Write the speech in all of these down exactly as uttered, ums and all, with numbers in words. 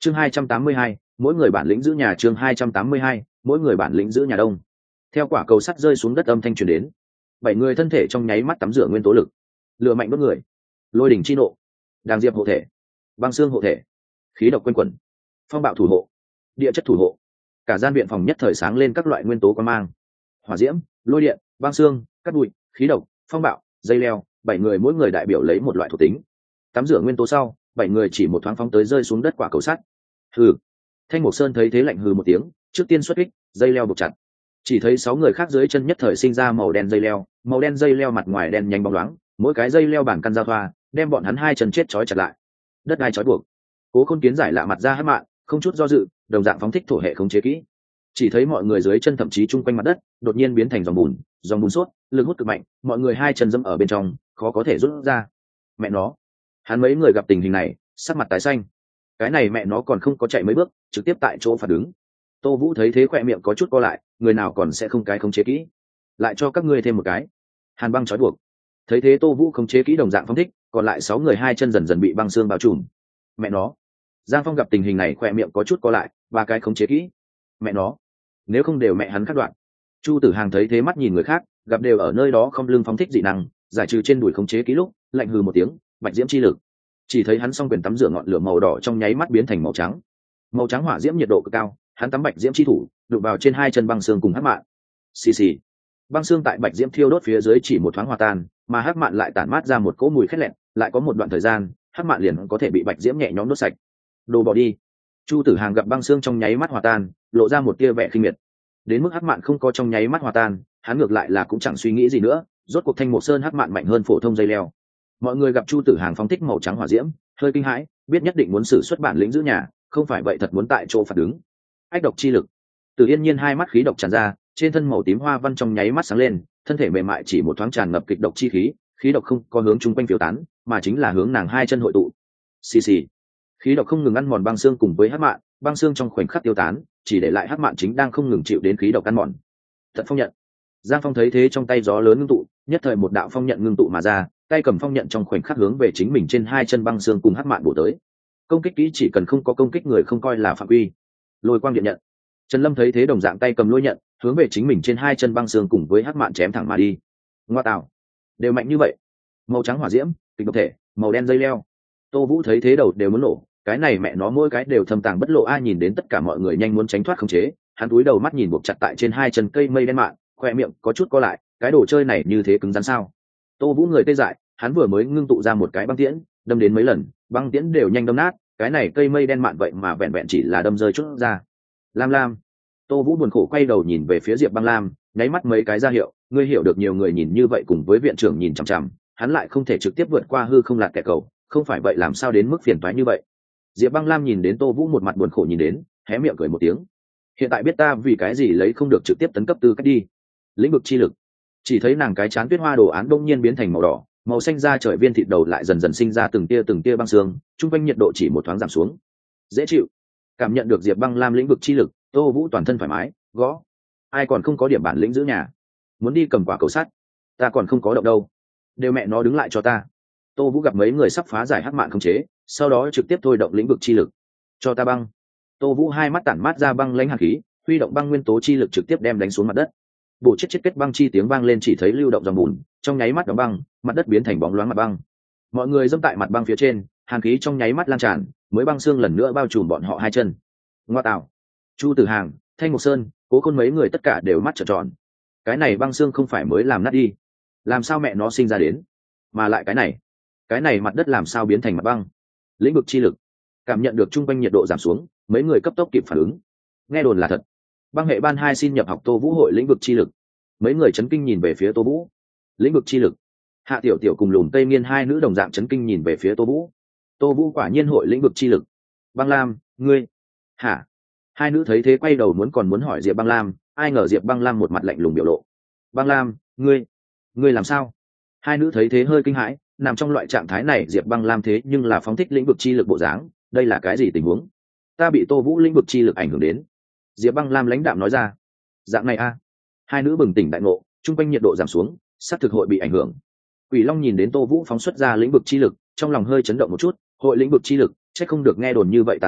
chương hai trăm tám mươi hai, mỗi người bản lĩnh giữ nhà. Chương hai trăm tám mươi hai, mỗi người bản lĩnh giữ nhà đông. Theo quả cầu sắt rơi xuống đất âm thanh truyền đến, bảy người thân thể trong nháy mắt tắm rửa nguyên tố lực, lửa mạnh đốt người, lôi đỉnh chi nộ, đàng diệp hộ thể, băng xương hộ thể, khí độc quanh quẩn, phong bạo thủ hộ, địa chất thủ hộ. Cả gian viện phòng nhất thời sáng lên các loại nguyên tố quan mang: hỏa diễm, lôi điện, băng xương, cát bụi, khí độc, phong bạo, dây leo. Bảy người mỗi người đại biểu lấy một loại thuộc tính. Tắm rửa nguyên tố sau, bảy người chỉ một thoáng phóng tới rơi xuống đất quả cầu sắt. Hừ. Thanh Mục Sơn thấy thế lạnh hừ một tiếng, trước tiên xuất kích, dây leo buộc chặt. Chỉ thấy sáu người khác dưới chân nhất thời sinh ra màu đen dây leo, màu đen dây leo mặt ngoài đen nhanh bóng loáng, mỗi cái dây leo bản căn giao thoa, đem bọn hắn hai chân chết trói chặt lại. Đất đai trói buộc. Cố Khôn Kiến giải lạ mặt ra hất mạn, không chút do dự, đồng dạng phóng thích thổ hệ khống chế kỹ. Chỉ thấy mọi người dưới chân thậm chí chung quanh mặt đất đột nhiên biến thành dòng bùn, dòng bùn sốt, lực hút cực mạnh, mọi người hai chân dẫm ở bên trong, khó có thể rút ra. Mẹ nó, hắn mấy người gặp tình hình này, sắc mặt tái xanh. Cái này mẹ nó còn không có chạy mấy bước, trực tiếp tại chỗ phản đứng. Tô Vũ thấy thế khỏe miệng có chút co lại, người nào còn sẽ không cái khống chế kỹ, lại cho các ngươi thêm một cái. Hàn băng trói buộc. Thấy thế Tô Vũ khống chế kỹ đồng dạng phong thích, còn lại sáu người hai chân dần dần bị băng xương bao trùm. Mẹ nó. Giang Phong gặp tình hình này khỏe miệng có chút co lại, ba cái khống chế kỹ. Mẹ nó, nếu không đều mẹ hắn cắt đoạn. Chu Tử Hàng thấy thế mắt nhìn người khác, gặp đều ở nơi đó không lưng phóng thích dị năng, giải trừ trên đùi khống chế kỹ lúc, lạnh hừ một tiếng, bạch diễm chi lực. Chỉ thấy hắn song quyền tắm rửa ngọn lửa màu đỏ trong nháy mắt biến thành màu trắng. Màu trắng hỏa diễm nhiệt độ cực cao, hắn tắm bạch diễm chi thủ, đụng vào trên hai chân băng xương cùng hắc mạn. Xì xì. Băng xương tại bạch diễm thiêu đốt phía dưới chỉ một thoáng hòa tan, mà hắc mạn lại tản mát ra một cỗ mùi khét lẹn, lại có một đoạn thời gian, hắc mạn liền có thể bị bạch diễm nhẹ nhõm đốt sạch. Đồ bỏ đi. Chu Tử Hàng gặp băng xương trong nháy mắt hòa tan, lộ ra một tia vẻ khinh miệt. Đến mức hắc mạn không có trong nháy mắt hòa tan, hắn ngược lại là cũng chẳng suy nghĩ gì nữa, rốt cuộc Thanh Mục Sơn hắc mạn mạnh hơn phổ thông dây leo. Mọi người gặp Chu Tử Hàng phóng thích màu trắng hỏa diễm, hơi kinh hãi, biết nhất định muốn sử xuất bản lĩnh giữ nhà, không phải vậy thật muốn tại chỗ phạt đứng. Ách độc chi lực. Từ Yên Nhiên hai mắt khí độc tràn ra, trên thân màu tím hoa văn trong nháy mắt sáng lên, thân thể mềm mại chỉ một thoáng tràn ngập kịch độc chi khí, khí độc không có hướng chung quanh phiêu tán, mà chính là hướng nàng hai chân hội tụ. Xì xì. Khí độc không ngừng ăn mòn băng xương cùng với hắc mạn, băng xương trong khoảnh khắc tiêu tán, chỉ để lại hắc mạn chính đang không ngừng chịu đến khí độc ăn mòn. Thật phong nhận. Giang Phong thấy thế trong tay gió lớn ngưng tụ, nhất thời một đạo phong nhận ngưng tụ mà ra, tay cầm phong nhận trong khoảnh khắc hướng về chính mình trên hai chân băng xương cùng hắc mạn bổ tới. Công kích kỹ chỉ cần không có công kích người không coi là phạm quy. Lôi quang điện nhận. Trần Lâm thấy thế đồng dạng tay cầm lôi nhận, hướng về chính mình trên hai chân băng xương cùng với hắc mạn chém thẳng mà đi. Ngoa tạo, đều mạnh như vậy. Màu trắng hỏa diễm, kịch độc thể, màu đen dây leo. Tô Vũ thấy thế đầu đều muốn nổ, cái này mẹ nó mỗi cái đều thâm tàng bất lộ a. Nhìn đến tất cả mọi người nhanh muốn tránh thoát khống chế, hắn cúi đầu mắt nhìn buộc chặt tại trên hai chân cây mây đen mạn, khoe miệng có chút co lại, cái đồ chơi này như thế cứng rắn sao? Tô Vũ người tê dại, hắn vừa mới ngưng tụ ra một cái băng tiễn, đâm đến mấy lần, băng tiễn đều nhanh đâm nát, cái này cây mây đen mạn vậy mà vẹn vẹn chỉ là đâm rơi chút ra. Lam Lam. Tô Vũ buồn khổ quay đầu nhìn về phía Diệp Băng Lam, nháy mắt mấy cái ra hiệu, ngươi hiểu được nhiều người nhìn như vậy cùng với viện trưởng nhìn chằm chằm, hắn lại không thể trực tiếp vượt qua hư không lạc kẻ cầu, không phải vậy làm sao đến mức phiền toái như vậy. Diệp Băng Lam nhìn đến Tô Vũ một mặt buồn khổ nhìn đến, hé miệng cười một tiếng. Hiện tại biết ta vì cái gì lấy không được trực tiếp tấn cấp tư cách đi. Lĩnh vực chi lực. Chỉ thấy nàng cái chán tuyết hoa đồ án đông nhiên biến thành màu đỏ, màu xanh da trời viên thịt đầu lại dần dần sinh ra từng tia từng tia băng xương, trung quanh nhiệt độ chỉ một thoáng giảm xuống. Dễ chịu. Cảm nhận được Diệp Băng Lam lĩnh vực chi lực, Tô Vũ toàn thân thoải mái, gõ. Ai còn không có điểm bản lĩnh giữ nhà? Muốn đi cầm quả cầu sắt, ta còn không có động đâu. Đều mẹ nó đứng lại cho ta. Tô Vũ gặp mấy người sắp phá giải hắc mạn khống chế, sau đó trực tiếp thôi động lĩnh vực chi lực. Cho ta băng. Tô Vũ hai mắt tản mát ra băng lãnh hàn khí, huy động băng nguyên tố chi lực trực tiếp đem đánh xuống mặt đất. Bộ chết chết kết băng chi tiếng vang lên, chỉ thấy lưu động dòng bùn, trong nháy mắt đóng băng, mặt đất biến thành bóng loáng mặt băng. Mọi người dẫm tại mặt băng phía trên, hàn khí trong nháy mắt lan tràn, mới băng xương lần nữa bao trùm bọn họ hai chân. Ngoa tạo. Chu Tử Hàng, Thanh Mục Sơn, Cố Khôn mấy người tất cả đều mắt trợn tròn. Cái này băng xương không phải mới làm nát đi, làm sao mẹ nó sinh ra đến? Mà lại cái này, cái này mặt đất làm sao biến thành mặt băng? Lĩnh vực chi lực. Cảm nhận được trung quanh nhiệt độ giảm xuống, mấy người cấp tốc kịp phản ứng. Nghe đồn là thật. Băng hệ ban hai xin nhập học Tô Vũ hội lĩnh vực chi lực. Mấy người chấn kinh nhìn về phía Tô Vũ. Lĩnh vực chi lực. Hạ Tiểu Tiểu cùng Lùn Tây Niên hai nữ đồng dạng chấn kinh nhìn về phía Tô Vũ. Tô Vũ quả nhiên hội lĩnh vực chi lực. Băng Lam, ngươi? Hả? Hai nữ thấy thế quay đầu muốn còn muốn hỏi Diệp Băng Lam, ai ngờ Diệp Băng Lam một mặt lạnh lùng biểu lộ. Băng Lam, ngươi, ngươi làm sao? Hai nữ thấy thế hơi kinh hãi, nằm trong loại trạng thái này Diệp Băng Lam thế nhưng là phóng thích lĩnh vực chi lực bộ dáng, đây là cái gì tình huống? Ta bị Tô Vũ lĩnh vực chi lực ảnh hưởng đến. Diệp Băng Lam lãnh đạm nói ra. Dạng này a. Hai nữ bừng tỉnh đại ngộ, trung quanh nhiệt độ giảm xuống, sát thực hội bị ảnh hưởng. Quỷ Long nhìn đến Tô Vũ phóng xuất ra lĩnh vực chi lực, trong lòng hơi chấn động một chút, hội lĩnh vực chi lực, chắc không được nghe đồn như vậy tà dị,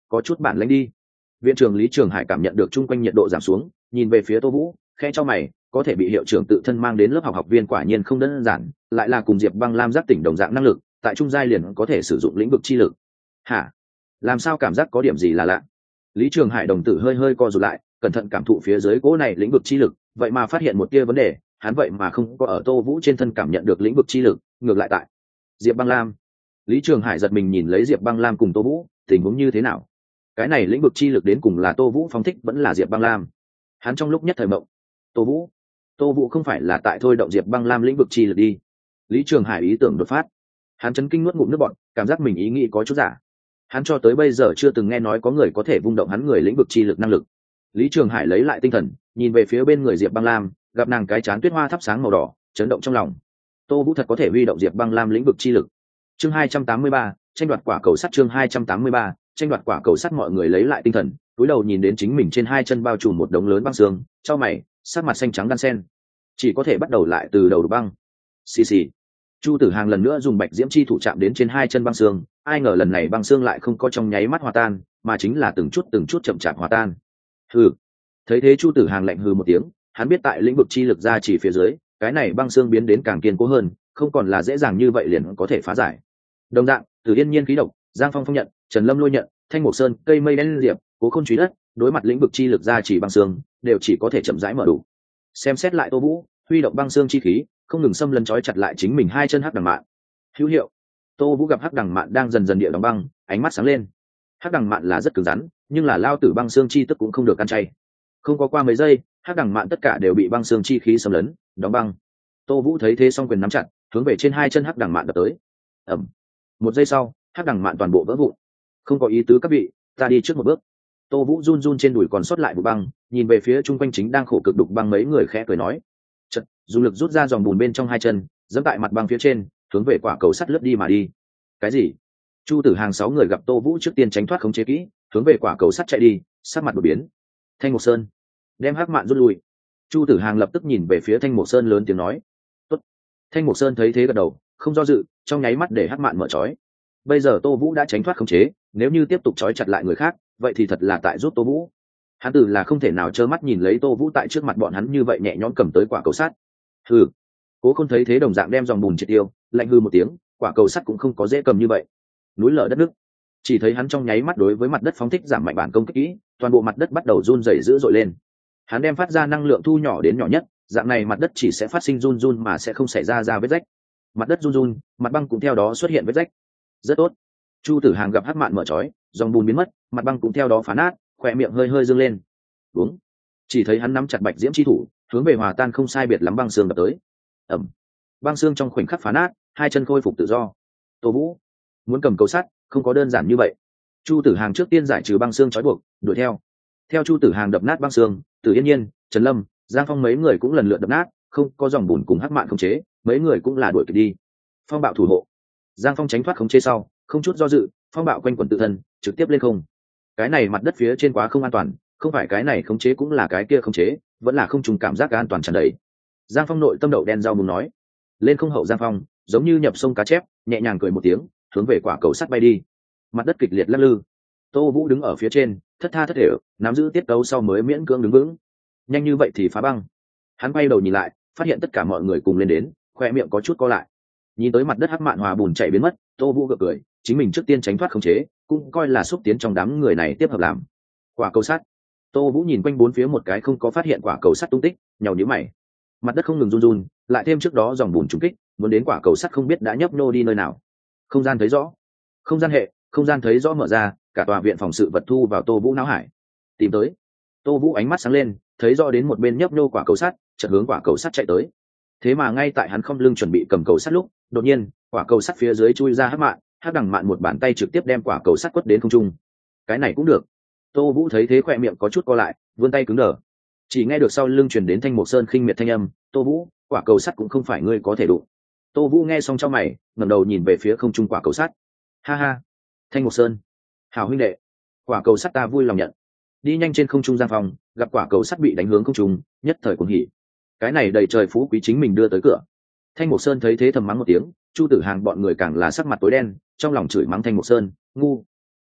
có chút bản lãnh đi. Viện trưởng Lý Trường Hải cảm nhận được chung quanh nhiệt độ giảm xuống, nhìn về phía Tô Vũ, khẽ cho mày, có thể bị hiệu trưởng tự thân mang đến lớp học học viên quả nhiên không đơn giản, lại là cùng Diệp Băng Lam giác tỉnh đồng dạng năng lực, tại trung giai liền có thể sử dụng lĩnh vực chi lực. Hả? Làm sao cảm giác có điểm gì là lạ? Lý Trường Hải đồng tử hơi hơi co rụt lại, cẩn thận cảm thụ phía dưới cỗ này lĩnh vực chi lực, vậy mà phát hiện một tia vấn đề, hắn vậy mà không có ở Tô Vũ trên thân cảm nhận được lĩnh vực chi lực, ngược lại tại Diệp Băng Lam. Lý Trường Hải giật mình nhìn lấy Diệp Băng Lam cùng Tô Vũ, tình huống như thế nào? Cái này lĩnh vực chi lực đến cùng là Tô Vũ phóng thích vẫn là Diệp Băng Lam? Hắn trong lúc nhất thời mộng. Tô Vũ, Tô Vũ không phải là tại thôi động Diệp Băng Lam lĩnh vực chi lực đi. Lý Trường Hải ý tưởng đột phát. Hắn chấn kinh nuốt ngụm nước bọt, cảm giác mình ý nghĩ có chút giả. Hắn cho tới bây giờ chưa từng nghe nói có người có thể vung động hắn người lĩnh vực chi lực năng lực. Lý Trường Hải lấy lại tinh thần, nhìn về phía bên người Diệp Băng Lam, gặp nàng cái trán tuyết hoa thắp sáng màu đỏ, chấn động trong lòng. Tô Vũ thật có thể huy động Diệp Băng Lam lĩnh vực chi lực. Chương hai trăm tám mươi ba, tranh đoạt quả cầu sắt. Chương hai trăm tám mươi ba, tranh đoạt quả cầu sắt. Mọi người lấy lại tinh thần, cúi đầu nhìn đến chính mình trên hai chân bao trùm một đống lớn băng xương, chau mày, sắc mặt xanh trắng đan xen. Chỉ có thể bắt đầu lại từ đầu băng. Xì xì. Chu Tử Hàng lần nữa dùng bạch diễm chi thủ chạm đến trên hai chân băng xương, ai ngờ lần này băng xương lại không có trong nháy mắt hòa tan, mà chính là từng chút từng chút chậm chạp hòa tan. Hừ. Thấy thế Chu Tử Hàng lạnh hừ một tiếng, hắn biết tại lĩnh vực chi lực ra chỉ phía dưới, cái này băng xương biến đến càng kiên cố hơn, không còn là dễ dàng như vậy liền có thể phá giải. Đồng dạng, Từ Yên Nhiên khí độc, Giang Phong phong nhận, Trần Lâm lôi nhận, Thanh Mục Sơn, cây mây đen diệp, Cố Khôn truy đất, đối mặt lĩnh vực chi lực ra chỉ băng xương, đều chỉ có thể chậm rãi mở đủ. Xem xét lại Tô Vũ, huy động băng xương chi khí, không ngừng xâm lấn trói chặt lại chính mình hai chân hắc đằng mạn. Hữu hiệu. Tô Vũ gặp hắc đằng mạn đang dần dần địa đóng băng, ánh mắt sáng lên. Hắc đằng mạn là rất cứng rắn, nhưng là lao tử băng xương chi tức cũng không được ăn chay. Không có qua mấy giây, hắc đằng mạn tất cả đều bị băng xương chi khí xâm lấn, đóng băng. Tô Vũ thấy thế song quyền nắm chặt, hướng về trên hai chân hắc đằng mạn đập tới. Ầm. Một giây sau, hắc đằng mạn toàn bộ vỡ vụn. Không có ý tứ các vị, ta đi trước một bước. Tô Vũ run run trên đùi còn sót lại vụ băng, nhìn về phía chung quanh chính đang khổ cực đục băng mấy người khẽ cười nói. Chợt, dùng lực rút ra dòng bùn bên trong hai chân, giẫm tại mặt băng phía trên, hướng về quả cầu sắt lướt đi mà đi. Cái gì? Chu Tử Hàng sáu người gặp Tô Vũ trước tiên tránh thoát khống chế kỹ, hướng về quả cầu sắt chạy đi, sắc mặt đổi biến. Thanh Mục Sơn, đem hắc mạn rút lui. Chu Tử Hàng lập tức nhìn về phía Thanh Mục Sơn lớn tiếng nói. Tốt. Thanh Mục Sơn thấy thế gật đầu, không do dự, trong nháy mắt để hắc mạn mở trói. Bây giờ Tô Vũ đã tránh thoát khống chế, nếu như tiếp tục trói chặt lại người khác, vậy thì thật là tại giúp Tô Vũ. Hắn tử là không thể nào trơ mắt nhìn lấy Tô Vũ tại trước mặt bọn hắn như vậy nhẹ nhõm cầm tới quả cầu sắt. Hừ. Cố Khôn thấy thế đồng dạng đem dòng bùn triệt tiêu, lạnh hư một tiếng, quả cầu sắt cũng không có dễ cầm như vậy. Núi lở đất nước. Chỉ thấy hắn trong nháy mắt đối với mặt đất phóng thích giảm mạnh bản công kích kỹ, toàn bộ mặt đất bắt đầu run rẩy dữ dội lên. Hắn đem phát ra năng lượng thu nhỏ đến nhỏ nhất, dạng này mặt đất chỉ sẽ phát sinh run run mà sẽ không xảy ra ra vết rách. Mặt đất run run, mặt băng cũng theo đó xuất hiện vết rách. Rất tốt. Chu Tử Hàng gặp hắc mạn mở trói, dòng bùn biến mất, mặt băng cũng theo đó phá nát, khỏe miệng hơi hơi dương lên. Đúng. Chỉ thấy hắn nắm chặt bạch diễm chi thủ, hướng về hòa tan không sai biệt lắm băng xương đập tới. Ẩm. Băng xương trong khoảnh khắc phá nát, hai chân khôi phục tự do. Tô Vũ, muốn cầm cầu sắt, không có đơn giản như vậy. Chu Tử Hàng trước tiên giải trừ băng xương trói buộc, đuổi theo. Theo Chu Tử Hàng đập nát băng xương, Từ Yên Nhiên, Trần Lâm, Giang Phong mấy người cũng lần lượt đập nát, không có dòng bùn cùng hắc mạn khống chế, mấy người cũng là đuổi kịp đi. Phong bạo thủ hộ. Giang Phong tránh thoát khống chế sau, không chút do dự, phong bạo quanh quẩn tự thân, trực tiếp lên không. Cái này mặt đất phía trên quá không an toàn, không phải cái này khống chế cũng là cái kia khống chế, vẫn là không trùng cảm giác an toàn tràn đầy. Giang Phong nội tâm đậu đen rau muốn nói, lên không hậu Giang Phong, giống như nhập sông cá chép, nhẹ nhàng cười một tiếng, hướng về quả cầu sắt bay đi. Mặt đất kịch liệt lắc lư. Tô Vũ đứng ở phía trên, thất tha thất thể, nắm giữ tiết tấu sau mới miễn cưỡng đứng vững. Nhanh như vậy thì phá băng. Hắn quay đầu nhìn lại, phát hiện tất cả mọi người cùng lên đến, khoe miệng có chút co lại. Nhìn tới mặt đất hắc mạn hòa bùn chảy biến mất, Tô Vũ gượng cười, chính mình trước tiên tránh thoát khống chế, cũng coi là xúc tiến trong đám người này tiếp hợp làm. Quả cầu sắt. Tô Vũ nhìn quanh bốn phía một cái không có phát hiện quả cầu sắt tung tích, nhàu nhíu mày. Mặt đất không ngừng run run, lại thêm trước đó dòng bùn trúng kích, muốn đến quả cầu sắt không biết đã nhấp nhô đi nơi nào. Không gian thấy rõ. Không gian hệ, không gian thấy rõ mở ra, cả tòa viện phòng sự vật thu vào Tô Vũ não hải. Tìm tới. Tô Vũ ánh mắt sáng lên, thấy rõ đến một bên nhấp nhô quả cầu sắt, chợt hướng quả cầu sắt chạy tới. Thế mà ngay tại hắn không lưng chuẩn bị cầm cầu sắt lúc, đột nhiên, quả cầu sắt phía dưới chui ra hắc mạn, hắc đằng mạn một bàn tay trực tiếp đem quả cầu sắt quất đến không trung. Cái này cũng được. Tô Vũ thấy thế khỏe miệng có chút co lại, vươn tay cứng đờ. Chỉ nghe được sau lưng truyền đến Thanh Mục Sơn khinh miệt thanh âm, "Tô Vũ, quả cầu sắt cũng không phải ngươi có thể đụng." Tô Vũ nghe xong trong mày, ngẩng đầu nhìn về phía không trung quả cầu sắt. "Ha ha, Thanh Mục Sơn, hảo huynh đệ, quả cầu sắt ta vui lòng nhận." Đi nhanh trên không trung Giang Phong, gặp quả cầu sắt bị đánh hướng không trung, nhất thời cuồng hỉ. Cái này đầy trời phú quý chính mình đưa tới cửa. Thanh Mục Sơn thấy thế thầm mắng một tiếng, Chu Tử Hàng bọn người càng là sắc mặt tối đen, trong lòng chửi mắng Thanh Mục Sơn, ngu.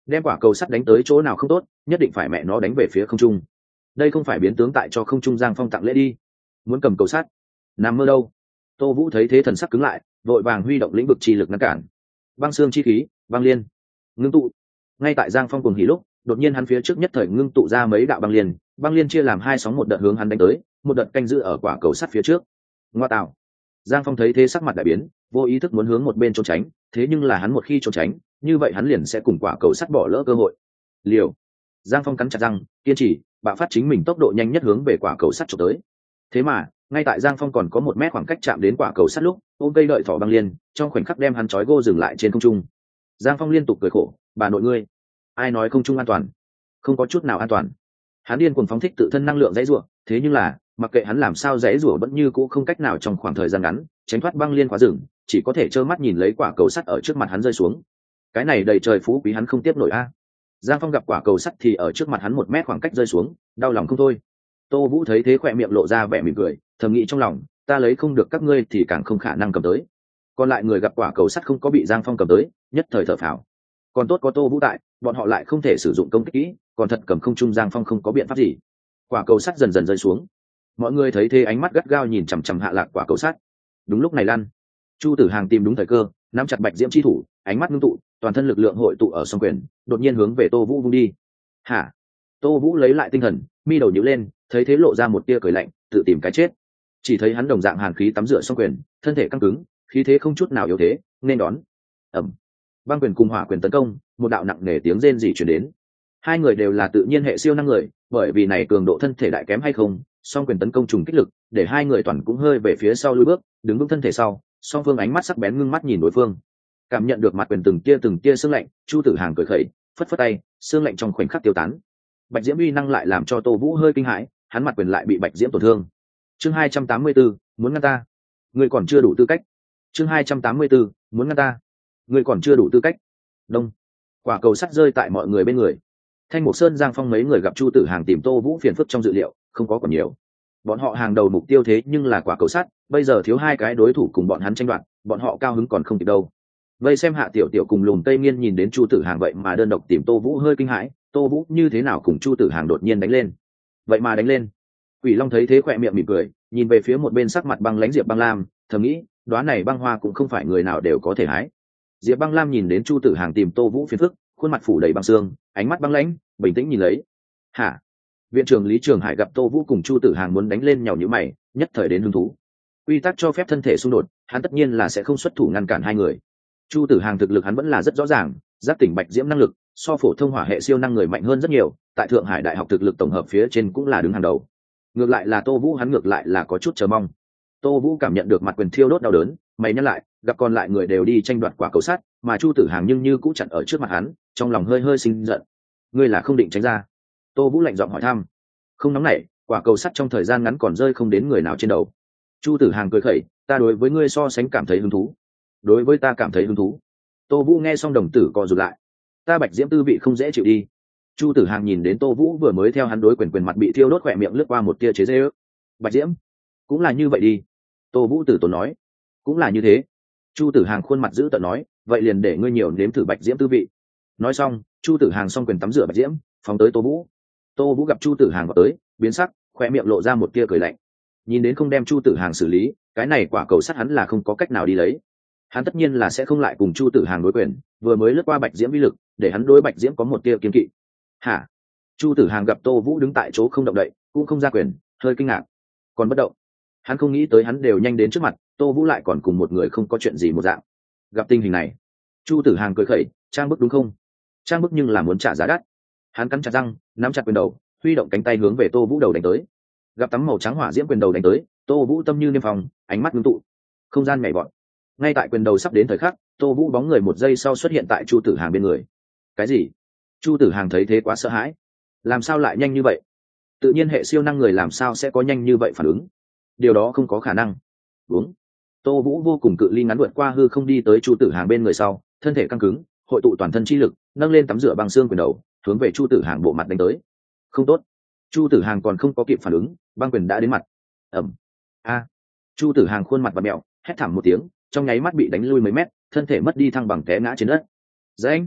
đem quả cầu sắt đánh tới chỗ nào không tốt, nhất định phải mẹ nó đánh về phía không trung. Đây không phải biến tướng tại cho không trung Giang Phong tặng lễ đi. Muốn cầm cầu sắt, nằm mơ đâu. Tô Vũ thấy thế thần sắc cứng lại, vội vàng huy động lĩnh vực chi lực ngăn cản. Băng xương chi khí, băng liên, ngưng tụ. Ngay tại Giang Phong cuồng hỉ lúc, đột nhiên hắn phía trước nhất thời ngưng tụ ra mấy đạo băng liên, băng liên chia làm hai sóng, một đợt hướng hắn đánh tới, một đợt canh giữ ở quả cầu sắt phía trước. Ngoa tạo. Giang Phong thấy thế sắc mặt đại biến, vô ý thức muốn hướng một bên trốn tránh, thế nhưng là hắn một khi trốn tránh, như vậy hắn liền sẽ cùng quả cầu sắt bỏ lỡ cơ hội. Liều. Giang Phong cắn chặt răng, kiên trì, bạo phát chính mình tốc độ nhanh nhất hướng về quả cầu sắt chụp tới. Thế mà, ngay tại Giang Phong còn có một mét khoảng cách chạm đến quả cầu sắt lúc, ôm cây đợi thỏ băng liên, trong khoảnh khắc đem hắn trói gô dừng lại trên không trung. Giang Phong liên tục cười khổ, bà nội ngươi, ai nói không trung an toàn? Không có chút nào an toàn. Hắn điên cuồng phóng thích tự thân năng lượng dãy rủa, thế nhưng là, mặc kệ hắn làm sao dãy rủa vẫn như cũ không cách nào trong khoảng thời gian ngắn tránh thoát băng liên khóa rừng, chỉ có thể trơ mắt nhìn lấy quả cầu sắt ở trước mặt hắn rơi xuống. Cái này đầy trời phú quý hắn không tiếp nổi a. Giang Phong gặp quả cầu sắt thì ở trước mặt hắn một mét khoảng cách rơi xuống, đau lòng không thôi. Tô Vũ thấy thế khỏe miệng lộ ra vẻ mỉm cười, thầm nghĩ trong lòng, ta lấy không được các ngươi thì càng không khả năng cầm tới. Còn lại người gặp quả cầu sắt không có bị Giang Phong cầm tới, nhất thời thở phào. Còn tốt có Tô Vũ tại, bọn họ lại không thể sử dụng công kích kỹ, còn thật cầm không trung Giang Phong không có biện pháp gì. Quả cầu sắt dần dần rơi xuống. Mọi người thấy thế ánh mắt gắt gao nhìn chằm chằm hạ lạc quả cầu sắt. Đúng lúc này lăn, Chu Tử Hàng tìm đúng thời cơ, nắm chặt bạch diễm chi thủ, ánh mắt ngưng tụ, toàn thân lực lượng hội tụ ở song quyền, đột nhiên hướng về Tô Vũ vung đi. Hả? Tô Vũ lấy lại tinh thần, mi đầu nhíu lên, thấy thế lộ ra một tia cười lạnh, tự tìm cái chết. Chỉ thấy hắn đồng dạng hàn khí tắm rửa song quyền, thân thể căng cứng, khí thế không chút nào yếu thế, nên đón. Ầm. Băng quyền cùng hỏa quyền tấn công, một đạo nặng nề tiếng rên rỉ truyền đến. Hai người đều là tự nhiên hệ siêu năng người, bởi vì này cường độ thân thể đại kém hay không, song quyền tấn công trùng kích lực, để hai người toàn cũng hơi về phía sau lùi bước, đứng vững thân thể sau, song phương ánh mắt sắc bén ngưng mắt nhìn đối phương. Cảm nhận được mặt quyền từng tia từng tia sương lạnh, Chu Tử Hàng cười khẩy, phất phất tay, sương lạnh trong khoảnh khắc tiêu tán. Bạch diễm uy năng lại làm cho Tô Vũ hơi kinh hãi, hắn mặt quyền lại bị bạch diễm tổn thương. Chương hai trăm tám mươi tư, muốn ngăn ta, ngươi còn chưa đủ tư cách. Chương hai trăm tám mươi tư, muốn ngăn ta, ngươi còn chưa đủ tư cách. Đông. Quả cầu sắt rơi tại mọi người bên người. Thanh Mục Sơn, Giang Phong mấy người gặp Chu Tử Hàng tìm Tô Vũ phiền phức trong dự liệu, không có còn nhiều. Bọn họ hàng đầu mục tiêu thế nhưng là quả cầu sắt, bây giờ thiếu hai cái đối thủ cùng bọn hắn tranh đoạt, bọn họ cao hứng còn không kịp đâu. Vây xem Hạ Tiểu Tiểu cùng Lùm Tây Nghiên nhìn đến Chu Tử Hàng vậy mà đơn độc tìm Tô Vũ hơi kinh hãi, Tô Vũ như thế nào cùng Chu Tử Hàng đột nhiên đánh lên? Vậy mà đánh lên. Quỷ Long thấy thế khỏe miệng mỉm cười, nhìn về phía một bên sắc mặt băng lãnh Diệp Băng Lam, thầm nghĩ, đóa này băng hoa cũng không phải người nào đều có thể hái. Diệp Băng Lam nhìn đến Chu Tử Hàng tìm Tô Vũ phiền phức, khuôn mặt phủ đầy băng xương, ánh mắt băng lãnh, bình tĩnh nhìn lấy. Hả? Viện trưởng Lý Trường Hải gặp Tô Vũ cùng Chu Tử Hàng muốn đánh lên, nhàu nhíu mày, nhất thời đến hứng thú. Quy tắc cho phép thân thể xung đột, hắn tất nhiên là sẽ không xuất thủ ngăn cản hai người. Chu Tử Hàng thực lực hắn vẫn là rất rõ ràng, giác tỉnh bạch diễm năng lực, so phổ thông hỏa hệ siêu năng người mạnh hơn rất nhiều, tại Thượng Hải Đại học thực lực tổng hợp phía trên cũng là đứng hàng đầu. Ngược lại là Tô Vũ hắn ngược lại là có chút chờ mong. Tô Vũ cảm nhận được mặt quyền thiêu đốt đau đớn, mày nhắc lại, gặp còn lại người đều đi tranh đoạt quả cầu sắt, mà Chu Tử Hàng nhưng như cũ chặn ở trước mặt hắn, trong lòng hơi hơi sinh giận. Ngươi là không định tránh ra? Tô Vũ lạnh giọng hỏi thăm. Không nóng nảy, quả cầu sắt trong thời gian ngắn còn rơi không đến người nào trên đầu. Chu Tử Hàng cười khẩy, ta đối với ngươi so sánh cảm thấy hứng thú. Đối với ta cảm thấy hứng thú. Tô Vũ nghe xong đồng tử co rụt lại. Ta bạch diễm tư vị không dễ chịu đi. Chu Tử Hàng nhìn đến Tô Vũ vừa mới theo hắn đối quyền quyền mặt bị thiêu đốt, khỏe miệng lướt qua một tia chế giễu. Bạch diễm, cũng là như vậy đi. Tô Vũ tử tốn nói. Cũng là như thế. Chu Tử Hàng khuôn mặt giữ tợn nói, vậy liền để ngươi nhiều nếm thử bạch diễm tư vị. Nói xong, Chu Tử Hàng xong quyền tắm rửa bạch diễm, phóng tới Tô Vũ. Tô Vũ gặp Chu Tử Hàng vào tới, biến sắc, khóe miệng lộ ra một tia cười lạnh. Nhìn đến không đem Chu Tử Hàng xử lý, cái này quả cầu sắt hắn là không có cách nào đi lấy. Hắn tất nhiên là sẽ không lại cùng Chu Tử Hàng đối quyền, vừa mới lướt qua bạch diễm uy lực, để hắn đối bạch diễm có một tia kiên kỵ. Hả? Chu Tử Hàng gặp Tô Vũ đứng tại chỗ không động đậy, cũng không ra quyền, hơi kinh ngạc. Còn bất động. Hắn không nghĩ tới hắn đều nhanh đến trước mặt, Tô Vũ lại còn cùng một người không có chuyện gì một dạng. Gặp tình hình này, Chu Tử Hàng cười khẩy, trang bức đúng không? Trang bức nhưng là muốn trả giá đắt. Hắn cắn chặt răng, nắm chặt quyền đầu, huy động cánh tay hướng về Tô Vũ đầu đánh tới. Gặp tấm màu trắng hỏa diễm quyền đầu đánh tới, Tô Vũ tâm như niêm phòng, ánh mắt ngưng tụ, không gian nhảy vọt. Ngay tại quyền đầu sắp đến thời khắc, Tô Vũ bóng người một giây sau xuất hiện tại Chu Tử Hàng bên người. Cái gì? Chu Tử Hàng thấy thế quá sợ hãi. Làm sao lại nhanh như vậy? Tự nhiên hệ siêu năng người làm sao sẽ có nhanh như vậy phản ứng? Điều đó không có khả năng. Đúng. Tô Vũ vô cùng cự ly ngắn vượt qua hư không đi tới Chu Tử Hàng bên người sau, thân thể căng cứng, hội tụ toàn thân chi lực, nâng lên tắm rửa bằng xương quyền đầu, hướng về Chu Tử Hàng bộ mặt đánh tới. Không tốt. Chu Tử Hàng còn không có kịp phản ứng, băng quyền đã đến mặt. Ầm. A. Chu Tử Hàng khuôn mặt bặm mẹo, hét thảm một tiếng, trong nháy mắt bị đánh lui mấy mét, thân thể mất đi thăng bằng té ngã trên đất. Dãnh.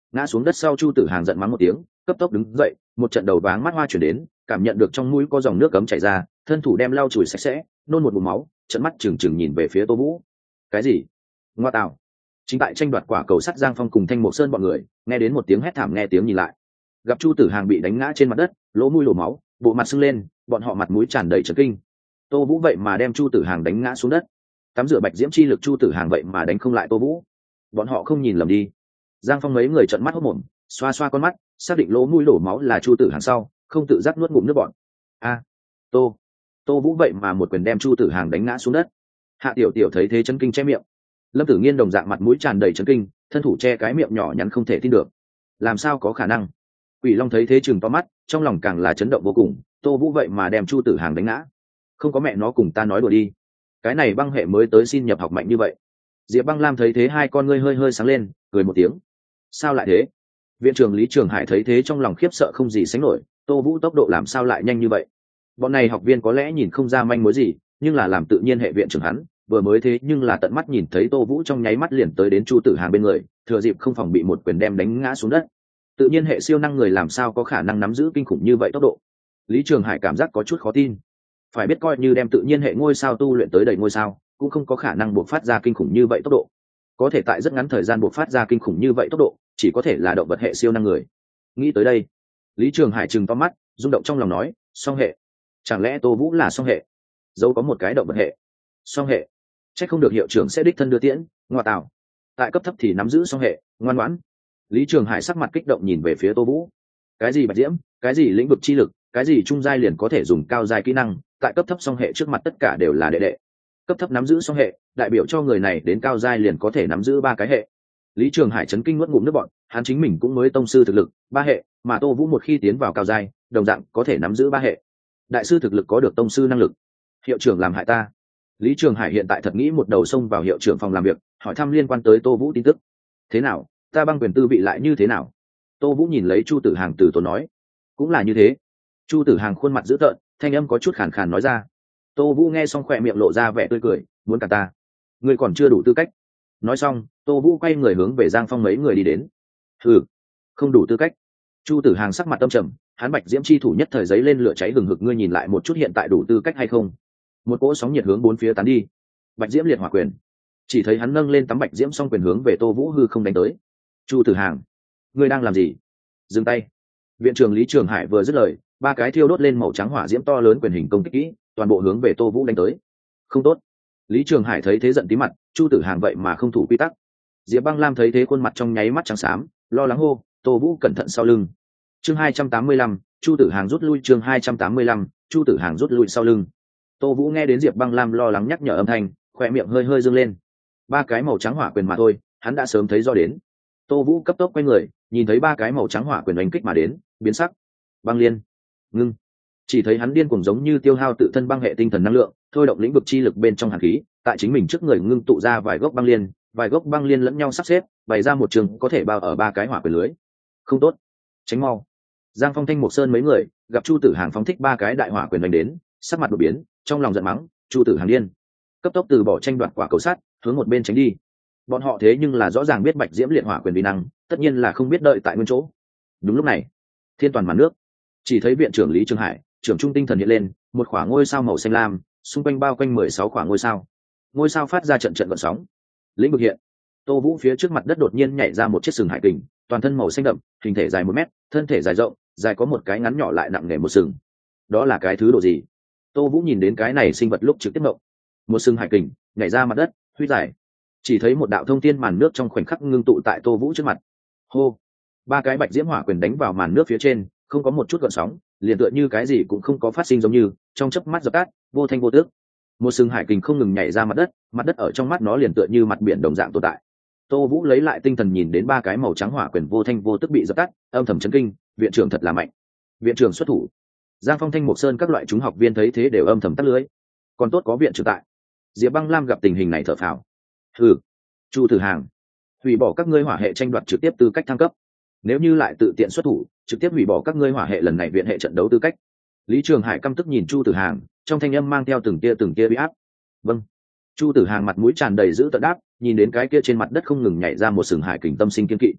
Ngã xuống đất sau chu tử hàng giận mắng một tiếng, cấp tốc đứng dậy, một trận đầu váng mắt hoa chuyển đến, cảm nhận được trong mũi có dòng nước cấm chảy ra, thân thủ đem lau chùi sạch sẽ, nôn một bụng máu, trận mắt trừng trừng nhìn về phía Tô Vũ. Cái gì? Ngoa tạo! Chính tại tranh đoạt quả cầu sắt Giang Phong cùng Thanh Mộc Sơn bọn người nghe đến một tiếng hét thảm, nghe tiếng nhìn lại, gặp chu tử hàng bị đánh ngã trên mặt đất, lỗ mũi đổ máu, bộ mặt sưng lên, bọn họ mặt mũi tràn đầy chấn kinh. Tô Vũ vậy mà đem chu tử hàng đánh ngã xuống đất, tắm rửa bạch diễm chi lực chu tử hàng vậy mà đánh không lại Tô Vũ. Bọn họ không nhìn lầm đi. Giang Phong mấy người trợn mắt hốt mồm, xoa xoa con mắt, xác định lỗ mũi đổ máu là chu tử hàng sau, không tự giác nuốt ngụm nước bọn. A, tô tô Vũ vậy mà một quyền đem chu tử hàng đánh ngã xuống đất. Hạ Tiểu Tiểu thấy thế chấn kinh che miệng. Lâm Tử Nghiên đồng dạng mặt mũi tràn đầy chấn kinh, thân thủ che cái miệng nhỏ nhắn không thể tin được. Làm sao có khả năng? Quỷ Long thấy thế chừng to mắt, trong lòng càng là chấn động vô cùng, Tô Vũ vậy mà đem chu tử hàng đánh ngã. Không có mẹ nó cùng ta nói đùa đi. Cái này băng hệ mới tới xin nhập học mạnh như vậy. Diệp Băng Lam thấy thế hai con ngươi hơi hơi sáng lên, cười một tiếng. Sao lại thế? Viện trưởng Lý Trường Hải thấy thế trong lòng khiếp sợ không gì sánh nổi, Tô Vũ tốc độ làm sao lại nhanh như vậy? Bọn này học viên có lẽ nhìn không ra manh mối gì, nhưng là làm tự nhiên hệ viện trưởng hắn, vừa mới thế nhưng là tận mắt nhìn thấy Tô Vũ trong nháy mắt liền tới đến chu tử hàng bên người, thừa dịp không phòng bị một quyền đem đánh ngã xuống đất. Tự nhiên hệ siêu năng người làm sao có khả năng nắm giữ kinh khủng như vậy tốc độ? Lý Trường Hải cảm giác có chút khó tin. Phải biết coi như đem tự nhiên hệ ngôi sao tu luyện tới đầy ngôi sao, cũng không có khả năng buộc phát ra kinh khủng như vậy tốc độ. Có thể tại rất ngắn thời gian buộc phát ra kinh khủng như vậy tốc độ, chỉ có thể là động vật hệ siêu năng người. Nghĩ tới đây, Lý Trường Hải trừng to mắt, rung động trong lòng nói, song hệ. Chẳng lẽ Tô Vũ là song hệ? Dẫu có một cái động vật hệ. Song hệ. Chắc không được hiệu trưởng sẽ đích thân đưa tiễn, ngoa tạo. Tại cấp thấp thì nắm giữ song hệ, ngoan ngoãn. Lý Trường Hải sắc mặt kích động nhìn về phía Tô Vũ. Cái gì bạch diễm, cái gì lĩnh vực chi lực, cái gì trung giai liền có thể dùng cao giai kỹ năng, tại cấp thấp song hệ trước mặt tất cả đều là đệ đệ. Cấp thấp nắm giữ song hệ, đại biểu cho người này đến cao giai liền có thể nắm giữ ba cái hệ. Lý Trường Hải chấn kinh nuốt ngụm nước bọt, hắn chính mình cũng mới tông sư thực lực, ba hệ, mà Tô Vũ một khi tiến vào cao giai, đồng dạng có thể nắm giữ ba hệ. Đại sư thực lực có được tông sư năng lực. Hiệu trưởng làm hại ta. Lý Trường Hải hiện tại thật nghĩ một đầu xông vào hiệu trưởng phòng làm việc, hỏi thăm liên quan tới Tô Vũ tin tức. Thế nào, ta băng quyền tư vị lại như thế nào? Tô Vũ nhìn lấy Chu Tử Hàng từ tốn nói. Cũng là như thế. Chu Tử Hàng khuôn mặt dữ tợn, thanh âm có chút khàn khàn nói ra. Tô Vũ nghe xong khỏe miệng lộ ra vẻ tươi cười, muốn cả ta. Ngươi còn chưa đủ tư cách. Nói xong, Tô Vũ quay người hướng về Giang Phong mấy người đi đến. Ừ, không đủ tư cách. Chu Tử Hàng sắc mặt tâm trầm, hắn bạch diễm chi thủ nhất thời giấy lên lửa cháy hừng hực, ngươi nhìn lại một chút hiện tại đủ tư cách hay không? Một cỗ sóng nhiệt hướng bốn phía tán đi. Bạch diễm liệt hỏa quyền. Chỉ thấy hắn nâng lên tấm bạch diễm song quyền hướng về Tô Vũ hư không đánh tới. Chu Tử Hàng, ngươi đang làm gì? Dừng tay. Viện trưởng Lý Trường Hải vừa dứt lời, ba cái thiêu đốt lên màu trắng hỏa diễm to lớn quyền hình công kích kỹ, toàn bộ hướng về Tô Vũ đánh tới. Không tốt. Lý Trường Hải thấy thế giận tí mặt, Chu Tử Hàng vậy mà không thủ quy tắc. Diệp Băng Lam thấy thế khuôn mặt trong nháy mắt trắng xám, lo lắng hô, Tô Vũ cẩn thận sau lưng. Chương hai trăm tám mươi lăm, Chu Tử Hàng rút lui. Chương hai trăm tám mươi lăm, Chu Tử Hàng rút lui sau lưng. Tô Vũ nghe đến Diệp Băng Lam lo lắng nhắc nhở âm thanh, khóe miệng hơi hơi dương lên. Ba cái màu trắng hỏa quyền mà thôi, hắn đã sớm thấy do đến. Tô Vũ cấp tốc quay người, nhìn thấy ba cái màu trắng hỏa quyền đánh kích mà đến, biến sắc. Băng liên, ngưng. Chỉ thấy hắn điên cuồng giống như tiêu hao tự thân băng hệ tinh thần năng lượng, thôi động lĩnh vực chi lực bên trong hàn khí, tại chính mình trước người ngưng tụ ra vài gốc băng liên, vài gốc băng liên lẫn nhau sắp xếp, bày ra một trường có thể bao ở ba cái hỏa quyền lưới. Không tốt, tránh mau. Giang Phong, Thanh Mộc Sơn mấy người gặp Chu Tử Hàng phóng thích ba cái đại hỏa quyền đánh đến, sắc mặt đột biến, trong lòng giận mắng, Chu Tử Hàng điên. Cấp tốc từ bỏ tranh đoạt quả cầu sắt, hướng một bên tránh đi. Bọn họ thế nhưng là rõ ràng biết bạch diễm liệt hỏa quyền uy năng, tất nhiên là không biết đợi tại nguyên chỗ. Đúng lúc này, thiên toàn màn nước, chỉ thấy viện trưởng Lý Trường Hải, trưởng trung tinh thần hiện lên, một khoảng ngôi sao màu xanh lam, xung quanh bao quanh mười sáu khoảng ngôi sao. Ngôi sao phát ra trận trận gợn sóng. Lĩnh vực hiện. Tô Vũ phía trước mặt đất đột nhiên nhảy ra một chiếc sừng hải kình, toàn thân màu xanh đậm, hình thể dài một mét, thân thể dài rộng, dài có một cái ngắn nhỏ lại nặng nề một sừng. Đó là cái thứ độ gì? Tô Vũ nhìn đến cái này sinh vật lúc trực tiếp ngộng. Một sừng hải kình nhảy ra mặt đất, huy dài. Chỉ thấy một đạo thông thiên màn nước trong khoảnh khắc ngưng tụ tại Tô Vũ trước mặt. Hô! Ba cái bạch diễm hỏa quyền đánh vào màn nước phía trên, không có một chút gợn sóng, liền tựa như cái gì cũng không có phát sinh giống như, trong chớp mắt dập tắt, vô thanh vô tước. Một sừng hải kình không ngừng nhảy ra mặt đất, mặt đất ở trong mắt nó liền tựa như mặt biển đồng dạng tồn tại. Tô Vũ lấy lại tinh thần nhìn đến ba cái màu trắng hỏa quyền vô thanh vô tức bị dập tắt, âm thầm chấn kinh, viện trưởng thật là mạnh. Viện trưởng xuất thủ. Giang Phong, Thanh Mộc Sơn các loại chúng học viên thấy thế đều âm thầm tắt lưới. Còn tốt có viện trưởng tại. Diệp Băng Lam gặp tình hình này thở phào. Hừ, Chu Tử Hàng, hủy bỏ các ngươi hỏa hệ tranh đoạt trực tiếp tư cách thăng cấp. Nếu như lại tự tiện xuất thủ, trực tiếp hủy bỏ các ngươi hỏa hệ lần này viện hệ trận đấu tư cách. Lý Trường Hải căm tức nhìn Chu Tử Hàng, trong thanh âm mang theo từng tia từng tia uy áp. Vâng. Chu Tử Hàng mặt mũi tràn đầy giữ tợn đáp, nhìn đến cái kia trên mặt đất không ngừng nhảy ra một sừng hải kình tâm sinh kiên kỵ.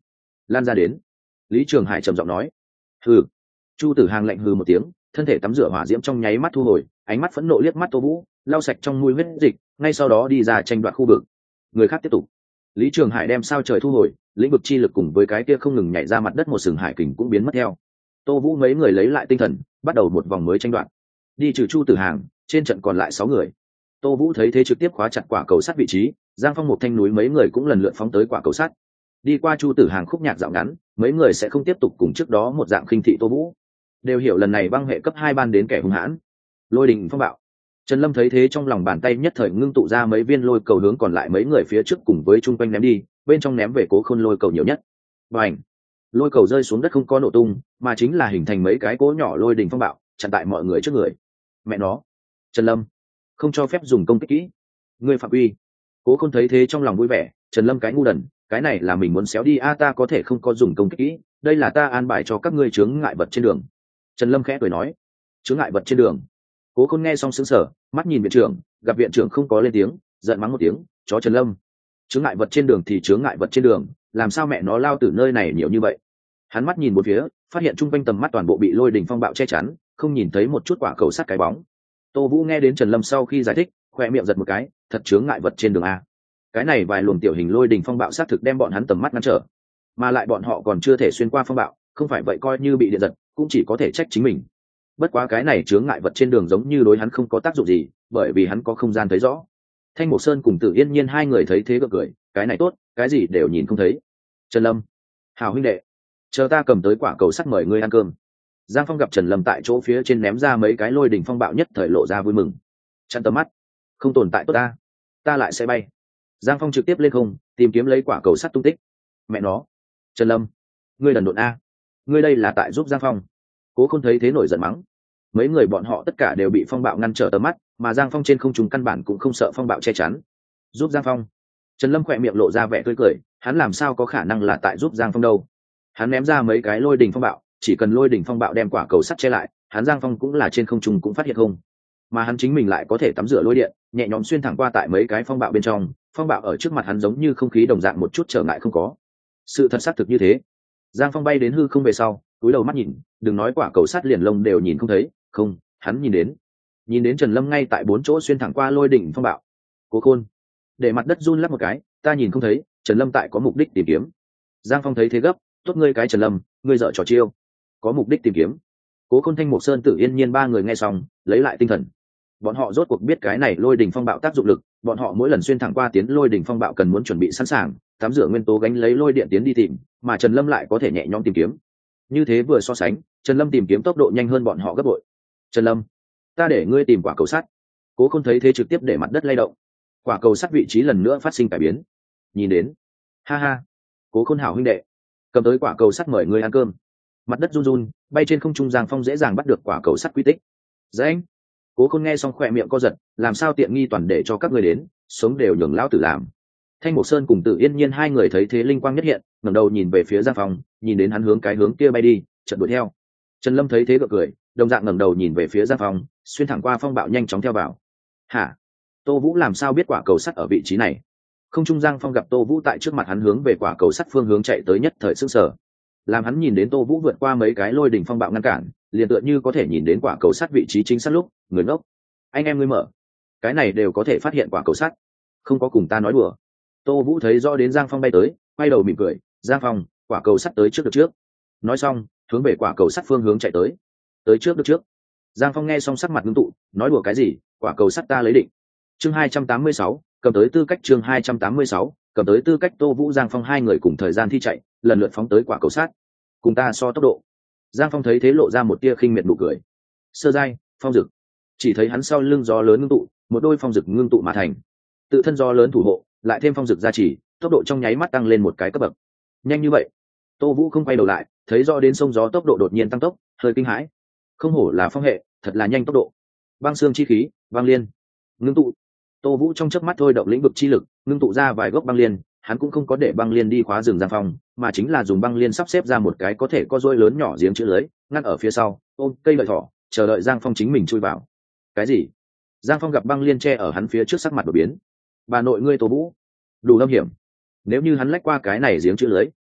lan ra đến. Lý Trường Hải trầm giọng nói. Hừ. Chu Tử Hàng lạnh hừ một tiếng, thân thể tắm rửa hỏa diễm trong nháy mắt thu hồi, ánh mắt phẫn nộ liếc mắt Tô Vũ, lau sạch trong mũi huyết dịch, ngay sau đó đi ra tranh đoạt khu vực. Người khác tiếp tục. Lý Trường Hải đem sao trời thu hồi, lĩnh vực chi lực cùng với cái kia không ngừng nhảy ra mặt đất một sừng hải kình cũng biến mất theo. Tô Vũ mấy người lấy lại tinh thần, bắt đầu một vòng mới tranh đoạt. Đi trừ Chu Tử Hàng, trên trận còn lại sáu người. Tô Vũ thấy thế trực tiếp khóa chặt quả cầu sắt vị trí, Giang Phong một thanh núi mấy người cũng lần lượt phóng tới quả cầu sắt. Đi qua Chu Tử Hàng khúc nhạc dạo ngắn, mấy người sẽ không tiếp tục cùng trước đó một dạng khinh thị Tô Vũ. Đều hiểu lần này băng hệ cấp hai ban đến kẻ hung hãn. Lôi đình phong bạo. Trần Lâm thấy thế trong lòng bàn tay nhất thời ngưng tụ ra mấy viên lôi cầu hướng còn lại mấy người phía trước cùng với chung quanh ném đi, bên trong ném về Cố Khôn lôi cầu nhiều nhất. Bành! Lôi cầu rơi xuống đất không có nổ tung, mà chính là hình thành mấy cái cỗ nhỏ lôi đình phong bạo, chặn tại mọi người trước người. Mẹ nó! Trần Lâm, không cho phép dùng công kích kỹ. Ngươi phạm quy. Cố Khôn thấy thế trong lòng vui vẻ, Trần Lâm cái ngu đần, cái này là mình muốn xéo đi a, ta có thể không có dùng công kích kỹ, đây là ta an bài cho các ngươi chướng ngại vật trên đường. Trần Lâm khẽ cười nói. Chướng ngại vật trên đường. Cố Khôn nghe xong sững sờ, mắt nhìn viện trưởng, gặp viện trưởng không có lên tiếng, giận mắng một tiếng, chó Trần Lâm. Chướng ngại vật trên đường thì chướng ngại vật trên đường, làm sao mẹ nó lao từ nơi này nhiều như vậy? Hắn mắt nhìn một phía, phát hiện trung quanh tầm mắt toàn bộ bị lôi đình phong bạo che chắn, không nhìn thấy một chút quả cầu sắt cái bóng. Tô Vũ nghe đến Trần Lâm sau khi giải thích, khoe miệng giật một cái, thật chướng ngại vật trên đường a. Cái này vài luồng tiểu hình lôi đình phong bạo sát thực đem bọn hắn tầm mắt ngăn trở, mà lại bọn họ còn chưa thể xuyên qua phong bạo, không phải vậy coi như bị điện giật, cũng chỉ có thể trách chính mình. Bất quá cái này chướng ngại vật trên đường giống như đối hắn không có tác dụng gì, bởi vì hắn có không gian thấy rõ. Thanh Mộc Sơn cùng Tử Yên Nhiên hai người thấy thế gật cười, cái này tốt, cái gì đều nhìn không thấy. Trần Lâm, hào huynh đệ, chờ ta cầm tới quả cầu sắt mời ngươi ăn cơm. Giang Phong gặp Trần Lâm tại chỗ phía trên ném ra mấy cái lôi đỉnh phong bạo nhất thời lộ ra vui mừng. Chặn tầm mắt, không tồn tại tốt ta, ta lại sẽ bay. Giang Phong trực tiếp lên không, tìm kiếm lấy quả cầu sắt tung tích. Mẹ nó, Trần Lâm, ngươi đần độn a, ngươi đây là tại giúp Giang Phong. Cố Khôn thấy thế nổi giận mắng. Mấy người bọn họ tất cả đều bị phong bạo ngăn trở tầm mắt, mà Giang Phong trên không trung căn bản cũng không sợ phong bạo che chắn. Giúp Giang Phong. Trần Lâm khỏe miệng lộ ra vẻ tươi cười, hắn làm sao có khả năng là tại giúp Giang Phong đâu? Hắn ném ra mấy cái lôi đỉnh phong bạo, chỉ cần lôi đỉnh phong bạo đem quả cầu sắt che lại, hắn Giang Phong cũng là trên không trung cũng phát hiện không. Mà hắn chính mình lại có thể tắm rửa lôi điện, nhẹ nhõm xuyên thẳng qua tại mấy cái phong bạo bên trong, phong bạo ở trước mặt hắn giống như không khí đồng dạng một chút trở ngại không có. Sự thật xác thực như thế. Giang Phong bay đến hư không về sau, cúi đầu mắt nhìn, đừng nói quả cầu sắt liền lông đều nhìn không thấy, không, hắn nhìn đến, nhìn đến Trần Lâm ngay tại bốn chỗ xuyên thẳng qua lôi đỉnh phong bạo. Cố Khôn, để mặt đất run lắc một cái, ta nhìn không thấy, Trần Lâm tại có mục đích tìm kiếm. Giang Phong thấy thế gấp, tốt ngươi cái Trần Lâm, ngươi dở trò chiêu, có mục đích tìm kiếm. Cố Khôn, Thanh Mộc Sơn, Tử Yên Nhiên ba người nghe xong, lấy lại tinh thần. Bọn họ rốt cuộc biết cái này lôi đỉnh phong bạo tác dụng lực, bọn họ mỗi lần xuyên thẳng qua tiến lôi đỉnh phong bạo cần muốn chuẩn bị sẵn sàng, tắm rửa nguyên tố gánh lấy lôi điện tiến đi tìm, mà Trần Lâm lại có thể nhẹ nhõm tìm kiếm. Như thế vừa so sánh, Trần Lâm tìm kiếm tốc độ nhanh hơn bọn họ gấp bội. Trần Lâm, ta để ngươi tìm quả cầu sắt. Cố Khôn thấy thế trực tiếp để mặt đất lay động, quả cầu sắt vị trí lần nữa phát sinh cải biến. Nhìn đến, ha ha, Cố Khôn hảo huynh đệ, cầm tới quả cầu sắt mời ngươi ăn cơm. Mặt đất run run, bay trên không trung Giang Phong dễ dàng bắt được quả cầu sắt quy tích. Dãy. Cố Khôn nghe xong khỏe miệng co giật, làm sao tiện nghi toàn để cho các ngươi đến, sống đều nhường lão tử làm. Thanh Mộc Sơn cùng Tử Yên Nhiên hai người thấy thế linh quang nhất hiện, ngẩng đầu nhìn về phía Giang Phong, nhìn đến hắn hướng cái hướng kia bay đi, chợt đuổi theo. Trần Lâm thấy thế gật cười, đồng dạng ngẩng đầu nhìn về phía Giang Phong, xuyên thẳng qua phong bạo nhanh chóng theo vào. Hả? Tô Vũ làm sao biết quả cầu sắt ở vị trí này? Không trung Giang Phong gặp Tô Vũ tại trước mặt hắn hướng về quả cầu sắt phương hướng chạy tới nhất thời sửng sở. Làm hắn nhìn đến Tô Vũ vượt qua mấy cái lôi đỉnh phong bạo ngăn cản, liền tựa như có thể nhìn đến quả cầu sắt vị trí chính xác lúc, người ngốc. Anh em ngươi mở, cái này đều có thể phát hiện quả cầu sắt, không có cùng ta nói đùa. Tô Vũ thấy rõ đến Giang Phong bay tới, quay đầu mỉm cười, Giang Phong, quả cầu sắt tới trước được trước. Nói xong, hướng về quả cầu sắt phương hướng chạy tới. Tới trước được trước. Giang Phong nghe xong sắc mặt ngưng tụ, nói đùa cái gì, quả cầu sắt ta lấy định. Chương hai trăm tám mươi sáu, cầm tới tư cách. Chương hai trăm tám mươi sáu, cầm tới tư cách. Tô Vũ Giang Phong hai người cùng thời gian thi chạy, lần lượt phóng tới quả cầu sắt. Cùng ta so tốc độ. Giang Phong thấy thế lộ ra một tia khinh miệt nụ cười. Sơ giai, phong dực. Chỉ thấy hắn sau lưng gió lớn ngưng tụ, một đôi phong dực ngưng tụ mà thành. Tự thân gió lớn thủ hộ, lại thêm phong dực gia trì, tốc độ trong nháy mắt tăng lên một cái cấp bậc. Nhanh như vậy. Tô Vũ không quay đầu lại, thấy rõ đến sông gió tốc độ đột nhiên tăng tốc, hơi kinh hãi. Không hổ là phong hệ, thật là nhanh tốc độ. Băng xương chi khí, băng liên, ngưng tụ. Tô Vũ trong chớp mắt thôi động lĩnh vực chi lực, ngưng tụ ra vài gốc băng liên, hắn cũng không có để băng liên đi khóa rừng Giang Phong, mà chính là dùng băng liên sắp xếp ra một cái có thể có rôi lớn nhỏ giếng chữ lưới, ngăn ở phía sau, ôm cây lợi thỏ, chờ đợi Giang Phong chính mình chui vào. Cái gì? Giang Phong gặp băng liên che ở hắn phía trước, sắc mặt đổi biến. Bà nội ngươi Tô Vũ, đủ lâm hiểm. Nếu như hắn lách qua cái này giếng chữ lưới,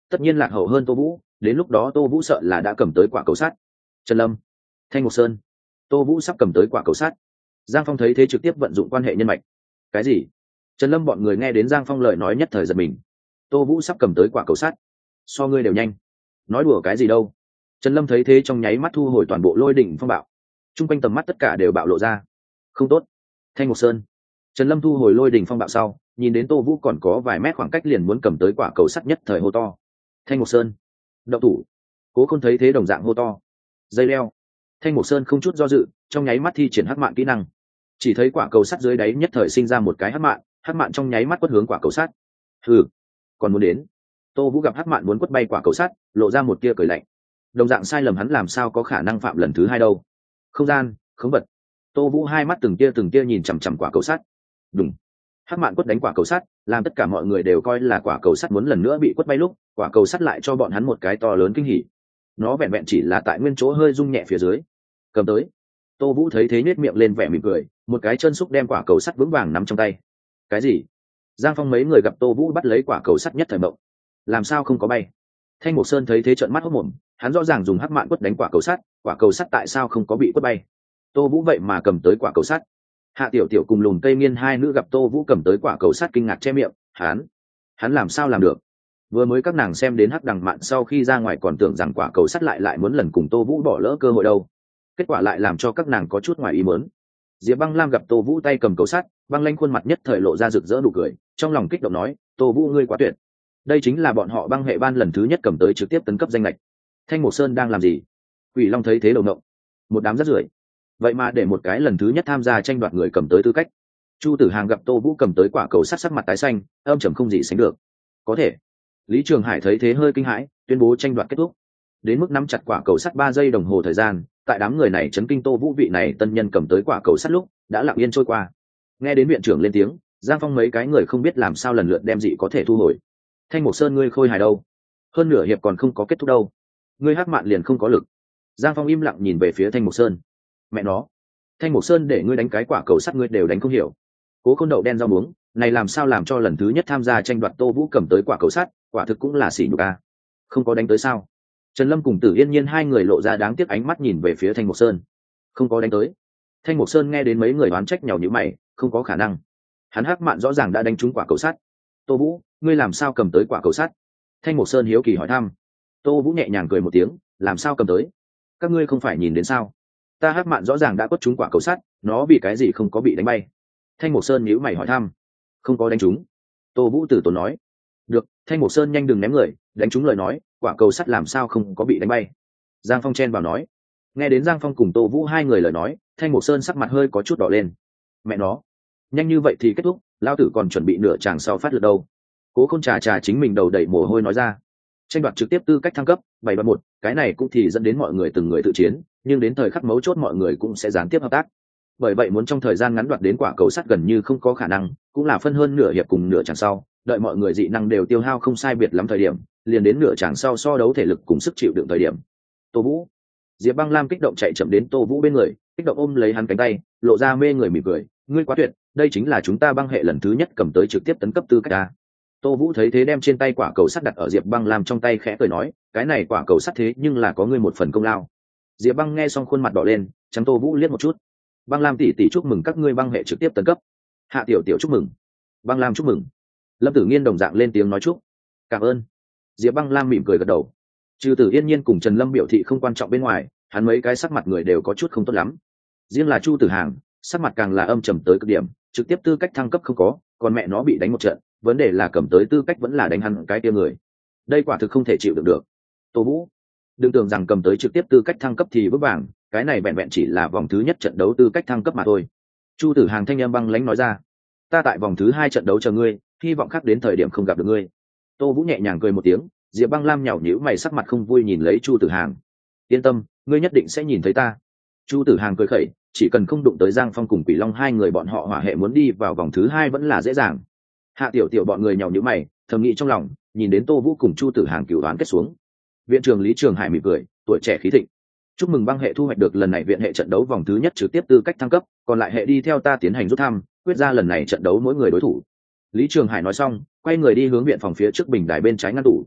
tất nhiên lạc hậu hơn Tô Vũ, đến lúc đó Tô Vũ sợ là đã cầm tới quả cầu sắt. Trần Lâm, Thanh Ngọc Sơn, Tô Vũ sắp cầm tới quả cầu sắt. Giang Phong thấy thế trực tiếp vận dụng quan hệ nhân mạch. Cái gì? Trần Lâm bọn người nghe đến Giang Phong lời nói nhất thời giật mình. Tô Vũ sắp cầm tới quả cầu sắt, so ngươi đều nhanh. Nói đùa cái gì đâu? Trần Lâm thấy thế trong nháy mắt thu hồi toàn bộ lôi đỉnh phong bạo. Trung quanh tầm mắt tất cả đều bạo lộ ra. Không tốt. Thanh Ngọc Sơn. Trần Lâm thu hồi lôi đỉnh phong bạo sau, nhìn đến Tô Vũ còn có vài mét khoảng cách liền muốn cầm tới quả cầu sắt nhất thời hô to. Thanh Ngọc Sơn, động thủ. Cố Khôn thấy thế đồng dạng hô to. Dây leo. Thanh Ngọc Sơn không chút do dự, trong nháy mắt thi triển hắc mạn kỹ năng. Chỉ thấy quả cầu sắt dưới đáy nhất thời sinh ra một cái hắc mạn, hắc mạn trong nháy mắt quất hướng quả cầu sắt. Hừ, còn muốn đến. Tô Vũ gặp hắc mạn muốn quất bay quả cầu sắt, lộ ra một tia cười lạnh. Đồng dạng sai lầm hắn làm sao có khả năng phạm lần thứ hai đâu. Không gian, khống vật. Tô Vũ hai mắt từng tia từng tia nhìn chằm chằm quả cầu sắt. Đùng. Hắc mạn quất đánh quả cầu sắt, làm tất cả mọi người đều coi là quả cầu sắt muốn lần nữa bị quất bay lúc, quả cầu sắt lại cho bọn hắn một cái to lớn kinh hỉ. Nó vẹn vẹn chỉ là tại nguyên chỗ hơi rung nhẹ phía dưới. Cầm tới. Tô Vũ thấy thế nhếch miệng lên vẻ mỉm cười, một cái chân xúc đem quả cầu sắt vững vàng nắm trong tay. Cái gì? Giang Phong mấy người gặp Tô Vũ bắt lấy quả cầu sắt nhất thời mộng. Làm sao không có bay? Thanh Mục Sơn thấy thế trợn mắt hốt mồm, hắn rõ ràng dùng hắc mạn quất đánh quả cầu sắt, quả cầu sắt tại sao không có bị quất bay? Tô Vũ vậy mà cầm tới quả cầu sắt. Hạ Tiểu Tiểu cùng Lùn Cây Miên hai nữ gặp Tô Vũ cầm tới quả cầu sắt kinh ngạc che miệng, hắn, hắn làm sao làm được? Vừa mới các nàng xem đến hắc đằng mạn sau khi ra ngoài còn tưởng rằng quả cầu sắt lại lại muốn lần cùng Tô Vũ bỏ lỡ cơ hội đâu. Kết quả lại làm cho các nàng có chút ngoài ý muốn. Diệp Băng Lam gặp Tô Vũ tay cầm cầu sắt, băng lãnh khuôn mặt nhất thời lộ ra rực rỡ nụ cười, trong lòng kích động nói, Tô Vũ ngươi quá tuyệt. Đây chính là bọn họ băng hệ ban lần thứ nhất cầm tới trực tiếp tấn cấp danh lệch. Thanh Mục Sơn đang làm gì? Quỷ Long thấy thế đầu ngộng, một đám rác rưởi. Vậy mà để một cái lần thứ nhất tham gia tranh đoạt người cầm tới tư cách. Chu Tử Hàng gặp Tô Vũ cầm tới quả cầu sắt sắc mặt tái xanh, âm trầm không gì sánh được. Có thể. Lý Trường Hải thấy thế hơi kinh hãi, tuyên bố tranh đoạt kết thúc. Đến mức nắm chặt quả cầu sắt ba giây đồng hồ thời gian, tại đám người này chấn kinh Tô Vũ vị này tân nhân cầm tới quả cầu sắt lúc, đã lặng yên trôi qua. Nghe đến viện trưởng lên tiếng, Giang Phong mấy cái người không biết làm sao lần lượt đem dị có thể thu hồi. Thanh Mục Sơn ngươi khôi hài đâu? Hơn nửa hiệp còn không có kết thúc đâu. Ngươi hắc mạn liền không có lực. Giang Phong im lặng nhìn về phía Thanh Mục Sơn. Mẹ nó, Thanh Mục Sơn để ngươi đánh cái quả cầu sắt ngươi đều đánh không hiểu. Cố Khôn đậu đen rau muống, này làm sao làm cho lần thứ nhất tham gia tranh đoạt Tô Vũ cầm tới quả cầu sắt, quả thực cũng là xỉ nhục a. Không có đánh tới sao? Trần Lâm cùng Tử Yên Nhiên hai người lộ ra đáng tiếc ánh mắt nhìn về phía Thanh Mục Sơn. Không có đánh tới. Thanh Mục Sơn nghe đến mấy người oán trách nhàu nhíu mày, không có khả năng. Hắn hắc mạn rõ ràng đã đánh trúng quả cầu sắt. Tô Vũ, ngươi làm sao cầm tới quả cầu sắt? Thanh Mục Sơn hiếu kỳ hỏi thăm. Tô Vũ nhẹ nhàng cười một tiếng, làm sao cầm tới? Các ngươi không phải nhìn đến sao? Ta hắc mạn rõ ràng đã quất trúng quả cầu sắt, nó vì cái gì không có bị đánh bay? Thanh Mục Sơn nhíu mày hỏi thăm. Không có đánh trúng. Tô Vũ từ tốn nói. Được, Thanh Mục Sơn nhanh đừng ném người, đánh trúng lời nói, quả cầu sắt làm sao không có bị đánh bay? Giang Phong chen vào nói. Nghe đến Giang Phong cùng Tô Vũ hai người lời nói, Thanh Mục Sơn sắc mặt hơi có chút đỏ lên. Mẹ nó, nhanh như vậy thì kết thúc, lão tử còn chuẩn bị nửa chàng sau phát lượt đâu. Cố Khôn trà trà chính mình đầu đầy mồ hôi nói ra. Tranh đoạt trực tiếp tư cách thăng cấp, bảy và một, cái này cũng thì dẫn đến mọi người từng người tự chiến, nhưng đến thời khắc mấu chốt mọi người cũng sẽ gián tiếp hợp tác. Bởi vậy muốn trong thời gian ngắn đoạt đến quả cầu sắt gần như không có khả năng, cũng là phân hơn nửa hiệp cùng nửa chàng sau, đợi mọi người dị năng đều tiêu hao không sai biệt lắm thời điểm, liền đến nửa chàng sau so đấu thể lực cùng sức chịu đựng thời điểm. Tô Vũ, Diệp Băng Lam kích động chạy chậm đến Tô Vũ bên người, kích động ôm lấy hắn cánh tay, lộ ra mê người mỉm cười, ngươi quá tuyệt, đây chính là chúng ta băng hệ lần thứ nhất cầm tới trực tiếp tấn cấp tư cách ta. Tô Vũ thấy thế đem trên tay quả cầu sắt đặt ở Diệp Băng Lam trong tay khẽ cười nói, cái này quả cầu sắt thế nhưng là có ngươi một phần công lao. Diệp Băng nghe xong khuôn mặt đỏ lên, trắng Tô Vũ liếc một chút. Băng Lam tỷ tỷ chúc mừng các ngươi băng hệ trực tiếp tấn cấp. Hạ Tiểu Tiểu chúc mừng. Băng Lam chúc mừng. Lâm Tử Nghiên đồng dạng lên tiếng nói chúc. Cảm ơn. Diệp Băng Lam mỉm cười gật đầu. Trừ Tử Yên Nhiên cùng Trần Lâm biểu thị không quan trọng bên ngoài, hắn mấy cái sắc mặt người đều có chút không tốt lắm. Riêng là Chu Tử Hàng, sắc mặt càng là âm trầm tới cực điểm, trực tiếp tư cách thăng cấp không có, còn mẹ nó bị đánh một trận, vấn đề là cầm tới tư cách vẫn là đánh hắn cái kia người. Đây quả thực không thể chịu được được. Tô Vũ, đừng tưởng rằng cầm tới trực tiếp tư cách thăng cấp thì vững vàng, cái này vẹn vẹn chỉ là vòng thứ nhất trận đấu tư cách thăng cấp mà thôi. Chu Tử Hàng thanh âm băng lãnh nói ra. Ta tại vòng thứ hai trận đấu chờ ngươi, hy vọng khác đến thời điểm không gặp được ngươi. Tô Vũ nhẹ nhàng cười một tiếng, Diệp Băng Lam nhàu nhíu mày sắc mặt không vui nhìn lấy Chu Tử Hàng. Yên tâm, ngươi nhất định sẽ nhìn thấy ta. Chu Tử Hàng cười khẩy, chỉ cần không đụng tới Giang Phong cùng Quỷ Long hai người bọn họ hỏa hệ muốn đi vào vòng thứ hai vẫn là dễ dàng. Hạ Tiểu Tiểu bọn người nhàu nhíu mày, thầm nghĩ trong lòng, nhìn đến Tô Vũ cùng Chu Tử Hàng cửu đoán kết xuống. Viện trưởng Lý Trường Hải mỉm cười, tuổi trẻ khí thịnh. Chúc mừng băng hệ thu hoạch được lần này viện hệ trận đấu vòng thứ nhất trực tiếp tư cách thăng cấp, còn lại hệ đi theo ta tiến hành rút thăm, quyết ra lần này trận đấu mỗi người đối thủ. Lý Trường Hải nói xong, quay người đi hướng viện phòng phía trước bình đài bên trái ngăn tủ.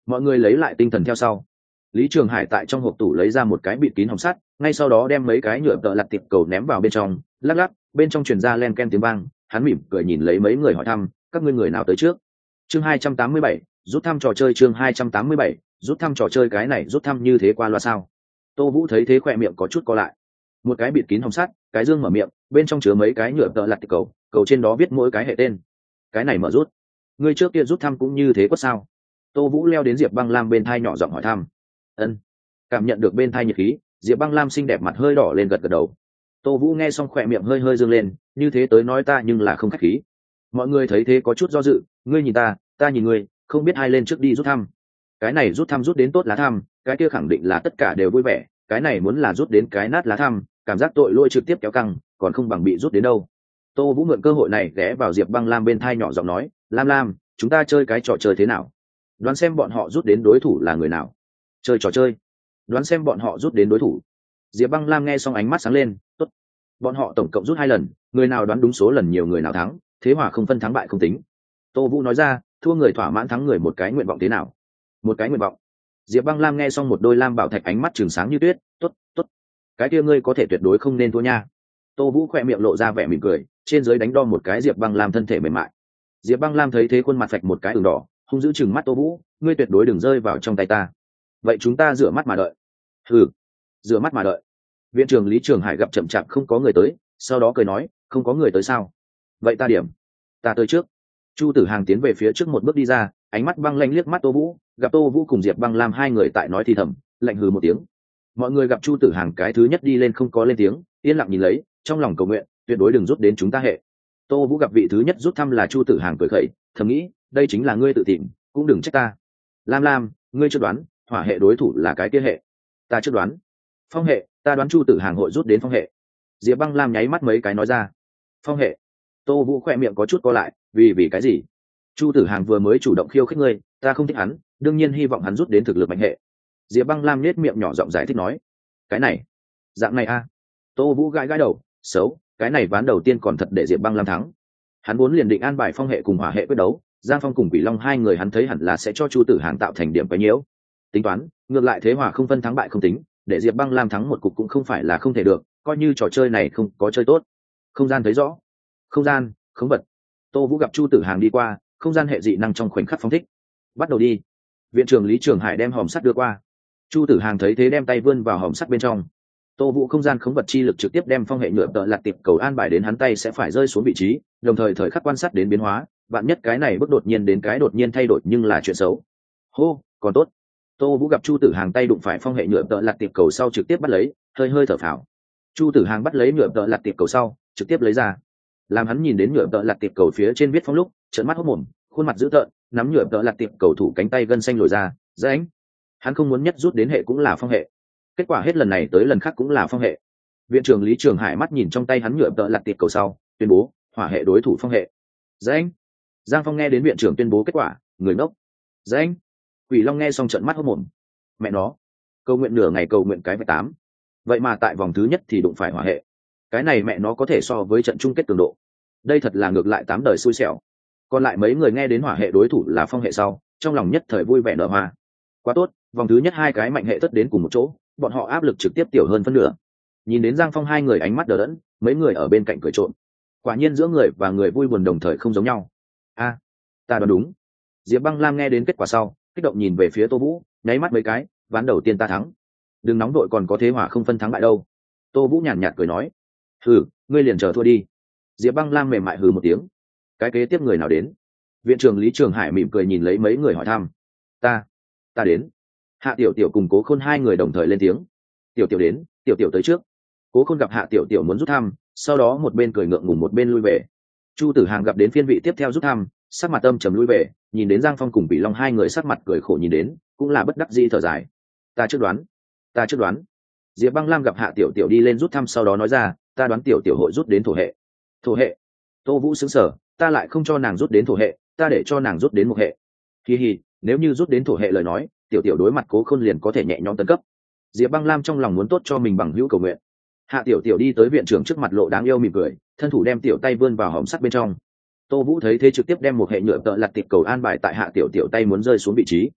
mọi người lấy lại tinh thần theo sau. Lý Trường Hải tại trong hộp tủ lấy ra một cái bịt kín hồng sắt, ngay sau đó đem mấy cái nhựa tợ lặt tiệp cầu ném vào bên trong, lắc lắc, bên trong truyền ra len ken tiếng vang. Hắn mỉm cười nhìn lấy mấy người hỏi thăm, các ngươi người nào tới trước? Chương hai trăm tám mươi bảy, rút thăm trò chơi. Chương hai trăm tám mươi bảy, rút thăm trò chơi. Cái này rút thăm như thế qua loa sao? Tô Vũ thấy thế khỏe miệng có chút co lại. Một cái bịt kín hồng sắt, cái dương mở miệng, bên trong chứa mấy cái nhựa tợ lặt tiệp cầu, cầu trên đó viết mỗi cái hệ tên. Cái này mở rút. Ngươi trước kia rút thăm cũng như thế có sao? Tô Vũ leo đến Diệp Băng Lam bên thai nhỏ giọng hỏi thăm. Ân. Cảm nhận được bên thai nhiệt khí, Diệp Băng Lam xinh đẹp mặt hơi đỏ lên, gật gật đầu. Tô Vũ nghe xong khỏe miệng hơi hơi dương lên, như thế tới nói ta nhưng là không khách khí. Mọi người thấy thế có chút do dự, ngươi nhìn ta, ta nhìn ngươi, không biết ai lên trước đi rút thăm. Cái này rút thăm rút đến tốt lá thăm, cái kia khẳng định là tất cả đều vui vẻ, cái này muốn là rút đến cái nát lá thăm, cảm giác tội lỗi trực tiếp kéo căng, còn không bằng bị rút đến đâu. Tô Vũ mượn cơ hội này ghé vào Diệp Băng Lam bên thai nhỏ giọng nói, Lam Lam, chúng ta chơi cái trò chơi thế nào? Đoán xem bọn họ rút đến đối thủ là người nào. Chơi trò chơi. Đoán xem bọn họ rút đến đối thủ. Diệp Băng Lam nghe xong ánh mắt sáng lên, tốt. Bọn họ tổng cộng rút hai lần, người nào đoán đúng số lần nhiều người nào thắng, thế hòa không phân thắng bại không tính. Tô Vũ nói ra, thua người thỏa mãn thắng người một cái nguyện vọng thế nào? Một cái nguyện vọng. Diệp Băng Lam nghe xong một đôi lam bảo thạch ánh mắt trừng sáng như tuyết, tốt, tốt. Cái kia ngươi có thể tuyệt đối không nên thua nha. Tô Vũ khỏe miệng lộ ra vẻ mỉm cười, trên dưới đánh đo một cái Diệp Băng Lam thân thể mềm mại. Diệp Băng Lam thấy thế khuôn mặt phạch một cái ửng đỏ, hung dữ chừng mắt Tô Vũ, ngươi tuyệt đối đừng rơi vào trong tay ta. Vậy chúng ta rửa mắt mà đợi. Ừ, rửa mắt mà đợi. Viện trưởng Lý Trường Hải gặp chậm chạp không có người tới, sau đó cười nói, không có người tới sao? Vậy ta điểm, ta tới trước. Chu Tử Hàng tiến về phía trước một bước đi ra, ánh mắt băng lãnh liếc mắt Tô Vũ, gặp Tô Vũ cùng Diệp Băng Lam hai người tại nói thì thầm, lạnh hừ một tiếng. Mọi người gặp Chu Tử Hàng cái thứ nhất đi lên không có lên tiếng, yên lặng nhìn lấy, trong lòng cầu nguyện, tuyệt đối đừng rút đến chúng ta hệ. Tô Vũ gặp vị thứ nhất rút thăm là Chu Tử Hàng cười khẩy, thầm nghĩ, đây chính là ngươi tự tìm, cũng đừng trách ta. Lam Lam, ngươi chưa đoán, hỏa hệ đối thủ là cái kia hệ. Ta chưa đoán. Phong hệ, ta đoán Chu Tử Hàng hội rút đến phong hệ. Diệp Băng Lam nháy mắt mấy cái nói ra. Phong hệ. Tô Vũ khỏe miệng có chút co lại, vì vì cái gì? Chu Tử Hàng vừa mới chủ động khiêu khích ngươi, ta không thích hắn, đương nhiên hy vọng hắn rút đến thực lực mạnh hệ. Diệp Băng Lam nhếch miệng nhỏ giọng giải thích nói. Cái này, dạng này a. À? Tô Vũ gãi gãi đầu, xấu, cái này ván đầu tiên còn thật để Diệp Băng Lam thắng. Hắn vốn liền định an bài phong hệ cùng hỏa hệ quyết đấu, Giang Phong cùng Quỷ Long hai người hắn thấy hẳn là sẽ cho Chu Tử Hàng tạo thành điểm quấy nhiễu. Tính toán, ngược lại thế hòa không phân thắng bại không tính, để Diệp Băng Lam thắng một cục cũng không phải là không thể được, coi như trò chơi này không có chơi tốt. Không gian thấy rõ. Không gian, khống vật. Tô Vũ gặp Chu Tử Hàng đi qua, không gian hệ dị năng trong khoảnh khắc phóng thích. Bắt đầu đi. Viện trưởng Lý Trường Hải đem hòm sắt đưa qua. Chu Tử Hàng thấy thế đem tay vươn vào hòm sắt bên trong. Tô Vũ không gian khống vật chi lực trực tiếp đem phong hệ nhựa tợ lặt tiệp cầu an bài đến hắn tay sẽ phải rơi xuống vị trí, đồng thời thời khắc quan sát đến biến hóa, bạn nhất cái này bước đột nhiên đến cái đột nhiên thay đổi nhưng là chuyện xấu. Hô, còn tốt. Tô Vũ gặp Chu Tử Hàng tay đụng phải phong hệ nhựa tợ lặt tiệp cầu sau trực tiếp bắt lấy, hơi hơi thở phào. Chu Tử Hàng bắt lấy nhựa tợ lặt tiệp cầu sau, trực tiếp lấy ra. Làm hắn nhìn đến nhựa tợ lặt tiệp cầu phía trên viết phong lúc, trợn mắt hốt mồm, khuôn mặt dữ tợn, nắm nhựa tợ lặt tiệp cầu thủ cánh tay gân xanh lồi ra, rãnh. Hắn không muốn nhất rút đến hệ cũng là phong hệ. Kết quả hết lần này tới lần khác cũng là phong hệ. Viện trưởng Lý Trường Hải mắt nhìn trong tay hắn nhựa tợ lặt tiệp cầu sau, tuyên bố hỏa hệ đối thủ phong hệ. Rãnh. Giang Phong nghe đến viện trưởng tuyên bố kết quả, người ngốc. Rãnh. Quỷ Long nghe xong trợn mắt hốt mồm. Mẹ nó, cầu nguyện nửa ngày cầu nguyện cái vạch tám, vậy mà tại vòng thứ nhất thì đụng phải hỏa hệ. Cái này mẹ nó có thể so với trận chung kết cường độ. Đây thật là ngược lại tám đời xui xẻo. Còn lại mấy người nghe đến hỏa hệ đối thủ là phong hệ sau, trong lòng nhất thời vui vẻ nở hoa. Quá tốt, vòng thứ nhất hai cái mạnh hệ tất đến cùng một chỗ, bọn họ áp lực trực tiếp tiểu hơn phân nửa. Nhìn đến Giang Phong hai người ánh mắt đờ đẫn, mấy người ở bên cạnh cười trộm. Quả nhiên giữa người và người vui buồn đồng thời không giống nhau. A, ta đoán đúng. Diệp Băng Lam nghe đến kết quả sau, kích động nhìn về phía Tô Vũ, nháy mắt mấy cái, ván đầu tiên ta thắng. Đừng nóng đội, còn có thế hòa không phân thắng bại đâu. Tô Vũ nhàn nhạt cười nói. Hừ, ngươi liền chờ thua đi. Diệp Băng Lam mềm mại hừ một tiếng. Cái kế tiếp người nào đến? Viện trưởng Lý Trường Hải mỉm cười nhìn lấy mấy người hỏi thăm. Ta, ta đến. Hạ Tiểu Tiểu cùng Cố Khôn hai người đồng thời lên tiếng. Tiểu Tiểu đến, Tiểu Tiểu tới trước. Cố Khôn gặp Hạ Tiểu Tiểu muốn rút thăm, sau đó một bên cười ngượng ngùng một bên lui về. Chu Tử Hàng gặp đến phiên vị tiếp theo rút thăm, sắc mặt âm trầm lui về, nhìn đến Giang Phong cùng Bỉ Long hai người sắc mặt cười khổ nhìn đến, cũng là bất đắc dĩ thở dài. Ta chưa đoán, ta chưa đoán. Diệp Băng Lam gặp Hạ Tiểu Tiểu đi lên rút thăm sau đó nói ra, ta đoán Tiểu Tiểu hội rút đến thổ hệ. Thổ hệ? Tô Vũ sững sờ, ta lại không cho nàng rút đến thổ hệ, ta để cho nàng rút đến một hệ. Hi hi, nếu như rút đến thổ hệ lời nói, Tiểu Tiểu đối mặt Cố Khôn liền có thể nhẹ nhõm tấn cấp. Diệp Băng Lam trong lòng muốn tốt cho mình bằng hữu cầu nguyện. Hạ Tiểu Tiểu đi tới viện trưởng trước mặt lộ đáng yêu mỉm cười, thân thủ đem tiểu tay vươn vào hõm sắt bên trong. Tô Vũ thấy thế trực tiếp đem một hệ nhựa tợ lặt tiệp cầu an bài tại Hạ Tiểu Tiểu tay muốn rơi xuống vị trí.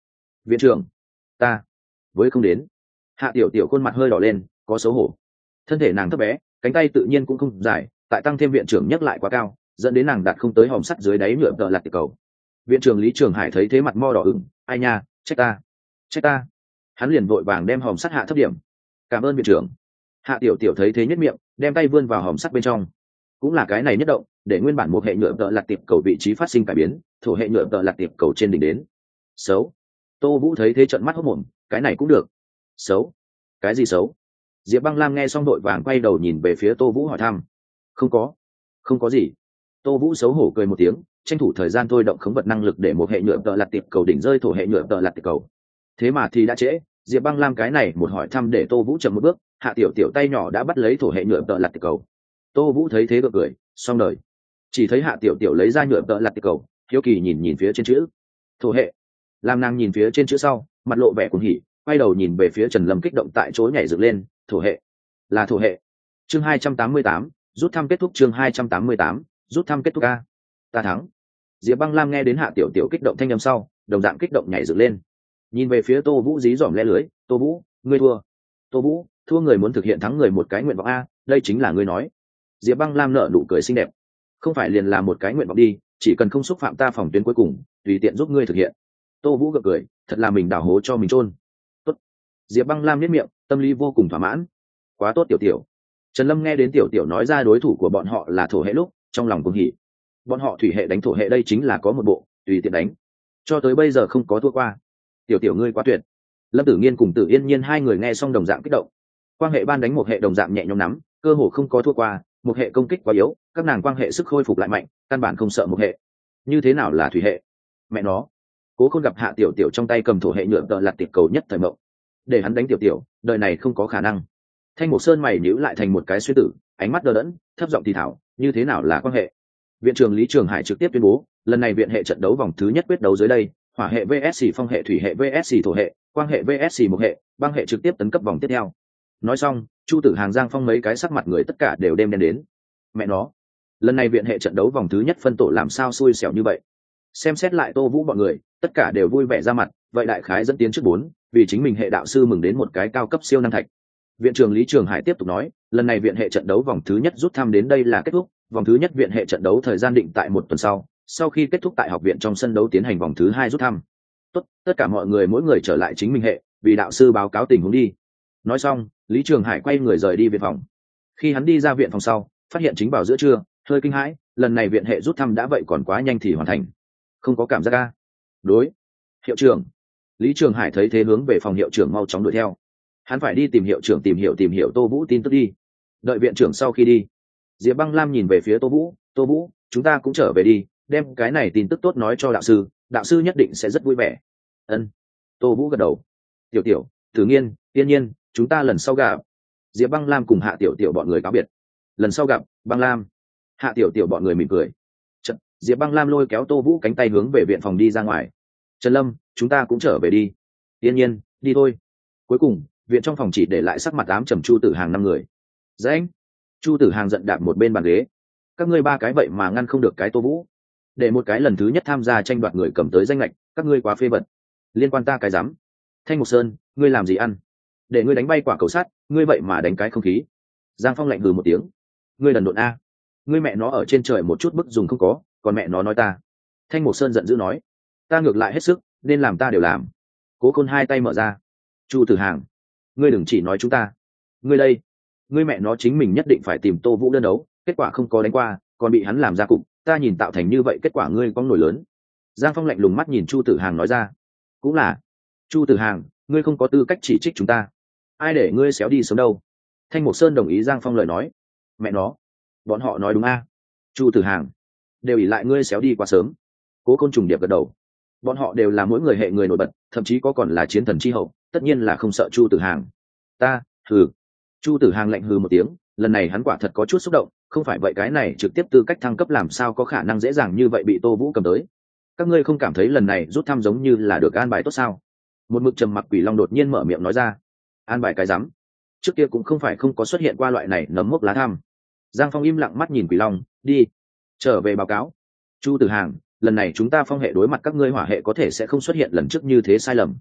viện trưởng, ta với không đến. Hạ tiểu tiểu khuôn mặt hơi đỏ lên, có xấu hổ. Thân thể nàng thấp bé, cánh tay tự nhiên cũng không dài, tại tăng thêm viện trưởng nhấc lại quá cao, dẫn đến nàng đạt không tới hòm sắt dưới đáy nhựa tợ lặt tiệp cầu. Viện trưởng Lý Trường Hải thấy thế mặt mo đỏ ửng, ai nha, trách ta, trách ta. Hắn liền vội vàng đem hòm sắt hạ thấp điểm. Cảm ơn viện trưởng. Hạ tiểu tiểu thấy thế nhất miệng, đem tay vươn vào hòm sắt bên trong. Cũng là cái này nhất động, để nguyên bản một hệ nhựa tợ lặt tiệp cầu vị trí phát sinh cải biến, thổ hệ nhựa tợ lặt tiệp cầu trên đỉnh đến. Xấu. Tô Vũ thấy thế trợn mắt hốt mồm, cái này cũng được. Xấu. Cái gì xấu? Diệp Băng Lam nghe xong đội vàng quay đầu nhìn về phía Tô Vũ hỏi thăm. Không có, không có gì. Tô Vũ xấu hổ cười một tiếng, tranh thủ thời gian thôi động khống vật năng lực để một hệ nhựa tợ lặt tiệp cầu đỉnh rơi thổ hệ nhựa tợ lặt tiệp cầu. Thế mà thì đã trễ, Diệp Băng Lam cái này một hỏi thăm để Tô Vũ chậm một bước, Hạ tiểu tiểu tay nhỏ đã bắt lấy thổ hệ nhựa tợ lặt tiệp cầu. Tô Vũ thấy thế gượng cười, xong đời. Chỉ thấy Hạ tiểu tiểu lấy ra nhựa tợ lặt tiệp cầu, hiếu kỳ nhìn nhìn phía trên chữ thổ hệ. Lam nàng nhìn phía trên chữ sau, mặt lộ vẻ cuồng hỉ, quay đầu nhìn về phía Trần Lâm kích động tại chỗ nhảy dựng lên, thổ hệ, là thổ hệ. Chương hai trăm tám mươi tám, rút thăm kết thúc. Chương hai trăm tám mươi tám, rút thăm kết thúc a. Ta thắng. Diệp Băng Lam nghe đến Hạ tiểu tiểu kích động thanh âm sau, đồng dạng kích động nhảy dựng lên. Nhìn về phía Tô Vũ dí dỏm le lưới, "Tô Vũ, ngươi thua." "Tô Vũ, thua người muốn thực hiện thắng người một cái nguyện vọng a, đây chính là ngươi nói." Diệp Băng Lam nở nụ cười xinh đẹp. "Không phải liền là một cái nguyện vọng đi, chỉ cần không xúc phạm ta phòng tuyến cuối cùng, tùy tiện giúp ngươi thực hiện." Tô Vũ gật cười, thật là mình đào hố cho mình chôn. "Tốt." Diệp Băng Lam nhếch miệng, tâm lý vô cùng thỏa mãn. "Quá tốt tiểu tiểu." Trần Lâm nghe đến tiểu tiểu nói ra đối thủ của bọn họ là thổ hệ lúc, trong lòng cuồng hỉ. Bọn họ thủy hệ đánh thổ hệ đây chính là có một bộ, tùy tiện đánh. Cho tới bây giờ không có thua qua. Tiểu tiểu ngươi quá tuyệt. Lâm Tử Nghiên cùng Tử Yên Nhiên hai người nghe xong đồng dạng kích động. Quan hệ ban đánh một hệ đồng dạng nhẹ nhõm nắm, cơ hồ không có thua qua, một hệ công kích quá yếu, các nàng quan hệ sức khôi phục lại mạnh, căn bản không sợ một hệ. Như thế nào là thủy hệ? Mẹ nó. Cố Khôn gặp Hạ tiểu tiểu trong tay cầm thổ hệ nhựa tợ lặt tiệp cầu nhất thời mộng. Để hắn đánh tiểu tiểu, đời này không có khả năng. Thanh Mục Sơn mày nhíu lại thành một cái suy tử, ánh mắt đờ đẫn, thấp giọng thì thảo, như thế nào là quan hệ? Viện trưởng Lý Trường Hải trực tiếp tuyên bố, lần này viện hệ trận đấu vòng thứ nhất quyết đấu dưới đây, hỏa hệ vs phong hệ, thủy hệ vs thổ hệ, quang hệ vs một hệ, băng hệ trực tiếp tấn cấp vòng tiếp theo. Nói xong, Chu Tử Hàng Giang Phong mấy cái sắc mặt người tất cả đều đem đen đến. Mẹ nó, lần này viện hệ trận đấu vòng thứ nhất phân tổ làm sao xui xẻo như vậy? Xem xét lại Tô Vũ bọn người, tất cả đều vui vẻ ra mặt, vậy đại khái dẫn tiến trước bốn, vì chính mình hệ đạo sư mừng đến một cái cao cấp siêu năng thạch. Viện trưởng Lý Trường Hải tiếp tục nói, lần này viện hệ trận đấu vòng thứ nhất rút thăm đến đây là kết thúc, vòng thứ nhất viện hệ trận đấu thời gian định tại một tuần sau, sau khi kết thúc tại học viện trong sân đấu tiến hành vòng thứ hai rút thăm. Tốt, tất cả mọi người mỗi người trở lại chính mình hệ, vì đạo sư báo cáo tình huống đi. Nói xong, Lý Trường Hải quay người rời đi viện phòng. Khi hắn đi ra viện phòng sau, phát hiện chính vào giữa trưa, hơi kinh hãi, lần này viện hệ rút thăm đã vậy còn quá nhanh thì hoàn thành. Không có cảm giác a. Đối. Hiệu trưởng. Lý Trường Hải thấy thế hướng về phòng hiệu trưởng mau chóng đuổi theo. Hắn phải đi tìm hiệu trưởng tìm hiểu tìm hiểu Tô Vũ tin tức đi. Đợi viện trưởng sau khi đi, Diệp Băng Lam nhìn về phía Tô Vũ, "Tô Vũ, chúng ta cũng trở về đi, đem cái này tin tức tốt nói cho đạo sư, đạo sư nhất định sẽ rất vui vẻ." Ân. Tô Vũ gật đầu. "Tiểu tiểu, Tử Nghiên, Yên Nhiên, chúng ta lần sau gặp." Diệp Băng Lam cùng Hạ tiểu tiểu bọn người cáo biệt. "Lần sau gặp, Băng Lam." Hạ tiểu tiểu bọn người mỉm cười. Chợt, Diệp Băng Lam lôi kéo Tô Vũ cánh tay hướng về viện phòng đi ra ngoài. "Trần Lâm, chúng ta cũng trở về đi." "Yên Nhiên, đi thôi." Cuối cùng, viện trong phòng chỉ để lại sắc mặt ám trầm Chu Tử Hàng năm người. "Dãnh!" Chu Tử Hàng giận đạp một bên bàn ghế. "Các ngươi ba cái vậy mà ngăn không được cái Tô Vũ. Để một cái lần thứ nhất tham gia tranh đoạt người cầm tới danh lệch, các ngươi quá phê bật. Liên quan ta cái dám. Thanh Mục Sơn, ngươi làm gì ăn? Để ngươi đánh bay quả cầu sắt, ngươi vậy mà đánh cái không khí." Giang Phong lạnh hừ một tiếng. "Ngươi đần độn a. Ngươi mẹ nó ở trên trời một chút bức dùng không có, còn mẹ nó nói ta." Thanh Mục Sơn giận dữ nói. "Ta ngược lại hết sức, nên làm ta đều làm." Cố Khôn hai tay mở ra. "Chu Tử Hàng, ngươi đừng chỉ nói chúng ta. Ngươi đây, ngươi mẹ nó chính mình nhất định phải tìm Tô Vũ đơn đấu, kết quả không có đánh qua, còn bị hắn làm ra cục, ta nhìn tạo thành như vậy kết quả ngươi có nổi lớn." Giang Phong lạnh lùng mắt nhìn Chu Tử Hàng nói ra. "Cũng là. Chu Tử Hàng, ngươi không có tư cách chỉ trích chúng ta. Ai để ngươi xéo đi sống đâu." Thanh Mục Sơn đồng ý Giang Phong lời nói. "Mẹ nó, bọn họ nói đúng a. Chu Tử Hàng, đều ỷ lại ngươi xéo đi quá sớm." Cố Côn trùng điệp gật đầu. Bọn họ đều là mỗi người hệ người nổi bật, thậm chí có còn là chiến thần chi hậu, tất nhiên là không sợ Chu Tử Hàng. "Ta, hừ." Chu Tử Hàng lạnh hừ một tiếng, lần này hắn quả thật có chút xúc động, không phải vậy cái này trực tiếp tư cách thăng cấp làm sao có khả năng dễ dàng như vậy bị Tô Vũ cầm tới. "Các ngươi không cảm thấy lần này rút thăm giống như là được an bài tốt sao?" Một mực trầm mặc Quỷ Long đột nhiên mở miệng nói ra. "An bài cái rắm, trước kia cũng không phải không có xuất hiện qua loại này nấm mốc lá thăm." Giang Phong im lặng mắt nhìn Quỷ Long, "Đi, trở về báo cáo. Chu Tử Hàng, lần này chúng ta phong hệ đối mặt các ngươi hỏa hệ có thể sẽ không xuất hiện lần trước như thế sai lầm."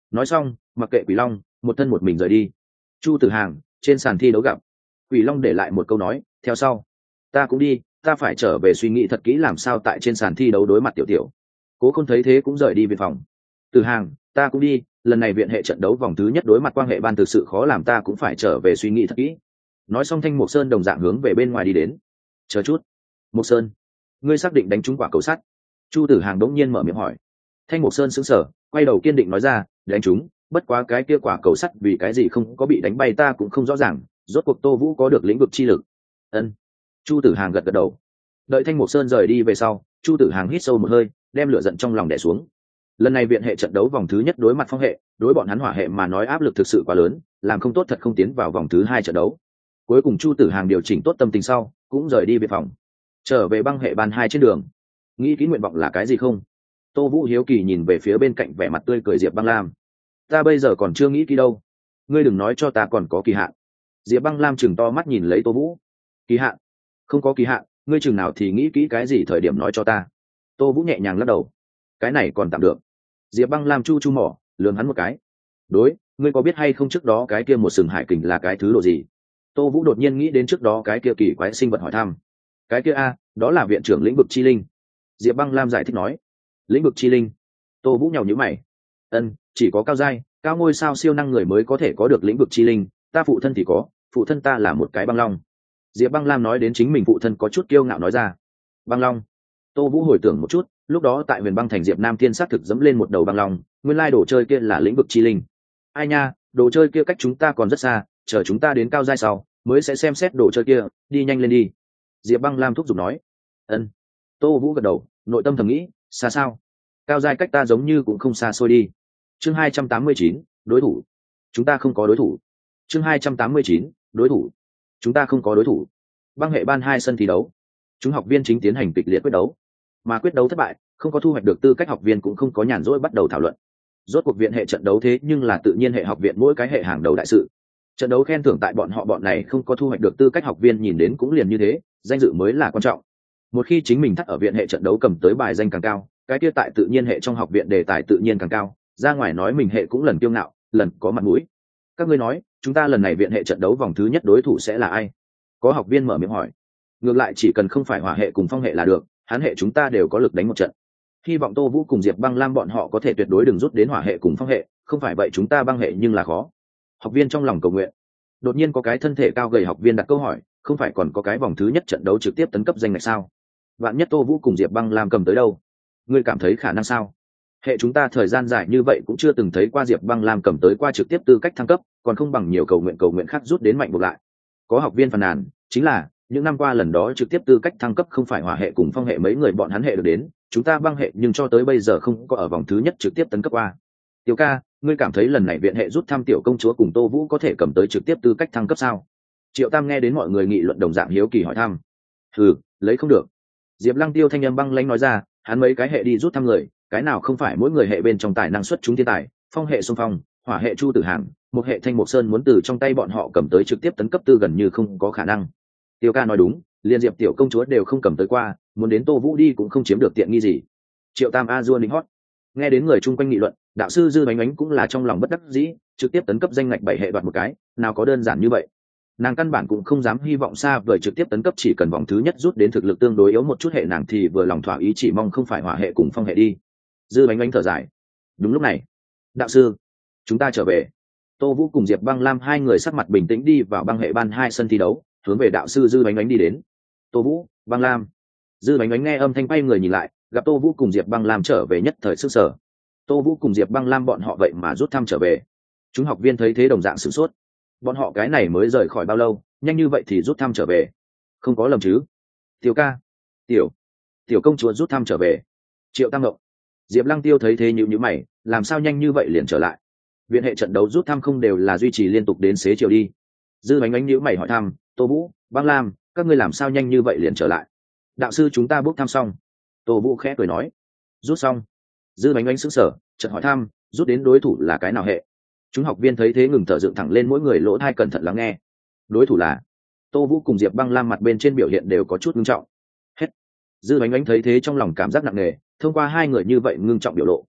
nói xong mặc kệ Quỷ Long, một thân một mình rời đi. Chu Tử Hàng trên sàn thi đấu gặp Quỷ Long để lại một câu nói theo sau: ta cũng đi, ta phải trở về suy nghĩ thật kỹ làm sao tại trên sàn thi đấu đối mặt Tiểu Tiểu. Cố Khôn thấy thế cũng rời đi viện phòng. Tử Hàng, ta cũng đi, lần này viện hệ trận đấu vòng thứ nhất đối mặt quan hệ ban thực sự khó làm, ta cũng phải trở về suy nghĩ thật kỹ. Nói xong Thanh Mục Sơn đồng dạng hướng về bên ngoài đi đến. Chờ chút, Mục Sơn, ngươi xác định đánh trúng quả cầu sắt? Chu Tử Hàng đống nhiên mở miệng hỏi. Thanh Mục Sơn sững sờ, quay đầu kiên định nói ra: đánh trúng, bất quá cái kia quả cầu sắt vì cái gì không có bị đánh bay ta cũng không rõ ràng, rốt cuộc Tô Vũ có được lĩnh vực chi lực. Ân. Chu Tử Hàng gật gật đầu. Đợi Thanh Mục Sơn rời đi về sau, Chu Tử Hàng hít sâu một hơi, đem lửa giận trong lòng đè xuống. Lần này viện hệ trận đấu vòng thứ nhất đối mặt phong hệ, đối bọn hắn hỏa hệ mà nói áp lực thực sự quá lớn, làm không tốt thật không tiến vào vòng thứ hai trận đấu. Cuối cùng Chu Tử Hàng điều chỉnh tốt tâm tình sau, cũng rời đi viện phòng, trở về băng hệ ban hai trên đường. Nghĩ kỹ nguyện vọng là cái gì không? Tô Vũ hiếu kỳ nhìn về phía bên cạnh vẻ mặt tươi cười Diệp Băng Lam. Ta bây giờ còn chưa nghĩ kỹ đâu, ngươi đừng nói cho ta còn có kỳ hạn. Diệp Băng Lam chừng to mắt nhìn lấy Tô Vũ. Kỳ hạn? Không có kỳ hạn, ngươi chừng nào thì nghĩ kỹ cái gì thời điểm nói cho ta. Tô Vũ nhẹ nhàng lắc đầu. Cái này còn tạm được. Diệp Băng Lam chu chu mỏ, lườm hắn một cái. Đối, ngươi có biết hay không trước đó cái kia một sừng hải kình là cái thứ độ gì? Tô Vũ đột nhiên nghĩ đến trước đó cái kia kỳ quái sinh vật hỏi thăm. Cái kia a, đó là viện trưởng lĩnh vực chi linh. Diệp Băng Lam giải thích nói. Lĩnh vực chi linh? Tô Vũ nhàu nhíu mày. Ân, chỉ có cao giai, cao ngôi sao siêu năng người mới có thể có được lĩnh vực chi linh, ta phụ thân thì có, phụ thân ta là một cái băng long. Diệp Băng Lam nói đến chính mình phụ thân có chút kiêu ngạo nói ra. Băng long? Tô Vũ hồi tưởng một chút, lúc đó tại Huyền Băng thành Diệp Nam Thiên xác thực dẫm lên một đầu băng long, nguyên lai đồ chơi kia là lĩnh vực chi linh. Ai nha, đồ chơi kia cách chúng ta còn rất xa, chờ chúng ta đến cao giai sau mới sẽ xem xét đồ chơi kia, đi nhanh lên đi. Diệp Băng Lam thúc giục nói. Ân. Tô Vũ gật đầu, nội tâm thầm nghĩ, xa sao? Cao giai cách ta giống như cũng không xa xôi đi. Chương hai trăm tám mươi chín, đối thủ. Chúng ta không có đối thủ. Chương hai trăm tám mươi chín, đối thủ. Chúng ta không có đối thủ. Băng hệ ban hai sân thi đấu. Chúng học viên chính tiến hành kịch liệt quyết đấu. Mà quyết đấu thất bại, không có thu hoạch được tư cách học viên cũng không có nhàn rỗi bắt đầu thảo luận. Rốt cuộc viện hệ trận đấu thế nhưng là tự nhiên hệ học viện mỗi cái hệ hàng đầu đại sự. Trận đấu khen thưởng tại bọn họ bọn này không có thu hoạch được tư cách học viên nhìn đến cũng liền như thế, danh dự mới là quan trọng. Một khi chính mình thắt ở viện hệ trận đấu cầm tới bài danh càng cao, cái kia tại tự nhiên hệ trong học viện đề tài tự nhiên càng cao, ra ngoài nói mình hệ cũng lần kiêu ngạo, lần có mặt mũi. Các ngươi nói, chúng ta lần này viện hệ trận đấu vòng thứ nhất đối thủ sẽ là ai? Có học viên mở miệng hỏi. Ngược lại chỉ cần không phải hỏa hệ cùng phong hệ là được, hán hệ chúng ta đều có lực đánh một trận. Hy vọng Tô Vũ cùng Diệp Băng Lam bọn họ có thể tuyệt đối đừng rút đến hỏa hệ cùng phong hệ, không phải vậy chúng ta băng hệ nhưng là khó. Học viên trong lòng cầu nguyện. Đột nhiên có cái thân thể cao gầy học viên đặt câu hỏi, không phải còn có cái vòng thứ nhất trận đấu trực tiếp tấn cấp danh ngạch sao? Vạn nhất Tô Vũ cùng Diệp Băng Lam cầm tới đâu? Ngươi cảm thấy khả năng sao? Hệ chúng ta thời gian dài như vậy cũng chưa từng thấy qua Diệp Băng Lam cầm tới qua trực tiếp tư cách thăng cấp, còn không bằng nhiều cầu nguyện cầu nguyện khác rút đến mạnh buộc lại. Có học viên phàn nàn, chính là những năm qua lần đó trực tiếp tư cách thăng cấp không phải hỏa hệ cùng phong hệ mấy người bọn hắn hệ được đến, chúng ta băng hệ nhưng cho tới bây giờ không có ở vòng thứ nhất trực tiếp tấn cấp qua. Tiểu ca, ngươi cảm thấy lần này viện hệ rút thăm tiểu công chúa cùng Tô Vũ có thể cầm tới trực tiếp tư cách thăng cấp sao? Triệu Tam nghe đến mọi người nghị luận đồng dạng hiếu kỳ hỏi thăm. Ừ, lấy không được. Diệp Lăng Tiêu thanh âm băng lãnh nói ra, hắn mấy cái hệ đi rút thăm người, cái nào không phải mỗi người hệ bên trong tài năng xuất chúng thiên tài, phong hệ xung phong, hỏa hệ Chu Tử Hàng, một hệ Thanh Mục Sơn muốn từ trong tay bọn họ cầm tới trực tiếp tấn cấp tư gần như không có khả năng. Tiêu ca nói đúng, liên Diệp tiểu công chúa đều không cầm tới qua, muốn đến Tô Vũ đi cũng không chiếm được tiện nghi gì. Triệu Tam a dua lính hót. Nghe đến người chung quanh nghị luận, đạo sư Dư Bánh Ánh cũng là trong lòng bất đắc dĩ, trực tiếp tấn cấp danh ngạch bảy hệ đoạt một cái, nào có đơn giản như vậy. Nàng căn bản cũng không dám hy vọng xa vời trực tiếp tấn cấp, chỉ cần vòng thứ nhất rút đến thực lực tương đối yếu một chút hệ nàng thì vừa lòng thỏa ý, chỉ mong không phải hỏa hệ cùng phong hệ đi. Dư Bánh Ánh thở dài. Đúng lúc này, đạo sư, chúng ta trở về. Tô Vũ cùng Diệp Băng Lam hai người sắc mặt bình tĩnh đi vào băng hệ ban hai sân thi đấu, hướng về đạo sư Dư Bánh Ánh đi đến. Tô Vũ, Băng Lam. Dư Bánh Ánh nghe âm thanh quay người nhìn lại, gặp Tô Vũ cùng Diệp Băng Lam trở về nhất thời sửng sở. Tô Vũ cùng Diệp Băng Lam bọn họ vậy mà rút thăm trở về. Chúng học viên thấy thế đồng dạng sửng sốt. Bọn họ cái này mới rời khỏi bao lâu, nhanh như vậy thì rút thăm trở về? Không có lầm chứ? Tiểu ca, tiểu, tiểu công chúa rút thăm trở về. Triệu Tam Ngộng. Diệp Lăng Tiêu thấy thế nhíu nhíu mày, làm sao nhanh như vậy liền trở lại? Viện hệ trận đấu rút thăm không đều là duy trì liên tục đến xế chiều đi? Dư Bánh Ánh nhíu mày hỏi thăm, Tô Vũ, Băng Lam, các ngươi làm sao nhanh như vậy liền trở lại? Đạo sư chúng ta bốc thăm xong. Tô Vũ khẽ cười nói. Rút xong. Dư Bánh Ánh sững sờ, chợt hỏi thăm, rút đến đối thủ là cái nào hệ? Chúng học viên thấy thế ngừng thở dựng thẳng lên, mỗi người lỗ tai cẩn thận lắng nghe. Đối thủ là Tô Vũ cùng Diệp Băng Lam, mặt bên trên biểu hiện đều có chút ngưng trọng. Hết. Dư Bánh Ánh thấy thế trong lòng cảm giác nặng nề, thông qua hai người như vậy ngưng trọng biểu lộ,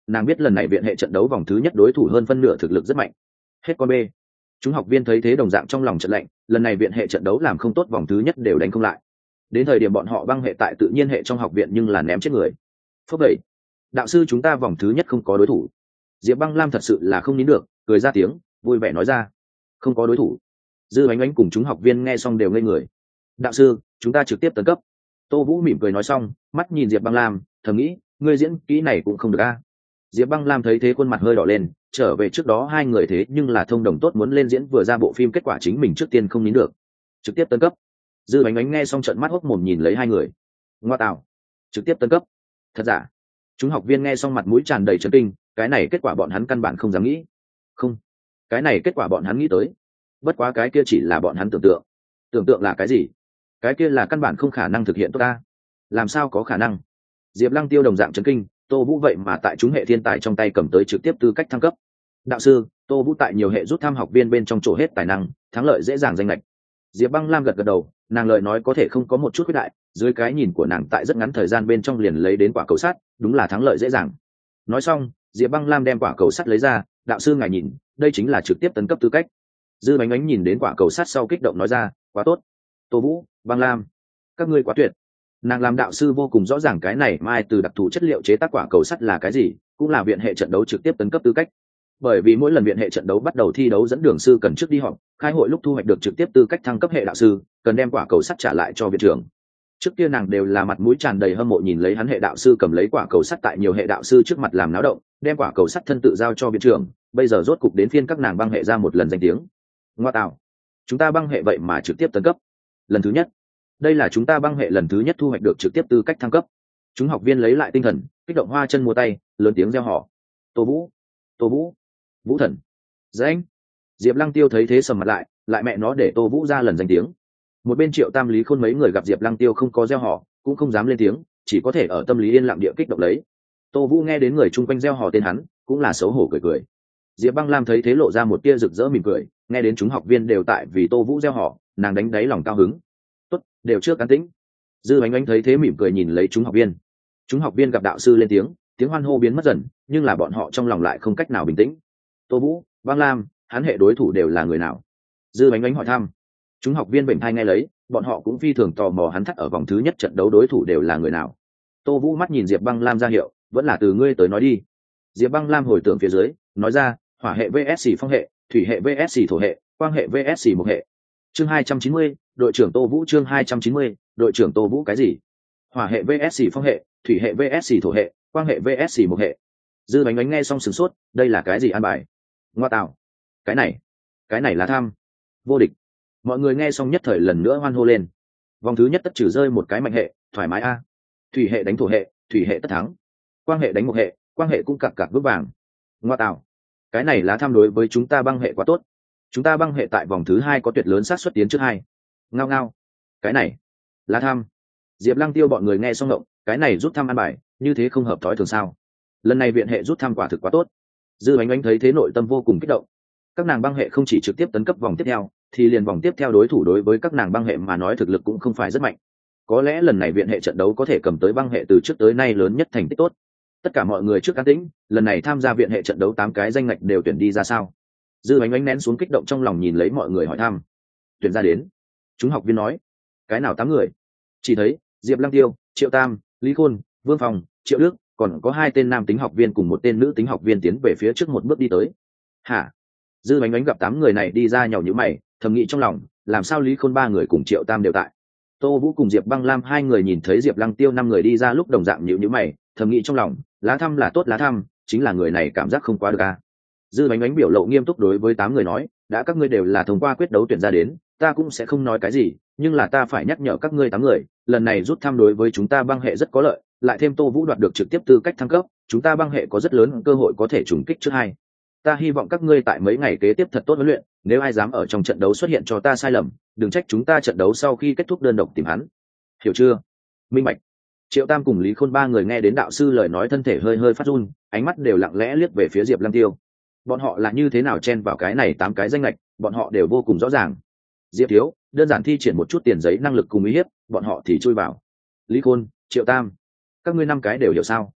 nàng biết lần này viện hệ trận đấu vòng thứ nhất đối thủ hơn phân nửa thực lực rất mạnh. Hết con b. Chúng học viên thấy thế đồng dạng trong lòng trận lạnh, lần này viện hệ trận đấu làm không tốt vòng thứ nhất đều đánh không lại. Đến thời điểm bọn họ băng hệ tại tự nhiên hệ trong học viện nhưng là ném chết người. Phốc đẩy. Đạo sư chúng ta vòng thứ nhất không có đối thủ. Diệp Băng Lam thật sự là không nín được, cười ra tiếng, vui vẻ nói ra. Không có đối thủ. Dư Ánh Ánh cùng chúng học viên nghe xong đều ngây người. Đạo sư, chúng ta trực tiếp tấn cấp. Tô Vũ mỉm cười nói xong, mắt nhìn Diệp Băng Lam, thầm nghĩ, ngươi diễn kỹ này cũng không được a. Diệp Băng Lam thấy thế khuôn mặt hơi đỏ lên, trở về trước đó hai người thế nhưng là thông đồng tốt muốn lên diễn vừa ra bộ phim, kết quả chính mình trước tiên không nín được, trực tiếp tấn cấp. Dư Ánh Ánh nghe xong trợn mắt hốc mồm nhìn lấy hai người. Ngoa tạo, trực tiếp tấn cấp. Thật giả? Chúng học viên nghe xong mặt mũi tràn đầy chấn kinh, cái này kết quả bọn hắn căn bản không dám nghĩ. Không, cái này kết quả bọn hắn nghĩ tới. Bất quá cái kia chỉ là bọn hắn tưởng tượng. Tưởng tượng là cái gì? Cái kia là căn bản không khả năng thực hiện tốt ta. Làm sao có khả năng? Diệp Lăng Tiêu đồng dạng chấn kinh, Tô Vũ vậy mà tại chúng hệ thiên tài trong tay cầm tới trực tiếp tư cách thăng cấp. Đạo sư, Tô Vũ tại nhiều hệ rút thăm học viên bên trong chỗ hết tài năng, thắng lợi dễ dàng danh lệch. Diệp Băng Lam gật gật đầu, nàng lời nói có thể không có một chút khuyết đại, dưới cái nhìn của nàng tại rất ngắn thời gian bên trong liền lấy đến quả cầu sắt, đúng là thắng lợi dễ dàng. Nói xong, Diệp Băng Lam đem quả cầu sắt lấy ra, đạo sư ngài nhìn, đây chính là trực tiếp tấn cấp tư cách. Dư Bánh Ánh nhìn đến quả cầu sắt sau kích động nói ra, quá tốt. Tô Vũ, Băng Lam, các ngươi quá tuyệt. Nàng làm đạo sư vô cùng rõ ràng cái này mai từ đặc thù chất liệu chế tác quả cầu sắt là cái gì, cũng là viện hệ trận đấu trực tiếp tấn cấp tư cách. Bởi vì mỗi lần viện hệ trận đấu bắt đầu thi đấu dẫn đường sư cần trước đi họp khai hội, lúc thu hoạch được trực tiếp tư cách thăng cấp hệ đạo sư cần đem quả cầu sắt trả lại cho viện trưởng. Trước kia nàng đều là mặt mũi tràn đầy hâm mộ nhìn lấy hắn hệ đạo sư cầm lấy quả cầu sắt tại nhiều hệ đạo sư trước mặt làm náo động, đem quả cầu sắt thân tự giao cho viện trưởng. Bây giờ rốt cục đến phiên các nàng băng hệ ra một lần danh tiếng. Ngoa tạo, chúng ta băng hệ vậy mà trực tiếp tấn cấp lần thứ nhất. Đây là chúng ta băng hệ lần thứ nhất thu hoạch được trực tiếp tư cách thăng cấp. Chúng học viên lấy lại tinh thần, kích động hoa chân múa tay, lớn tiếng reo hò. Tô Vũ, Tô Vũ, Vũ Thần, danh. Diệp Lăng Tiêu thấy thế sầm mặt lại, lại mẹ nó để Tô Vũ ra lần danh tiếng. Một bên Triệu Tam, Lý Khôn mấy người gặp Diệp Lăng Tiêu không có reo hò, cũng không dám lên tiếng, chỉ có thể ở tâm lý yên lặng địa kích động lấy. Tô Vũ nghe đến người chung quanh reo hò tên hắn, cũng là xấu hổ cười cười. Diệp Băng Lam thấy thế lộ ra một tia rực rỡ mỉm cười, nghe đến chúng học viên đều tại vì Tô Vũ reo hò, nàng đánh đáy lòng cao hứng. Tốt, đều trước an tĩnh. Dư Ánh Ánh thấy thế mỉm cười nhìn lấy chúng học viên. Chúng học viên gặp đạo sư lên tiếng, tiếng hoan hô biến mất dần, nhưng là bọn họ trong lòng lại không cách nào bình tĩnh. Tô Vũ, Băng Lam, hắn hệ đối thủ đều là người nào? Dư Ánh Ánh hỏi thăm. Chúng học viên bệnh thai nghe lấy, bọn họ cũng phi thường tò mò hắn thắt ở vòng thứ nhất trận đấu đối thủ đều là người nào. Tô Vũ mắt nhìn Diệp Băng Lam ra hiệu, vẫn là từ ngươi tới nói đi. Diệp Băng Lam hồi tưởng phía dưới, nói ra, hỏa hệ vs phong hệ, thủy hệ vs thổ hệ, quang hệ vs một hệ. Chương hai trăm chín mươi, đội trưởng Tô Vũ. Chương hai trăm chín mươi, đội trưởng Tô Vũ cái gì? Hỏa hệ vs phong hệ, thủy hệ vs thổ hệ, quang hệ vs một hệ. Dư Bánh Bánh nghe xong sửng sốt, đây là cái gì an bài? Ngoa tạo, cái này, cái này là tham vô địch. Mọi người nghe xong nhất thời lần nữa hoan hô lên. Vòng thứ nhất tất trừ rơi một cái mạnh hệ, thoải mái a. Thủy hệ đánh thổ hệ, thủy hệ tất thắng. Quang hệ đánh một hệ, quang hệ cũng cặp cặp vững vàng. Ngoa tạo, cái này là tham đối với chúng ta băng hệ quá tốt. Chúng ta băng hệ tại vòng thứ hai có tuyệt lớn xác suất tiến trước hai. Ngao ngao, cái này là tham. Diệp Lăng Tiêu bọn người nghe xong động, cái này rút thăm ăn bài, như thế không hợp thói thường sao? Lần này viện hệ rút thăm quả thực quá tốt. Dư Ánh Ánh thấy thế nội tâm vô cùng kích động. Các nàng băng hệ không chỉ trực tiếp tấn cấp vòng tiếp theo, thì liền vòng tiếp theo đối thủ đối với các nàng băng hệ mà nói thực lực cũng không phải rất mạnh. Có lẽ lần này viện hệ trận đấu có thể cầm tới băng hệ từ trước tới nay lớn nhất thành tích tốt. Tất cả mọi người trước an tĩnh, lần này tham gia viện hệ trận đấu tám cái danh ngạch đều tuyển đi ra sao? Dư Ánh Ánh nén xuống kích động trong lòng nhìn lấy mọi người hỏi thăm. Tuyển ra đến. Chúng học viên nói. Cái nào tám người? Chỉ thấy Diệp Lăng Tiêu, Triệu Tam, Lý Khôn, Vương Phòng, Triệu Đức, còn có hai tên nam tính học viên cùng một tên nữ tính học viên tiến về phía trước một bước đi tới. Hả? Dư Ánh Ánh gặp tám người này đi ra nhàu nhíu mày, thầm nghĩ trong lòng, làm sao Lý Khôn ba người cùng Triệu Tam đều tại? Tô Vũ cùng Diệp Băng Lam hai người nhìn thấy Diệp Lăng Tiêu năm người đi ra lúc đồng dạng nhíu nhíu mày, thầm nghĩ trong lòng, lá thăm là tốt lá thăm, chính là người này cảm giác không qua được a. Dư Ánh Ánh biểu lộ nghiêm túc đối với tám người nói, đã các ngươi đều là thông qua quyết đấu tuyển ra đến, ta cũng sẽ không nói cái gì, nhưng là ta phải nhắc nhở các ngươi tám người, lần này rút thăm đối với chúng ta băng hệ rất có lợi, lại thêm Tô Vũ đoạt được trực tiếp tư cách thăng cấp, chúng ta băng hệ có rất lớn cơ hội có thể trùng kích trước hai. Ta hy vọng các ngươi tại mấy ngày kế tiếp thật tốt huấn luyện, nếu ai dám ở trong trận đấu xuất hiện cho ta sai lầm, đừng trách chúng ta trận đấu sau khi kết thúc đơn độc tìm hắn. Hiểu chưa? Minh bạch. Triệu Tam cùng Lý Khôn ba người nghe đến đạo sư lời nói thân thể hơi hơi phát run, ánh mắt đều lặng lẽ liếc về phía Diệp Lăng Tiêu. Bọn họ là như thế nào chen vào cái này tám cái danh lệch, bọn họ đều vô cùng rõ ràng. Diệp thiếu, đơn giản thi triển một chút tiền giấy năng lực cùng uy hiếp, bọn họ thì chui vào. Lý Khôn, Triệu Tam, các ngươi năm cái đều hiểu sao?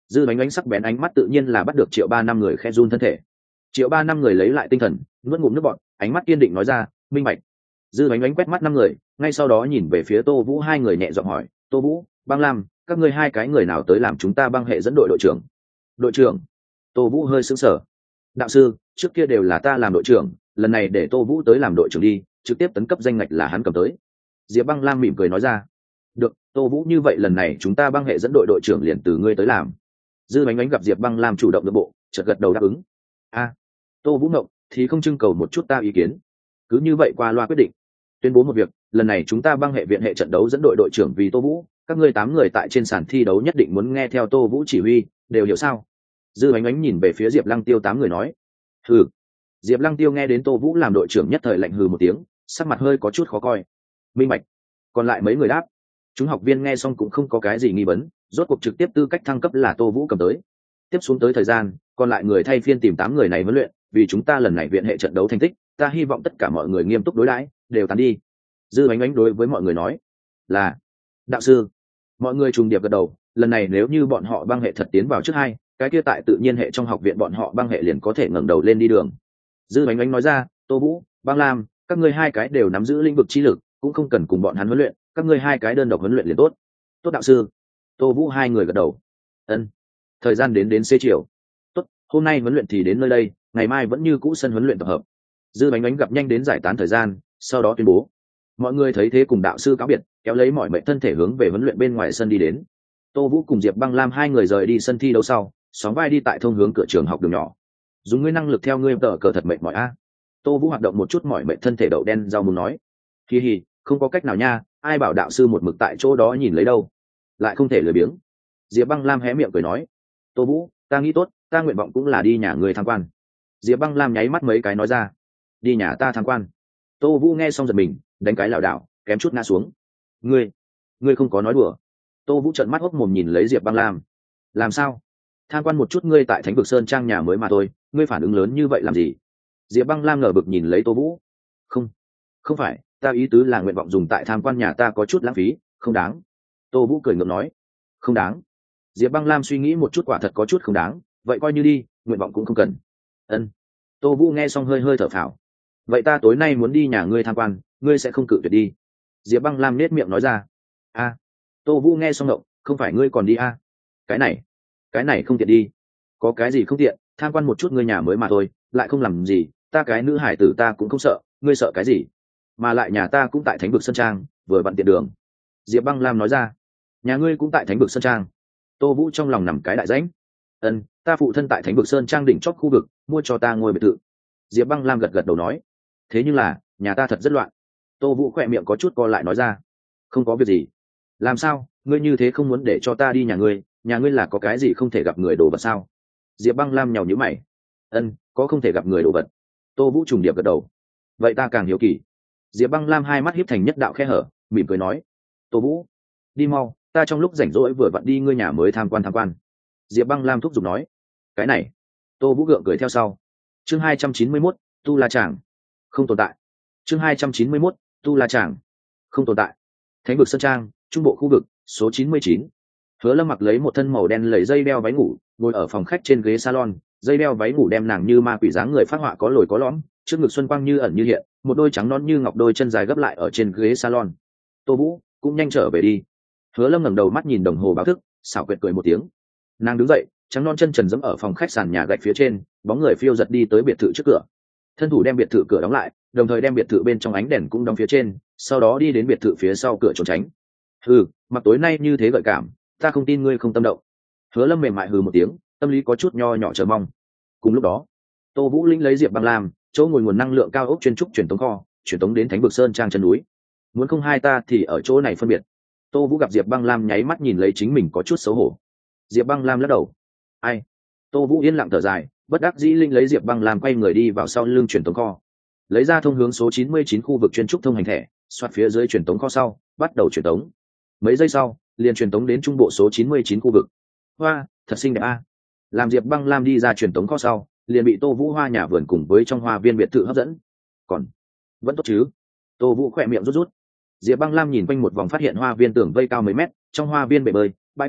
Dư bánh bánh sắc bén ánh mắt tự nhiên là bắt được triệu ba năm người khe run thân thể. Triệu ba năm người lấy lại tinh thần, nuốt ngụm nước bọt, ánh mắt kiên định nói ra, minh bạch. Dư bánh bánh quét mắt năm người, ngay sau đó nhìn về phía Tô Vũ hai người nhẹ giọng hỏi, Tô Vũ, Băng Lam, các ngươi hai cái người nào tới làm chúng ta băng hệ dẫn đội đội trưởng? Đội trưởng? Tô Vũ hơi sững sờ. Đạo sư, trước kia đều là ta làm đội trưởng, lần này để Tô Vũ tới làm đội trưởng đi, trực tiếp tấn cấp danh ngạch là hắn cầm tới. Diệp Băng Lam mỉm cười nói ra, được, Tô Vũ, như vậy lần này chúng ta băng hệ dẫn đội đội trưởng liền từ ngươi tới làm. Dư bánh bánh gặp Diệp Băng Lam chủ động nội bộ, chợt gật đầu đáp ứng. A, Tô Vũ ngộng, thì không trưng cầu một chút ta ý kiến, cứ như vậy qua loa quyết định. Tuyên bố một việc, lần này chúng ta băng hệ viện hệ trận đấu dẫn đội đội trưởng vì Tô Vũ, các ngươi tám người tại trên sàn thi đấu nhất định muốn nghe theo Tô Vũ chỉ huy, đều hiểu sao? Dư bánh bánh nhìn về phía Diệp Lăng Tiêu tám người nói. Hừ. Diệp Lăng Tiêu nghe đến Tô Vũ làm đội trưởng nhất thời lạnh hừ một tiếng, sắc mặt hơi có chút khó coi. Minh bạch. Còn lại mấy người đáp. Chúng học viên nghe xong cũng không có cái gì nghi vấn, rốt cuộc trực tiếp tư cách thăng cấp là Tô Vũ cầm tới. Tiếp xuống tới thời gian, còn lại người thay phiên tìm tám người này huấn luyện, vì chúng ta lần này viện hệ trận đấu thành tích, ta hy vọng tất cả mọi người nghiêm túc đối đãi, đều tán đi. Dư bánh bánh đối với mọi người nói. Là. Đạo sư. Mọi người trùng điệp gật đầu, lần này nếu như bọn họ băng hệ thật tiến vào trước hai, cái kia tại tự nhiên hệ trong học viện bọn họ băng hệ liền có thể ngẩng đầu lên đi đường. Dư bánh bánh nói ra, Tô Vũ, Băng Lam, các ngươi hai cái đều nắm giữ lĩnh vực chi lực, cũng không cần cùng bọn hắn huấn luyện, các ngươi hai cái đơn độc huấn luyện liền tốt. Tốt đạo sư. Tô Vũ hai người gật đầu. Ân. Thời gian đến đến xế chiều. Tốt, hôm nay huấn luyện thì đến nơi đây, ngày mai vẫn như cũ sân huấn luyện tập hợp. Dư bánh bánh gặp nhanh đến giải tán thời gian, sau đó tuyên bố. Mọi người thấy thế cùng đạo sư cáo biệt, kéo lấy mọi mệnh thân thể hướng về huấn luyện bên ngoài sân đi đến. Tô Vũ cùng Diệp Băng Lam hai người rời đi sân thi đấu sau, sóng vai đi tại thông hướng cửa trường học đường nhỏ. Dùng ngươi năng lực theo ngươi tờ cờ thật mệt mỏi a. Tô Vũ hoạt động một chút mỏi mệt thân thể đậu đen rau muốn nói. Hi hi, không có cách nào nha, ai bảo đạo sư một mực tại chỗ đó nhìn lấy đâu, lại không thể lười biếng. Diệp Băng Lam hé miệng cười nói. Tô Vũ, ta nghĩ tốt, ta nguyện vọng cũng là đi nhà người tham quan. Diệp Băng Lam nháy mắt mấy cái nói ra. Đi nhà ta tham quan. Tô Vũ nghe xong giật mình, đánh cái lảo đảo, kém chút ngã xuống. Ngươi, ngươi không có nói đùa. Tô Vũ trợn mắt hốc mồm nhìn lấy Diệp Băng Lam. Làm sao? Tham quan một chút ngươi tại Thánh vực Sơn trang nhà mới mà thôi, ngươi phản ứng lớn như vậy làm gì? Diệp Băng Lam ngờ vực nhìn lấy Tô Vũ. Không, không phải, ta ý tứ là nguyện vọng dùng tại tham quan nhà ta có chút lãng phí, không đáng. Tô Vũ cười ngượng nói. Không đáng. Diệp Băng Lam suy nghĩ một chút, quả thật có chút không đáng, vậy coi như đi, nguyện vọng cũng không cần. Ân. Tô Vũ nghe xong hơi hơi thở phào. Vậy ta tối nay muốn đi nhà ngươi tham quan, ngươi sẽ không cự tuyệt đi. Diệp Băng Lam nết miệng nói ra. A. Tô Vũ nghe xong ngộng, không phải ngươi còn đi a? Cái này, cái này không tiện đi. Có cái gì không tiện, tham quan một chút ngươi nhà mới mà thôi, lại không làm gì, ta cái nữ hải tử ta cũng không sợ, ngươi sợ cái gì? Mà lại nhà ta cũng tại Thánh vực Sơn Trang, vừa vặn tiện đường. Diệp Băng Lam nói ra. Nhà ngươi cũng tại Thánh vực Sơn Trang? Tô Vũ trong lòng nằm cái đại rãnh. Ân, ta phụ thân tại Thánh vực Sơn Trang đỉnh chót khu vực, mua cho ta ngôi biệt thự. Diệp Băng Lam gật gật đầu nói. Thế nhưng là, nhà ta thật rất loạn. Tô Vũ khỏe miệng có chút co lại nói ra. Không có việc gì. Làm sao, ngươi như thế không muốn để cho ta đi nhà ngươi, nhà ngươi là có cái gì không thể gặp người đồ vật sao? Diệp Băng Lam nhàu nhíu mày. Ân, có không thể gặp người đồ vật. Tô Vũ trùng điệp gật đầu. Vậy ta càng hiếu kỳ. Diệp Băng Lam hai mắt híp thành nhất đạo khe hở, mỉm cười nói. Tô Vũ, đi mau, ta trong lúc rảnh rỗi vừa vặn đi ngươi nhà mới tham quan tham quan. Diệp Băng Lam thúc giục nói. Cái này. Tô Vũ gượng cười theo sau. Chương hai trăm chín mươi mốt, Tu La Tràng. Không tồn tại. Chương hai trăm chín mươi mốt, Tu La Tràng. Không tồn tại. Thánh vực Sơn Trang, trung bộ khu vực, số chín mươi chín. Hứa Lâm mặc lấy một thân màu đen lầy dây đeo váy ngủ, ngồi ở phòng khách trên ghế salon, dây đeo váy ngủ đem nàng như ma quỷ dáng người phát họa có lồi có lõm, trước ngực xuân quang như ẩn như hiện, một đôi trắng nõn như ngọc đôi chân dài gấp lại ở trên ghế salon. Tô Vũ, cũng nhanh trở về đi. Hứa Lâm ngẩng đầu mắt nhìn đồng hồ báo thức, xảo quyệt cười một tiếng. Nàng đứng dậy, trắng non chân trần dẫm ở phòng khách sàn nhà gạch phía trên, bóng người phiêu giật đi tới biệt thự trước cửa. Thân thủ đem biệt thự cửa đóng lại, đồng thời đem biệt thự bên trong ánh đèn cũng đóng phía trên, sau đó đi đến biệt thự phía sau cửa trốn tránh. Hừ, mặc tối nay như thế gợi cảm, ta không tin ngươi không tâm động. Hứa Lâm mềm mại hừ một tiếng, tâm lý có chút nho nhỏ chờ mong. Cùng lúc đó, Tô Vũ Linh lấy Diệp Băng Lam, chỗ ngồi nguồn năng lượng cao ốc chuyên trúc truyền tống kho, truyền tống đến Thánh vực Sơn Trang chân núi. Muốn không hai ta thì ở chỗ này phân biệt. Tô Vũ gặp Diệp Băng Lam nháy mắt nhìn lấy chính mình có chút xấu hổ. Diệp Băng Lam lắc đầu. Ai? Tô Vũ yên lặng thở dài, bất đắc dĩ linh lấy Diệp Băng Lam quay người đi vào sau lưng truyền tống kho. Lấy ra thông hướng số chín mươi chín khu vực chuyên trúc thông hành thẻ, xoát phía dưới truyền tống kho sau, bắt đầu truyền tống. Mấy giây sau, liền truyền tống đến trung bộ số chín mươi chín khu vực. Hoa, thật xinh đẹp a. Làm Diệp Băng Lam đi ra truyền tống kho sau, liền bị Tô Vũ hoa nhà vườn cùng với trong hoa viên biệt thự hấp dẫn. Còn vẫn tốt chứ? Tô Vũ khỏe miệng rút rút. Diệp Băng Lam nhìn quanh một vòng phát hiện hoa viên tường vây cao mấy mét, trong hoa viên bể bơi, bãi cỏ,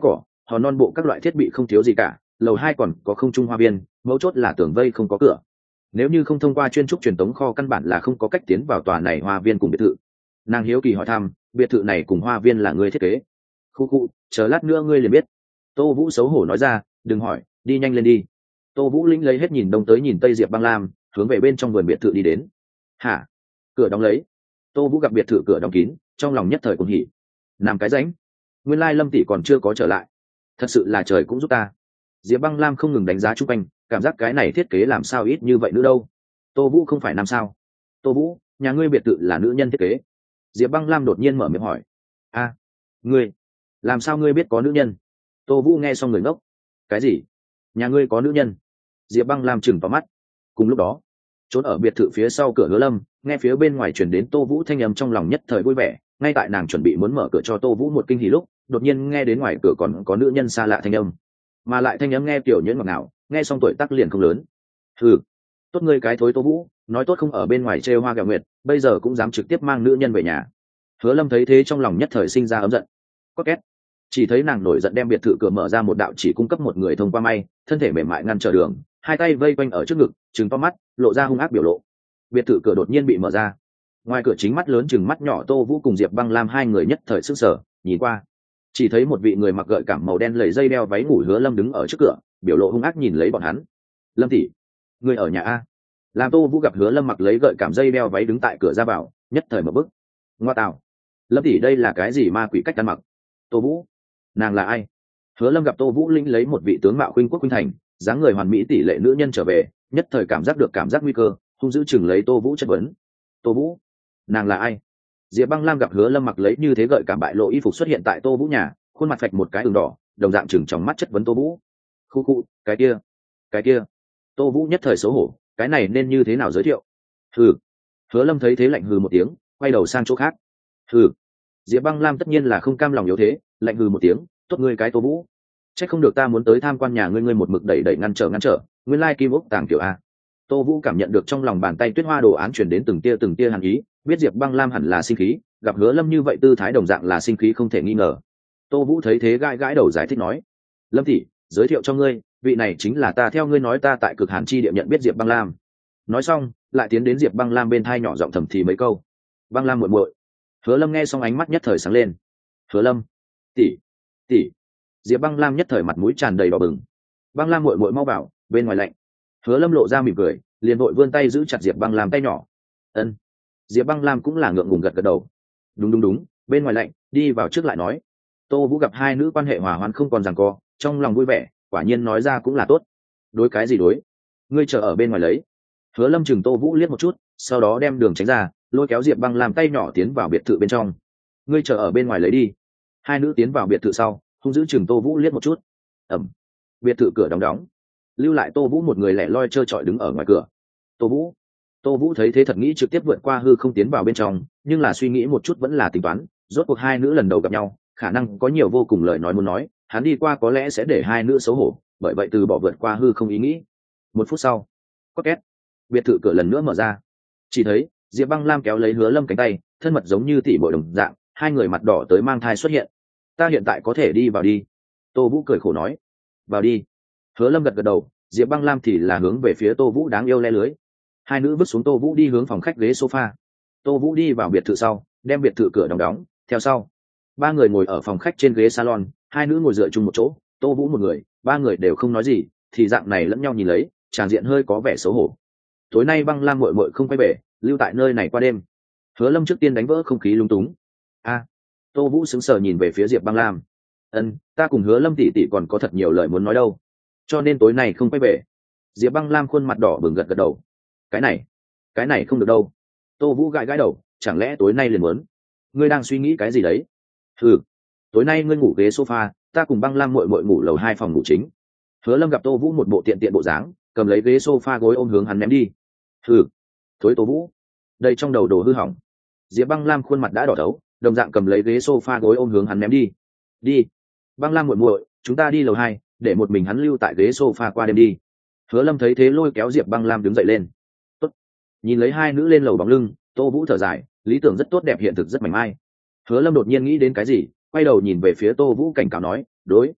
hòn non bộ các loại thiết bị không thiếu gì cả, lầu hai còn có không trung hoa viên, mấu chốt là tường vây không có cửa. Nếu như không thông qua chuyên trúc truyền tống kho, căn bản là không có cách tiến vào tòa này hoa viên cùng biệt thự. Nàng hiếu kỳ hỏi thăm, biệt thự này cùng hoa viên là ngươi thiết kế? Khu khu, chờ lát nữa ngươi liền biết. Tô Vũ xấu hổ nói ra, đừng hỏi, đi nhanh lên đi. Tô Vũ lĩnh lấy hết nhìn đông tới nhìn tây Diệp Băng Lam, hướng về bên trong vườn biệt thự đi đến. Hả? Cửa đóng lấy. Tô Vũ gặp biệt thự cửa đóng kín, trong lòng nhất thời cuồng hỉ. Làm cái rãnh, nguyên lai Lâm tỷ còn chưa có trở lại, thật sự là trời cũng giúp ta. Diệp Băng Lam không ngừng đánh giá chung quanh, cảm giác cái này thiết kế làm sao ít như vậy nữa đâu. Tô Vũ không phải nam sao? Tô Vũ, nhà ngươi biệt thự là nữ nhân thiết kế? Diệp Băng Lam đột nhiên mở miệng hỏi. A, ngươi, làm sao ngươi biết có nữ nhân? Tô Vũ nghe xong người ngốc. Cái gì? Nhà ngươi có nữ nhân? Diệp Băng Lam chừng vào mắt. Cùng lúc đó, trốn ở biệt thự phía sau cửa Hứa Lâm, nghe phía bên ngoài truyền đến Tô Vũ thanh âm, trong lòng nhất thời vui vẻ. Ngay tại nàng chuẩn bị muốn mở cửa cho Tô Vũ một kinh hỉ lúc, đột nhiên nghe đến ngoài cửa còn có nữ nhân xa lạ thanh âm, mà lại thanh âm nghe tiểu nhuyễn ngọt ngào, nghe xong tuổi tác liền không lớn. Hừ, tốt ngươi cái thối Tô Vũ, nói tốt không ở bên ngoài trêu hoa gẹo nguyệt, bây giờ cũng dám trực tiếp mang nữ nhân về nhà. Hứa Lâm thấy thế trong lòng nhất thời sinh ra ấm giận. Có két, chỉ thấy nàng nổi giận đem biệt thự cửa mở ra một đạo chỉ cung cấp một người thông qua may, thân thể mềm mại ngăn trở đường, hai tay vây quanh ở trước ngực, trừng to mắt, lộ ra hung ác biểu lộ. Biệt thự cửa đột nhiên bị mở ra, ngoài cửa chính mắt lớn chừng mắt nhỏ Tô Vũ cùng Diệp Băng Lam hai người nhất thời sững sờ, nhìn qua, chỉ thấy một vị người mặc gợi cảm màu đen lầy dây đeo váy ngủ Hứa Lâm đứng ở trước cửa, biểu lộ hung ác nhìn lấy bọn hắn. Lâm tỷ, người ở nhà a? Làm Tô Vũ gặp Hứa Lâm mặc lấy gợi cảm dây đeo váy đứng tại cửa ra vào, nhất thời mở bức. Ngoa tạo, Lâm tỷ đây là cái gì ma quỷ cách ăn mặc? Tô Vũ, nàng là ai? Hứa Lâm gặp Tô Vũ linh lấy một vị tướng mạo khuynh quốc khuynh thành, dáng người hoàn mỹ tỷ lệ nữ nhân trở về, nhất thời cảm giác được cảm giác nguy cơ, hung dữ chừng lấy Tô Vũ chất vấn. Tô Vũ, nàng là ai? Diệp Băng Lam gặp Hứa Lâm mặc lấy như thế gợi cảm bại lộ y phục xuất hiện tại Tô Vũ nhà, khuôn mặt phạch một cái ửng đỏ, đồng dạng chừng trong mắt chất vấn Tô Vũ. Khu khu, cái kia, cái kia. Tô Vũ nhất thời xấu hổ, cái này nên như thế nào giới thiệu? Hừ. Hứa Lâm thấy thế lạnh hừ một tiếng, quay đầu sang chỗ khác. Hừ. Diệp Băng Lam tất nhiên là không cam lòng yếu thế, lạnh hừ một tiếng, tốt ngươi cái Tô Vũ, chắc không được ta muốn tới tham quan nhà ngươi, ngươi một mực đẩy đẩy ngăn trở ngăn trở, nguyên lai kim ốc tàng kiểu a. Tô Vũ cảm nhận được trong lòng bàn tay tuyết hoa đồ án truyền đến từng tia từng tia hàn ý, biết Diệp Băng Lam hẳn là sinh khí, gặp Hứa Lâm như vậy tư thái đồng dạng là sinh khí không thể nghi ngờ. Tô Vũ thấy thế gãi gãi đầu giải thích nói, Lâm tỷ, giới thiệu cho ngươi, vị này chính là ta theo ngươi nói ta tại Cực Hàn chi địa nhận biết Diệp Băng Lam. Nói xong, lại tiến đến Diệp Băng Lam bên thai nhỏ giọng thầm thì mấy câu. Băng Lam muội muội. Hứa Lâm nghe xong ánh mắt nhất thời sáng lên. Hứa Lâm, tỷ, tỷ. Diệp Băng Lam nhất thời mặt mũi tràn đầy đỏ bừng. Băng Lam muội muội mau vào, bên ngoài lạnh. Hứa Lâm lộ ra mỉm cười, liền vội vươn tay giữ chặt Diệp Băng Lam tay nhỏ. Ân. Diệp Băng Lam cũng là ngượng ngùng gật gật đầu. Đúng đúng đúng, bên ngoài lạnh, đi vào trước lại nói. Tô Vũ gặp hai nữ quan hệ hòa hoãn không còn giằng co, trong lòng vui vẻ, quả nhiên nói ra cũng là tốt. Đối cái gì đối? Ngươi chờ ở bên ngoài lấy. Hứa Lâm chừng Tô Vũ liếc một chút, sau đó đem đường tránh ra, lôi kéo Diệp Băng Lam tay nhỏ tiến vào biệt thự bên trong. Ngươi chờ ở bên ngoài lấy đi. Hai nữ tiến vào biệt thự sau, hung dữ chừng Tô Vũ liếc một chút. Ẩm. Biệt thự cửa đóng đóng, lưu lại Tô Vũ một người lẻ loi trơ trọi đứng ở ngoài cửa. Tô Vũ. Tô Vũ thấy thế thật nghĩ trực tiếp vượt qua hư không tiến vào bên trong, nhưng là suy nghĩ một chút vẫn là tính toán, rốt cuộc hai nữ lần đầu gặp nhau, khả năng có nhiều vô cùng lời nói muốn nói, hắn đi qua có lẽ sẽ để hai nữ xấu hổ, bởi vậy từ bỏ vượt qua hư không ý nghĩ. Một phút sau, có két, biệt thự cửa lần nữa mở ra. Chỉ thấy Diệp Băng Lam kéo lấy Hứa Lâm cánh tay, thân mật giống như tỷ muội đồng dạng, hai người mặt đỏ tới mang thai xuất hiện. Ta hiện tại có thể đi vào đi. Tô Vũ cười khổ nói. Vào đi. Hứa Lâm gật gật đầu, Diệp Băng Lam thì là hướng về phía Tô Vũ đáng yêu le lưới. Hai nữ bước xuống Tô Vũ đi hướng phòng khách ghế sofa. Tô Vũ đi vào biệt thự sau, đem biệt thự cửa đóng đóng, theo sau. Ba người ngồi ở phòng khách trên ghế salon, hai nữ ngồi dựa chung một chỗ, Tô Vũ một người, ba người đều không nói gì, thì dạng này lẫn nhau nhìn lấy, tràng diện hơi có vẻ xấu hổ. Tối nay Băng Lam muội muội không quay về, lưu tại nơi này qua đêm. Hứa Lâm trước tiên đánh vỡ không khí lung túng. A. Tô Vũ sững sờ nhìn về phía Diệp Băng Lam. Ân, ta cùng Hứa Lâm tỷ tỷ còn có thật nhiều lời muốn nói đâu, cho nên tối nay không quay về. Diệp Băng Lam khuôn mặt đỏ bừng gật gật đầu. Cái này, cái này không được đâu. Tô Vũ gãi gãi đầu, chẳng lẽ tối nay liền muốn? Ngươi đang suy nghĩ cái gì đấy? Ừ, tối nay ngươi ngủ ghế sofa, ta cùng Băng Lam muội muội ngủ lầu hai phòng ngủ chính. Hứa Lâm gặp Tô Vũ một bộ tiện tiện bộ dáng, cầm lấy ghế sofa gối ôm hướng hắn ném đi. Ừ, thối Tô Vũ, đây trong đầu đồ hư hỏng. Diệp Băng Lam khuôn mặt đã đỏ đấu, đồng dạng cầm lấy ghế sofa gối ôm hướng hắn ném đi. Đi, Băng Lam muội muội, chúng ta đi lầu hai, để một mình hắn lưu tại ghế sofa qua đêm đi. Hứa Lâm thấy thế lôi kéo Diệp Băng Lam đứng dậy lên. Tốt. Nhìn lấy hai nữ lên lầu bóng lưng, Tô Vũ thở dài, lý tưởng rất tốt đẹp hiện thực rất mảnh mai. Hứa Lâm đột nhiên nghĩ đến cái gì, quay đầu nhìn về phía Tô Vũ cảnh cáo nói, đối,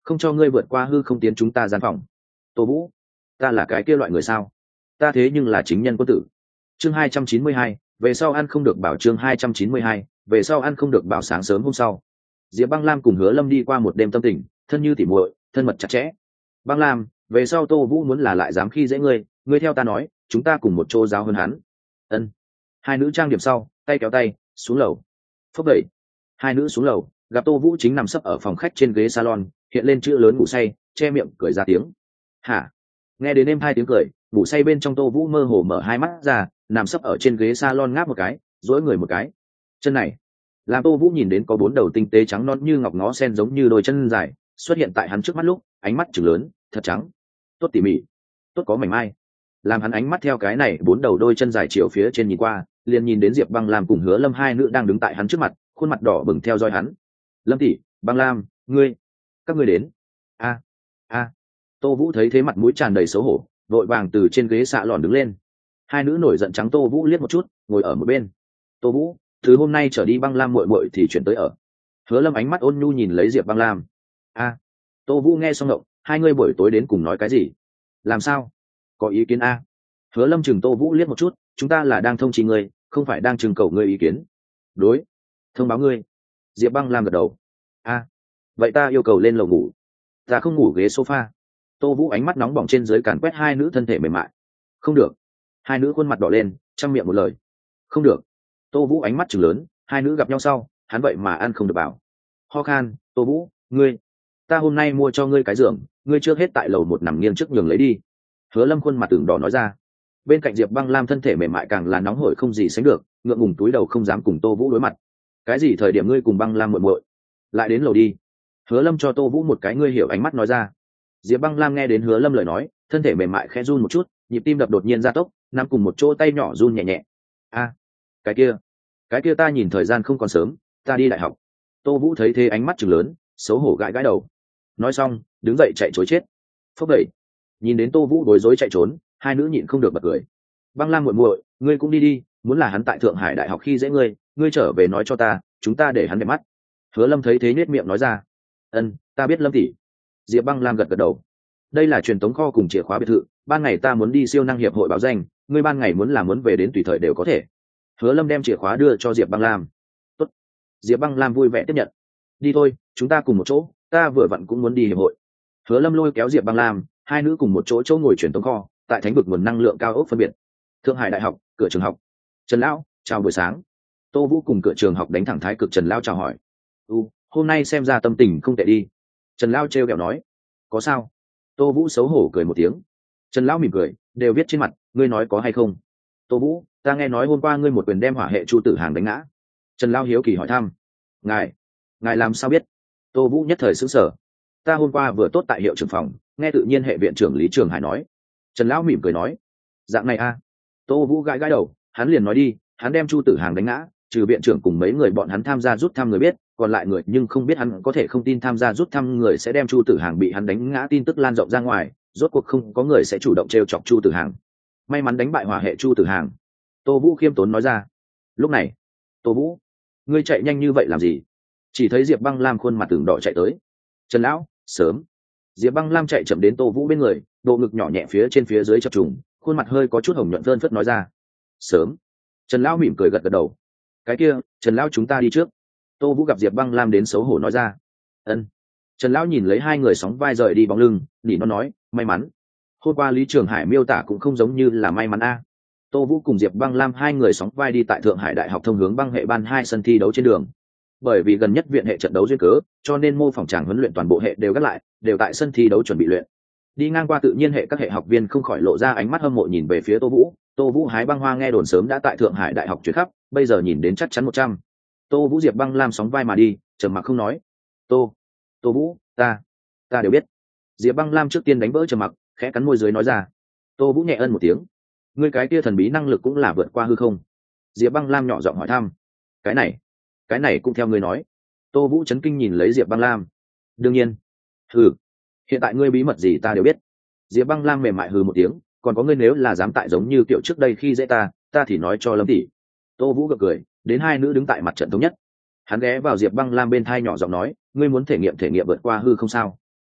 không cho ngươi vượt qua hư không tiến chúng ta gian phòng. Tô Vũ, ta là cái kia loại người sao? Ta thế nhưng là chính nhân quân tử. Chương hai trăm chín mươi hai, về sau ăn không được bảo. Chương hai trăm chín mươi hai, về sau ăn không được bảo. Sáng sớm hôm sau, Diệp Băng Lam cùng Hứa Lâm đi qua một đêm tâm tình thân như tỉ muội, thân mật chặt chẽ. Băng Lam, về sau Tô Vũ muốn là lại dám khi dễ ngươi, ngươi theo ta nói, chúng ta cùng một chỗ giáo hơn hắn. Ân. Hai nữ trang điểm sau, tay kéo tay, xuống lầu. Phốc đẩy. Hai nữ xuống lầu, gặp Tô Vũ chính nằm sấp ở phòng khách trên ghế salon, hiện lên chữ lớn ngủ say, che miệng cười ra tiếng. Hả? Nghe đến êm hai tiếng cười, ngủ say bên trong Tô Vũ mơ hồ mở hai mắt ra, nằm sấp ở trên ghế salon ngáp một cái, duỗi người một cái. Chân này, làm Tô Vũ nhìn đến có bốn đầu tinh tế trắng non như ngọc ngó sen giống như đôi chân dài xuất hiện tại hắn trước mắt lúc, ánh mắt trừng lớn, thật trắng, tốt tỉ mỉ, tốt có mảnh mai. Làm hắn ánh mắt theo cái này bốn đầu đôi chân dài chiều phía trên nhìn qua, liền nhìn đến Diệp Băng Lam cùng Hứa Lâm hai nữ đang đứng tại hắn trước mặt, khuôn mặt đỏ bừng theo dõi hắn. Lâm tỷ, Băng Lam, ngươi, các ngươi đến. A, a. Tô Vũ thấy thế mặt mũi tràn đầy xấu hổ, vội vàng từ trên ghế xạ lòn đứng lên. Hai nữ nổi giận trắng Tô Vũ liếc một chút, ngồi ở một bên. Tô Vũ, từ hôm nay trở đi Băng Lam muội muội thì chuyển tới ở. Hứa Lâm ánh mắt ôn nhu nhìn lấy Diệp Băng Lam. A. Tô Vũ nghe xong ngộng, hai ngươi buổi tối đến cùng nói cái gì? Làm sao? Có ý kiến a? Hứa Lâm chừng Tô Vũ liếc một chút, chúng ta là đang thông chi ngươi, không phải đang trưng cầu ngươi ý kiến. Đối, thông báo ngươi. Diệp Băng Lam gật đầu. A, vậy ta yêu cầu lên lầu ngủ. Ta không ngủ ghế sofa. Tô Vũ ánh mắt nóng bỏng trên dưới càn quét hai nữ thân thể mềm mại. Không được. Hai nữ khuôn mặt đỏ lên, trăm miệng một lời. Không được. Tô Vũ ánh mắt trừng lớn, hai nữ gặp nhau sau, hắn vậy mà ăn không được bảo. Ho khan, Tô Vũ, ngươi, ta hôm nay mua cho ngươi cái giường, ngươi trước hết tại lầu một nằm nghiêng trước nhường lấy đi. Hứa Lâm khuôn mặt tưởng đỏ nói ra. Bên cạnh Diệp Băng Lam thân thể mềm mại càng là nóng hổi không gì sánh được, ngượng ngùng túi đầu không dám cùng Tô Vũ đối mặt. Cái gì thời điểm ngươi cùng Băng Lam muội muội lại đến lầu đi? Hứa Lâm cho Tô Vũ một cái ngươi hiểu ánh mắt nói ra. Diệp Băng Lam nghe đến Hứa Lâm lời nói, thân thể mềm mại khẽ run một chút, nhịp tim đập đột nhiên gia tốc, nắm cùng một chỗ tay nhỏ run nhẹ nhẹ. A, cái kia, cái kia ta nhìn thời gian không còn sớm, ta đi đại học. Tô Vũ thấy thế ánh mắt trừng lớn, xấu hổ gãi gãi đầu. Nói xong, đứng dậy chạy trối chết. Phốc đẩy. Nhìn đến Tô Vũ bối rối chạy trốn, hai nữ nhịn không được bật cười. Băng Lam muội muội, ngươi cũng đi đi, muốn là hắn tại Thượng Hải đại học khi dễ ngươi, ngươi trở về nói cho ta, chúng ta để hắn đẹp mắt. Hứa Lâm thấy thế nhếch miệng nói ra. Ân, ta biết Lâm tỷ. Diệp Băng Lam gật gật đầu. Đây là truyền tống kho cùng chìa khóa biệt thự, ban ngày ta muốn đi siêu năng hiệp hội báo danh, ngươi ban ngày muốn là muốn về đến tùy thời đều có thể. Hứa Lâm đem chìa khóa đưa cho Diệp Băng Lam. Tốt. Diệp Băng Lam vui vẻ tiếp nhận. Đi thôi, chúng ta cùng một chỗ, ta vừa vặn cũng muốn đi hiệp hội. Hứa Lâm lôi kéo Diệp Băng Lam, hai nữ cùng một chỗ chỗ ngồi truyền tống kho, tại thánh vực nguồn năng lượng cao ốc phân biệt. Thượng Hải đại học, cửa trường học. Trần lão, chào buổi sáng. Tô Vũ cùng cửa trường học đánh thẳng thái cực Trần lão chào hỏi. "U, hôm nay xem ra tâm tình không tệ đi." Trần lão trêu ghẹo nói. "Có sao?" Tô Vũ xấu hổ cười một tiếng. Trần lão mỉm cười, đều viết trên mặt, "Ngươi nói có hay không?" "Tô Vũ, ta nghe nói hôm qua ngươi một quyền đem hỏa hệ Chu Tử Hàng đánh ngã." Trần lão hiếu kỳ hỏi thăm. "Ngài, ngài làm sao biết?" Tô Vũ nhất thời sửng sở. "Ta hôm qua vừa tốt tại hiệu trưởng phòng, nghe tự nhiên hệ viện trưởng Lý Trường Hải nói." Trần lão mỉm cười nói. "Dạng này a?" À? Tô Vũ gãi gãi đầu, hắn liền nói đi, hắn đem Chu Tử Hàng đánh ngã, trừ viện trưởng cùng mấy người bọn hắn tham gia rút thăm người biết, còn lại người nhưng không biết hắn có thể không tin tham gia rút thăm người sẽ đem Chu Tử Hàng bị hắn đánh ngã tin tức lan rộng ra ngoài, rốt cuộc không có người sẽ chủ động trêu chọc Chu Tử Hàng. May mắn đánh bại hỏa hệ Chu Tử Hàng. Tô Vũ khiêm tốn nói ra. Lúc này, Tô Vũ, ngươi chạy nhanh như vậy làm gì? Chỉ thấy Diệp Băng Lam khuôn mặt tưởng đỏ chạy tới. Trần lão, sớm. Diệp Băng Lam chạy chậm đến Tô Vũ bên người, độ ngực nhỏ nhẹ phía trên phía dưới chập trùng, khuôn mặt hơi có chút hồng nhuận phơn phất nói ra. Sớm. Trần lão mỉm cười gật gật đầu. Cái kia, Trần lão chúng ta đi trước. Tô Vũ gặp Diệp Băng Lam đến xấu hổ nói ra. Ân. Trần lão nhìn lấy hai người sóng vai rời đi bóng lưng, nỉ nó nói, may mắn. Hôm qua Lý Trường Hải miêu tả cũng không giống như là may mắn a. Tô Vũ cùng Diệp Băng Lam hai người sóng vai đi tại Thượng Hải đại học thông hướng băng hệ ban hai sân thi đấu trên đường. Bởi vì gần nhất viện hệ trận đấu duyên cớ, cho nên mô phỏng tràng huấn luyện toàn bộ hệ đều gác lại, đều tại sân thi đấu chuẩn bị luyện. Đi ngang qua tự nhiên hệ các hệ học viên không khỏi lộ ra ánh mắt hâm mộ nhìn về phía Tô Vũ. Tô Vũ hái băng hoa nghe đồn sớm đã tại Thượng Hải đại học chuyển khắp, bây giờ nhìn đến chắc chắn một trăm. Tô Vũ Diệp Băng Lam sóng vai mà đi, trầm mặc không nói. "Tô, Tô Vũ, ta, ta đều biết." Diệp Băng Lam trước tiên đánh vỡ trầm mặc, khẽ cắn môi dưới nói ra. Tô Vũ nhẹ ân một tiếng. "Ngươi cái kia thần bí năng lực cũng là vượt qua hư không?" Diệp Băng Lam nhỏ giọng hỏi thăm. "Cái này, cái này cũng theo ngươi nói." Tô Vũ chấn kinh nhìn lấy Diệp Băng Lam. "Đương nhiên." "Hừ, hiện tại ngươi bí mật gì ta đều biết." Diệp Băng Lam mềm mại hừ một tiếng, "Còn có ngươi nếu là dám tại giống như kiểu trước đây khi dễ ta, ta thì nói cho Lâm tỷ." Tô Vũ gật cười, đến hai nữ đứng tại mặt trận thống nhất. Hắn ghé vào Diệp Băng Lam bên thai nhỏ giọng nói, "Ngươi muốn thể nghiệm thể nghiệm vượt qua hư không sao?"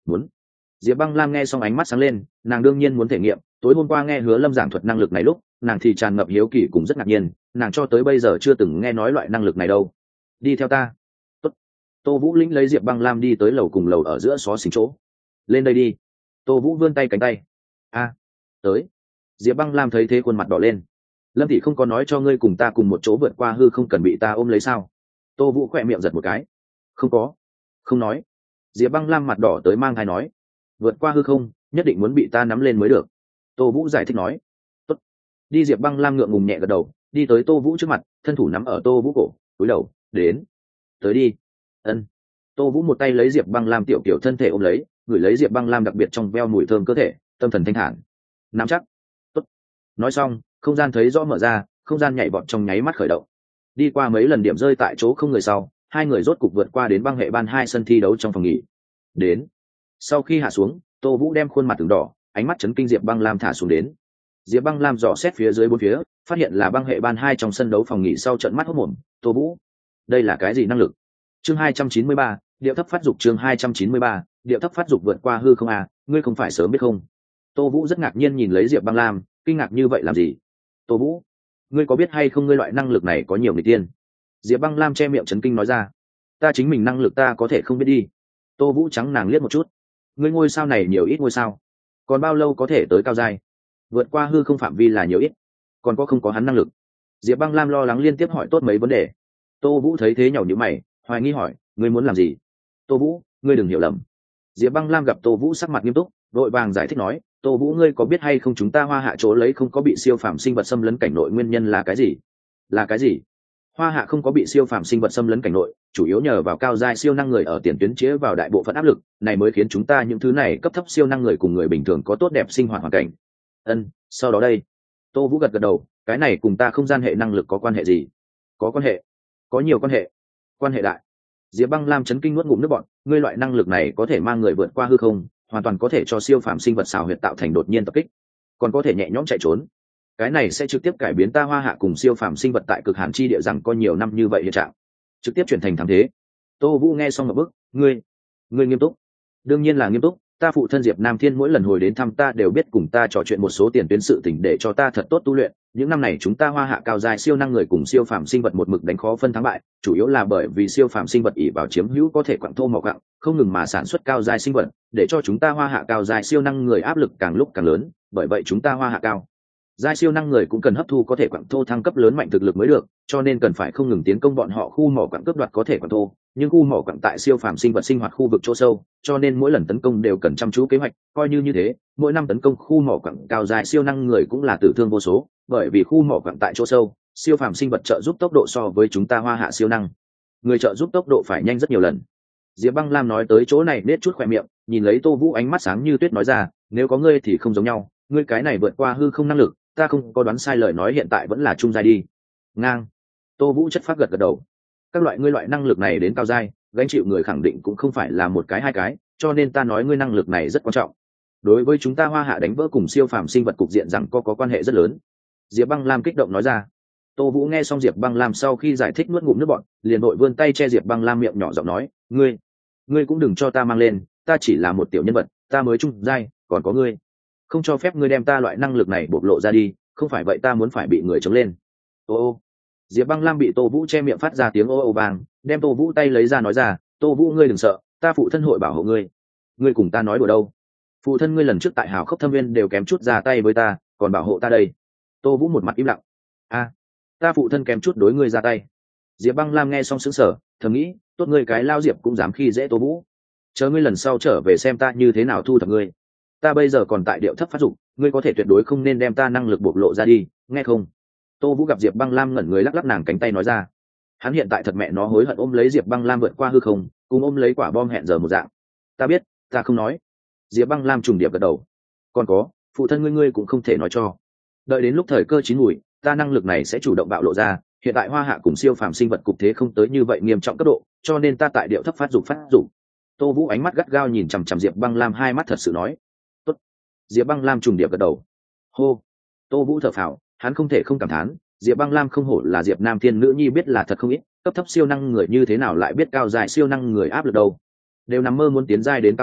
muốn. Diệp Băng Lam nghe xong ánh mắt sáng lên, nàng đương nhiên muốn thể nghiệm. Tối hôm qua nghe Hứa Lâm giảng thuật năng lực này lúc, nàng thì tràn ngập hiếu kỳ cùng rất ngạc nhiên, nàng cho tới bây giờ chưa từng nghe nói loại năng lực này đâu. Đi theo ta. Tốt. Tô Vũ lĩnh lấy Diệp Băng Lam đi tới lầu cùng lầu ở giữa xó xỉnh chỗ. Lên đây đi. Tô Vũ vươn tay cánh tay. A, tới. Diệp Băng Lam thấy thế khuôn mặt đỏ lên. Lâm thị không có nói cho ngươi cùng ta cùng một chỗ vượt qua hư không cần bị ta ôm lấy sao? Tô Vũ khỏe miệng giật một cái. Không có. Không nói. Diệp Băng Lam mặt đỏ tới mang thai nói. Vượt qua hư không, nhất định muốn bị ta nắm lên mới được. Tô Vũ giải thích nói. Tốt. Đi. Diệp Băng Lam ngượng ngùng nhẹ gật đầu, đi tới Tô Vũ trước mặt, thân thủ nắm ở Tô Vũ cổ, cúi đầu, đến. Tới đi. Ân. Tô Vũ một tay lấy Diệp Băng Lam tiểu kiểu thân thể ôm lấy, gửi lấy Diệp Băng Lam đặc biệt trong veo mùi thơm cơ thể, tâm thần thanh thản. Nắm chắc. Tốt. Nói xong, không gian thấy rõ mở ra, không gian nhảy vọt trong nháy mắt khởi động. Đi qua mấy lần điểm rơi tại chỗ không người sau, hai người rốt cục vượt qua đến băng hệ ban hai sân thi đấu trong phòng nghỉ. Đến. Sau khi hạ xuống, Tô Vũ đem khuôn mặt từng đỏ, ánh mắt chấn kinh Diệp Băng Lam thả xuống đến. Diệp Băng Lam dò xét phía dưới bốn phía, phát hiện là băng hệ ban hai trong sân đấu phòng nghỉ sau trận mắt hốt mồm. Tô Vũ, đây là cái gì năng lực? Chương hai trăm chín mươi ba, điệu thấp phát dục. Chương hai trăm chín mươi ba, điệu thấp phát dục vượt qua hư không à, ngươi không phải sớm biết không? Tô Vũ rất ngạc nhiên nhìn lấy Diệp Băng Lam, kinh ngạc như vậy làm gì? Tô Vũ, ngươi có biết hay không ngươi loại năng lực này có nhiều người tiên? Diệp Băng Lam che miệng chấn kinh nói ra. Ta chính mình năng lực ta có thể không biết đi. Tô Vũ trắng nàng liếc một chút. Ngươi ngôi sao này nhiều ít ngôi sao? Còn bao lâu có thể tới cao giai? Vượt qua hư không phạm vi là nhiều ít, còn có không có hắn năng lực? Diệp Băng Lam lo lắng liên tiếp hỏi tốt mấy vấn đề. Tô Vũ thấy thế nhàu nhíu mày, hoài nghi hỏi, ngươi muốn làm gì? Tô Vũ, ngươi đừng hiểu lầm. Diệp Băng Lam gặp Tô Vũ sắc mặt nghiêm túc, vội vàng giải thích nói, Tô Vũ, ngươi có biết hay không chúng ta Hoa Hạ chỗ lấy không có bị siêu phàm sinh vật xâm lấn cảnh nội nguyên nhân là cái gì? Là cái gì? Hoa Hạ không có bị siêu phàm sinh vật xâm lấn cảnh nội, chủ yếu nhờ vào cao giai siêu năng người ở tiền tuyến chĩa vào đại bộ phận áp lực, này mới khiến chúng ta những thứ này cấp thấp siêu năng người cùng người bình thường có tốt đẹp sinh hoạt hoàn cảnh. Ân, sau đó đây. Tô Vũ gật gật đầu, cái này cùng ta không gian hệ năng lực có quan hệ gì? Có quan hệ, có nhiều quan hệ. Quan hệ đại. Diệp Băng Lam chấn kinh nuốt ngụm nước bọt, ngươi loại năng lực này có thể mang người vượt qua hư không, hoàn toàn có thể cho siêu phàm sinh vật xảo huyệt tạo thành đột nhiên tập kích, còn có thể nhẹ nhõm chạy trốn. Cái này sẽ trực tiếp cải biến ta Hoa Hạ cùng siêu phàm sinh vật tại cực hàn chi địa rằng có nhiều năm như vậy hiện trạng, trực tiếp chuyển thành thắng thế. Tô Vũ nghe xong một bức, ngươi, ngươi nghiêm túc? Đương nhiên là nghiêm túc, ta phụ thân Diệp Nam Thiên mỗi lần hồi đến thăm ta đều biết cùng ta trò chuyện một số tiền tuyến sự tình để cho ta thật tốt tu luyện. Những năm này chúng ta Hoa Hạ cao giai siêu năng người cùng siêu phàm sinh vật một mực đánh khó phân thắng bại, chủ yếu là bởi vì siêu phàm sinh vật ỷ vào chiếm hữu có thể quặng thô mỏ quặng, không ngừng mà sản xuất cao giai sinh vật, để cho chúng ta Hoa Hạ cao giai siêu năng người áp lực càng lúc càng lớn, bởi vậy chúng ta Hoa Hạ cao giai siêu năng người cũng cần hấp thu có thể quặng thô thăng cấp lớn mạnh thực lực mới được, cho nên cần phải không ngừng tiến công bọn họ khu mỏ quặng cướp đoạt có thể quặng thô, nhưng khu mỏ quặng tại siêu phàm sinh vật sinh hoạt khu vực chỗ sâu, cho nên mỗi lần tấn công đều cần chăm chú kế hoạch, coi như như thế, mỗi năm tấn công khu mỏ quặng cao giai siêu năng người cũng là tử thương vô số, bởi vì khu mỏ quặng tại chỗ sâu, siêu phàm sinh vật trợ giúp tốc độ so với chúng ta Hoa Hạ siêu năng người trợ giúp tốc độ phải nhanh rất nhiều lần. Diệp Băng Lam nói tới chỗ này nết chút khóe miệng, nhìn lấy Tô Vũ ánh mắt sáng như tuyết nói ra, nếu có ngươi thì không giống nhau, ngươi cái này vượt qua hư không năng lực, ta không có đoán sai lời nói hiện tại vẫn là trung giai đi. Ngang. Tô Vũ chất phát gật gật đầu. Các loại ngươi loại năng lực này đến cao giai, gánh chịu người khẳng định cũng không phải là một cái hai cái, cho nên ta nói ngươi năng lực này rất quan trọng. Đối với chúng ta Hoa Hạ đánh vỡ cùng siêu phàm sinh vật cục diện rằng có có quan hệ rất lớn. Diệp Băng Lam kích động nói ra. Tô Vũ nghe xong Diệp Băng Lam sau khi giải thích nuốt ngụm nước bọt, liền vội vươn tay che Diệp Băng Lam miệng nhỏ giọng nói, ngươi, ngươi cũng đừng cho ta mang lên, ta chỉ là một tiểu nhân vật, ta mới trung giai, còn có ngươi, không cho phép ngươi đem ta loại năng lực này bộc lộ ra đi, không phải vậy ta muốn phải bị người chống lên. Ô ô. Diệp Băng Lam bị Tô Vũ che miệng phát ra tiếng ô ô vang, đem Tô Vũ tay lấy ra nói ra, Tô Vũ ngươi đừng sợ, ta phụ thân hội bảo hộ ngươi. Ngươi cùng ta nói đùa đâu? Phụ thân ngươi lần trước tại Hào Khốc Thâm Viên đều kém chút ra tay với ta, còn bảo hộ ta đây. Tô Vũ một mặt im lặng. A, ta phụ thân kém chút đối ngươi ra tay. Diệp Băng Lam nghe xong sững sờ, thầm nghĩ, tốt ngươi cái lao Diệp cũng dám khi dễ Tô Vũ. Chờ ngươi lần sau trở về xem ta như thế nào thu thập ngươi. Ta bây giờ còn tại điệu thấp phát dục, ngươi có thể tuyệt đối không nên đem ta năng lực bộc lộ ra đi, nghe không? Tô Vũ gặp Diệp Băng Lam ngẩn người lắc lắc nàng cánh tay nói ra. Hắn hiện tại thật mẹ nó hối hận ôm lấy Diệp Băng Lam vượt qua hư không, cùng ôm lấy quả bom hẹn giờ một dạng. Ta biết, ta không nói. Diệp Băng Lam trùng điệp gật đầu. Còn có, phụ thân ngươi ngươi cũng không thể nói cho. Đợi đến lúc thời cơ chín mùi, ta năng lực này sẽ chủ động bạo lộ ra. Hiện tại Hoa Hạ cùng siêu phàm sinh vật cục thế không tới như vậy nghiêm trọng cấp độ, cho nên ta tại điệu thấp phát dục phát dục. Tô Vũ ánh mắt gắt gao nhìn chằm chằm Diệp Băng Lam, hai mắt thật sự nói. Tốt. Diệp Băng Lam trùng điệp gật đầu. Hô. Tô Vũ thở phào, hắn không thể không cảm thán, Diệp Băng Lam không hổ là Diệp Nam Thiên nữ nhi biết là thật không ít, cấp thấp siêu năng người như thế nào lại biết cao giai siêu năng người áp lực đâu. Đều nằm mơ muốn tiến giai đến cao giai,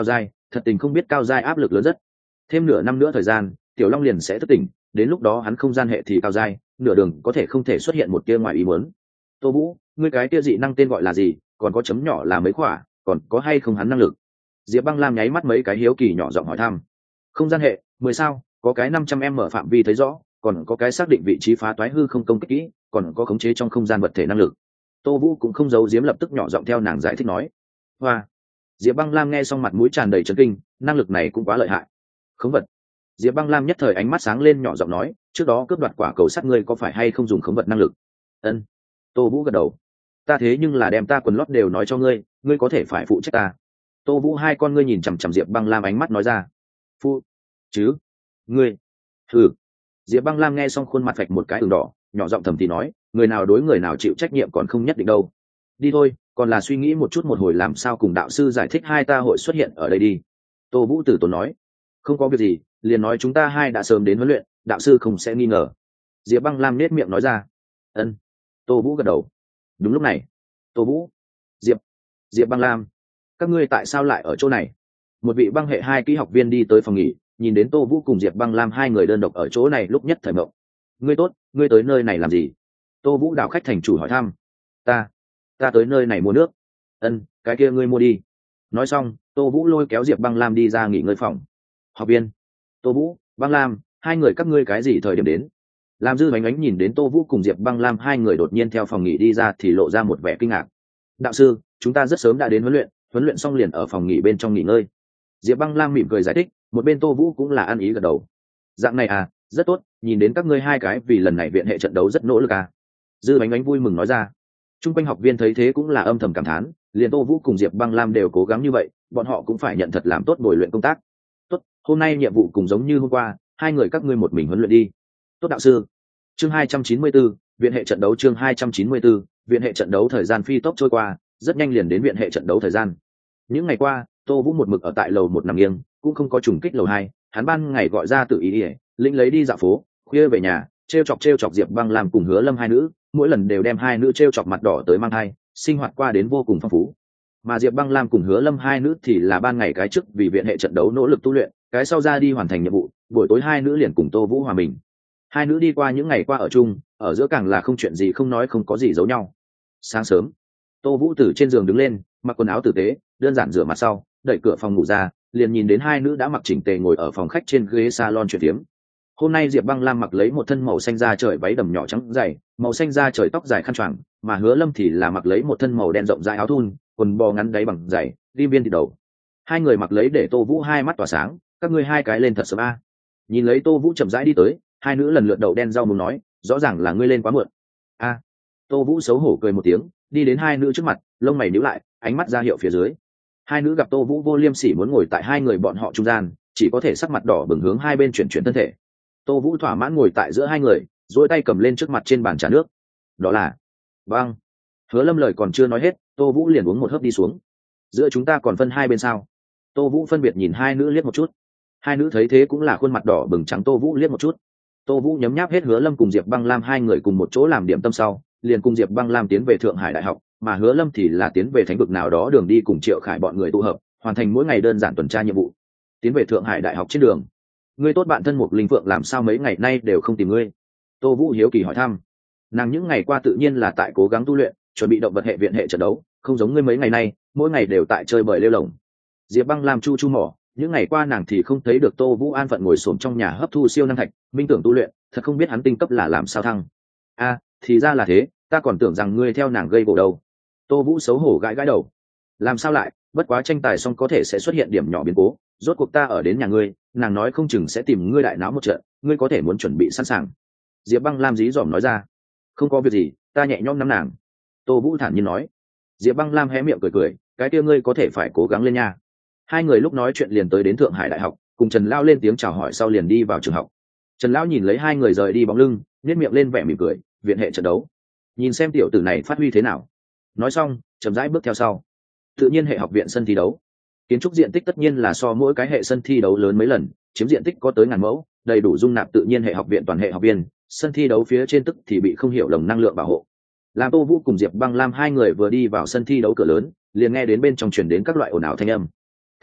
thật tình không biết cao giai áp lực lớn rất. Thêm nửa năm nữa thời gian, tiểu long liền sẽ thức tỉnh, đến lúc đó hắn không gian hệ thì cao giai, nửa đường có thể không thể xuất hiện một tia ngoài ý muốn. Tô Vũ, ngươi cái tia dị năng tên gọi là gì, còn có chấm nhỏ là mấy khỏa, còn có hay không hắn năng lực? Diệp Băng Lam nháy mắt mấy cái hiếu kỳ nhỏ giọng hỏi thăm. Không gian hệ mười sao, có cái năm trăm m phạm vi thấy rõ, còn có cái xác định vị trí phá toái hư không công kích kỹ, còn có khống chế trong không gian vật thể năng lực. Tô Vũ cũng không giấu giếm, lập tức nhỏ giọng theo nàng giải thích nói. Hoa. Diệp Băng Lam nghe xong mặt mũi tràn đầy chấn kinh, năng lực này cũng quá lợi hại. Khống vật. Diệp Băng Lam nhất thời ánh mắt sáng lên, nhỏ giọng nói, trước đó cướp đoạt quả cầu sắt ngươi có phải hay không dùng khống vật năng lực? Ân. Tô Vũ gật đầu. Ta thế nhưng là đem ta quần lót đều nói cho ngươi, ngươi có thể phải phụ trách ta. Tô Vũ hai con ngươi nhìn chằm chằm Diệp Băng Lam, ánh mắt nói ra. Phụ. Chứ. Ngươi. Ừ. Diệp Băng Lam nghe xong khuôn mặt phạch một cái ửng đỏ, nhỏ giọng thầm thì nói, người nào đối người nào chịu trách nhiệm còn không nhất định đâu. Đi thôi, còn là suy nghĩ một chút một hồi làm sao cùng đạo sư giải thích hai ta hội xuất hiện ở đây đi. Tô Vũ tử tốn nói. Không có việc gì, liền nói chúng ta hai đã sớm đến huấn luyện, đạo sư không sẽ nghi ngờ. Diệp Băng Lam nét miệng nói ra. Ân. Tô Vũ gật đầu. Đúng lúc này, Tô Vũ, Diệp, Diệp Băng Lam, các ngươi tại sao lại ở chỗ này? Một vị băng hệ hai kỹ học viên đi tới phòng nghỉ, nhìn đến Tô Vũ cùng Diệp Băng Lam hai người đơn độc ở chỗ này, lúc nhất thời mộng. Ngươi tốt, ngươi tới nơi này làm gì? Tô Vũ đảo khách thành chủ hỏi thăm. Ta, ta tới nơi này mua nước. Ân, cái kia ngươi mua đi. Nói xong, Tô Vũ lôi kéo Diệp Băng Lam đi ra nghỉ ngơi phòng. Học viên, Tô Vũ, Băng Lam, hai người các ngươi cái gì thời điểm đến? Làm Dư Bánh Ánh nhìn đến Tô Vũ cùng Diệp Băng Lam hai người đột nhiên theo phòng nghỉ đi ra thì lộ ra một vẻ kinh ngạc. Đạo sư, chúng ta rất sớm đã đến huấn luyện, huấn luyện xong liền ở phòng nghỉ bên trong nghỉ ngơi. Diệp Băng Lam mỉm cười giải thích, một bên Tô Vũ cũng là ăn ý gật đầu. Dạng này à, rất tốt, nhìn đến các ngươi hai cái vì lần này viện hệ trận đấu rất nỗ lực à. Dư Bánh Ánh vui mừng nói ra. Trung quanh học viên thấy thế cũng là âm thầm cảm thán, liền Tô Vũ cùng Diệp Băng Lam đều cố gắng như vậy, bọn họ cũng phải nhận thật làm tốt bồi luyện công tác. Tốt, hôm nay nhiệm vụ cùng giống như hôm qua, hai người các ngươi một mình huấn luyện đi. Tốt đạo sư. Chương hai trăm chín mươi tư, viện hệ trận đấu. Chương hai trăm chín mươi tư, viện hệ trận đấu. Thời gian phi tốc trôi qua, rất nhanh liền đến viện hệ trận đấu thời gian. Những ngày qua, Tô Vũ một mực ở tại lầu một nằm nghiêng, cũng không có trùng kích lầu hai, hắn ban ngày gọi ra tự ý ỉa, lĩnh lấy đi dạo phố, khuya về nhà, trêu chọc trêu chọc Diệp Băng Lam cùng Hứa Lâm hai nữ, mỗi lần đều đem hai nữ trêu chọc mặt đỏ tới mang thai, sinh hoạt qua đến vô cùng phong phú. Mà Diệp Băng Lam cùng Hứa Lâm hai nữ thì là ban ngày cái trước vì viện hệ trận đấu nỗ lực tu luyện, cái sau ra đi hoàn thành nhiệm vụ, buổi tối hai nữ liền cùng Tô Vũ hòa mình. Hai nữ đi qua những ngày qua ở chung, ở giữa càng là không chuyện gì không nói, không có gì giấu nhau. Sáng sớm, Tô Vũ từ trên giường đứng lên, mặc quần áo tử tế, đơn giản rửa mặt sau, đẩy cửa phòng ngủ ra, liền nhìn đến hai nữ đã mặc chỉnh tề ngồi ở phòng khách trên ghế salon chuyện tiếm. Hôm nay Diệp Băng Lam mặc lấy một thân màu xanh da trời váy đầm nhỏ trắng dày, màu xanh da trời tóc dài khăn choàng, mà Hứa Lâm thì là mặc lấy một thân màu đen rộng rãi áo thun, quần bò ngắn đáy bằng dày, rim viên thịt đầu. Hai người mặc lấy để Tô Vũ hai mắt tỏa sáng, các ngươi hai cái lên thật sớm a. Nhìn lấy Tô Vũ chậm rãi đi tới, hai nữ lần lượt đầu đen rau muốn nói, rõ ràng là ngươi lên quá muộn. A. Tô Vũ xấu hổ cười một tiếng, đi đến hai nữ trước mặt, lông mày nhíu lại, ánh mắt ra hiệu phía dưới. Hai nữ gặp Tô Vũ vô liêm sỉ muốn ngồi tại hai người bọn họ trung gian, chỉ có thể sắc mặt đỏ bừng hướng hai bên chuyển chuyển thân thể. Tô Vũ thỏa mãn ngồi tại giữa hai người, duỗi tay cầm lên trước mặt trên bàn trà nước. Đó là băng. Hứa Lâm lời còn chưa nói hết, Tô Vũ liền uống một hớp đi xuống. Giữa chúng ta còn phân hai bên sao? Tô Vũ phân biệt nhìn hai nữ liếc một chút. Hai nữ thấy thế cũng là khuôn mặt đỏ bừng trắng Tô Vũ liếc một chút. Tô Vũ nhấm nháp hết Hứa Lâm cùng Diệp Băng Lam hai người cùng một chỗ làm điểm tâm sau, liền cùng Diệp Băng Lam tiến về Thượng Hải Đại học, mà Hứa Lâm thì là tiến về thánh vực nào đó đường đi cùng Triệu Khải bọn người tụ hợp, hoàn thành mỗi ngày đơn giản tuần tra nhiệm vụ. Tiến về Thượng Hải Đại học trên đường, ngươi tốt bạn thân Mục Linh Phượng làm sao mấy ngày nay đều không tìm ngươi? Tô Vũ hiếu kỳ hỏi thăm. Nàng những ngày qua tự nhiên là tại cố gắng tu luyện, chuẩn bị động vật hệ viện hệ trận đấu, không giống ngươi mấy ngày nay, mỗi ngày đều tại chơi bời lêu lổng. Diệp Băng Lam chu chu mỏ, những ngày qua nàng thì không thấy được Tô Vũ an phận ngồi xổm trong nhà hấp thu siêu năng thạch, minh tưởng tu luyện, thật không biết hắn tinh cấp là làm sao thăng. A, thì ra là thế, ta còn tưởng rằng ngươi theo nàng gây gổ đâu. Tô Vũ xấu hổ gãi gãi đầu. Làm sao lại, bất quá tranh tài xong có thể sẽ xuất hiện điểm nhỏ biến cố, rốt cuộc ta ở đến nhà ngươi, nàng nói không chừng sẽ tìm ngươi đại náo một trận, ngươi có thể muốn chuẩn bị sẵn sàng. Diệp Băng Lam dí dỏm nói ra. Không có việc gì, ta nhẹ nhõm nắm nàng. Tô Vũ thản nhiên nói. Diệp Băng Lam hé miệng cười cười, cái kia ngươi có thể phải cố gắng lên nha. Hai người lúc nói chuyện liền tới đến Thượng Hải Đại học, cùng Trần Lão lên tiếng chào hỏi sau liền đi vào trường học. Trần Lão nhìn lấy hai người rời đi bóng lưng, nhếch miệng lên vẻ mỉm cười, viện hệ trận đấu, nhìn xem tiểu tử này phát huy thế nào. Nói xong, chậm rãi bước theo sau. Tự nhiên hệ học viện sân thi đấu, kiến trúc diện tích tất nhiên là so mỗi cái hệ sân thi đấu lớn mấy lần, chiếm diện tích có tới ngàn mẫu, đầy đủ dung nạp tự nhiên hệ học viện toàn hệ học viên. Sân thi đấu phía trên tức thì bị không hiểu lồng năng lượng bảo hộ. Làm Tô Vũ cùng Diệp Băng Lam hai người vừa đi vào sân thi đấu cửa lớn, liền nghe đến bên trong truyền đến các loại ồn ào thanh âm.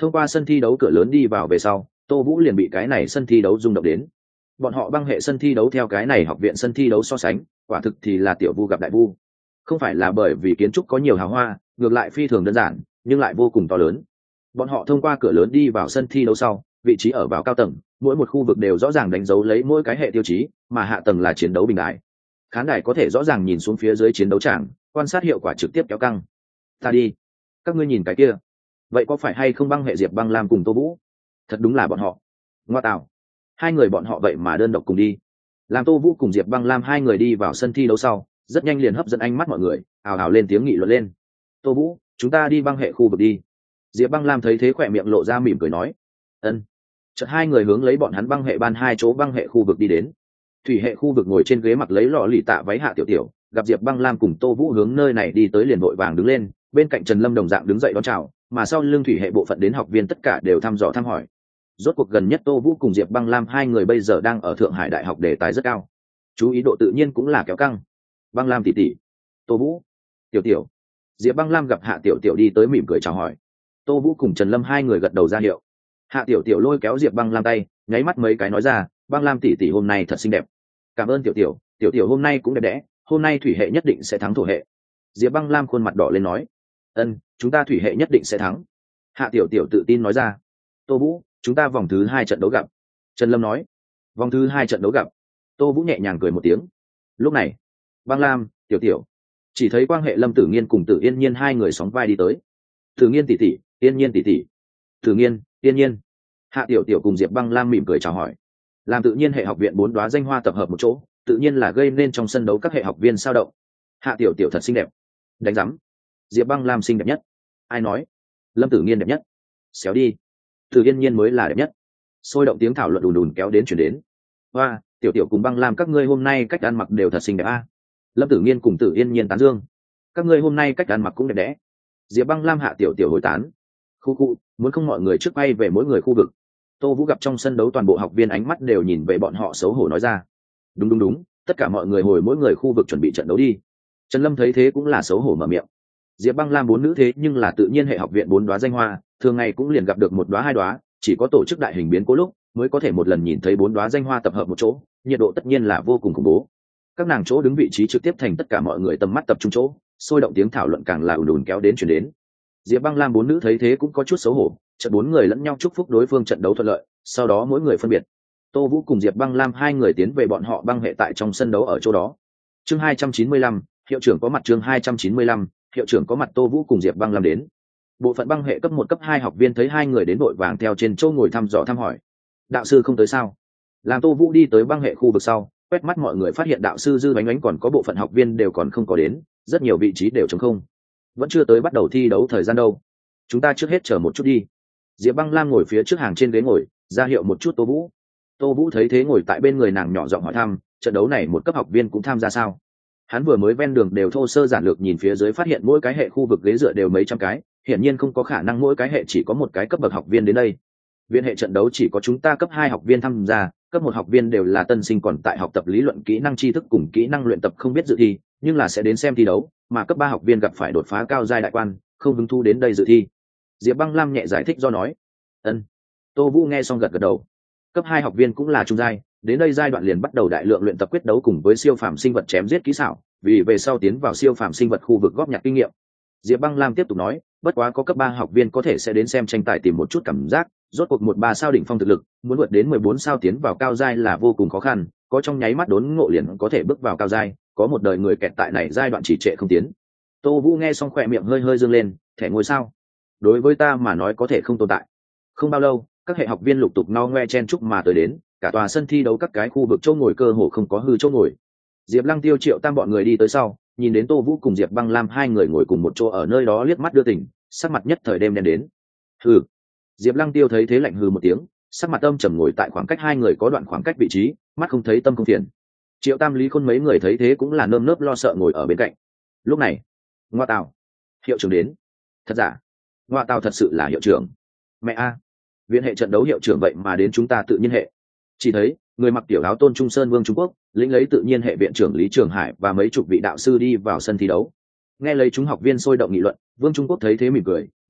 Thông qua sân thi đấu cửa lớn đi vào về sau, Tô Vũ liền bị cái này sân thi đấu rung động đến. Bọn họ băng hệ sân thi đấu theo cái này học viện sân thi đấu so sánh, quả thực thì là tiểu vu gặp đại vu. Không phải là bởi vì kiến trúc có nhiều hào hoa, ngược lại phi thường đơn giản, nhưng lại vô cùng to lớn. Bọn họ thông qua cửa lớn đi vào sân thi đấu sau, vị trí ở vào cao tầng, mỗi một khu vực đều rõ ràng đánh dấu lấy mỗi cái hệ tiêu chí, mà hạ tầng là chiến đấu bình đại. Khán đài có thể rõ ràng nhìn xuống phía dưới chiến đấu tràng, quan sát hiệu quả trực tiếp kéo căng. Ta đi, các ngươi nhìn cái kia, vậy có phải hay không băng hệ Diệp Băng Lam cùng Tô Vũ? Thật đúng là bọn họ. Ngoa tạo, hai người bọn họ vậy mà đơn độc cùng đi. Làm Tô Vũ cùng Diệp Băng Lam hai người đi vào sân thi đấu sau, rất nhanh liền hấp dẫn ánh mắt mọi người, ào ào lên tiếng nghị luận lên. Tô Vũ, chúng ta đi băng hệ khu vực đi. Diệp Băng Lam thấy thế khỏe miệng lộ ra mỉm cười nói. Ân. Chợt hai người hướng lấy bọn hắn băng hệ ban hai chỗ băng hệ khu vực đi đến. Thủy hệ khu vực ngồi trên ghế mặc lấy lọ lì tạ váy Hạ Tiểu Tiểu, gặp Diệp Băng Lam cùng Tô Vũ hướng nơi này đi tới liền vội vàng đứng lên, bên cạnh Trần Lâm đồng dạng đứng dậy đón chào, mà sau lưng thủy hệ bộ phận đến học viên tất cả đều thăm dò thăm hỏi. Rốt cuộc gần nhất Tô Vũ cùng Diệp Băng Lam hai người bây giờ đang ở Thượng Hải Đại học đề tài rất cao, chú ý độ tự nhiên cũng là kéo căng. Băng Lam tỷ tỷ, Tô Vũ, Tiểu Tiểu. Diệp Băng Lam gặp Hạ Tiểu Tiểu đi tới mỉm cười chào hỏi. Tô Vũ cùng Trần Lâm hai người gật đầu ra hiệu. Hạ Tiểu Tiểu lôi kéo Diệp Băng Lam tay, nháy mắt mấy cái nói ra, Băng Lam tỷ tỷ hôm nay thật xinh đẹp. Cảm ơn Tiểu Tiểu, Tiểu Tiểu hôm nay cũng đẹp đẽ, hôm nay thủy hệ nhất định sẽ thắng thổ hệ. Diệp Băng Lam khuôn mặt đỏ lên nói. Ân, chúng ta thủy hệ nhất định sẽ thắng. Hạ Tiểu Tiểu tự tin nói ra. Tô Vũ, chúng ta vòng thứ hai trận đấu gặp. Trần Lâm nói. Vòng thứ hai trận đấu gặp. Tô Vũ nhẹ nhàng cười một tiếng. Lúc này, Băng Lam, Tiểu Tiểu, chỉ thấy quan hệ Lâm Tử Nghiên cùng Tử Yên Nhiên hai người sóng vai đi tới. Tử Nghiên tỷ tỷ, Yên Nhiên tỷ tỷ. Tử Nghiên, Yên Nhiên. Hạ Tiểu Tiểu cùng Diệp Băng Lam mỉm cười chào hỏi. Làm tự nhiên hệ học viện bốn đóa danh hoa tập hợp một chỗ, tự nhiên là gây nên trong sân đấu các hệ học viên sao động. Hạ Tiểu Tiểu thật xinh đẹp. Đánh rắm. Diệp Băng Lam xinh đẹp nhất. Ai nói? Lâm Tử Nghiên đẹp nhất. Xéo đi. Tử Yên Nhiên mới là đẹp nhất. Sôi động tiếng thảo luận đùn đùn kéo đến chuyển đến. Hoa, Tiểu Tiểu cùng Băng Lam các ngươi hôm nay cách ăn mặc đều thật xinh đẹp a. Lâm Tử Nghiên cùng Tử Yên Nhiên tán dương. Các ngươi hôm nay cách ăn mặc cũng đẹp đẽ. Diệp Băng Lam Hạ Tiểu Tiểu hồi tán. Khu khu, muốn không mọi người trước bay về mỗi người khu vực. Tô Vũ gặp trong sân đấu toàn bộ học viên ánh mắt đều nhìn về bọn họ xấu hổ nói ra. Đúng đúng đúng, tất cả mọi người hồi mỗi người khu vực chuẩn bị trận đấu đi. Trần Lâm thấy thế cũng là xấu hổ mở miệng. Diệp Băng Lam bốn nữ thế nhưng là tự nhiên hệ học viện bốn đóa danh hoa, thường ngày cũng liền gặp được một đóa hai đóa, chỉ có tổ chức đại hình biến cố lúc mới có thể một lần nhìn thấy bốn đóa danh hoa tập hợp một chỗ, nhiệt độ tất nhiên là vô cùng khủng bố. Các nàng chỗ đứng vị trí trực tiếp thành tất cả mọi người tầm mắt tập trung chỗ, sôi động tiếng thảo luận càng là ùn ùn kéo đến chuyển đến. Diệp Băng Lam bốn nữ thấy thế cũng có chút xấu hổ, chợt bốn người lẫn nhau chúc phúc đối phương trận đấu thuận lợi, sau đó mỗi người phân biệt. Tô Vũ cùng Diệp Băng Lam hai người tiến về bọn họ băng hệ tại trong sân đấu ở chỗ đó. Chương hai trăm chín mươi lăm, hiệu trưởng có mặt. Chương hai trăm chín mươi lăm, hiệu trưởng có mặt. Tô Vũ cùng Diệp Băng Lam đến. Bộ phận băng hệ cấp một cấp hai học viên thấy hai người đến vội vàng theo trên chỗ ngồi thăm dò thăm hỏi. Đạo sư không tới sao? Làm Tô Vũ đi tới băng hệ khu vực sau, quét mắt mọi người phát hiện đạo sư Dư Bánh Bánh còn có bộ phận học viên đều còn không có đến, rất nhiều vị trí đều trống không. Vẫn chưa tới bắt đầu thi đấu thời gian đâu. Chúng ta trước hết chờ một chút đi. Diệp Băng Lam ngồi phía trước hàng trên ghế ngồi, ra hiệu một chút Tô Vũ. Tô Vũ thấy thế ngồi tại bên người nàng nhỏ giọng hỏi thăm, trận đấu này một cấp học viên cũng tham gia sao? Hắn vừa mới ven đường đều thô sơ giản lược nhìn phía dưới phát hiện mỗi cái hệ khu vực ghế dựa đều mấy trăm cái, hiển nhiên không có khả năng mỗi cái hệ chỉ có một cái cấp bậc học viên đến đây. Viện hệ trận đấu chỉ có chúng ta cấp hai học viên tham gia, cấp một học viên đều là tân sinh còn tại học tập lý luận kỹ năng tri thức cùng kỹ năng luyện tập không biết dự thi, nhưng là sẽ đến xem thi đấu, mà cấp ba học viên gặp phải đột phá cao giai đại quan, không hứng thú đến đây dự thi. Diệp Băng Lam nhẹ giải thích do nói. Ân. Tô Vũ nghe xong gật gật đầu. Cấp hai học viên cũng là trung giai, đến đây giai đoạn liền bắt đầu đại lượng luyện tập quyết đấu cùng với siêu phàm sinh vật chém giết kỹ xảo, vì về sau tiến vào siêu phàm sinh vật khu vực góp nhặt kinh nghiệm. Diệp Băng Lam tiếp tục nói, bất quá có cấp ba học viên có thể sẽ đến xem tranh tài tìm một chút cảm giác, rốt cuộc một ba sao đỉnh phong thực lực, muốn vượt đến mười bốn sao tiến vào cao giai là vô cùng khó khăn, có trong nháy mắt đốn ngộ liền có thể bước vào cao giai, có một đời người kẹt tại này giai đoạn chỉ trệ không tiến. Tô Vũ nghe xong khỏe miệng hơi hơi dương lên, thẻ ngôi sao? Đối với ta mà nói có thể không tồn tại. Không bao lâu, các hệ học viên lục tục no ngoe chen chúc mà tới đến, cả tòa sân thi đấu các cái khu vực chỗ ngồi cơ hồ không có hư chỗ ngồi. Diệp Lăng Tiêu Triệu Tam bọn người đi tới sau, nhìn đến Tô Vũ cùng Diệp Băng Lam hai người ngồi cùng một chỗ ở nơi đó liếc mắt đưa tình, sắc mặt nhất thời đêm đen đến. Hừ. Diệp Lăng Tiêu thấy thế lạnh hừ một tiếng, sắc mặt âm trầm ngồi tại khoảng cách hai người có đoạn khoảng cách vị trí, mắt không thấy tâm không phiền. Triệu Tam Lý Khôn mấy người thấy thế cũng là nơm nớp lo sợ ngồi ở bên cạnh. Lúc này, Ngoa Tào, hiệu trưởng đến. Thật giả? Ngoa Tào thật sự là hiệu trưởng? Mẹ a, viện hệ trận đấu hiệu trưởng vậy mà đến chúng ta tự nhiên hệ. Chỉ thấy người mặc tiểu áo Tôn Trung Sơn Vương Trung Quốc lĩnh lấy tự nhiên hệ viện trưởng Lý Trường Hải và mấy chục vị đạo sư đi vào sân thi đấu. Nghe lấy chúng học viên sôi động nghị luận, Vương Trung Quốc thấy thế mỉm cười,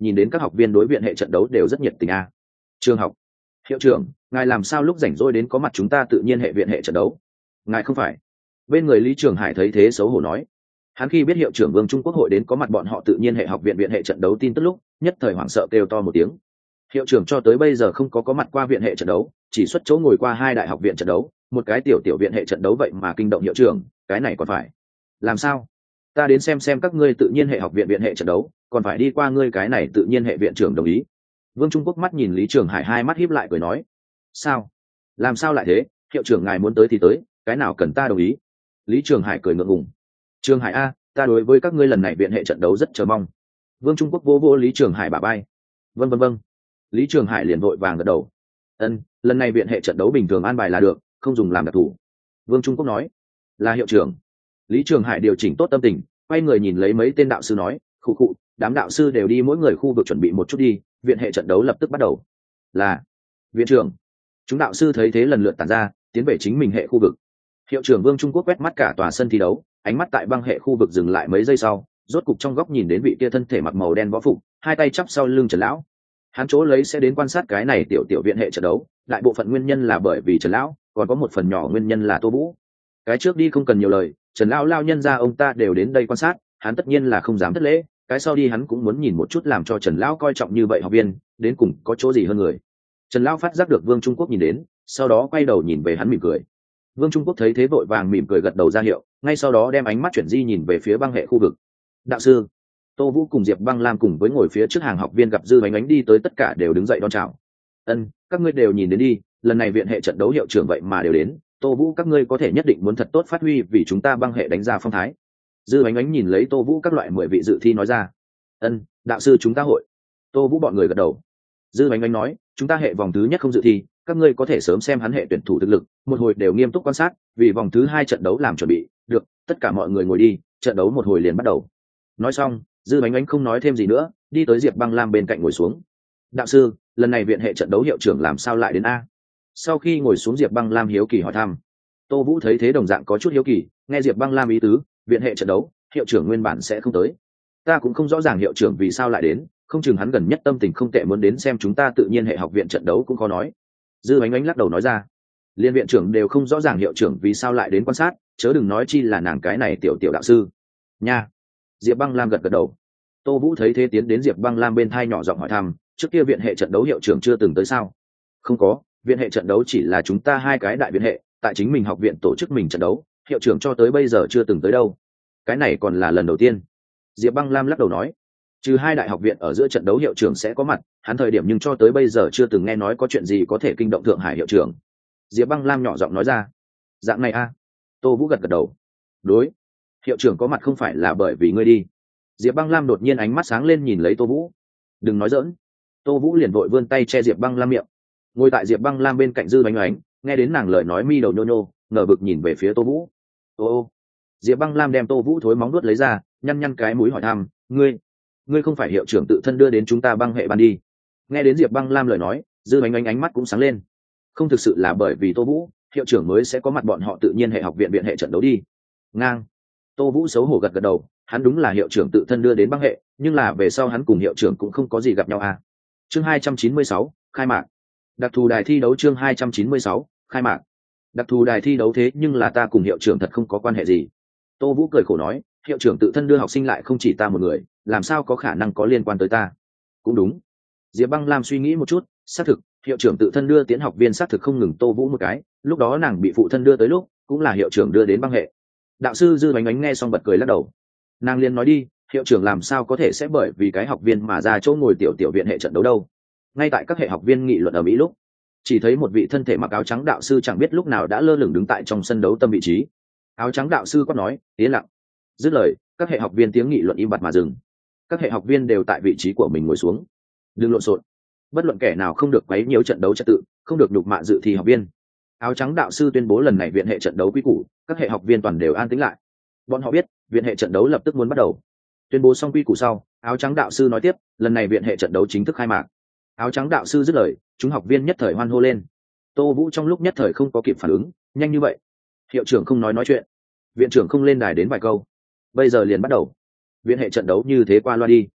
nhìn đến các học viên đối viện hệ trận đấu đều rất nhiệt tình a. Trường học, hiệu trưởng, ngài làm sao lúc rảnh rỗi đến có mặt chúng ta tự nhiên hệ viện hệ trận đấu? Ngài không phải? Bên người Lý Trường Hải thấy thế xấu hổ nói. Hắn khi biết hiệu trưởng Vương Trung Quốc hội đến có mặt bọn họ tự nhiên hệ học viện viện hệ trận đấu tin tức lúc, nhất thời hoảng sợ kêu to một tiếng. Hiệu trưởng cho tới bây giờ không có có mặt qua viện hệ trận đấu, chỉ xuất chỗ ngồi qua hai đại học viện trận đấu, một cái tiểu tiểu viện hệ trận đấu vậy mà kinh động hiệu trưởng, cái này còn phải làm sao? Ta đến xem xem các ngươi tự nhiên hệ học viện viện hệ trận đấu, còn phải đi qua ngươi cái này tự nhiên hệ viện trưởng đồng ý. Vương Trung Quốc mắt nhìn Lý Trường Hải hai mắt híp lại cười nói. Sao? Làm sao lại thế? Hiệu trưởng ngài muốn tới thì tới, cái nào cần ta đồng ý? Lý Trường Hải cười ngượng ngùng. Trường Hải a, ta đối với các ngươi lần này viện hệ trận đấu rất chờ mong. Vương Trung Quốc vô vô Lý Trường Hải bả vai. Vâng vâng vâng. Lý Trường Hải liền vội vàng gật đầu. Ân, lần này viện hệ trận đấu bình thường an bài là được, không dùng làm đặc thủ. Vương Trung Quốc nói. Là hiệu trưởng. Lý Trường Hải điều chỉnh tốt tâm tình, quay người nhìn lấy mấy tên đạo sư nói, khụ khụ, đám đạo sư đều đi mỗi người khu vực chuẩn bị một chút đi, viện hệ trận đấu lập tức bắt đầu. Là viện trưởng. Chúng đạo sư thấy thế lần lượt tản ra, tiến về chính mình hệ khu vực. Hiệu trưởng Vương Trung Quốc quét mắt cả tòa sân thi đấu, ánh mắt tại băng hệ khu vực dừng lại mấy giây sau, rốt cục trong góc nhìn đến vị kia thân thể mặc màu đen võ phục, hai tay chắp sau lưng Trần lão. Hắn chỗ lấy sẽ đến quan sát cái này tiểu tiểu viện hệ trận đấu, đại bộ phận nguyên nhân là bởi vì Trần lão, còn có một phần nhỏ nguyên nhân là Tô Vũ. Cái trước đi không cần nhiều lời, Trần lão lao nhân ra ông ta đều đến đây quan sát, hắn tất nhiên là không dám thất lễ, cái sau đi hắn cũng muốn nhìn một chút làm cho Trần lão coi trọng như vậy học viên, đến cùng có chỗ gì hơn người. Trần lão phát giác được Vương Trung Quốc nhìn đến, sau đó quay đầu nhìn về hắn mỉm cười. Vương Trung Quốc thấy thế vội vàng mỉm cười gật đầu ra hiệu, ngay sau đó đem ánh mắt chuyển di nhìn về phía băng hệ khu vực. Đạo sư, Tô Vũ cùng Diệp Băng Lam cùng với ngồi phía trước hàng học viên gặp Dư Bánh Ánh đi tới tất cả đều đứng dậy đón chào. Ân, các ngươi đều nhìn đến đi, lần này viện hệ trận đấu hiệu trưởng vậy mà đều đến, Tô Vũ các ngươi có thể nhất định muốn thật tốt phát huy vì chúng ta băng hệ đánh ra phong thái. Dư Bánh Ánh nhìn lấy Tô Vũ các loại mười vị dự thi nói ra. Ân, đạo sư chúng ta hội. Tô Vũ bọn người gật đầu. Dư Bánh Ánh nói, chúng ta hệ vòng thứ nhất không dự thi, các ngươi có thể sớm xem hắn hệ tuyển thủ thực lực, một hồi đều nghiêm túc quan sát, vì vòng thứ hai trận đấu làm chuẩn bị. Được, tất cả mọi người ngồi đi, trận đấu một hồi liền bắt đầu. Nói xong, Dư Bánh Ánh không nói thêm gì nữa, đi tới Diệp Băng Lam bên cạnh ngồi xuống. Đạo sư, lần này viện hệ trận đấu hiệu trưởng làm sao lại đến a? Sau khi ngồi xuống Diệp Băng Lam hiếu kỳ hỏi thăm. Tô Vũ thấy thế đồng dạng có chút hiếu kỳ, nghe Diệp Băng Lam ý tứ, viện hệ trận đấu, hiệu trưởng nguyên bản sẽ không tới. Ta cũng không rõ ràng hiệu trưởng vì sao lại đến, không chừng hắn gần nhất tâm tình không tệ muốn đến xem chúng ta tự nhiên hệ học viện trận đấu cũng khó nói. Dư Bánh Ánh lắc đầu nói ra. Liên viện trưởng đều không rõ ràng hiệu trưởng vì sao lại đến quan sát, chớ đừng nói chi là nàng cái này tiểu tiểu đạo sư. Nha. Diệp Băng Lam gật gật đầu. Tô Vũ thấy thế tiến đến Diệp Băng Lam bên thai nhỏ giọng hỏi thăm, trước kia viện hệ trận đấu hiệu trưởng chưa từng tới sao? Không có, viện hệ trận đấu chỉ là chúng ta hai cái đại viện hệ, tại chính mình học viện tổ chức mình trận đấu, hiệu trưởng cho tới bây giờ chưa từng tới đâu. Cái này còn là lần đầu tiên. Diệp Băng Lam lắc đầu nói, trừ hai đại học viện ở giữa trận đấu hiệu trưởng sẽ có mặt, hắn thời điểm nhưng cho tới bây giờ chưa từng nghe nói có chuyện gì có thể kinh động Thượng Hải hiệu trưởng. Diệp Băng Lam nhỏ giọng nói ra. Dạng này a? À? Tô Vũ gật gật đầu. Đối, hiệu trưởng có mặt không phải là bởi vì ngươi đi. Diệp Băng Lam đột nhiên ánh mắt sáng lên nhìn lấy Tô Vũ. Đừng nói giỡn. Tô Vũ liền vội vươn tay che Diệp Băng Lam miệng. Ngồi tại Diệp Băng Lam bên cạnh Dư Bánh Ánh, nghe đến nàng lời nói mi đầu nhô nhô, ngờ vực nhìn về phía Tô Vũ. Ô ô. Diệp Băng Lam đem Tô Vũ thối móng nuốt lấy ra, nhăn nhăn cái mũi hỏi thăm, ngươi, ngươi không phải hiệu trưởng tự thân đưa đến chúng ta băng hệ ban đi? Nghe đến Diệp Băng Lam lời nói, Dư Bánh Ánh ánh mắt cũng sáng lên. Không thực sự là bởi vì Tô Vũ, hiệu trưởng mới sẽ có mặt bọn họ tự nhiên hệ học viện viện hệ trận đấu đi. Ngang. Tô Vũ xấu hổ gật gật đầu, hắn đúng là hiệu trưởng tự thân đưa đến băng hệ, nhưng là về sau hắn cùng hiệu trưởng cũng không có gì gặp nhau à. Chương hai trăm chín mươi sáu, khai mạc. Đặc thù đài thi đấu chương hai trăm chín mươi sáu, khai mạc. Đặc thù đài thi đấu thế nhưng là ta cùng hiệu trưởng thật không có quan hệ gì. Tô Vũ cười khổ nói, hiệu trưởng tự thân đưa học sinh lại không chỉ ta một người, làm sao có khả năng có liên quan tới ta. Cũng đúng. Diệp Băng Lam suy nghĩ một chút, xác thực, hiệu trưởng tự thân đưa tiến học viên xác thực không ngừng Tô Vũ một cái, lúc đó nàng bị phụ thân đưa tới lúc, cũng là hiệu trưởng đưa đến băng hệ. Đạo sư Dư Bánh Ánh nghe xong bật cười lắc đầu. Nàng liền nói đi, hiệu trưởng làm sao có thể sẽ bởi vì cái học viên mà ra chỗ ngồi tiểu tiểu viện hệ trận đấu đâu. Ngay tại các hệ học viên nghị luận ở Mỹ lúc, chỉ thấy một vị thân thể mặc áo trắng đạo sư chẳng biết lúc nào đã lơ lửng đứng tại trong sân đấu tâm vị trí. Áo trắng đạo sư quát nói, yên lặng. Dứt lời, các hệ học viên tiếng nghị luận im bặt mà dừng. Các hệ học viên đều tại vị trí của mình ngồi xuống. Đừng lộn xộn. Bất luận kẻ nào không được quấy nhiễu trận đấu trật tự, không được nhục mạ dự thi học viên. Áo trắng đạo sư tuyên bố lần này viện hệ trận đấu quy củ, các hệ học viên toàn đều an tĩnh lại. Bọn họ biết, viện hệ trận đấu lập tức muốn bắt đầu. Tuyên bố xong quy củ sau, áo trắng đạo sư nói tiếp, lần này viện hệ trận đấu chính thức khai mạc. Áo trắng đạo sư dứt lời, chúng học viên nhất thời hoan hô lên. Tô Vũ trong lúc nhất thời không có kịp phản ứng, nhanh như vậy. Hiệu trưởng không nói nói chuyện, viện trưởng không lên đài đến vài câu. Bây giờ liền bắt đầu. Viện hệ trận đấu như thế qua loa đi.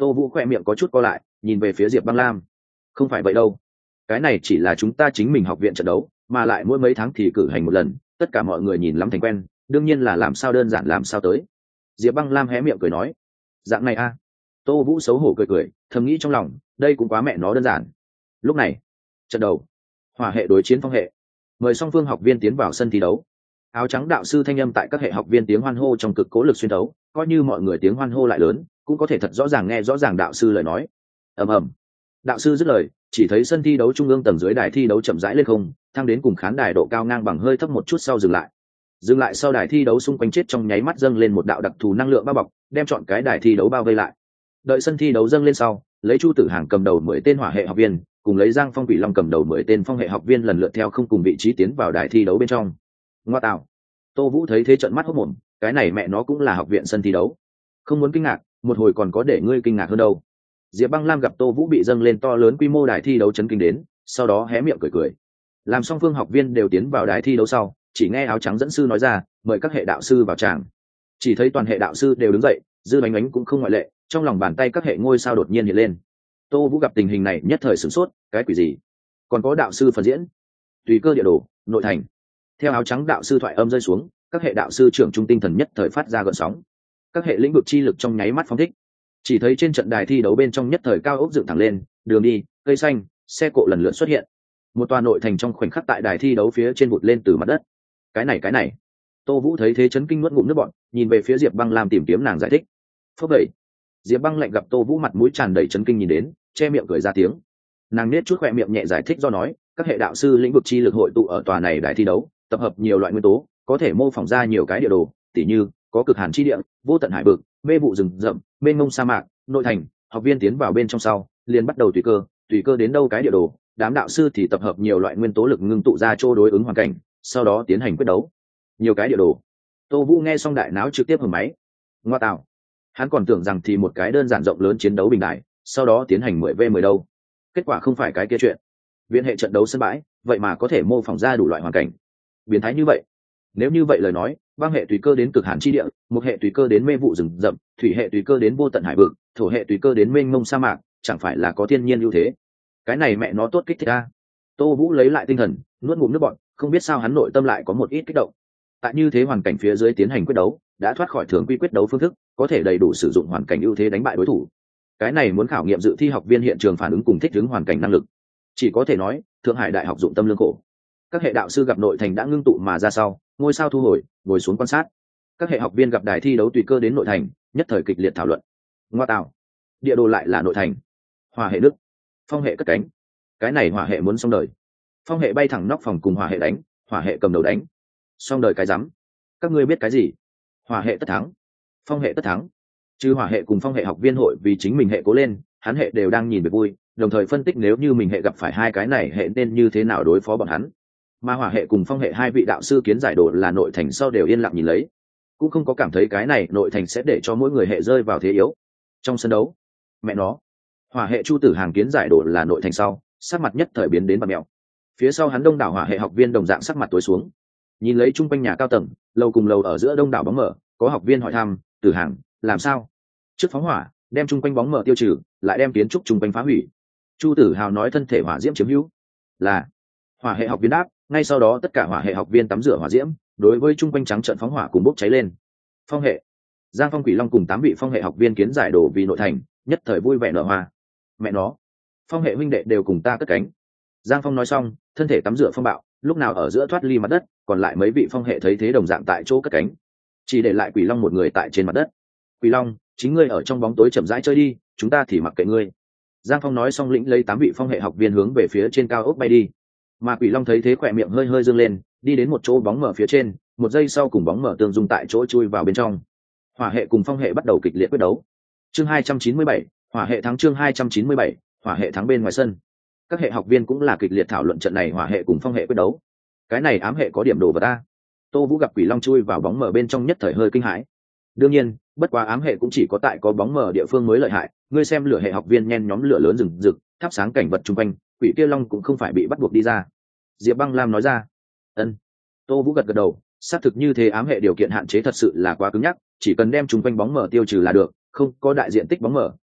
Tô Vũ khoe miệng có chút co lại, nhìn về phía Diệp Băng Lam. Không phải vậy đâu, cái này chỉ là chúng ta chính mình học viện trận đấu, mà lại mỗi mấy tháng thì cử hành một lần, tất cả mọi người nhìn lắm thành quen, đương nhiên là làm sao đơn giản làm sao tới. Diệp Băng Lam hé miệng cười nói. Dạng này a à? Tô Vũ xấu hổ cười cười, thầm nghĩ trong lòng, đây cũng quá mẹ nó đơn giản. Lúc này, trận đầu, hỏa hệ đối chiến phong hệ, mời song phương học viên tiến vào sân thi đấu. Áo trắng đạo sư thanh âm tại các hệ học viên tiếng hoan hô trong cực cố lực xuyên thấu, coi như mọi người tiếng hoan hô lại lớn, cũng có thể thật rõ ràng nghe rõ ràng đạo sư lời nói. Ầm ầm. Đạo sư dứt lời, chỉ thấy sân thi đấu trung ương tầng dưới đài thi đấu chậm rãi lên không, thăng đến cùng khán đài độ cao ngang bằng hơi thấp một chút sau dừng lại. Dừng lại sau đài thi đấu xung quanh chết trong nháy mắt dâng lên một đạo đặc thù năng lượng bao bọc, đem trọn cái đài thi đấu bao vây lại. Đợi sân thi đấu dâng lên sau, lấy Chu Tử Hàng cầm đầu mười tên hỏa hệ học viên, cùng lấy Giang Phong Quỷ Long cầm đầu mười tên phong hệ học viên lần lượt theo không cùng vị trí tiến vào đài thi đấu bên trong. Ngoa tạo. Tô Vũ thấy thế trợn mắt hốt mồm, cái này mẹ nó cũng là học viện sân thi đấu. Không muốn kinh ngạc, một hồi còn có để ngươi kinh ngạc hơn đâu. Diệp Băng Lam gặp Tô Vũ bị dâng lên to lớn quy mô đài thi đấu chấn kinh đến, sau đó hé miệng cười cười. Làm song phương học viên đều tiến vào đài thi đấu sau, chỉ nghe áo trắng dẫn sư nói ra, mời các hệ đạo sư vào tràng. Chỉ thấy toàn hệ đạo sư đều đứng dậy, Dư Bánh Ánh cũng không ngoại lệ, trong lòng bàn tay các hệ ngôi sao đột nhiên hiện lên. Tô Vũ gặp tình hình này nhất thời sửng sốt, cái quỷ gì? Còn có đạo sư phần diễn? Tùy cơ địa đồ, nội thành. Theo áo trắng đạo sư thoại âm rơi xuống, các hệ đạo sư trưởng trung tinh thần nhất thời phát ra gợn sóng. Các hệ lĩnh vực chi lực trong nháy mắt phóng thích. Chỉ thấy trên trận đài thi đấu bên trong nhất thời cao ốc dựng thẳng lên, đường đi, cây xanh, xe cộ lần lượt xuất hiện. Một tòa nội thành trong khoảnh khắc tại đài thi đấu phía trên vụt lên từ mặt đất. Cái này cái này. Tô Vũ thấy thế chấn kinh nuốt ngụm nước bọt, nhìn về phía Diệp Băng Lam tìm kiếm nàng giải thích. Phốc vậy. Diệp Băng lạnh gặp Tô Vũ mặt mũi tràn đầy chấn kinh nhìn đến, che miệng cười ra tiếng. Nàng nết chút khóe miệng nhẹ giải thích do nói, các hệ đạo sư lĩnh vực chi lực hội tụ ở tòa này đài thi đấu, tập hợp nhiều loại nguyên tố, có thể mô phỏng ra nhiều cái địa đồ, tỉ như có cực hàn chi địa, vô tận hải vực, mê vụ rừng rậm, mênh mông sa mạc, nội thành. Học viên tiến vào bên trong sau, liền bắt đầu tùy cơ, tùy cơ đến đâu cái địa đồ, đám đạo sư thì tập hợp nhiều loại nguyên tố lực ngưng tụ ra chỗ đối ứng hoàn cảnh, sau đó tiến hành quyết đấu. Nhiều cái địa đồ. Tô Vũ nghe xong đại náo trực tiếp hưởng máy. Ngoa tạo. Hắn còn tưởng rằng thì một cái đơn giản rộng lớn chiến đấu bình đại, sau đó tiến hành mười v mười đâu. Kết quả không phải cái kia chuyện. Viện hệ trận đấu sân bãi, vậy mà có thể mô phỏng ra đủ loại hoàn cảnh. Biến thái như vậy. Nếu như vậy lời nói, băng hệ tùy cơ đến cực hàn chi địa, một hệ tùy cơ đến mê vụ rừng rậm, thủy hệ tùy cơ đến vô tận hải vực, thổ hệ tùy cơ đến mênh mông sa mạc, chẳng phải là có thiên nhiên ưu thế. Cái này mẹ nó tốt kích thích a. Tô Vũ lấy lại tinh thần, nuốt ngụm nước bọt, không biết sao hắn nội tâm lại có một ít kích động. Tại như thế hoàn cảnh phía dưới tiến hành quyết đấu, đã thoát khỏi thường quy quyết đấu phương thức, có thể đầy đủ sử dụng hoàn cảnh ưu thế đánh bại đối thủ. Cái này muốn khảo nghiệm dự thi học viên hiện trường phản ứng cùng thích ứng hoàn cảnh năng lực. Chỉ có thể nói, Thượng Hải Đại học dụng tâm lương khổ. Các hệ đạo sư gặp nội thành đã ngưng tụ mà ra sau, ngôi sao thu hồi, ngồi xuống quan sát. Các hệ học viên gặp đài thi đấu tùy cơ đến nội thành, nhất thời kịch liệt thảo luận. Ngoa tạo, địa đồ lại là nội thành. Hỏa hệ nước, phong hệ cất cánh. Cái này hỏa hệ muốn xong đời. Phong hệ bay thẳng nóc phòng cùng hỏa hệ đánh, hỏa hệ cầm đầu đánh. Xong đời cái rắm. Các ngươi biết cái gì? Hỏa hệ tất thắng, phong hệ tất thắng. Chứ hỏa hệ cùng phong hệ học viên hội vì chính mình hệ cố lên, hắn hệ đều đang nhìn về vui, đồng thời phân tích nếu như mình hệ gặp phải hai cái này hệ nên như thế nào đối phó bọn hắn. Mà hỏa hệ cùng phong hệ hai vị đạo sư kiến giải đồ là nội thành sau đều yên lặng nhìn lấy, cũng không có cảm thấy cái này nội thành sẽ để cho mỗi người hệ rơi vào thế yếu. Trong sân đấu, mẹ nó, hỏa hệ Chu Tử Hàng kiến giải đồ là nội thành sau, sắc mặt nhất thời biến đến bặm mèo. Phía sau hắn đông đảo hỏa hệ học viên đồng dạng sắc mặt tối xuống, nhìn lấy chung quanh nhà cao tầng, lầu cùng lầu ở giữa đông đảo bóng mở, có học viên hỏi thăm, Tử Hàng, làm sao? Trước phóng hỏa, đem chung quanh bóng mở tiêu trừ, lại đem kiến trúc chung quanh phá hủy. Chu Tử Hào nói thân thể hỏa diễm chiếm hữu. Là. Hỏa hệ học viên đáp, ngay sau đó tất cả hỏa hệ học viên tắm rửa hỏa diễm, đối với chung quanh trắng trận phóng hỏa cùng bốc cháy lên. Phong hệ, Giang Phong Quỷ Long cùng tám vị phong hệ học viên kiến giải đồ vì nội thành, nhất thời vui vẻ nở hoa. Mẹ nó, phong hệ huynh đệ đều cùng ta cất cánh. Giang Phong nói xong, thân thể tắm rửa phong bạo, lúc nào ở giữa thoát ly mặt đất, còn lại mấy vị phong hệ thấy thế đồng dạng tại chỗ cất cánh, chỉ để lại Quỷ Long một người tại trên mặt đất. Quỷ Long, chính ngươi ở trong bóng tối chậm rãi chơi đi, chúng ta thì mặc kệ ngươi. Giang Phong nói xong lĩnh lấy tám vị phong hệ học viên hướng về phía trên cao ốc bay đi. Mà Quỷ Long thấy thế khỏe miệng hơi hơi dương lên, đi đến một chỗ bóng mở phía trên, một giây sau cùng bóng mở tương dung tại chỗ chui vào bên trong. Hỏa hệ cùng phong hệ bắt đầu kịch liệt quyết đấu. Chương hai trăm chín mươi bảy, hỏa hệ thắng. Chương hai trăm chín mươi bảy, hỏa hệ thắng. Bên ngoài sân, các hệ học viên cũng là kịch liệt thảo luận trận này hỏa hệ cùng phong hệ quyết đấu. Cái này ám hệ có điểm đồ vật ta. Tô Vũ gặp Quỷ Long chui vào bóng mở bên trong nhất thời hơi kinh hãi. Đương nhiên, bất quá ám hệ cũng chỉ có tại có bóng mở địa phương mới lợi hại. Ngươi xem lửa hệ học viên nhen nhóm lửa lớn rừng rực, thắp sáng cảnh vật chung quanh, Quỷ Kia Long cũng không phải bị bắt buộc đi ra. Diệp Băng Lam nói ra. Ân. Tô Vũ gật gật đầu, xác thực như thế, ám hệ điều kiện hạn chế thật sự là quá cứng nhắc, chỉ cần đem chung quanh bóng mở tiêu trừ là được, không có đại diện tích bóng mở,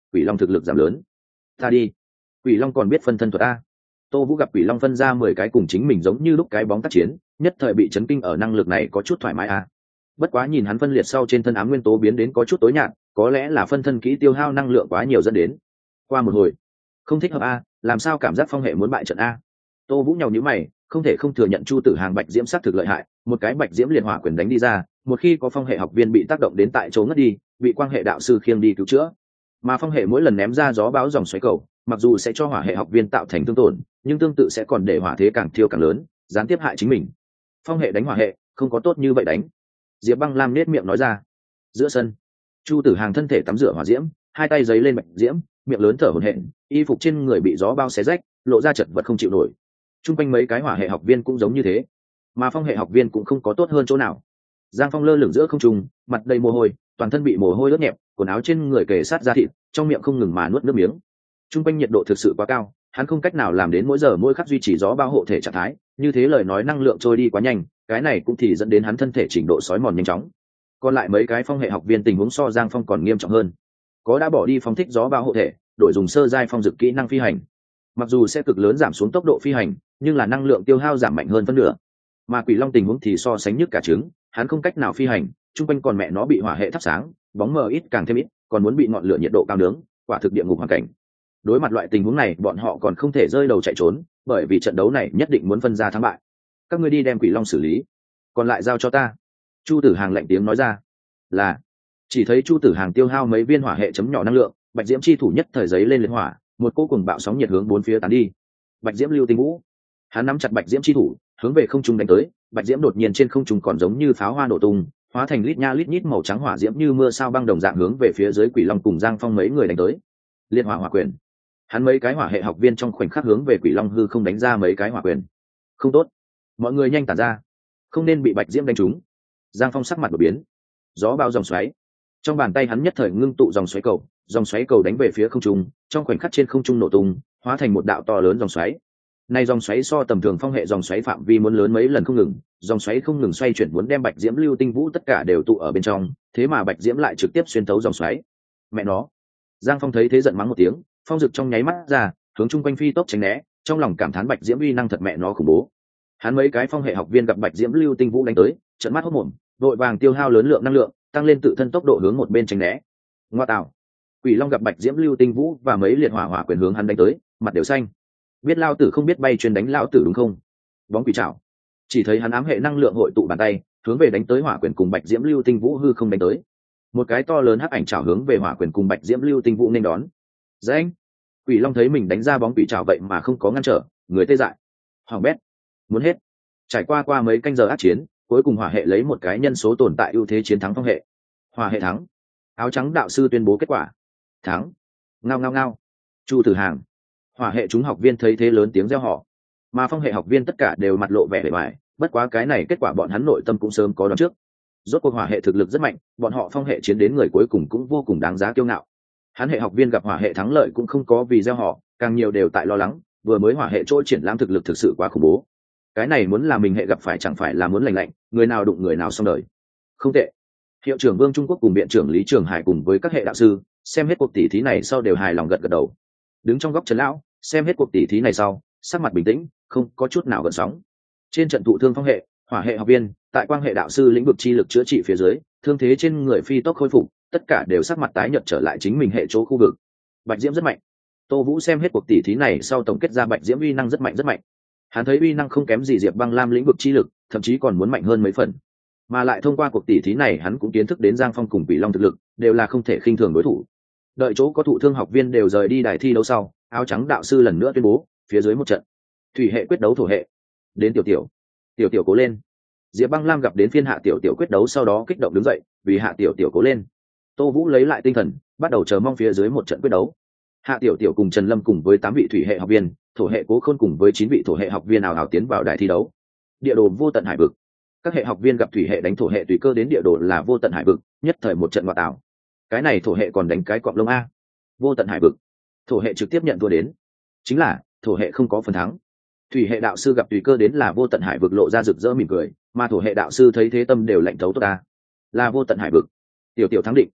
quỷ long thực lực giảm lớn. Ta đi, quỷ long còn biết phân thân thuật a. Tô Vũ gặp quỷ long phân ra mười cái cùng chính mình giống như lúc cái bóng tác chiến, nhất thời bị chấn kinh ở năng lực này có chút thoải mái a. Bất quá nhìn hắn phân liệt sau trên thân ám nguyên tố biến đến có chút tối nhạt, có lẽ là phân thân kỹ tiêu hao năng lượng quá nhiều dẫn đến. Qua một hồi, không thích hợp a, làm sao cảm giác phong hệ muốn bại trận a. Tô Vũ nhàu nhíu mày, không thể không thừa nhận Chu Tử Hàng bạch diễm sắc thực lợi hại, một cái bạch diễm liệt hỏa quyền đánh đi ra, một khi có phong hệ học viên bị tác động đến tại chỗ ngất đi, bị quang hệ đạo sư khiêng đi cứu chữa. Mà phong hệ mỗi lần ném ra gió bão dòng xoáy cầu, mặc dù sẽ cho hỏa hệ học viên tạo thành thương tổn, nhưng tương tự sẽ còn để hỏa thế càng thiêu càng lớn, gián tiếp hại chính mình. Phong hệ đánh hỏa hệ, không có tốt như vậy đánh. Diệp Băng Lam nét miệng nói ra. Giữa sân, Chu Tử Hàng thân thể tắm rửa hỏa diễm, hai tay giấy lên bạch diễm, miệng lớn thở hổn hển, y phục trên người bị gió bao xé rách, lộ ra chật vật không chịu nổi. Trung quanh mấy cái hỏa hệ học viên cũng giống như thế, mà phong hệ học viên cũng không có tốt hơn chỗ nào. Giang Phong lơ lửng giữa không trung, mặt đầy mồ hôi, toàn thân bị mồ hôi ướt nhẹp, quần áo trên người kề sát da thịt, trong miệng không ngừng mà nuốt nước miếng. Trung quanh nhiệt độ thực sự quá cao, hắn không cách nào làm đến mỗi giờ mỗi khắc duy trì gió bao hộ thể trạng thái, như thế lời nói năng lượng trôi đi quá nhanh, cái này cũng thì dẫn đến hắn thân thể trình độ sói mòn nhanh chóng. Còn lại mấy cái phong hệ học viên tình huống so Giang Phong còn nghiêm trọng hơn, có đã bỏ đi phóng thích gió bao hộ thể, đổi dùng sơ giai phong dực kỹ năng phi hành. Mặc dù sẽ cực lớn giảm xuống tốc độ phi hành, nhưng là năng lượng tiêu hao giảm mạnh hơn phân nửa. Mà Quỷ Long tình huống thì so sánh nhất cả trứng, hắn không cách nào phi hành, trung quanh còn mẹ nó bị hỏa hệ thắp sáng, bóng mờ ít càng thêm ít, còn muốn bị ngọn lửa nhiệt độ cao nướng, quả thực địa ngục hoàn cảnh. Đối mặt loại tình huống này, bọn họ còn không thể rơi đầu chạy trốn, bởi vì trận đấu này nhất định muốn phân ra thắng bại. Các ngươi đi đem Quỷ Long xử lý, còn lại giao cho ta. Chu Tử Hàng lạnh tiếng nói ra. Là. Chỉ thấy Chu Tử Hàng tiêu hao mấy viên hỏa hệ chấm nhỏ năng lượng, bạch diễm chi thủ nhất thời giấy lên liệt hỏa, một cỗ cùng bạo sóng nhiệt hướng bốn phía tán đi. Bạch diễm lưu tinh vũ, hắn nắm chặt bạch diễm chi thủ, hướng về không trung đánh tới. Bạch diễm đột nhiên trên không trung còn giống như pháo hoa nổ tung, hóa thành lít nha lít nhít màu trắng hỏa diễm như mưa sao băng đồng dạng hướng về phía dưới Quỷ Long cùng Giang Phong mấy người đánh tới. Liên hỏa hỏa quyền, hắn mấy cái hỏa hệ học viên trong khoảnh khắc hướng về Quỷ Long hư không đánh ra mấy cái hỏa quyền. Không tốt, mọi người nhanh tản ra, không nên bị bạch diễm đánh trúng. Giang Phong sắc mặt đột biến, gió bao dòng xoáy, trong bàn tay hắn nhất thời ngưng tụ dòng xoáy cầu, dòng xoáy cầu đánh về phía không trung, trong khoảnh khắc trên không trung nổ tung, hóa thành một đạo to lớn dòng xoáy. Này dòng xoáy so tầm thường phong hệ dòng xoáy phạm vi muốn lớn mấy lần không ngừng, dòng xoáy không ngừng xoay chuyển muốn đem bạch diễm lưu tinh vũ tất cả đều tụ ở bên trong, thế mà bạch diễm lại trực tiếp xuyên thấu dòng xoáy. Mẹ nó! Giang Phong thấy thế giận mắng một tiếng, phong dực trong nháy mắt ra, hướng chung quanh phi tốc tránh né, trong lòng cảm thán bạch diễm uy năng thật mẹ nó khủng bố. Hắn mấy cái phong hệ học viên gặp bạch diễm lưu tinh vũ đánh tới, trợn mắt hốt mồm, vội vàng tiêu hao lớn lượng năng lượng, tăng lên tự thân tốc độ hướng một bên tránh né. Ngoa tạo! Quỷ Long gặp bạch diễm lưu tinh vũ và mấy liệt hỏa hỏa quyền hướng hắn đánh tới, mặt đều xanh. Biết lao tử không biết bay chuyên đánh lao tử đúng không? Bóng quỷ trảo, chỉ thấy hắn ám hệ năng lượng hội tụ bàn tay, hướng về đánh tới hỏa quyền cùng bạch diễm lưu tinh vũ hư không đánh tới. Một cái to lớn hắc ảnh trảo hướng về hỏa quyền cùng bạch diễm lưu tinh vũ nên đón. Dãnh! Quỷ Long thấy mình đánh ra bóng quỷ trảo vậy mà không có ngăn trở, người tê dại. Hoàng bét, muốn hết. Trải qua qua mấy canh giờ ác chiến, cuối cùng hỏa hệ lấy một cái nhân số tồn tại ưu thế chiến thắng phong hệ. Hỏa hệ thắng. Áo trắng đạo sư tuyên bố kết quả. Thắng. Ngao ngao ngao. Chu Tử Hàng. Hỏa hệ chúng học viên thấy thế lớn tiếng reo hò, mà phong hệ học viên tất cả đều mặt lộ vẻ bề ngoài, bất quá cái này kết quả bọn hắn nội tâm cũng sớm có đoán trước. Rốt cuộc hỏa hệ thực lực rất mạnh, bọn họ phong hệ chiến đến người cuối cùng cũng vô cùng đáng giá kiêu ngạo. Hắn hệ học viên gặp hỏa hệ thắng lợi cũng không có vì reo hò, càng nhiều đều tại lo lắng, vừa mới hỏa hệ trôi triển lãm thực lực thực sự quá khủng bố. Cái này muốn là mình hệ gặp phải chẳng phải là muốn lành lạnh, người nào đụng người nào xong đời. Không tệ. Hiệu trưởng Vương Trung Quốc cùng biện trưởng Lý Trường Hải cùng với các hệ đạo sư, xem hết cuộc tỷ thí này sau đều hài lòng gật gật đầu. Đứng trong góc Trần lão, xem hết cuộc tỷ thí này sau, sắc mặt bình tĩnh, không có chút nào gợn sóng. Trên trận thụ thương phong hệ, hỏa hệ học viên, tại quang hệ đạo sư lĩnh vực chi lực chữa trị phía dưới, thương thế trên người phi tốc khôi phục, tất cả đều sắc mặt tái nhợt trở lại chính mình hệ chỗ khu vực. Bạch diễm rất mạnh. Tô Vũ xem hết cuộc tỷ thí này sau tổng kết ra bạch diễm uy năng rất mạnh rất mạnh. Hắn thấy uy năng không kém gì Diệp Băng Lam lĩnh vực chi lực, thậm chí còn muốn mạnh hơn mấy phần. Mà lại thông qua cuộc tỷ thí này hắn cũng kiến thức đến Giang Phong cùng Quỷ Long thực lực, đều là không thể khinh thường đối thủ. Đợi chỗ có thụ thương học viên đều rời đi đài thi đấu sau, áo trắng đạo sư lần nữa tuyên bố, phía dưới một trận thủy hệ quyết đấu thổ hệ. Đến tiểu tiểu, tiểu tiểu cố lên. Diệp Băng Lam gặp đến phiên hạ tiểu tiểu quyết đấu sau đó kích động đứng dậy, vì hạ tiểu tiểu cố lên. Tô Vũ lấy lại tinh thần, bắt đầu chờ mong phía dưới một trận quyết đấu. Hạ tiểu tiểu cùng Trần Lâm cùng với tám vị thủy hệ học viên, thổ hệ Cố Khôn cùng với chín vị thổ hệ học viên ào ào tiến vào đài thi đấu. Địa đồ vô tận hải vực. Các hệ học viên gặp thủy hệ đánh thổ hệ tùy cơ đến địa đồ là vô tận hải vực, nhất thời một trận ngoại tảo. Cái này thổ hệ còn đánh cái cọp lông a. Vô tận hải vực. Thổ hệ trực tiếp nhận thua đến. Chính là, thổ hệ không có phần thắng. Thủy hệ đạo sư gặp tùy cơ đến là vô tận hải vực lộ ra rực rỡ mỉm cười, mà thổ hệ đạo sư thấy thế tâm đều lạnh thấu tốt ta. Là vô tận hải vực. Tiểu tiểu thắng định.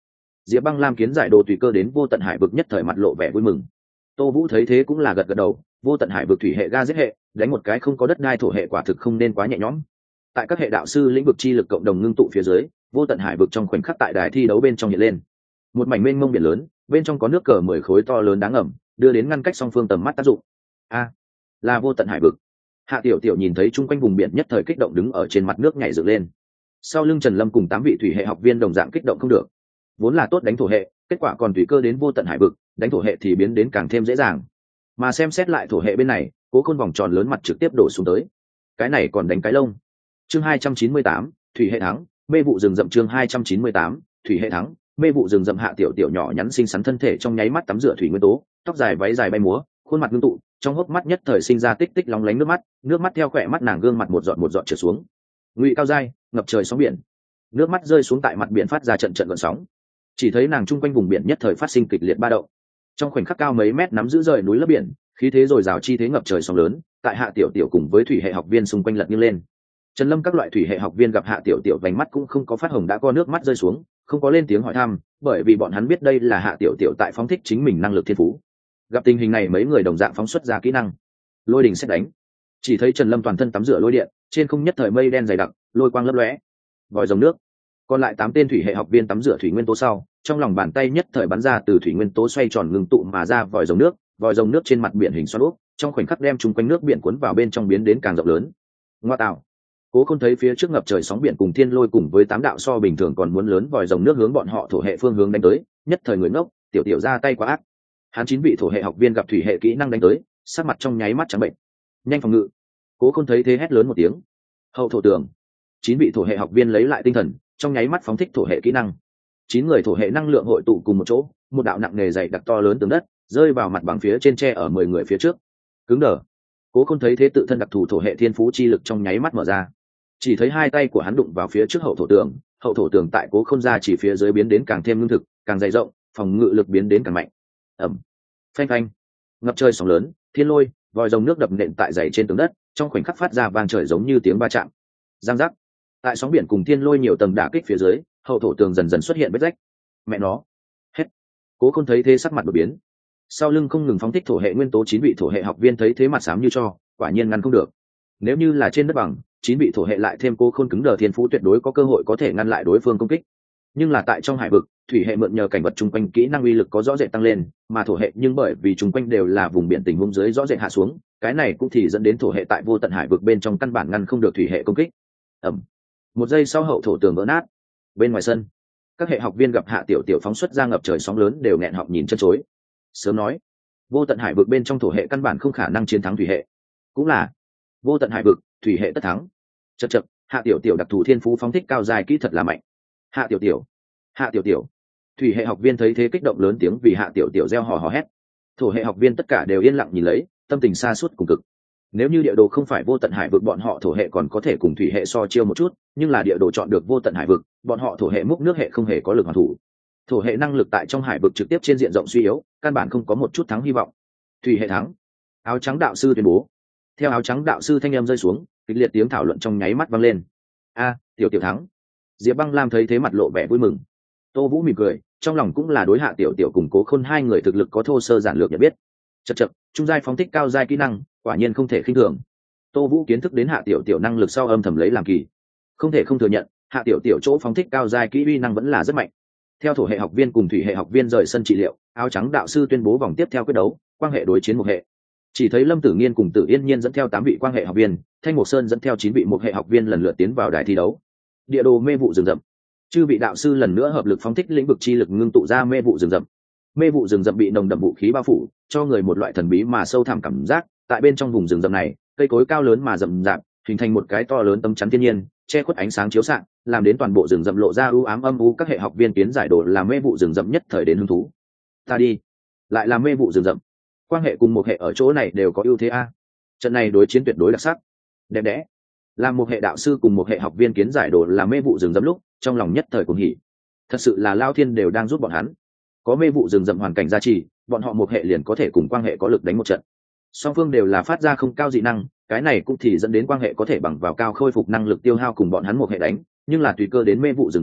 Diệp Băng Lam kiến giải đồ tùy cơ đến vô tận hải vực nhất thời mặt lộ vẻ vui mừng. Tô Vũ thấy thế cũng là gật gật đầu, vô tận hải vực thủy hệ ga giết hệ, đánh một cái không có đất đai thổ hệ quả thực không nên quá nhẹ nhõm. Tại các hệ đạo sư lĩnh vực chi lực cộng đồng ngưng tụ phía dưới, vô tận hải vực trong khoảnh khắc tại đài thi đấu bên trong hiện lên. Một mảnh mênh mông biển lớn, bên trong có nước cờ mười khối to lớn đáng ngầm, đưa đến ngăn cách song phương tầm mắt tác dụng. A, là vô tận hải vực. Hạ Tiểu Tiểu nhìn thấy chung quanh vùng biển nhất thời kích động đứng ở trên mặt nước nhảy dựng lên. Sau lưng Trần Lâm cùng tám vị thủy hệ học viên đồng dạng kích động không được. Vốn là tốt đánh thổ hệ, kết quả còn tùy cơ đến vô tận hải vực, đánh thổ hệ thì biến đến càng thêm dễ dàng. Mà xem xét lại thổ hệ bên này, Cố Khôn vòng tròn lớn mặt trực tiếp đổ xuống tới. Cái này còn đánh cái lông. Chương hai trăm chín mươi tám, thủy hệ thắng, mê vụ rừng rậm chương hai trăm chín mươi tám, thủy hệ thắng, mê vụ rừng rậm. Hạ Tiểu Tiểu nhỏ nhắn xinh xắn thân thể trong nháy mắt tắm rửa thủy nguyên tố, tóc dài váy dài bay múa, khuôn mặt ngưng tụ, trong hốc mắt nhất thời sinh ra tích tích lóng lánh nước mắt, nước mắt theo khỏe mắt nàng gương mặt một giọt một giọt trượt xuống. Ngụy cao dai, ngập trời sóng biển. Nước mắt rơi xuống tại mặt biển phát ra trận trận gợn sóng. Chỉ thấy nàng chung quanh vùng biển nhất thời phát sinh kịch liệt ba động. Trong khoảnh khắc cao mấy mét nắm giữ rời núi lấp biển, khí thế dồi dào chi thế ngập trời sóng lớn, tại Hạ Tiểu Tiểu cùng với thủy hệ học viên xung quanh lật nghiêng lên. Trần Lâm các loại thủy hệ học viên gặp Hạ Tiểu Tiểu vành mắt cũng không có phát hồng đã có nước mắt rơi xuống, không có lên tiếng hỏi thăm, bởi vì bọn hắn biết đây là Hạ Tiểu Tiểu tại phóng thích chính mình năng lực thiên phú. Gặp tình hình này mấy người đồng dạng phóng xuất ra kỹ năng lôi đình xét đánh. Chỉ thấy Trần Lâm toàn thân tắm rửa lôi điện, trên không nhất thời mây đen dày đặc, lôi quang lấp lóe, vòi rồng nước. Còn lại tám tên thủy hệ học viên tắm rửa thủy nguyên tố sau, trong lòng bàn tay nhất thời bắn ra từ thủy nguyên tố xoay tròn ngưng tụ mà ra vòi rồng nước, vòi rồng nước trên mặt biển hình xoắn ốc, trong khoảnh khắc đem chung quanh nước biển cuốn vào bên trong biến đến càng rộng lớn. Ngoa tạo. Cố Khôn thấy phía trước ngập trời sóng biển cùng thiên lôi cùng với tám đạo so bình thường còn muốn lớn vòi rồng nước hướng bọn họ thổ hệ phương hướng đánh tới, nhất thời người ngốc, Tiểu Tiểu ra tay quá ác. Hắn chín vị thổ hệ học viên gặp thủy hệ kỹ năng đánh tới, sắc mặt trong nháy mắt trắng bệnh. Nhanh phòng ngự. Cố Khôn thấy thế hét lớn một tiếng. Hậu thổ tường. Chín vị thổ hệ học viên lấy lại tinh thần, trong nháy mắt phóng thích thổ hệ kỹ năng. Chín người thổ hệ năng lượng hội tụ cùng một chỗ, một đạo nặng nề dày đặc to lớn tường đất rơi vào mặt bằng phía trên tre ở mười người phía trước. Cứng đờ. Cố Khôn thấy thế tự thân đặc thù thổ hệ thiên phú chi lực trong nháy mắt mở ra. Chỉ thấy hai tay của hắn đụng vào phía trước hậu thổ tường, hậu thổ tường tại Cố Khôn ra chỉ phía dưới biến đến càng thêm lương thực, càng dày rộng, phòng ngự lực biến đến càng mạnh. Ầm. Phanh phanh. Ngập trời sóng lớn, thiên lôi, vòi rồng nước đập nện tại dày trên tường đất, trong khoảnh khắc phát ra vang trời giống như tiếng va chạm. Giang giác. Tại sóng biển cùng thiên lôi nhiều tầng đả kích phía dưới, hậu thổ tường dần dần xuất hiện vết rách. Mẹ nó. Hết. Cố Khôn thấy thế sắc mặt đổi biến. Sau lưng không ngừng phóng thích thổ hệ nguyên tố chín vị thổ hệ học viên thấy thế mặt xám như cho, quả nhiên ngăn không được. Nếu như là trên đất bằng, chín vị thổ hệ lại thêm Cố Khôn cứng đờ thiên phú tuyệt đối có cơ hội có thể ngăn lại đối phương công kích. Nhưng là tại trong hải vực, thủy hệ mượn nhờ cảnh vật chung quanh kỹ năng uy lực có rõ rệt tăng lên, mà thổ hệ nhưng bởi vì chung quanh đều là vùng biển tình huống dưới rõ rệt hạ xuống, cái này cũng thì dẫn đến thổ hệ tại vô tận hải vực bên trong căn bản ngăn không được thủy hệ công kích. Ẩm. Một giây sau hậu thổ tường vỡ nát. Bên ngoài sân, các hệ học viên gặp Hạ Tiểu Tiểu phóng xuất ra ngập trời sóng lớn đều nghẹn họng nhìn chân chối. Sớm nói, vô tận hải vực bên trong thổ hệ căn bản không khả năng chiến thắng thủy hệ. Cũng là vô tận hải vực, thủy hệ tất thắng. Chậc chậc, Hạ Tiểu Tiểu đặc thù thiên phú phóng thích cao dài kỹ thật là mạnh. Hạ Tiểu Tiểu, Hạ Tiểu Tiểu. Thủy hệ học viên thấy thế kích động lớn tiếng vì Hạ Tiểu Tiểu reo hò hò hét. Thổ hệ học viên tất cả đều yên lặng nhìn lấy, tâm tình xa suốt cùng cực. Nếu như địa đồ không phải vô tận hải vực, bọn họ thổ hệ còn có thể cùng thủy hệ so chiêu một chút, nhưng là địa đồ chọn được vô tận hải vực, bọn họ thổ hệ múc nước hệ không hề có lực hoàn thủ. Thổ hệ năng lực tại trong hải vực trực tiếp trên diện rộng suy yếu, căn bản không có một chút thắng hy vọng. Thủy hệ thắng. Áo trắng đạo sư tuyên bố. Theo áo trắng đạo sư thanh âm rơi xuống, kịch liệt tiếng thảo luận trong nháy mắt vang lên. A, Tiểu Tiểu thắng. Diệp Băng Lam thấy thế mặt lộ vẻ vui mừng. Tô Vũ mỉm cười, trong lòng cũng là đối Hạ Tiểu Tiểu cùng Cố Khôn hai người thực lực có thô sơ giản lược nhận biết. Chậc chậc, trung giai phóng thích cao giai kỹ năng, quả nhiên không thể khinh thường. Tô Vũ kiến thức đến Hạ Tiểu Tiểu năng lực sau âm thầm lấy làm kỳ. Không thể không thừa nhận, Hạ Tiểu Tiểu chỗ phóng thích cao giai kỹ uy năng vẫn là rất mạnh. Theo thổ hệ học viên cùng thủy hệ học viên rời sân trị liệu, áo trắng đạo sư tuyên bố vòng tiếp theo quyết đấu, quan hệ đối chiến một hệ. Chỉ thấy Lâm Tử Nghiên cùng Tử Yên Nhiên dẫn theo tám vị quan hệ học viên, Thanh Mộc Sơn dẫn theo chín vị một hệ học viên lần lượt tiến vào đài thi đấu. Địa đồ mê vụ rừng rậm. Chư vị đạo sư lần nữa hợp lực phóng thích lĩnh vực chi lực ngưng tụ ra mê vụ rừng rậm. Mê vụ rừng rậm bị nồng đậm vũ khí bao phủ, cho người một loại thần bí mà sâu thẳm cảm giác. Tại bên trong vùng rừng rậm này, cây cối cao lớn mà rậm rạp, hình thành một cái to lớn tấm chắn thiên nhiên, che khuất ánh sáng chiếu xạ, làm đến toàn bộ rừng rậm lộ ra u ám âm u. Các hệ học viên kiến giải đồ là mê vụ rừng rậm nhất thời đến hứng thú. Ta đi, lại là mê vụ rừng rậm. Quan hệ cùng một hệ ở chỗ này đều có ưu thế a. Trận này đối chiến tuyệt đối đặc sắc, đẹp đẽ. Làm một hệ đạo sư cùng một hệ học viên kiến giải đồ là mê vụ rừng rậm lúc, trong lòng nhất thời cuồng hỉ. Thật sự là Lao Thiên đều đang giúp bọn hắn. Có mê vụ rừng rậm hoàn cảnh gia trì, bọn họ một hệ liền có thể cùng quan hệ có lực đánh một trận. Song phương đều là phát ra không cao dị năng, cái này cũng thì dẫn đến quan hệ có thể bằng vào cao khôi phục năng lực tiêu hao cùng bọn hắn một hệ đánh, nhưng là tùy cơ đến mê vụ rừng rậm,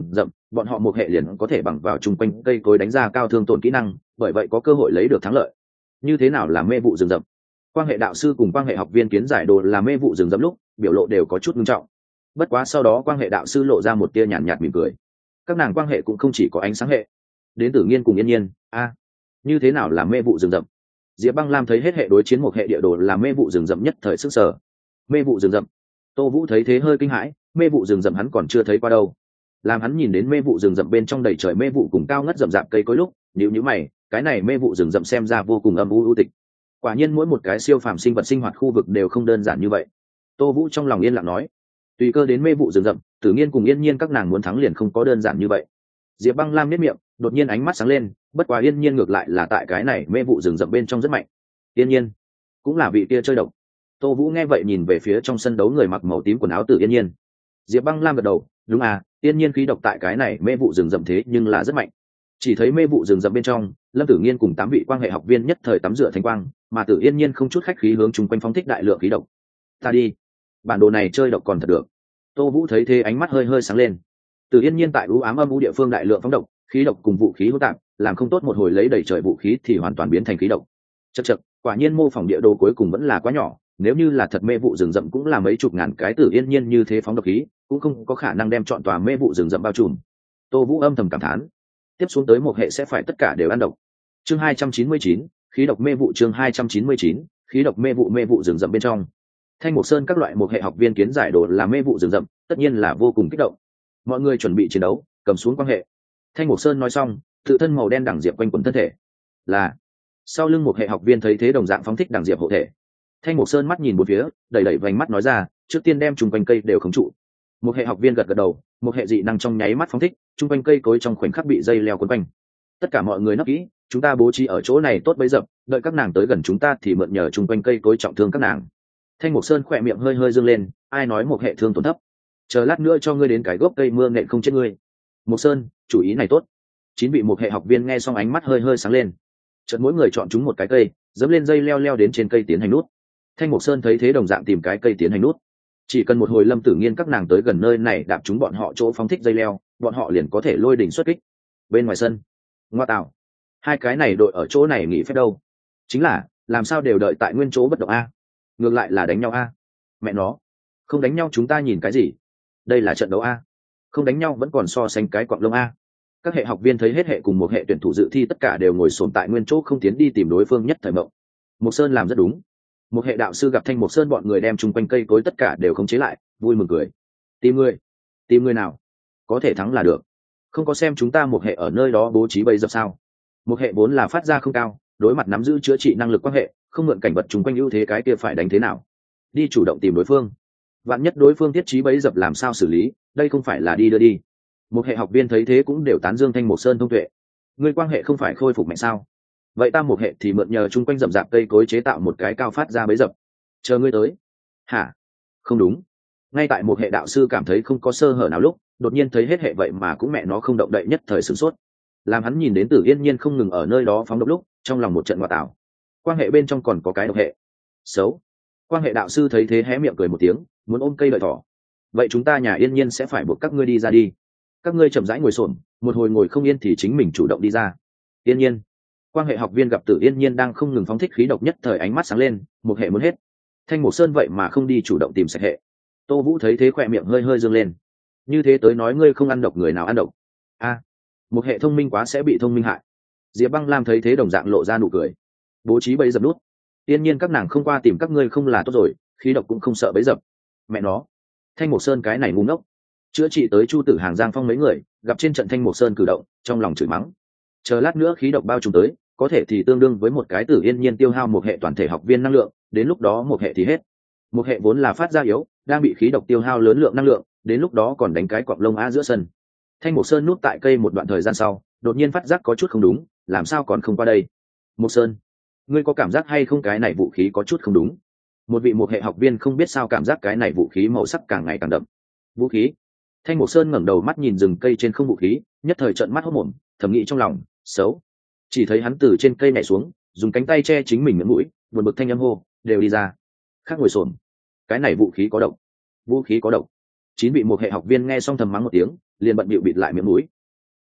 bọn họ một hệ liền có thể bằng vào chung quanh cây cối đánh ra cao thương tổn kỹ năng, bởi vậy có cơ hội lấy được thắng lợi. Như thế nào là mê vụ rừng rậm? Quan hệ đạo sư cùng quan hệ học viên kiến giải đồ là mê vụ rừng rậm lúc biểu lộ đều có chút nghiêm trọng. Bất quá sau đó quan hệ đạo sư lộ ra một tia nhàn nhạt mỉm cười. Các nàng quan hệ cũng không chỉ có ánh sáng hệ. Đến Tử Nghiên cùng Yên Nhiên, a, như thế nào là mê vụ rừng rậm? Diệp Băng Lam thấy hết hệ đối chiến một hệ địa đồ là mê vụ rừng rậm nhất thời sức sở. Mê vụ rừng rậm? Tô Vũ thấy thế hơi kinh hãi, mê vụ rừng rậm hắn còn chưa thấy qua đâu. Làm hắn nhìn đến mê vụ rừng rậm bên trong đầy trời mê vụ cùng cao ngất rậm rạp cây cối lúc, nhíu nhíu mày, cái này mê vụ rừng rậm xem ra vô cùng âm u u tịch. Quả nhiên mỗi một cái siêu phàm sinh vật sinh hoạt khu vực đều không đơn giản như vậy. Tô Vũ trong lòng yên lặng nói, tùy cơ đến mê vụ rừng rậm, Tử Nghiên cùng Yên Nhiên các nàng muốn thắng liền không có đơn giản như vậy. Diệp Băng Lam nhếch miệng, đột nhiên ánh mắt sáng lên, bất quá Yên Nhiên ngược lại là tại cái này mê vụ rừng rậm bên trong rất mạnh. Yên Nhiên cũng là vị kia chơi độc. Tô Vũ nghe vậy nhìn về phía trong sân đấu người mặc màu tím quần áo Tử Yên Nhiên. Diệp Băng Lam gật đầu, đúng à, Yên Nhiên khí độc tại cái này mê vụ rừng rậm thế nhưng là rất mạnh. Chỉ thấy mê vụ rừng rậm bên trong, Lâm Tử Nghiên cùng tám vị quan hệ học viên nhất thời tắm rửa thành quang, mà Tử Yên Nhiên không chút khách khí hướng chung quanh phóng thích đại lượng khí độc. Ta đi, bản đồ này chơi độc còn thật được. Tô Vũ thấy thế ánh mắt hơi hơi sáng lên. Tử Yên Nhiên tại u ám âm u địa phương đại lượng phóng độc, khí độc cùng vũ khí hỗn tạp, làm không tốt một hồi lấy đầy trời vũ khí thì hoàn toàn biến thành khí độc. Chậc chậc, quả nhiên mô phỏng địa đồ cuối cùng vẫn là quá nhỏ, nếu như là thật mê vụ rừng rậm cũng là mấy chục ngàn cái Tử Yên Nhiên như thế phóng độc khí, cũng không có khả năng đem trọn tòa mê vụ rừng rậm bao trùm. Tô Vũ âm thầm cảm thán. Tiếp xuống tới một hệ sẽ phải tất cả đều ăn độc. Chương hai trăm chín mươi chín, khí độc mê vụ chương hai trăm chín mươi chín, khí độc mê vụ mê vụ rừng rậm bên trong. Thanh Mục Sơn các loại một hệ học viên kiến giải đồ là mê vụ rừng rậm, tất nhiên là vô cùng kích động. Mọi người chuẩn bị chiến đấu, cầm xuống quan hệ. Thanh Mục Sơn nói xong, tự thân màu đen đằng diệp quanh quẩn thân thể. Là sau lưng một hệ học viên thấy thế đồng dạng phóng thích đằng diệp hộ thể. Thanh Mục Sơn mắt nhìn bốn phía, đẩy đẩy vành mắt nói ra, trước tiên đem trùng quanh cây đều khống trụ. Một hệ học viên gật gật đầu, một hệ dị năng trong nháy mắt phóng thích, trùng quanh cây cối trong khoảnh khắc bị dây leo quấn quanh. Tất cả mọi người nấp kỹ, chúng ta bố trí ở chỗ này tốt bấy dập, đợi các nàng tới gần chúng ta thì mượn nhờ trùng quanh cây cối trọng thương các nàng. Thanh Mục Sơn khỏe miệng hơi hơi dương lên, ai nói một hệ thương tổn thấp, chờ lát nữa cho ngươi đến cái gốc cây mưa nện không chết ngươi. Mục Sơn, chủ ý này tốt. Chín vị một hệ học viên nghe xong ánh mắt hơi hơi sáng lên. Chợt mỗi người chọn chúng một cái cây, dẫm lên dây leo leo đến trên cây tiến hành nút. Thanh Mục Sơn thấy thế đồng dạng tìm cái cây tiến hành nút. Chỉ cần một hồi Lâm Tử Nghiên các nàng tới gần nơi này đạp chúng bọn họ chỗ phóng thích dây leo, bọn họ liền có thể lôi đỉnh xuất kích. Bên ngoài sân, ngoa tạo, hai cái này đội ở chỗ này nghỉ phép đâu? Chính là làm sao đều đợi tại nguyên chỗ bất động a? Ngược lại là đánh nhau a? Mẹ nó, không đánh nhau chúng ta nhìn cái gì? Đây là trận đấu a? Không đánh nhau vẫn còn so sánh cái quặng lông a? Các hệ học viên thấy hết hệ cùng một hệ tuyển thủ dự thi tất cả đều ngồi xổm tại nguyên chỗ không tiến đi tìm đối phương nhất thời mộng. Mục Sơn làm rất đúng. Một hệ đạo sư gặp Thanh Mục Sơn bọn người đem chung quanh cây cối tất cả đều khống chế lại, vui mừng cười. Tìm người, tìm người nào, có thể thắng là được. Không có xem chúng ta một hệ ở nơi đó bố trí bấy giờ sao? Một hệ vốn là phát ra không cao, đối mặt nắm giữ chữa trị năng lực quan hệ, không mượn cảnh vật chung quanh ưu thế cái kia phải đánh thế nào? Đi chủ động tìm đối phương. Vạn nhất đối phương thiết trí bấy dập làm sao xử lý, đây không phải là đi đưa đi. Một hệ học viên thấy thế cũng đều tán dương Thanh Mục Sơn thông tuệ. Người quan hệ không phải khôi phục mạnh sao? Vậy ta một hệ thì mượn nhờ chung quanh rậm rạp cây cối chế tạo một cái cao phát ra bấy dập. Chờ ngươi tới. Hả? Không đúng. Ngay tại một hệ đạo sư cảm thấy không có sơ hở nào lúc, đột nhiên thấy hết hệ vậy mà cũng mẹ nó không động đậy nhất thời sửng sốt. Làm hắn nhìn đến Tử Yên Nhiên không ngừng ở nơi đó phóng độc lúc, trong lòng một trận ngoại tảo. Quan hệ bên trong còn có cái độc hệ. Xấu. Quan hệ đạo sư thấy thế hé miệng cười một tiếng, muốn ôm cây đợi thỏ. Vậy chúng ta nhà Yên Nhiên sẽ phải buộc các ngươi đi ra đi. Các ngươi chậm rãi ngồi xổm, một hồi ngồi không yên thì chính mình chủ động đi ra. Yên Nhiên. Quan hệ học viên gặp Tử Yên Nhiên đang không ngừng phóng thích khí độc nhất thời ánh mắt sáng lên, một hệ muốn hết. Thanh Mục Sơn vậy mà không đi chủ động tìm sạch hệ. Tô Vũ thấy thế khỏe miệng hơi hơi dương lên. Như thế tới nói ngươi không ăn độc người nào ăn độc. A, à, một hệ thông minh quá sẽ bị thông minh hại. Diệp Băng Lam thấy thế đồng dạng lộ ra nụ cười. Bố trí bẫy dập nút. Yên Nhiên các nàng không qua tìm các ngươi không là tốt rồi, khí độc cũng không sợ bẫy dập. Mẹ nó, Thanh Mục Sơn cái này ngu ngốc. Chữa trị tới Chu Tử Hàng Giang Phong mấy người, gặp trên trận Thanh Mục Sơn cử động, trong lòng chửi mắng. Chờ lát nữa khí độc bao trùm tới, có thể thì tương đương với một cái Tử Yên Nhiên tiêu hao một hệ toàn thể học viên năng lượng, đến lúc đó một hệ thì hết. Một hệ vốn là phát ra yếu, đang bị khí độc tiêu hao lớn lượng năng lượng, đến lúc đó còn đánh cái quặng lông á giữa sân. Thanh Mục Sơn núp tại cây một đoạn thời gian sau, đột nhiên phát giác có chút không đúng, làm sao còn không qua đây? Mục Sơn, ngươi có cảm giác hay không cái này vũ khí có chút không đúng? Một vị một hệ học viên không biết sao cảm giác cái này vũ khí màu sắc càng ngày càng đậm. Vũ khí? Thanh Mục Sơn ngẩng đầu mắt nhìn rừng cây trên không vũ khí, nhất thời trợn mắt hốt mồm, thầm nghĩ trong lòng, xấu. Chỉ thấy hắn từ trên cây nhảy xuống, dùng cánh tay che chính mình miệng mũi, buồn bực thanh âm hô, đều đi ra. Khác ngồi xổm. Cái này vũ khí có độc. Vũ khí có độc. Chín vị một hệ học viên nghe xong thầm mắng một tiếng, liền bận bịu bịt lại miệng mũi,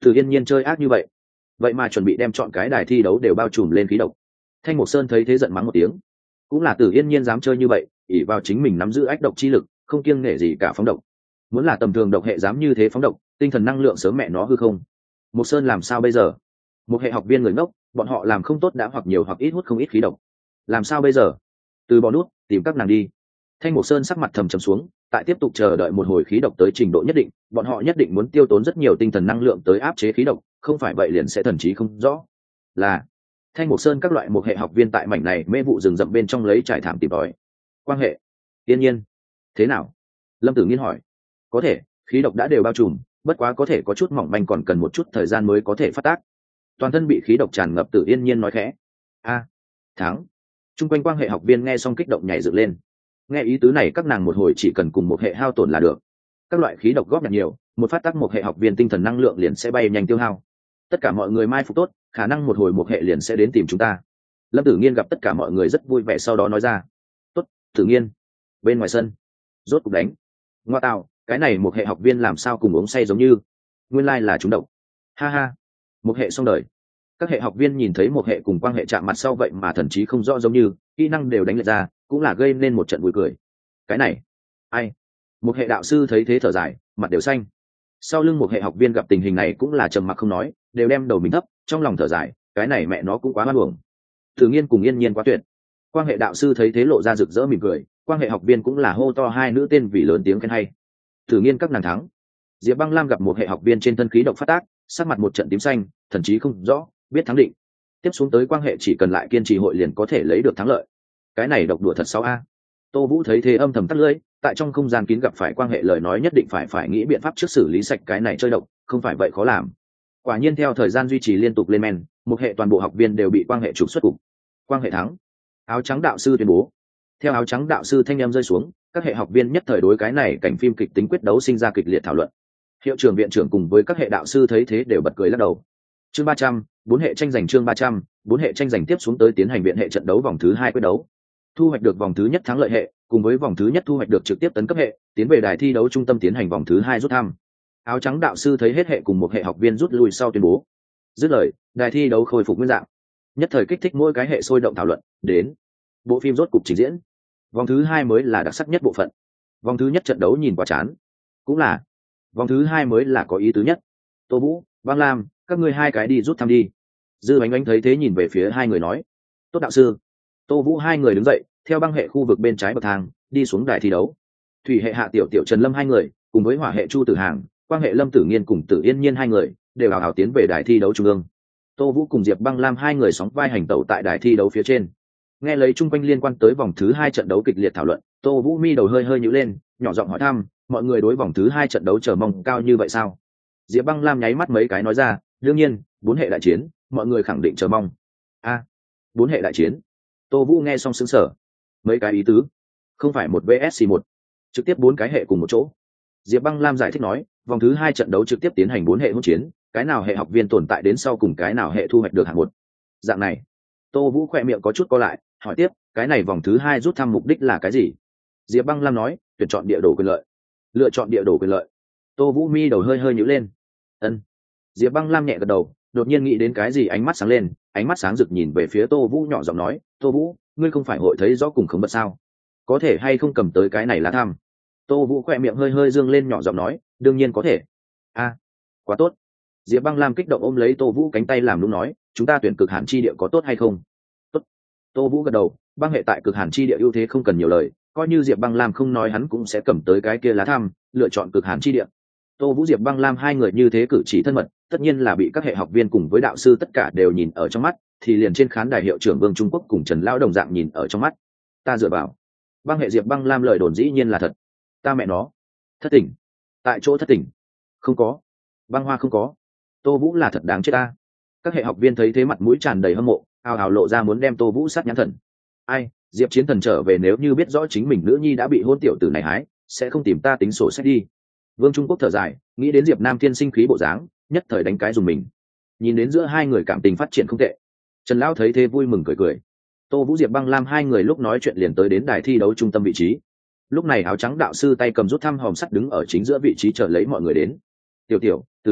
Từ Yên Nhiên chơi ác như vậy, vậy mà chuẩn bị đem chọn cái đài thi đấu đều bao trùm lên khí độc. Thanh Mục Sơn thấy thế giận mắng một tiếng. Cũng là Từ Yên Nhiên dám chơi như vậy, ỷ vào chính mình nắm giữ ách độc chi lực, không kiêng nể gì cả phóng độc. Muốn là tầm thường độc hệ dám như thế phóng độc, tinh thần năng lượng sớm mẹ nó hư không. Mục Sơn làm sao bây giờ? Một hệ học viên người ngốc, bọn họ làm không tốt đã hoặc nhiều hoặc ít hút không ít khí độc. Làm sao bây giờ? Từ bỏ nút, tìm các nàng đi. Thanh Mục Sơn sắc mặt trầm trầm xuống, tại tiếp tục chờ đợi một hồi khí độc tới trình độ nhất định, bọn họ nhất định muốn tiêu tốn rất nhiều tinh thần năng lượng tới áp chế khí độc, không phải vậy liền sẽ thần trí không rõ. Là Thanh Mục Sơn các loại một hệ học viên tại mảnh này mê vụ rừng rậm bên trong lấy trải thảm tìm tòi. Quan hệ, Yên Nhiên, thế nào? Lâm Tử Nghiên hỏi. Có thể, khí độc đã đều bao trùm, bất quá có thể có chút mỏng manh, còn cần một chút thời gian mới có thể phát tác. Toàn thân bị khí độc tràn ngập, Tử Yên Nhiên nói khẽ. A, thắng. Trung quanh quan hệ học viên nghe xong kích động nhảy dựng lên. Nghe ý tứ này, các nàng một hồi chỉ cần cùng một hệ hao tổn là được. Các loại khí độc góp nhặt nhiều, một phát tác một hệ học viên tinh thần năng lượng liền sẽ bay nhanh tiêu hao. Tất cả mọi người mai phục tốt, khả năng một hồi một hệ liền sẽ đến tìm chúng ta. Lâm Tử Nghiên gặp tất cả mọi người rất vui vẻ, sau đó nói ra. Tốt, Tử Nghiên. Bên ngoài sân, rốt cục đánh. Ngoa tạo, cái này một hệ học viên làm sao cùng uống say giống như. Nguyên lai là chúng độc. Ha ha. Một hệ xong đời. Các hệ học viên nhìn thấy một hệ cùng quan hệ chạm mặt sau vậy mà thần trí không rõ giống như, kỹ năng đều đánh lệch ra, cũng là gây nên một trận vui cười. Cái này, ai? Một hệ đạo sư thấy thế thở dài, mặt đều xanh. Sau lưng một hệ học viên gặp tình hình này cũng là trầm mặc không nói, đều đem đầu mình thấp, trong lòng thở dài, cái này mẹ nó cũng quá hoan uổng. Tử Nghiên cùng Yên Nhiên quá tuyệt. Quan hệ đạo sư thấy thế lộ ra rực rỡ mỉm cười, quan hệ học viên cũng là hô to hai nữ tên vì lớn tiếng khen hay. Tử Nghiên các nàng thắng. Diệp Băng Lam gặp một hệ học viên trên thân khí độc phát tác, sắc mặt một trận tím xanh, thần trí không rõ, biết thắng định. Tiếp xuống tới quan hệ chỉ cần lại kiên trì hội liền có thể lấy được thắng lợi. Cái này độc đùa thật xấu a. Tô Vũ thấy thế âm thầm tắt lưỡi, tại trong không gian kín gặp phải quan hệ lời nói nhất định phải phải nghĩ biện pháp trước xử lý sạch cái này chơi độc, không phải vậy khó làm. Quả nhiên theo thời gian duy trì liên tục lên men, một hệ toàn bộ học viên đều bị quan hệ trục xuất cục. Quan hệ thắng. Áo trắng đạo sư tuyên bố. Theo áo trắng đạo sư thanh âm rơi xuống, các hệ học viên nhất thời đối cái này cảnh phim kịch tính quyết đấu sinh ra kịch liệt thảo luận. Hiệu trưởng viện trưởng cùng với các hệ đạo sư thấy thế đều bật cười lắc đầu. Chương ba trăm, bốn hệ tranh giành chương ba trăm, bốn hệ tranh giành tiếp xuống tới tiến hành viện hệ trận đấu vòng thứ hai quyết đấu. Thu hoạch được vòng thứ nhất thắng lợi hệ, cùng với vòng thứ nhất thu hoạch được trực tiếp tấn cấp hệ, tiến về đài thi đấu trung tâm tiến hành vòng thứ hai rút thăm. Áo trắng đạo sư thấy hết hệ cùng một hệ học viên rút lui sau tuyên bố. Dứt lời, đài thi đấu khôi phục nguyên dạng. Nhất thời kích thích mỗi cái hệ sôi động thảo luận, đến bộ phim rốt cục trình diễn. Vòng thứ hai mới là đặc sắc nhất bộ phận. Vòng thứ nhất trận đấu nhìn quá chán. Cũng là, vòng thứ hai mới là có ý tứ nhất. Tô Vũ, Băng Lam, các ngươi hai cái đi rút thăm đi. Dư Bánh Bánh thấy thế nhìn về phía hai người nói. Tốt đạo sư. Tô Vũ hai người đứng dậy, theo băng hệ khu vực bên trái bậc thang đi xuống đài thi đấu. Thủy hệ Hạ Tiểu Tiểu Trần Lâm hai người cùng với hỏa hệ Chu Tử Hàng, quang hệ Lâm Tử Nghiên cùng Tử Yên Nhiên hai người đều hào hào tiến về đài thi đấu trung ương. Tô Vũ cùng Diệp Băng Lam hai người sóng vai hành tẩu tại đài thi đấu phía trên. Nghe lấy chung quanh liên quan tới vòng thứ hai trận đấu kịch liệt thảo luận, Tô Vũ mi đầu hơi hơi nhíu lên, nhỏ giọng hỏi thăm, mọi người đối vòng thứ hai trận đấu chờ mong cao như vậy sao? Diệp Băng Lam nháy mắt mấy cái nói ra, đương nhiên, bốn hệ đại chiến, mọi người khẳng định chờ mong. A, bốn hệ đại chiến. Tô Vũ nghe xong sững sờ. Mấy cái ý tứ? Không phải một vs một, trực tiếp bốn cái hệ cùng một chỗ. Diệp Băng Lam giải thích nói, vòng thứ hai trận đấu trực tiếp tiến hành bốn hệ hỗn chiến, cái nào hệ học viên tồn tại đến sau cùng cái nào hệ thu hoạch được hạng một. Dạng này. Tô Vũ khỏe miệng có chút co lại, hỏi tiếp, cái này vòng thứ hai rút thăm mục đích là cái gì? Diệp Băng Lam nói, tuyển chọn địa đồ quyền lợi. Lựa chọn địa đồ quyền lợi. Tô Vũ mi đầu hơi hơi nhíu lên. Ân. Diệp Băng Lam nhẹ gật đầu, đột nhiên nghĩ đến cái gì, ánh mắt sáng lên, ánh mắt sáng rực nhìn về phía Tô Vũ, nhỏ giọng nói, Tô Vũ, ngươi không phải hội thấy rõ cùng khống bật sao? Có thể hay không cầm tới cái này lá thăm? Tô Vũ khỏe miệng hơi hơi dương lên, nhỏ giọng nói, đương nhiên có thể. A, quá tốt. Diệp Băng Lam kích động ôm lấy Tô Vũ cánh tay làm nũng nói, chúng ta tuyển cực hàn chi địa có tốt hay không? Tốt. Tô Vũ gật đầu, băng hệ tại cực hàn chi địa ưu thế không cần nhiều lời, coi như Diệp Băng Lam không nói hắn cũng sẽ cầm tới cái kia lá thăm, lựa chọn cực hàn chi địa. Tô Vũ Diệp Băng Lam hai người như thế cử chỉ thân mật, tất nhiên là bị các hệ học viên cùng với đạo sư tất cả đều nhìn ở trong mắt, thì liền trên khán đài hiệu trưởng Vương Trung Quốc cùng Trần Lão đồng dạng nhìn ở trong mắt. Ta dựa vào, băng hệ Diệp Băng Lam lời đồn dĩ nhiên là thật. Ta mẹ nó, thất tỉnh. Tại chỗ thất tỉnh. Không có. Băng Hoa không có. Tô Vũ là thật đáng chết ta. Các hệ học viên thấy thế mặt mũi tràn đầy hâm mộ, ào ào lộ ra muốn đem Tô Vũ sát nhãn thần. Ai, Diệp Chiến Thần trở về nếu như biết rõ chính mình nữ nhi đã bị hôn tiểu tử này hái, sẽ không tìm ta tính sổ sách đi. Vương Trung Quốc thở dài, nghĩ đến Diệp Nam Thiên sinh khí bộ dáng, nhất thời đánh cái dùng mình. Nhìn đến giữa hai người cảm tình phát triển không tệ. Trần Lão thấy thế vui mừng cười cười. Tô Vũ Diệp Băng Lam hai người lúc nói chuyện liền tới đến đài thi đấu trung tâm vị trí. Lúc này áo trắng đạo sư tay cầm rút thăm hòm sắt đứng ở chính giữa vị trí chờ lấy mọi người đến. Tiểu Tiểu, Tử Nghiên,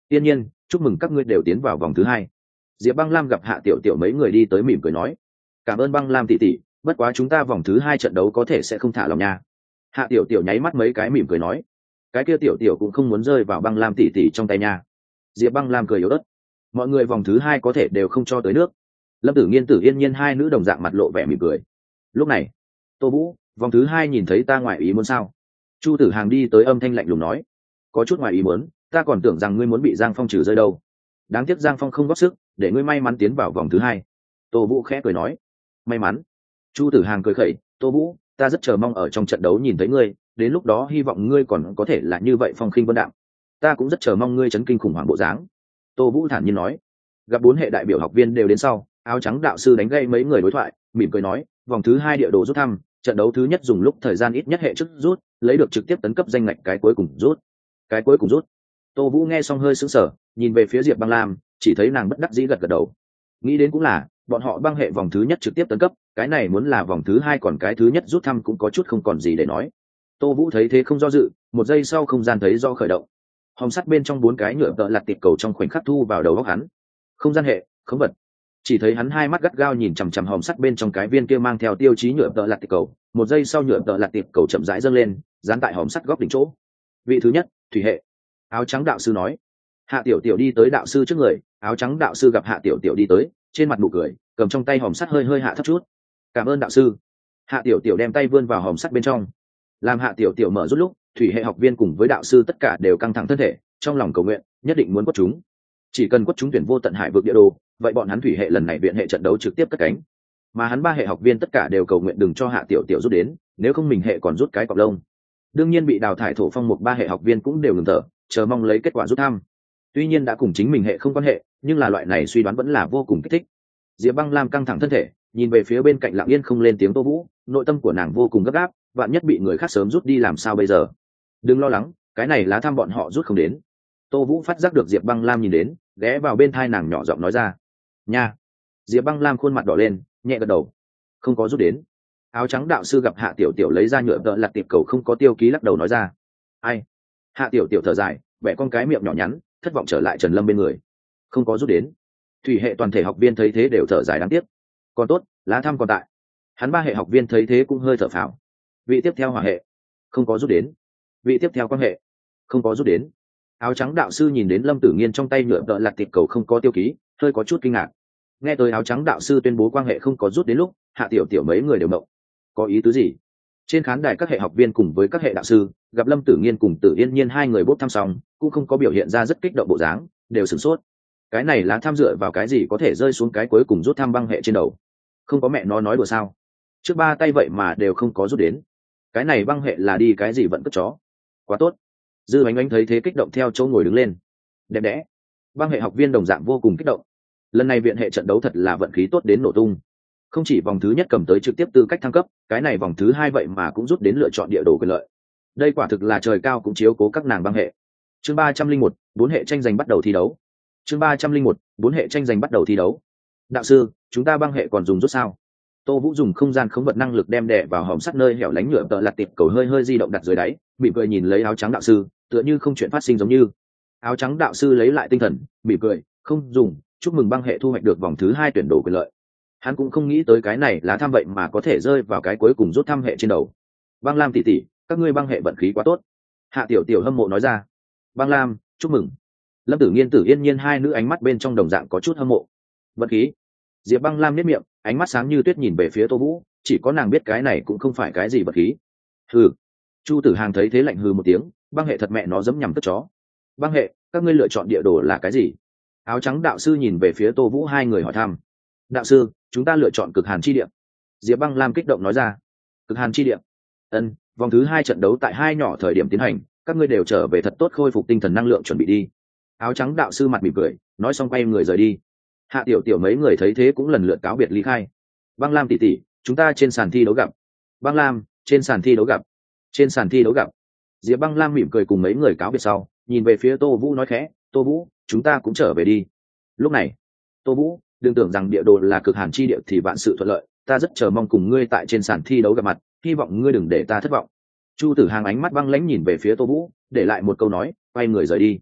Tiên nhiên, chúc mừng các ngươi đều tiến vào vòng thứ hai. Diệp Băng Lam gặp Hạ Tiểu Tiểu mấy người đi tới mỉm cười nói, cảm ơn Băng Lam tỷ tỷ, bất quá chúng ta vòng thứ hai trận đấu có thể sẽ không thả lòng nha. Hạ Tiểu Tiểu nháy mắt mấy cái mỉm cười nói, cái kia Tiểu Tiểu cũng không muốn rơi vào Băng Lam tỷ tỷ trong tay nha. Diệp Băng Lam cười yếu ớt, mọi người vòng thứ hai có thể đều không cho tới nước. Lâm Tử Nghiên, Tử Yên Nhiên hai nữ đồng dạng mặt lộ vẻ mỉm cười. Lúc này, Tô Vũ, vòng thứ hai nhìn thấy ta ngoài ý muốn sao? Chu Tử Hàng đi tới âm thanh lạnh lùng nói, có chút ngoài ý muốn, ta còn tưởng rằng ngươi muốn bị Giang Phong trừ rơi đâu. Đáng tiếc Giang Phong không góp sức, để ngươi may mắn tiến vào vòng thứ hai. Tô Vũ khẽ cười nói, may mắn. Chu Tử Hàng cười khẩy, Tô Vũ, ta rất chờ mong ở trong trận đấu nhìn thấy ngươi, đến lúc đó hy vọng ngươi còn có thể là như vậy phong khinh vân đạm. Ta cũng rất chờ mong ngươi chấn kinh khủng hoảng bộ dáng. Tô Vũ thản nhiên nói. Gặp bốn hệ đại biểu học viên đều đến sau, áo trắng đạo sư đánh gây mấy người đối thoại, mỉm cười nói, vòng thứ hai địa đồ rút thăm, trận đấu thứ nhất dùng lúc thời gian ít nhất hệ trước rút, lấy được trực tiếp tấn cấp danh ngạch cái cuối cùng rút. Cái cuối cùng rút. Tô Vũ nghe xong hơi sững sờ, nhìn về phía Diệp Băng Lam, chỉ thấy nàng bất đắc dĩ gật gật đầu. Nghĩ đến cũng là, bọn họ băng hệ vòng thứ nhất trực tiếp tấn cấp, cái này muốn là vòng thứ hai còn cái thứ nhất rút thăm cũng có chút không còn gì để nói. Tô Vũ thấy thế không do dự, một giây sau không gian thấy do khởi động. Hồng sắt bên trong bốn cái nhựa tợ lật tiệp cầu trong khoảnh khắc thu vào đầu góc hắn. Không gian hệ, khống vật. Chỉ thấy hắn hai mắt gắt gao nhìn chằm chằm hồng sắt bên trong cái viên kia mang theo tiêu chí nhựa tợ lật tiệp cầu, một giây sau nhựa tợ lật tiệp cầu chậm rãi dâng lên, dán tại hồng sắt góc đỉnh chỗ. Vị thứ nhất, thủy hệ. Áo trắng đạo sư nói. Hạ Tiểu Tiểu đi tới đạo sư trước người, áo trắng đạo sư gặp Hạ Tiểu Tiểu đi tới, trên mặt nụ cười, cầm trong tay hòm sắt hơi hơi hạ thấp chút. Cảm ơn đạo sư. Hạ Tiểu Tiểu đem tay vươn vào hòm sắt bên trong. Làm Hạ Tiểu Tiểu mở rút lúc, thủy hệ học viên cùng với đạo sư tất cả đều căng thẳng thân thể, trong lòng cầu nguyện, nhất định muốn quất chúng. Chỉ cần quất chúng tuyển vô tận hải vực địa đồ, vậy bọn hắn thủy hệ lần này viện hệ trận đấu trực tiếp cất cánh. Mà hắn ba hệ học viên tất cả đều cầu nguyện đừng cho Hạ Tiểu Tiểu rút đến, nếu không mình hệ còn rút cái cọp lông. Đương nhiên bị đào thải thổ phong một ba hệ học viên cũng đều ngừng thở, chờ mong lấy kết quả rút thăm. Tuy nhiên đã cùng chính mình hệ không quan hệ, nhưng là loại này suy đoán vẫn là vô cùng kích thích. Diệp Băng Lam căng thẳng thân thể, nhìn về phía bên cạnh lặng yên không lên tiếng Tô Vũ, nội tâm của nàng vô cùng gấp gáp, vạn nhất bị người khác sớm rút đi làm sao bây giờ? Đừng lo lắng, cái này lá thăm bọn họ rút không đến. Tô Vũ phát giác được Diệp Băng Lam nhìn đến, ghé vào bên thai nàng nhỏ giọng nói ra. Nha. Diệp Băng Lam khuôn mặt đỏ lên, nhẹ gật đầu. Không có rút đến. Áo trắng đạo sư gặp Hạ Tiểu Tiểu lấy ra nhựa tợ lật tiệp cầu không có tiêu ký lắc đầu nói ra. Ai? Hạ Tiểu Tiểu thở dài, bẻ con cái miệng nhỏ nhắn, thất vọng trở lại Trần Lâm bên người. Không có rút đến. Thủy hệ toàn thể học viên thấy thế đều thở dài đáng tiếc. Còn tốt, lá thăm còn tại. Hắn ba hệ học viên thấy thế cũng hơi thở phào. Vị tiếp theo hỏa hệ, không có rút đến. Vị tiếp theo quan hệ, không có rút đến. Áo trắng đạo sư nhìn đến Lâm Tử Nghiên trong tay nhựa tợ lật tiệp cầu không có tiêu ký, hơi có chút kinh ngạc. Nghe tới áo trắng đạo sư tuyên bố quan hệ không có rút đến lúc, Hạ Tiểu Tiểu mấy người đều mộng. Có ý tứ gì? Trên khán đài các hệ học viên cùng với các hệ đạo sư gặp Lâm Tử Nghiên cùng Tử Yên Nhiên hai người bốc thăm xong, cũng không có biểu hiện ra rất kích động bộ dáng, đều sửng sốt. Cái này lá tham dựa vào cái gì có thể rơi xuống cái cuối cùng rút thăm băng hệ trên đầu? Không có mẹ nó nói đùa sao? Trước ba tay vậy mà đều không có rút đến. Cái này băng hệ là đi cái gì vẫn cất chó. Quá tốt. Dư Ánh Ánh thấy thế kích động theo chỗ ngồi đứng lên. Đẹp đẽ. Băng hệ học viên đồng dạng vô cùng kích động. Lần này viện hệ trận đấu thật là vận khí tốt đến nổ tung. Không chỉ vòng thứ nhất cầm tới trực tiếp tư cách thăng cấp, cái này vòng thứ hai vậy mà cũng rút đến lựa chọn địa đồ quyền lợi. Đây quả thực là trời cao cũng chiếu cố các nàng băng hệ. Chương ba trăm linh một, bốn hệ tranh giành bắt đầu thi đấu. Chương ba trăm linh một, bốn hệ tranh giành bắt đầu thi đấu. Đạo sư, chúng ta băng hệ còn dùng rút sao? Tô Vũ dùng không gian khống vật năng lực đem đè vào hòm sắt nơi hẻo lánh nhựa tợ lật tiệp cầu hơi hơi di động đặt dưới đáy, mỉm cười nhìn lấy áo trắng đạo sư, tựa như không chuyện phát sinh giống như. Áo trắng đạo sư lấy lại tinh thần, mỉm cười, không dùng, chúc mừng băng hệ thu hoạch được vòng thứ hai tuyển đồ quyền lợi. Hắn cũng không nghĩ tới cái này lá thăm vậy mà có thể rơi vào cái cuối cùng rút thăm hệ trên đầu. Băng Lam tỷ tỷ, các ngươi băng hệ vận khí quá tốt. Hạ Tiểu Tiểu hâm mộ nói ra. Băng Lam, chúc mừng. Lâm Tử Nghiên, Tử Yên Nhiên hai nữ ánh mắt bên trong đồng dạng có chút hâm mộ. Vận khí. Diệp Băng Lam nhếch miệng, ánh mắt sáng như tuyết nhìn về phía Tô Vũ, chỉ có nàng biết cái này cũng không phải cái gì vận khí. Hừ. Chu Tử Hàng thấy thế lạnh hừ một tiếng, băng hệ thật mẹ nó giẫm nhằm cất chó. Băng hệ, các ngươi lựa chọn địa đồ là cái gì? Áo trắng đạo sư nhìn về phía Tô Vũ hai người hỏi thăm. Đạo sư, chúng ta lựa chọn cực hàn chi địa. Diệp Băng Lam kích động nói ra. Cực hàn chi địa. Ân, vòng thứ hai trận đấu tại hai nhỏ thời điểm tiến hành, các ngươi đều trở về thật tốt khôi phục tinh thần năng lượng chuẩn bị đi. Áo trắng đạo sư mặt mỉm cười, nói xong quay người rời đi. Hạ Tiểu Tiểu mấy người thấy thế cũng lần lượt cáo biệt ly khai. Băng Lam tỷ tỷ, chúng ta trên sàn thi đấu gặp. Băng Lam, trên sàn thi đấu gặp. Trên sàn thi đấu gặp. Diệp Băng Lam mỉm cười cùng mấy người cáo biệt sau, nhìn về phía Tô Vũ nói khẽ, Tô Vũ, chúng ta cũng trở về đi. Lúc này, Tô Vũ, đừng tưởng rằng địa đồ là cực hàn chi địa thì vạn sự thuận lợi, ta rất chờ mong cùng ngươi tại trên sàn thi đấu gặp mặt, hy vọng ngươi đừng để ta thất vọng. Chu Tử Hàng ánh mắt băng lãnh nhìn về phía Tô Vũ, để lại một câu nói, quay người rời đi.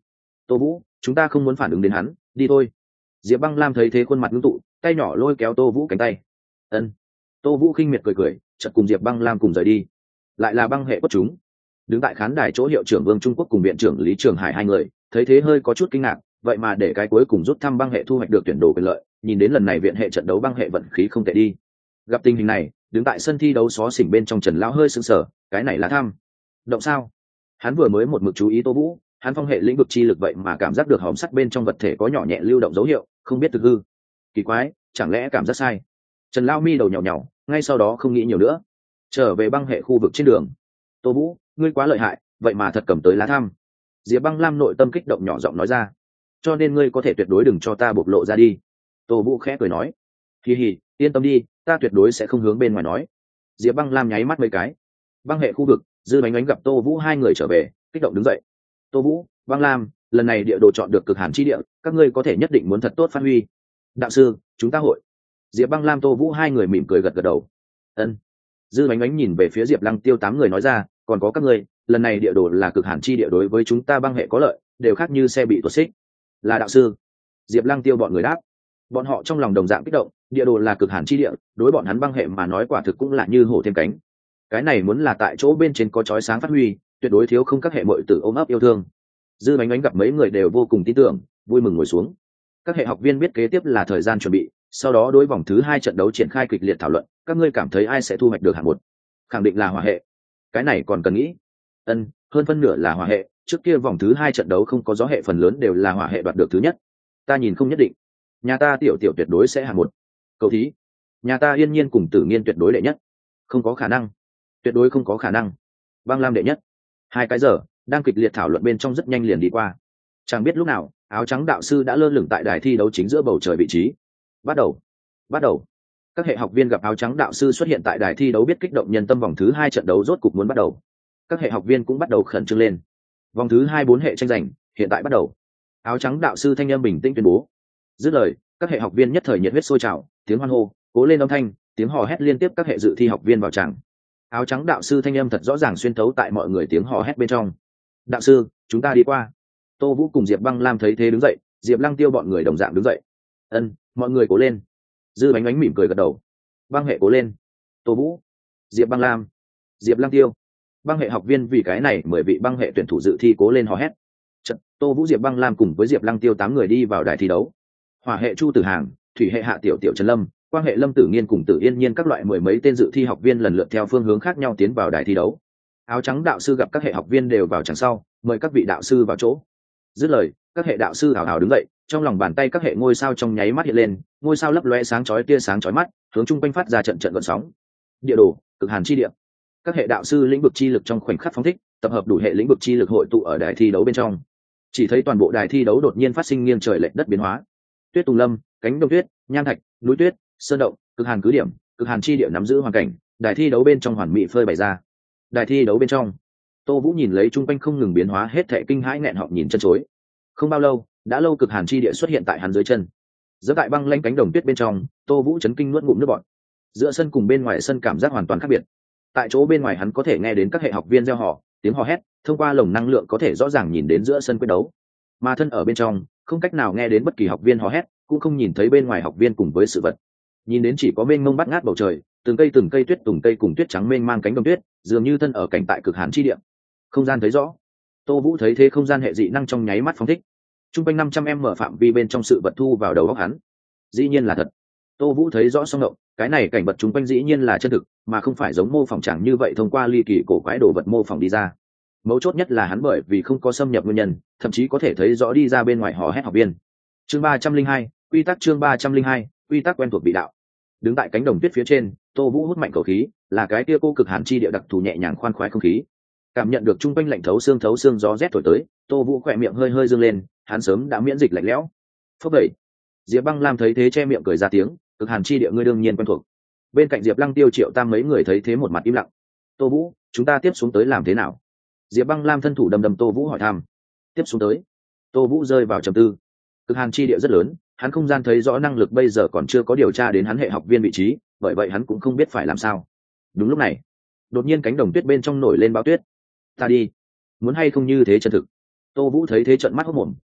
Tô Vũ, chúng ta không muốn phản ứng đến hắn, đi thôi. Diệp Băng Lam thấy thế khuôn mặt ngưng tụ, tay nhỏ lôi kéo Tô Vũ cánh tay. Ân. Tô Vũ khinh miệt cười cười, chợt cùng Diệp Băng Lam cùng rời đi. Lại là băng hệ quất chúng. Đứng tại khán đài chỗ hiệu trưởng Vương Trung Quốc cùng viện trưởng Lý Trường Hải hai người, thấy thế hơi có chút kinh ngạc, vậy mà để cái cuối cùng rút thăm băng hệ thu hoạch được tuyển đồ quyền lợi, nhìn đến lần này viện hệ trận đấu băng hệ vận khí không tệ đi. Gặp tình hình này, đứng tại sân thi đấu xó xỉnh bên trong Trần lão hơi sững sờ, cái này là thăm động sao? Hắn vừa mới một mực chú ý Tô Vũ, hắn phong hệ lĩnh vực chi lực vậy mà cảm giác được hòm sắt bên trong vật thể có nhỏ nhẹ lưu động dấu hiệu, không biết thực hư. Kỳ quái, chẳng lẽ cảm giác sai? Trần lão mi đầu nhàu nhàu, ngay sau đó không nghĩ nhiều nữa, trở về băng hệ khu vực trên đường. Tô Vũ, ngươi quá lợi hại, vậy mà thật cầm tới lá thăm. Diệp Băng Lam nội tâm kích động nhỏ giọng nói ra, cho nên ngươi có thể tuyệt đối đừng cho ta bộc lộ ra đi. Tô Vũ khẽ cười nói, hì hì, yên tâm đi, ta tuyệt đối sẽ không hướng bên ngoài nói. Diệp Băng Lam nháy mắt mấy cái. Băng hệ khu vực, Dư Bánh Bánh gặp Tô Vũ hai người trở về, kích động đứng dậy. Tô Vũ, Băng Lam, lần này địa đồ chọn được cực hàn chi địa, các ngươi có thể nhất định muốn thật tốt phát huy. Đạo sư, chúng ta hội. Diệp Băng Lam Tô Vũ hai người mỉm cười gật gật đầu. Ân. Dư Bánh Bánh nhìn về phía Diệp Lăng Tiêu tám người nói ra, còn có các ngươi, lần này địa đồ là cực hàn chi địa, đối với chúng ta băng hệ có lợi, đều khác như xe bị tuột xích. Là đạo sư. Diệp Lăng Tiêu bọn người đáp. Bọn họ trong lòng đồng dạng kích động, địa đồ là cực hàn chi địa, đối bọn hắn băng hệ mà nói quả thực cũng là như hổ thêm cánh. Cái này muốn là tại chỗ bên trên có chói sáng phát huy, tuyệt đối thiếu không các hệ muội tử ôm ấp yêu thương. Dư Bánh Bánh gặp mấy người đều vô cùng tin tưởng, vui mừng ngồi xuống. Các hệ học viên biết kế tiếp là thời gian chuẩn bị, sau đó đối vòng thứ hai trận đấu triển khai kịch liệt thảo luận, các ngươi cảm thấy ai sẽ thu hoạch được hạng một? Khẳng định là hỏa hệ. Cái này còn cần nghĩ. Ân, hơn phân nửa là hỏa hệ, trước kia vòng thứ hai trận đấu không có gió hệ, phần lớn đều là hỏa hệ đoạt được thứ nhất. Ta nhìn không nhất định. Nhà ta tiểu tiểu tuyệt đối sẽ hạng một. Cầu thí. Nhà ta Yên Nhiên cùng Tử Nghiên tuyệt đối đệ nhất. Không có khả năng. Tuyệt đối không có khả năng. Băng Lam đệ nhất. Hai cái giờ đang kịch liệt thảo luận bên trong rất nhanh liền đi qua. Chẳng biết lúc nào, áo trắng đạo sư đã lơ lửng tại đài thi đấu chính giữa bầu trời vị trí. Bắt đầu. Bắt đầu. Các hệ học viên gặp áo trắng đạo sư xuất hiện tại đài thi đấu biết kích động nhân tâm, vòng thứ hai trận đấu rốt cục muốn bắt đầu. Các hệ học viên cũng bắt đầu khẩn trương lên. Vòng thứ hai bốn hệ tranh giành hiện tại bắt đầu. Áo trắng đạo sư thanh âm bình tĩnh tuyên bố. Dứt lời, các hệ học viên nhất thời nhiệt huyết sôi trào, tiếng hoan hô, cố lên âm thanh, tiếng hò hét liên tiếp các hệ dự thi học viên vào tràng. Áo trắng đạo sư thanh âm thật rõ ràng xuyên thấu tại mọi người tiếng hò hét bên trong. Đạo sư, chúng ta đi qua. Tô Vũ cùng Diệp Băng Lam thấy thế đứng dậy, Diệp Lăng Tiêu bọn người đồng dạng đứng dậy. Ân, mọi người cố lên. Dư Bánh Bánh mỉm cười gật đầu. Băng hệ cố lên. Tô Vũ, Diệp Băng Lam, Diệp Lăng Tiêu. Băng hệ học viên vì cái này mười vị băng hệ tuyển thủ dự thi cố lên hò hét. Trận, Tô Vũ, Diệp Băng Lam cùng với Diệp Lăng Tiêu tám người đi vào đài thi đấu. Hỏa hệ Chu Tử Hàng, thủy hệ Hạ Tiểu Tiểu Trần Lâm, quang hệ Lâm Tử Nghiên cùng Tử Yên Nhiên các loại mười mấy tên dự thi học viên lần lượt theo phương hướng khác nhau tiến vào đài thi đấu. Áo trắng đạo sư gặp các hệ học viên đều vào chẳng sau, mời các vị đạo sư vào chỗ. Dứt lời, các hệ đạo sư hào hào đứng dậy, trong lòng bàn tay các hệ ngôi sao trong nháy mắt hiện lên, ngôi sao lấp lóe sáng chói, tia sáng chói mắt, hướng trung quanh phát ra trận trận gợn sóng. Địa đồ, cực hàn chi địa. Các hệ đạo sư lĩnh vực chi lực trong khoảnh khắc phóng thích, tập hợp đủ hệ lĩnh vực chi lực hội tụ ở đài thi đấu bên trong. Chỉ thấy toàn bộ đài thi đấu đột nhiên phát sinh nghiêng trời lệch đất biến hóa. Tuyết Tùng Lâm, cánh đồng tuyết, nham thạch, núi tuyết, sơn động, cực hàn cứ điểm, cực hàn chi địa nắm giữ hoàn cảnh, đài thi đấu bên trong hoàn mỹ phơi bày ra. Đài thi đấu bên trong, Tô Vũ nhìn lấy trung quanh không ngừng biến hóa, hết thảy kinh hãi nghẹn họng nhìn chân chối. Không bao lâu, đã lâu cực hàn chi địa xuất hiện tại hắn dưới chân. Giữa tại băng lanh cánh đồng tuyết bên trong, Tô Vũ chấn kinh nuốt ngụm nước bọt. Giữa sân cùng bên ngoài sân cảm giác hoàn toàn khác biệt. Tại chỗ bên ngoài hắn có thể nghe đến các hệ học viên reo hò, tiếng hò hét, thông qua lồng năng lượng có thể rõ ràng nhìn đến giữa sân quyết đấu. Mà thân ở bên trong, không cách nào nghe đến bất kỳ học viên hò hét, cũng không nhìn thấy bên ngoài học viên cùng với sự vật. Nhìn đến chỉ có mênh mông bát ngát bầu trời, từng cây từng cây tuyết tùng cây cùng tuyết trắng mênh mang cánh đồng tuyết, dường như thân ở cảnh tại cực hàn chi địa. Không gian thấy rõ. Tô Vũ thấy thế không gian hệ dị năng trong nháy mắt phóng thích. Trung quanh năm trăm em mở phạm vi bên trong sự vật thu vào đầu óc hắn. Dĩ nhiên là thật. Tô Vũ thấy rõ xong ngộng, cái này cảnh vật trung quanh dĩ nhiên là chân thực, mà không phải giống mô phỏng chẳng như vậy thông qua ly kỳ cổ quái đồ vật mô phỏng đi ra. Mấu chốt nhất là hắn bởi vì không có xâm nhập nguyên nhân, thậm chí có thể thấy rõ đi ra bên ngoài hò hét học viên. Chương ba trăm linh hai, quy tắc chương ba trăm linh hai, quy tắc quen thuộc vị đạo. Đứng tại cánh đồng tuyết phía trên, Tô Vũ hút mạnh khẩu khí, là cái kia cô cực hàn chi địa đặc thù nhẹ nhàng khoan khoái không khí. Cảm nhận được trung quanh lạnh thấu xương thấu xương gió rét thổi tới, Tô Vũ khỏe miệng hơi hơi dương lên, hắn sớm đã miễn dịch lạnh lẽo. Phốc đẩy. Diệp Băng Lam thấy thế che miệng cười ra tiếng, cực hàn chi địa ngươi đương nhiên quen thuộc. Bên cạnh Diệp Lăng Tiêu, Triệu Tam mấy người thấy thế một mặt im lặng. Tô Vũ, chúng ta tiếp xuống tới làm thế nào? Diệp Băng Lam thân thủ đầm đầm Tô Vũ hỏi thăm. Tiếp xuống tới. Tô Vũ rơi vào trầm tư. Cực hàn chi địa rất lớn, hắn không gian thấy rõ năng lực bây giờ còn chưa có điều tra đến hắn hệ học viên vị trí, bởi vậy hắn cũng không biết phải làm sao. Đúng lúc này, đột nhiên cánh đồng tuyết bên trong nổi lên bão tuyết. Ta đi, muốn hay không như thế chân thực. Tô Vũ thấy thế trợn mắt hốt mồm,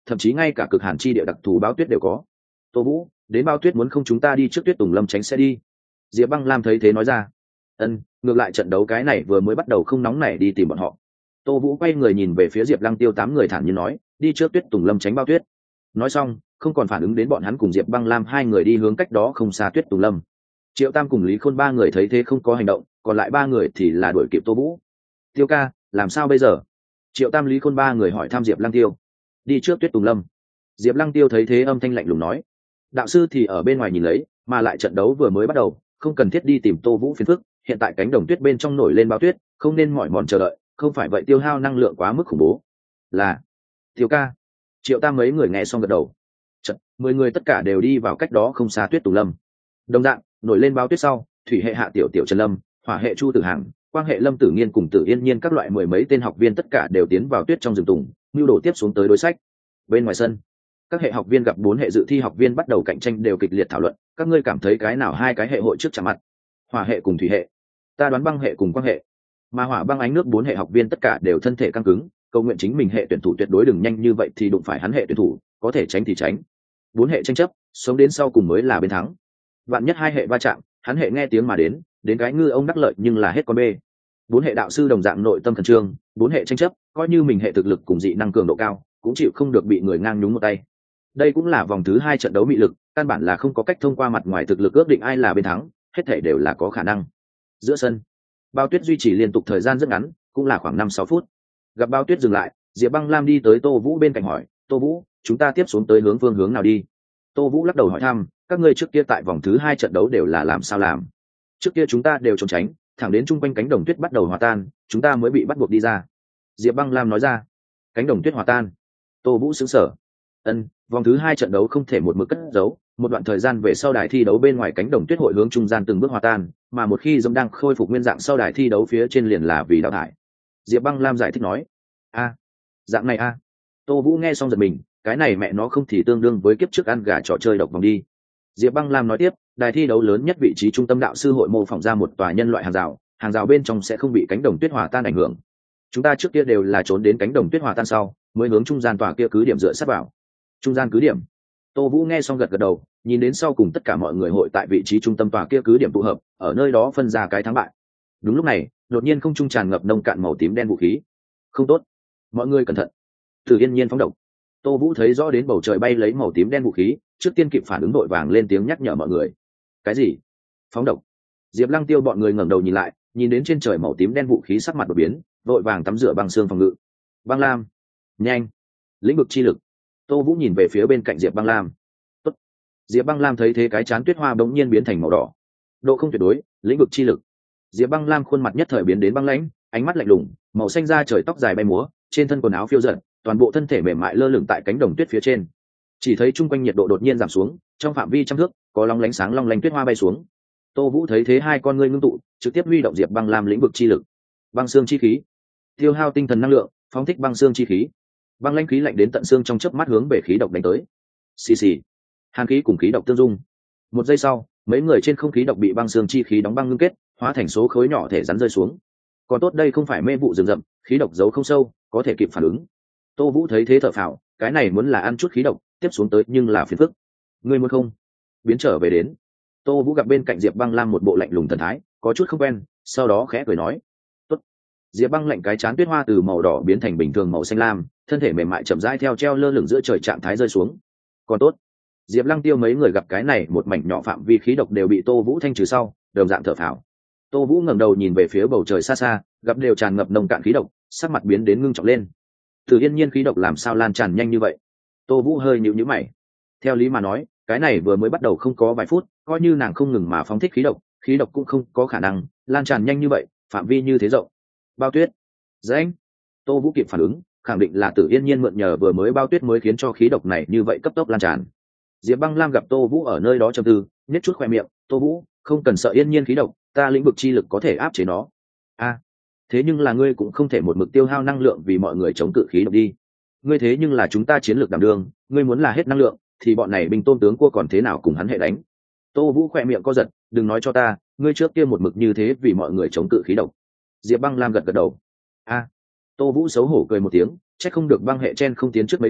thậm chí ngay cả cực hàn chi địa đặc thù báo tuyết đều có. Tô Vũ, đến bao tuyết muốn không chúng ta đi trước Tuyết Tùng Lâm tránh sẽ đi. Diệp Băng Lam thấy thế nói ra. Ân, ngược lại trận đấu cái này vừa mới bắt đầu không nóng này đi tìm bọn họ. Tô Vũ quay người nhìn về phía Diệp Lăng Tiêu tám người thản nhiên nói, đi trước Tuyết Tùng Lâm tránh bao tuyết. Nói xong, không còn phản ứng đến bọn hắn cùng Diệp Băng Lam hai người đi hướng cách đó không xa Tuyết Tùng Lâm. Triệu Tam cùng Lý Khôn ba người thấy thế không có hành động, còn lại ba người thì là đuổi kịp Tô Vũ. Tiêu ca, làm sao bây giờ? Triệu Tam Lý Khôn ba người hỏi thăm Diệp Lăng Tiêu. Đi trước Tuyết Tùng Lâm. Diệp Lăng Tiêu thấy thế âm thanh lạnh lùng nói. Đạo sư thì ở bên ngoài nhìn lấy, mà lại trận đấu vừa mới bắt đầu, không cần thiết đi tìm Tô Vũ phiền phức, hiện tại cánh đồng tuyết bên trong nổi lên bao tuyết, không nên mỏi mòn chờ đợi, không phải vậy tiêu hao năng lượng quá mức khủng bố. Là Tiêu ca. Triệu Tam mấy người nghe xong gật đầu. Trận mười người tất cả đều đi vào cách đó không xa Tuyết Tùng Lâm. Đồng dạng, nổi lên bao tuyết sau, thủy hệ Hạ Tiểu Tiểu Trần Lâm, hỏa hệ Chu Tử Hàng, quang hệ Lâm Tử Nghiên cùng Tử Yên Nhiên các loại mười mấy tên học viên tất cả đều tiến vào tuyết trong rừng tùng, nưu đồ tiếp xuống tới đối sách. Bên ngoài sân, các hệ học viên gặp bốn hệ dự thi học viên bắt đầu cạnh tranh đều kịch liệt thảo luận, các ngươi cảm thấy cái nào hai cái hệ hội trước chạm mặt? Hỏa hệ cùng thủy hệ, ta đoán băng hệ cùng quang hệ. Mà hỏa băng ánh nước bốn hệ học viên tất cả đều thân thể căng cứng, cầu nguyện chính mình hệ tuyển thủ tuyệt đối đừng nhanh như vậy thì đụng phải hắn hệ tuyển thủ, có thể tránh thì tránh. Bốn hệ tranh chấp, sống đến sau cùng mới là bên thắng. Vạn nhất hai hệ va chạm, hắn hệ nghe tiếng mà đến, đến cái ngư ông đắc lợi nhưng là hết con bê. Bốn hệ đạo sư đồng dạng nội tâm khẩn trương, bốn hệ tranh chấp, coi như mình hệ thực lực cùng dị năng cường độ cao, cũng chịu không được bị người ngang nhúng một tay. Đây cũng là vòng thứ hai trận đấu mị lực, căn bản là không có cách thông qua mặt ngoài thực lực ước định ai là bên thắng, hết thể đều là có khả năng. Giữa sân, bao tuyết duy trì liên tục thời gian rất ngắn, cũng là khoảng năm sáu phút. Gặp bao tuyết dừng lại, Diệp Băng Lam đi tới Tô Vũ bên cạnh hỏi, Tô Vũ, chúng ta tiếp xuống tới hướng phương hướng nào đi? Tô Vũ lắc đầu hỏi thăm, các ngươi trước kia tại vòng thứ hai trận đấu đều là làm sao làm? Trước kia chúng ta đều trốn tránh, thẳng đến chung quanh cánh đồng tuyết bắt đầu hòa tan, chúng ta mới bị bắt buộc đi ra. Diệp Băng Lam nói ra. Cánh đồng tuyết hòa tan. Tô Vũ sững sờ. Ân, vòng thứ hai trận đấu không thể một mực cất giấu, một đoạn thời gian về sau đài thi đấu bên ngoài cánh đồng tuyết hội hướng trung gian từng bước hòa tan, mà một khi giống đang khôi phục nguyên dạng sau đài thi đấu phía trên liền là vì đào thải. Diệp Băng Lam giải thích nói. A, dạng này a. Tô Vũ nghe xong giật mình, cái này mẹ nó không thì tương đương với kiếp trước ăn gà trò chơi độc vòng đi. Diệp Băng Lam nói tiếp, đài thi đấu lớn nhất vị trí trung tâm đạo sư hội mô phỏng ra một tòa nhân loại hàng rào, hàng rào bên trong sẽ không bị cánh đồng tuyết hòa tan ảnh hưởng. Chúng ta trước kia đều là trốn đến cánh đồng tuyết hòa tan sau, mới hướng trung gian tòa kia cứ điểm dựa sát vào. Trung gian cứ điểm. Tô Vũ nghe xong gật gật đầu, nhìn đến sau cùng tất cả mọi người hội tại vị trí trung tâm tòa kia cứ điểm tụ hợp, ở nơi đó phân ra cái thắng bại. Đúng lúc này, đột nhiên không trung tràn ngập nông cạn màu tím đen vũ khí. Không tốt, mọi người cẩn thận. Từ Yên Nhiên phóng độc. Tô Vũ thấy rõ đến bầu trời bay lấy màu tím đen vũ khí, trước tiên kịp phản ứng đội vàng lên tiếng nhắc nhở mọi người. Cái gì? Phóng độc? Diệp Lăng Tiêu bọn người ngẩng đầu nhìn lại, nhìn đến trên trời màu tím đen vũ khí sắc mặt đột biến, vội vàng tắm rửa băng xương phòng ngự. Băng Lam, nhanh! Lĩnh vực chi lực. Tô Vũ nhìn về phía bên cạnh Diệp Băng Lam. Tốt. Diệp Băng Lam thấy thế cái chán tuyết hoa bỗng nhiên biến thành màu đỏ. Độ không tuyệt đối, lĩnh vực chi lực. Diệp Băng Lam khuôn mặt nhất thời biến đến băng lãnh, ánh mắt lạnh lùng, màu xanh da trời tóc dài bay múa, trên thân quần áo phiêu dật, toàn bộ thân thể mềm mại lơ lửng tại cánh đồng tuyết phía trên. Chỉ thấy chung quanh nhiệt độ đột nhiên giảm xuống, trong phạm vi trăm thước, có long lánh sáng long lanh tuyết hoa bay xuống. Tô Vũ thấy thế hai con ngươi ngưng tụ, trực tiếp huy động Diệp Băng Lam lĩnh vực chi lực. Băng xương chi khí. Tiêu hao tinh thần năng lượng, phóng thích băng xương chi khí. Băng lãnh khí lạnh đến tận xương trong chớp mắt hướng về khí độc đánh tới. Xì xì. Hàn khí cùng khí độc tương dung. Một giây sau, mấy người trên không khí độc bị băng xương chi khí đóng băng ngưng kết, hóa thành số khối nhỏ thể rắn rơi xuống. Còn tốt đây không phải mê vụ rừng rậm, khí độc giấu không sâu, có thể kịp phản ứng. Tô Vũ thấy thế thở phào, cái này muốn là ăn chút khí độc, tiếp xuống tới nhưng là phiền phức. Ngươi muốn không? Biến trở về đến. Tô Vũ gặp bên cạnh Diệp Băng Lam một bộ lạnh lùng thần thái, có chút không quen, sau đó khẽ cười nói: "Tốt." Diệp Băng lạnh cái chán tuyết hoa từ màu đỏ biến thành bình thường màu xanh lam, thân thể mềm mại chậm rãi theo treo lơ lửng giữa trời trạng thái rơi xuống. Còn tốt. Diệp Lăng Tiêu mấy người gặp cái này một mảnh nhỏ phạm vi khí độc đều bị Tô Vũ thanh trừ sau, đồng dạng thở phào. Tô Vũ ngẩng đầu nhìn về phía bầu trời xa xa, gặp đều tràn ngập nồng cạn khí độc, sắc mặt biến đến ngưng trọng lên. Từ Yên Nhiên khí độc làm sao lan tràn nhanh như vậy? Tô Vũ hơi nhíu nhíu mày. Theo lý mà nói, cái này vừa mới bắt đầu không có vài phút, coi như nàng không ngừng mà phóng thích khí độc, khí độc cũng không có khả năng lan tràn nhanh như vậy, phạm vi như thế rộng. Bao tuyết. Dãnh. Tô Vũ kịp phản ứng, khẳng định là Tử Yên Nhiên mượn nhờ vừa mới bao tuyết mới khiến cho khí độc này như vậy cấp tốc lan tràn. Diệp Băng Lam gặp Tô Vũ ở nơi đó trầm tư, nhếch chút khóe miệng, "Tô Vũ, không cần sợ Yên Nhiên khí độc, ta lĩnh vực chi lực có thể áp chế nó." "A, thế nhưng là ngươi cũng không thể một mực tiêu hao năng lượng vì mọi người chống cự khí độc đi. Ngươi thế nhưng là chúng ta chiến lược đảm đương, ngươi muốn là hết năng lượng, thì bọn này binh tôn tướng cua còn thế nào cùng hắn hệ đánh." Tô Vũ khóe miệng co giật, "Đừng nói cho ta, ngươi trước kia một mực như thế vì mọi người chống cự khí độc." Diệp Băng Lam gật gật đầu. "A." Tô Vũ xấu hổ cười một tiếng, chắc không được băng hệ chen không tiến trước mấy cái,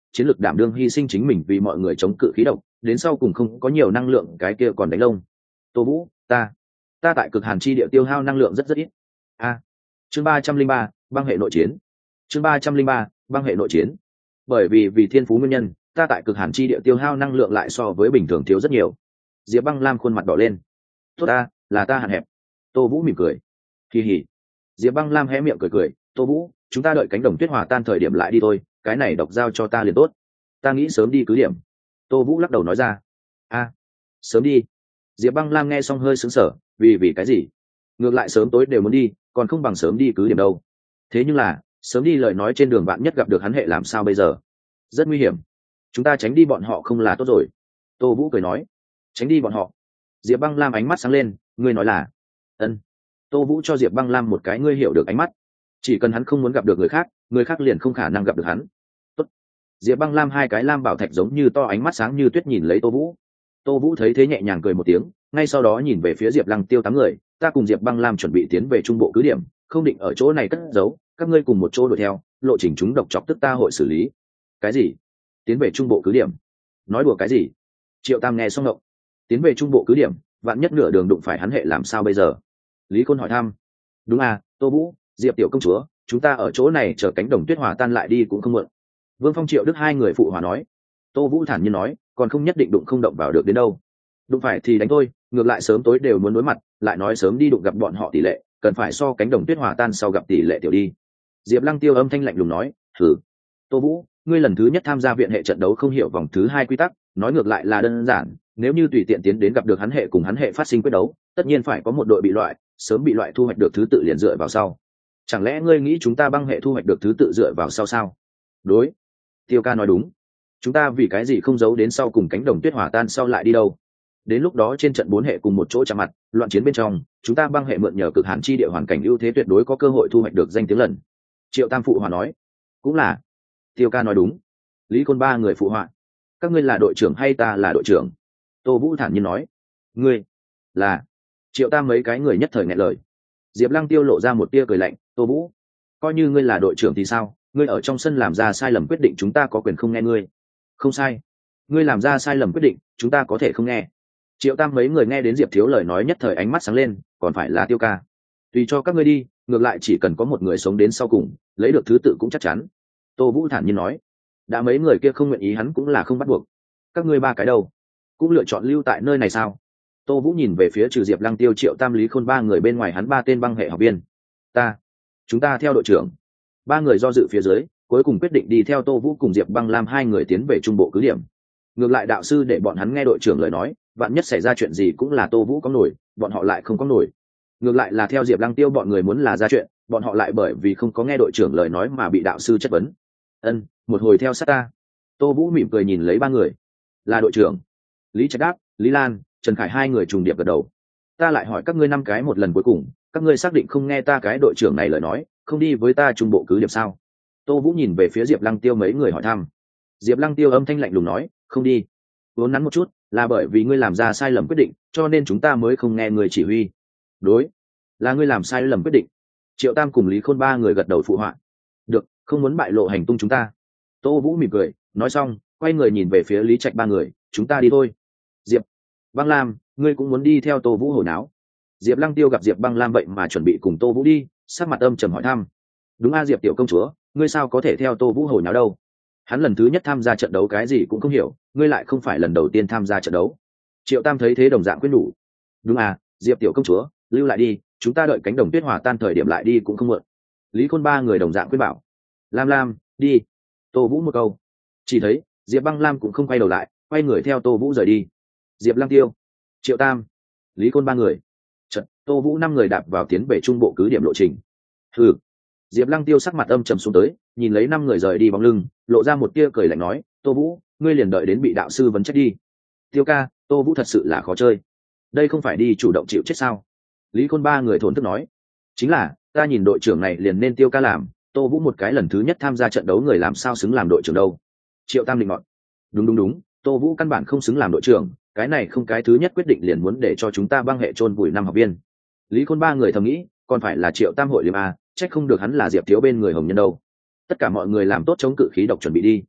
chiến lược đảm đương hy sinh chính mình vì mọi người chống cự khí độc, đến sau cùng không có nhiều năng lượng cái kia còn đánh lông. Tô Vũ, ta ta tại cực hàn chi địa tiêu hao năng lượng rất rất ít. A. Chương ba trăm linh ba, băng hệ nội chiến. Chương ba trăm linh ba, băng hệ nội chiến. Bởi vì vì thiên phú nguyên nhân, ta tại cực hàn chi địa tiêu hao năng lượng lại so với bình thường thiếu rất nhiều. Diệp Băng Lam khuôn mặt đỏ lên. Tốt ta, là ta hạn hẹp. Tô Vũ mỉm cười. Kỳ hỉ. Diệp Băng Lam hé miệng cười cười, Tô Vũ, chúng ta đợi cánh đồng tuyết hòa tan thời điểm lại đi thôi, cái này độc giao cho ta liền tốt. Ta nghĩ sớm đi cứ điểm. Tô Vũ lắc đầu nói ra. A, sớm đi. Diệp Băng Lam nghe xong hơi sững sờ, vì vì cái gì? Ngược lại sớm tối đều muốn đi, còn không bằng sớm đi cứ điểm đâu. Thế nhưng là, sớm đi lời nói trên đường bạn nhất gặp được hắn hệ làm sao bây giờ? Rất nguy hiểm. Chúng ta tránh đi bọn họ không là tốt rồi. Tô Vũ cười nói. Tránh đi bọn họ. Diệp Băng Lam ánh mắt sáng lên, ngươi nói là? Ân. Tô Vũ cho Diệp Băng Lam một cái ngươi hiểu được ánh mắt. Chỉ cần hắn không muốn gặp được người khác, người khác liền không khả năng gặp được hắn. Tốt. Diệp Băng Lam hai cái lam bảo thạch giống như to ánh mắt sáng như tuyết nhìn lấy Tô Vũ. Tô Vũ thấy thế nhẹ nhàng cười một tiếng, ngay sau đó nhìn về phía Diệp Lăng Tiêu tám người, ta cùng Diệp Băng Lam chuẩn bị tiến về trung bộ cứ điểm, không định ở chỗ này cất giấu, các ngươi cùng một chỗ đuổi theo, lộ trình chúng độc chọc tức ta hội xử lý. Cái gì? Tiến về trung bộ cứ điểm? Nói đùa cái gì? Triệu Tam nghe xong ngộng. Tiến về trung bộ cứ điểm, vạn nhất nửa đường đụng phải hắn hệ làm sao bây giờ? Lý Khôn hỏi thăm. Đúng à, Tô Vũ, Diệp tiểu công chúa, chúng ta ở chỗ này chờ cánh đồng tuyết hòa tan lại đi cũng không muộn. Vương Phong Triệu Đức hai người phụ hòa nói. Tô Vũ thản nhiên nói, còn không nhất định đụng không động vào được đến đâu. Đụng phải thì đánh thôi, ngược lại sớm tối đều muốn đối mặt, lại nói sớm đi đụng gặp bọn họ tỷ lệ, cần phải so cánh đồng tuyết hòa tan sau gặp tỷ lệ tiểu đi. Diệp Lăng Tiêu âm thanh lạnh lùng nói, thử. Tô Vũ, ngươi lần thứ nhất tham gia viện hệ trận đấu không hiểu vòng thứ hai quy tắc, nói ngược lại là đơn giản, nếu như tùy tiện tiến đến gặp được hắn hệ cùng hắn hệ phát sinh quyết đấu, tất nhiên phải có một đội bị loại, sớm bị loại thu hoạch được thứ tự liền dựa vào sau. Chẳng lẽ ngươi nghĩ chúng ta băng hệ thu hoạch được thứ tự dựa vào sau sao? Đối. Tiêu ca nói đúng. Chúng ta vì cái gì không giấu đến sau cùng cánh đồng tuyết hòa tan sau lại đi đâu? Đến lúc đó trên trận bốn hệ cùng một chỗ chạm mặt, loạn chiến bên trong, chúng ta băng hệ mượn nhờ cực hạn chi địa hoàn cảnh ưu thế tuyệt đối có cơ hội thu hoạch được danh tiếng lần. Triệu Tam phụ hòa nói. Cũng là. Tiêu ca nói đúng. Lý Côn ba người phụ họa. Các ngươi là đội trưởng hay ta là đội trưởng? Tô Vũ thản nhiên nói. Ngươi là. Triệu Tam mấy cái người nhất thời nghẹn lời. Diệp Lăng Tiêu lộ ra một tia cười lạnh, Tô Vũ, coi như ngươi là đội trưởng thì sao? Ngươi ở trong sân làm ra sai lầm quyết định, chúng ta có quyền không nghe ngươi. Không sai. Ngươi làm ra sai lầm quyết định, chúng ta có thể không nghe. Triệu Tam mấy người nghe đến Diệp Thiếu lời nói nhất thời ánh mắt sáng lên, còn phải là Tiêu ca. Tùy cho các ngươi đi, ngược lại chỉ cần có một người sống đến sau cùng, lấy được thứ tự cũng chắc chắn. Tô Vũ thản nhiên nói. Đã mấy người kia không nguyện ý hắn cũng là không bắt buộc. Các ngươi ba cái đâu? Cũng lựa chọn lưu tại nơi này sao? Tô Vũ nhìn về phía trừ Diệp Lăng Tiêu, Triệu Tam, Lý Khôn ba người bên ngoài hắn ba tên băng hệ học viên. Ta, chúng ta theo đội trưởng. Ba người do dự phía dưới, cuối cùng quyết định đi theo Tô Vũ cùng Diệp Băng Lam hai người tiến về trung bộ cứ điểm. Ngược lại đạo sư để bọn hắn nghe đội trưởng lời nói, vạn nhất xảy ra chuyện gì cũng là Tô Vũ có nổi, bọn họ lại không có nổi. Ngược lại là theo Diệp Lăng Tiêu bọn người muốn là ra chuyện, bọn họ lại bởi vì không có nghe đội trưởng lời nói mà bị đạo sư chất vấn. Ân, một hồi theo sát ta. Tô Vũ mỉm cười nhìn lấy ba người. Là đội trưởng. Lý Trạch Đáp, Lý Lan, Trần Khải hai người trùng điệp gật đầu. Ta lại hỏi các ngươi năm cái một lần cuối cùng, các ngươi xác định không nghe ta cái đội trưởng này lời nói, không đi với ta trung bộ cứ điểm sao? Tô Vũ nhìn về phía Diệp Lăng Tiêu mấy người hỏi thăm. Diệp Lăng Tiêu âm thanh lạnh lùng nói, không đi. Vốn nắn một chút, là bởi vì ngươi làm ra sai lầm quyết định, cho nên chúng ta mới không nghe người chỉ huy. Đối, là ngươi làm sai lầm quyết định. Triệu Tam cùng Lý Khôn ba người gật đầu phụ họa. Được, không muốn bại lộ hành tung chúng ta. Tô Vũ mỉm cười, nói xong, quay người nhìn về phía Lý Trạch ba người, chúng ta đi thôi. Diệp Băng Lam, ngươi cũng muốn đi theo Tô Vũ hồi náo. Diệp Lăng Tiêu gặp Diệp Băng Lam vậy mà chuẩn bị cùng Tô Vũ đi, sắc mặt âm trầm hỏi thăm. Đúng a Diệp tiểu công chúa, ngươi sao có thể theo Tô Vũ hồi náo đâu? Hắn lần thứ nhất tham gia trận đấu cái gì cũng không hiểu, ngươi lại không phải lần đầu tiên tham gia trận đấu. Triệu Tam thấy thế đồng dạng quyết nhủ. Đúng à, Diệp tiểu công chúa, lưu lại đi, chúng ta đợi cánh đồng tuyết hòa tan thời điểm lại đi cũng không muộn. Lý Khôn ba người đồng dạng quyết bảo. Lam Lam, đi. Tô Vũ một câu. Chỉ thấy Diệp Băng Lam cũng không quay đầu lại, quay người theo Tô Vũ rời đi. Diệp Lăng Tiêu, Triệu Tam, Lý Khôn ba người. Trận, Tô Vũ năm người đạp vào tiến về trung bộ cứ điểm lộ trình. Hừ. Diệp Lăng Tiêu sắc mặt âm trầm xuống tới, nhìn lấy năm người rời đi bóng lưng, lộ ra một tia cười lạnh nói, Tô Vũ, ngươi liền đợi đến bị đạo sư vấn trách đi. Tiêu ca, Tô Vũ thật sự là khó chơi. Đây không phải đi chủ động chịu chết sao? Lý Khôn ba người thổn thức nói. Chính là, ta nhìn đội trưởng này liền nên Tiêu ca làm, Tô Vũ một cái lần thứ nhất tham gia trận đấu người làm sao xứng làm đội trưởng đâu. Triệu Tam định ngọn. Đúng đúng đúng, Tô Vũ căn bản không xứng làm đội trưởng, cái này không cái thứ nhất quyết định liền muốn để cho chúng ta băng hệ chôn vùi năm học viên. Lý Khôn ba người thầm nghĩ, còn phải là Triệu Tam hội liêm a, trách không được hắn là Diệp Thiếu bên người hồng nhân đâu. Tất cả mọi người làm tốt chống cự khí độc chuẩn bị đi.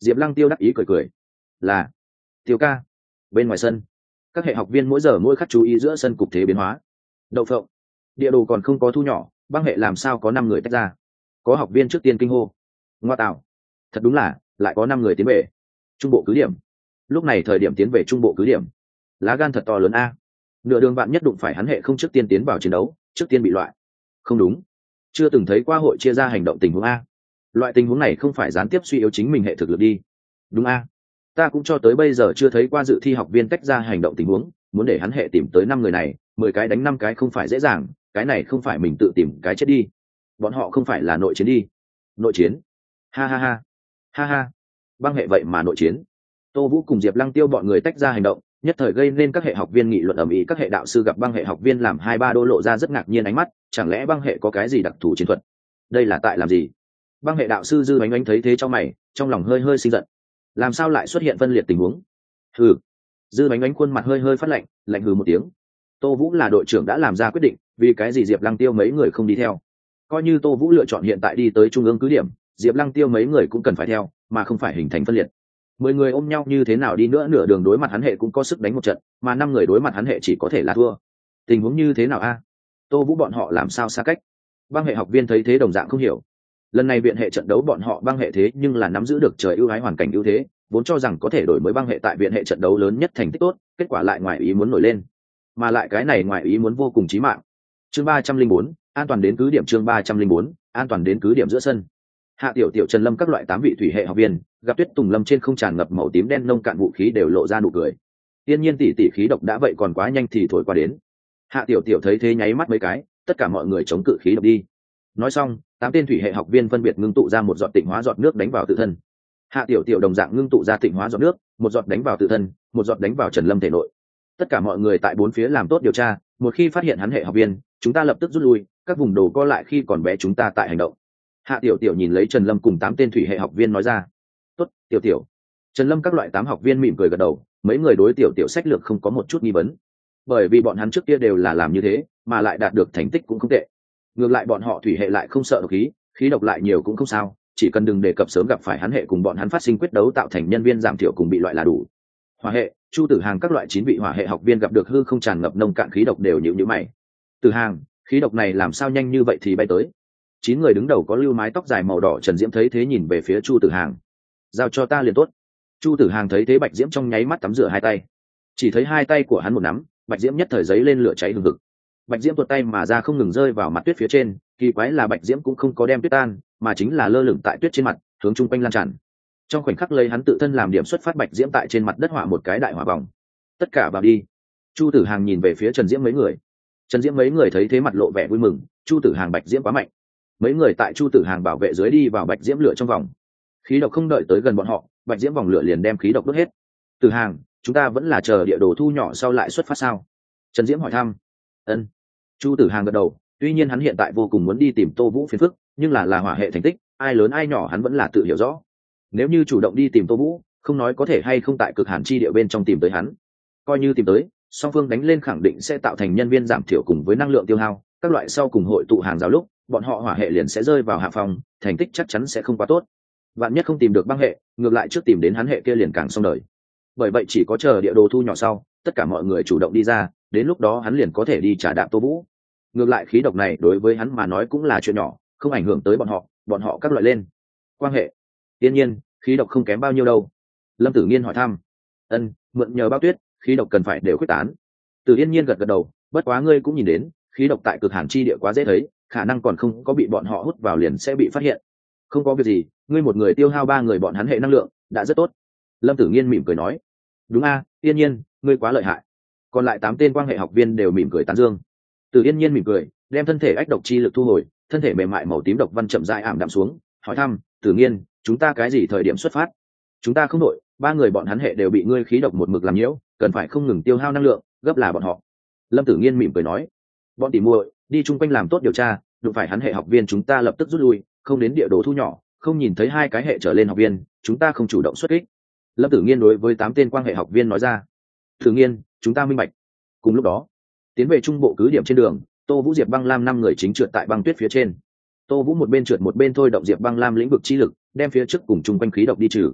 Diệp Lăng Tiêu đắc ý cười cười. Là Tiêu ca. Bên ngoài sân, các hệ học viên mỗi giờ mỗi khắc chú ý giữa sân cục thế biến hóa. Đậu phộng, địa đồ còn không có thu nhỏ, băng hệ làm sao có năm người tách ra? Có học viên trước tiên kinh hô. Ngoa tạo, thật đúng là lại có năm người tiến về trung bộ cứ điểm. Lúc này thời điểm tiến về trung bộ cứ điểm, lá gan thật to lớn a. Nửa đường bạn nhất đụng phải hắn hệ không trước tiên tiến vào chiến đấu, trước tiên bị loại. Không đúng, chưa từng thấy qua hội chia ra hành động tình huống a. Loại tình huống này không phải gián tiếp suy yếu chính mình hệ thực lực đi. Đúng a, ta cũng cho tới bây giờ chưa thấy qua dự thi học viên tách ra hành động tình huống, muốn để hắn hệ tìm tới năm người này, mười cái đánh năm cái không phải dễ dàng, cái này không phải mình tự tìm cái chết đi. Bọn họ không phải là nội chiến đi. Nội chiến? Ha ha ha. Ha ha. Băng hệ vậy mà nội chiến. Tô Vũ cùng Diệp Lăng Tiêu bọn người tách ra hành động, nhất thời gây nên các hệ học viên nghị luận ầm ĩ. Các hệ đạo sư gặp băng hệ học viên làm hai ba đô lộ ra rất ngạc nhiên ánh mắt, chẳng lẽ băng hệ có cái gì đặc thù chiến thuật? Đây là tại làm gì? Băng hệ đạo sư Dư Bánh Bánh thấy thế cho mày, trong lòng hơi hơi sinh giận. Làm sao lại xuất hiện phân liệt tình huống? Hừ. Dư Bánh Bánh khuôn mặt hơi hơi phát lạnh, lạnh hừ một tiếng. Tô Vũ là đội trưởng đã làm ra quyết định, vì cái gì Diệp Lăng Tiêu mấy người không đi theo? Coi như Tô Vũ lựa chọn hiện tại đi tới trung ương cứ điểm, Diệp Lăng Tiêu mấy người cũng cần phải theo, mà không phải hình thành phân liệt. Mười người ôm nhau như thế nào đi nữa, nửa đường đối mặt hắn hệ cũng có sức đánh một trận, mà năm người đối mặt hắn hệ chỉ có thể là thua. Tình huống như thế nào a? Tô Vũ bọn họ làm sao xa cách? Băng hệ học viên thấy thế đồng dạng không hiểu. Lần này viện hệ trận đấu bọn họ băng hệ thế nhưng là nắm giữ được trời ưu ái hoàn cảnh ưu thế, vốn cho rằng có thể đổi mới băng hệ tại viện hệ trận đấu lớn nhất thành tích tốt, kết quả lại ngoài ý muốn nổi lên, mà lại cái này ngoài ý muốn vô cùng chí mạng. Chương ba trăm linh bốn, an toàn đến cứ điểm. Chương ba trăm linh bốn, an toàn đến cứ điểm. Giữa sân, Hạ Tiểu Tiểu, Trần Lâm các loại tám vị thủy hệ học viên gặp Tuyết Tùng Lâm trên không tràn ngập màu tím đen nông cạn vũ khí đều lộ ra nụ cười. Tiên nhiên tỷ tỷ khí độc đã vậy còn quá nhanh thì thổi qua đến. Hạ Tiểu Tiểu thấy thế nháy mắt mấy cái, tất cả mọi người chống cự khí độc đi. Nói xong, tám tên thủy hệ học viên phân biệt ngưng tụ ra một giọt tịnh hóa giọt nước đánh vào tự thân. Hạ Tiểu Tiểu đồng dạng ngưng tụ ra tịnh hóa giọt nước, một giọt đánh vào tự thân, một giọt đánh vào Trần Lâm thể nội. Tất cả mọi người tại bốn phía làm tốt điều tra, một khi phát hiện hắn hệ học viên, chúng ta lập tức rút lui, các vùng đồ co lại khi còn bé chúng ta tại hành động. Hạ Tiểu Tiểu nhìn lấy Trần Lâm cùng tám tên thủy hệ học viên nói ra. Tốt, Tiểu Tiểu. Trần Lâm các loại tám học viên mỉm cười gật đầu, mấy người đối Tiểu Tiểu sách lược không có một chút nghi vấn, bởi vì bọn hắn trước kia đều là làm như thế, mà lại đạt được thành tích cũng không tệ. Ngược lại bọn họ thủy hệ lại không sợ độc khí, khí độc lại nhiều cũng không sao, chỉ cần đừng đề cập sớm gặp phải hắn hệ cùng bọn hắn phát sinh quyết đấu tạo thành nhân viên giảm thiểu cùng bị loại là đủ. Hỏa hệ, Chu Tử Hàng các loại chín vị hỏa hệ học viên gặp được hư không tràn ngập nông cạn khí độc đều nhíu nhíu mày. Tử Hàng, khí độc này làm sao nhanh như vậy thì bay tới? Chín người đứng đầu có lưu mái tóc dài màu đỏ Trần Diễm thấy thế nhìn về phía Chu Tử Hàng. Giao cho ta liền tốt. Chu Tử Hàng thấy thế Bạch Diễm trong nháy mắt tắm rửa hai tay, chỉ thấy hai tay của hắn một nắm, Bạch Diễm nhất thời giấy lên lửa cháy hừng hực. Bạch Diễm tuột tay mà ra không ngừng rơi vào mặt tuyết phía trên, kỳ quái là Bạch Diễm cũng không có đem tuyết tan, mà chính là lơ lửng tại tuyết trên mặt, hướng chung quanh lan tràn. Trong khoảnh khắc lấy hắn tự thân làm điểm xuất phát, Bạch Diễm tại trên mặt đất họa một cái đại hỏa vòng. Tất cả vào đi. Chu Tử Hàng nhìn về phía Trần Diễm mấy người. Trần Diễm mấy người thấy thế mặt lộ vẻ vui mừng, Chu Tử Hàng Bạch Diễm quá mạnh. Mấy người tại Chu Tử Hàng bảo vệ dưới đi vào Bạch Diễm lửa trong vòng. Khí độc không đợi tới gần bọn họ, Bạch Diễm vòng lửa liền đem khí độc đốt hết. Tử Hàng, chúng ta vẫn là chờ địa đồ thu nhỏ sau lại xuất phát sao? Trần Diễm hỏi thăm. Ân. Chu Tử Hàng gật đầu, tuy nhiên hắn hiện tại vô cùng muốn đi tìm Tô Vũ phiền phức, nhưng là là hỏa hệ thành tích, ai lớn ai nhỏ hắn vẫn là tự hiểu rõ. Nếu như chủ động đi tìm Tô Vũ, không nói có thể hay không tại cực hàn chi địa bên trong tìm tới hắn, coi như tìm tới, song phương đánh lên khẳng định sẽ tạo thành nhân viên giảm thiểu cùng với năng lượng tiêu hao, các loại sau cùng hội tụ hàng rào lúc, bọn họ hỏa hệ liền sẽ rơi vào hạ phòng, thành tích chắc chắn sẽ không quá tốt. Vạn nhất không tìm được băng hệ, ngược lại trước tìm đến hắn hệ kia liền càng xong đời. Bởi vậy chỉ có chờ địa đồ thu nhỏ sau, tất cả mọi người chủ động đi ra, đến lúc đó hắn liền có thể đi trả đạm Tô Vũ. Ngược lại khí độc này đối với hắn mà nói cũng là chuyện nhỏ, không ảnh hưởng tới bọn họ, bọn họ các loại lên. Quan hệ. Tiên nhiên, khí độc không kém bao nhiêu đâu. Lâm Tử Nghiên hỏi thăm. Ân, mượn nhờ Bao Tuyết, khí độc cần phải đều quyết tán. Từ Yên Nhiên gật gật đầu, bất quá ngươi cũng nhìn đến, khí độc tại cực hàn chi địa quá dễ thấy, khả năng còn không có bị bọn họ hút vào liền sẽ bị phát hiện. Không có việc gì, ngươi một người tiêu hao ba người bọn hắn hệ năng lượng, đã rất tốt. Lâm Tử Nghiên mỉm cười nói. Đúng a, Yên Nhiên, ngươi quá lợi hại. Còn lại tám tên quan hệ học viên đều mỉm cười tán dương. Từ Yên Nhiên mỉm cười, đem thân thể ách độc chi lực thu hồi, thân thể mềm mại màu tím độc văn chậm rãi ảm đạm xuống, hỏi thăm, Tử Nghiên, chúng ta cái gì thời điểm xuất phát? Chúng ta không đội, ba người bọn hắn hệ đều bị ngươi khí độc một mực làm nhiễu, cần phải không ngừng tiêu hao năng lượng, gấp là bọn họ. Lâm Tử Nghiên mỉm cười nói, bọn tỉ muội đi chung quanh làm tốt điều tra, đụng phải hắn hệ học viên chúng ta lập tức rút lui, không đến địa đồ thu nhỏ, không nhìn thấy hai cái hệ trở lên học viên, chúng ta không chủ động xuất kích. Lâm Tử Nghiên đối với tám tên quan hệ học viên nói ra. Tử Nghiên, chúng ta minh bạch. Cùng lúc đó, tiến về trung bộ cứ điểm trên đường, Tô Vũ, Diệp Băng Lam năm người chính trượt tại băng tuyết phía trên. Tô Vũ một bên trượt một bên thôi động Diệp Băng Lam lĩnh vực chi lực, đem phía trước cùng chung quanh khí độc đi trừ.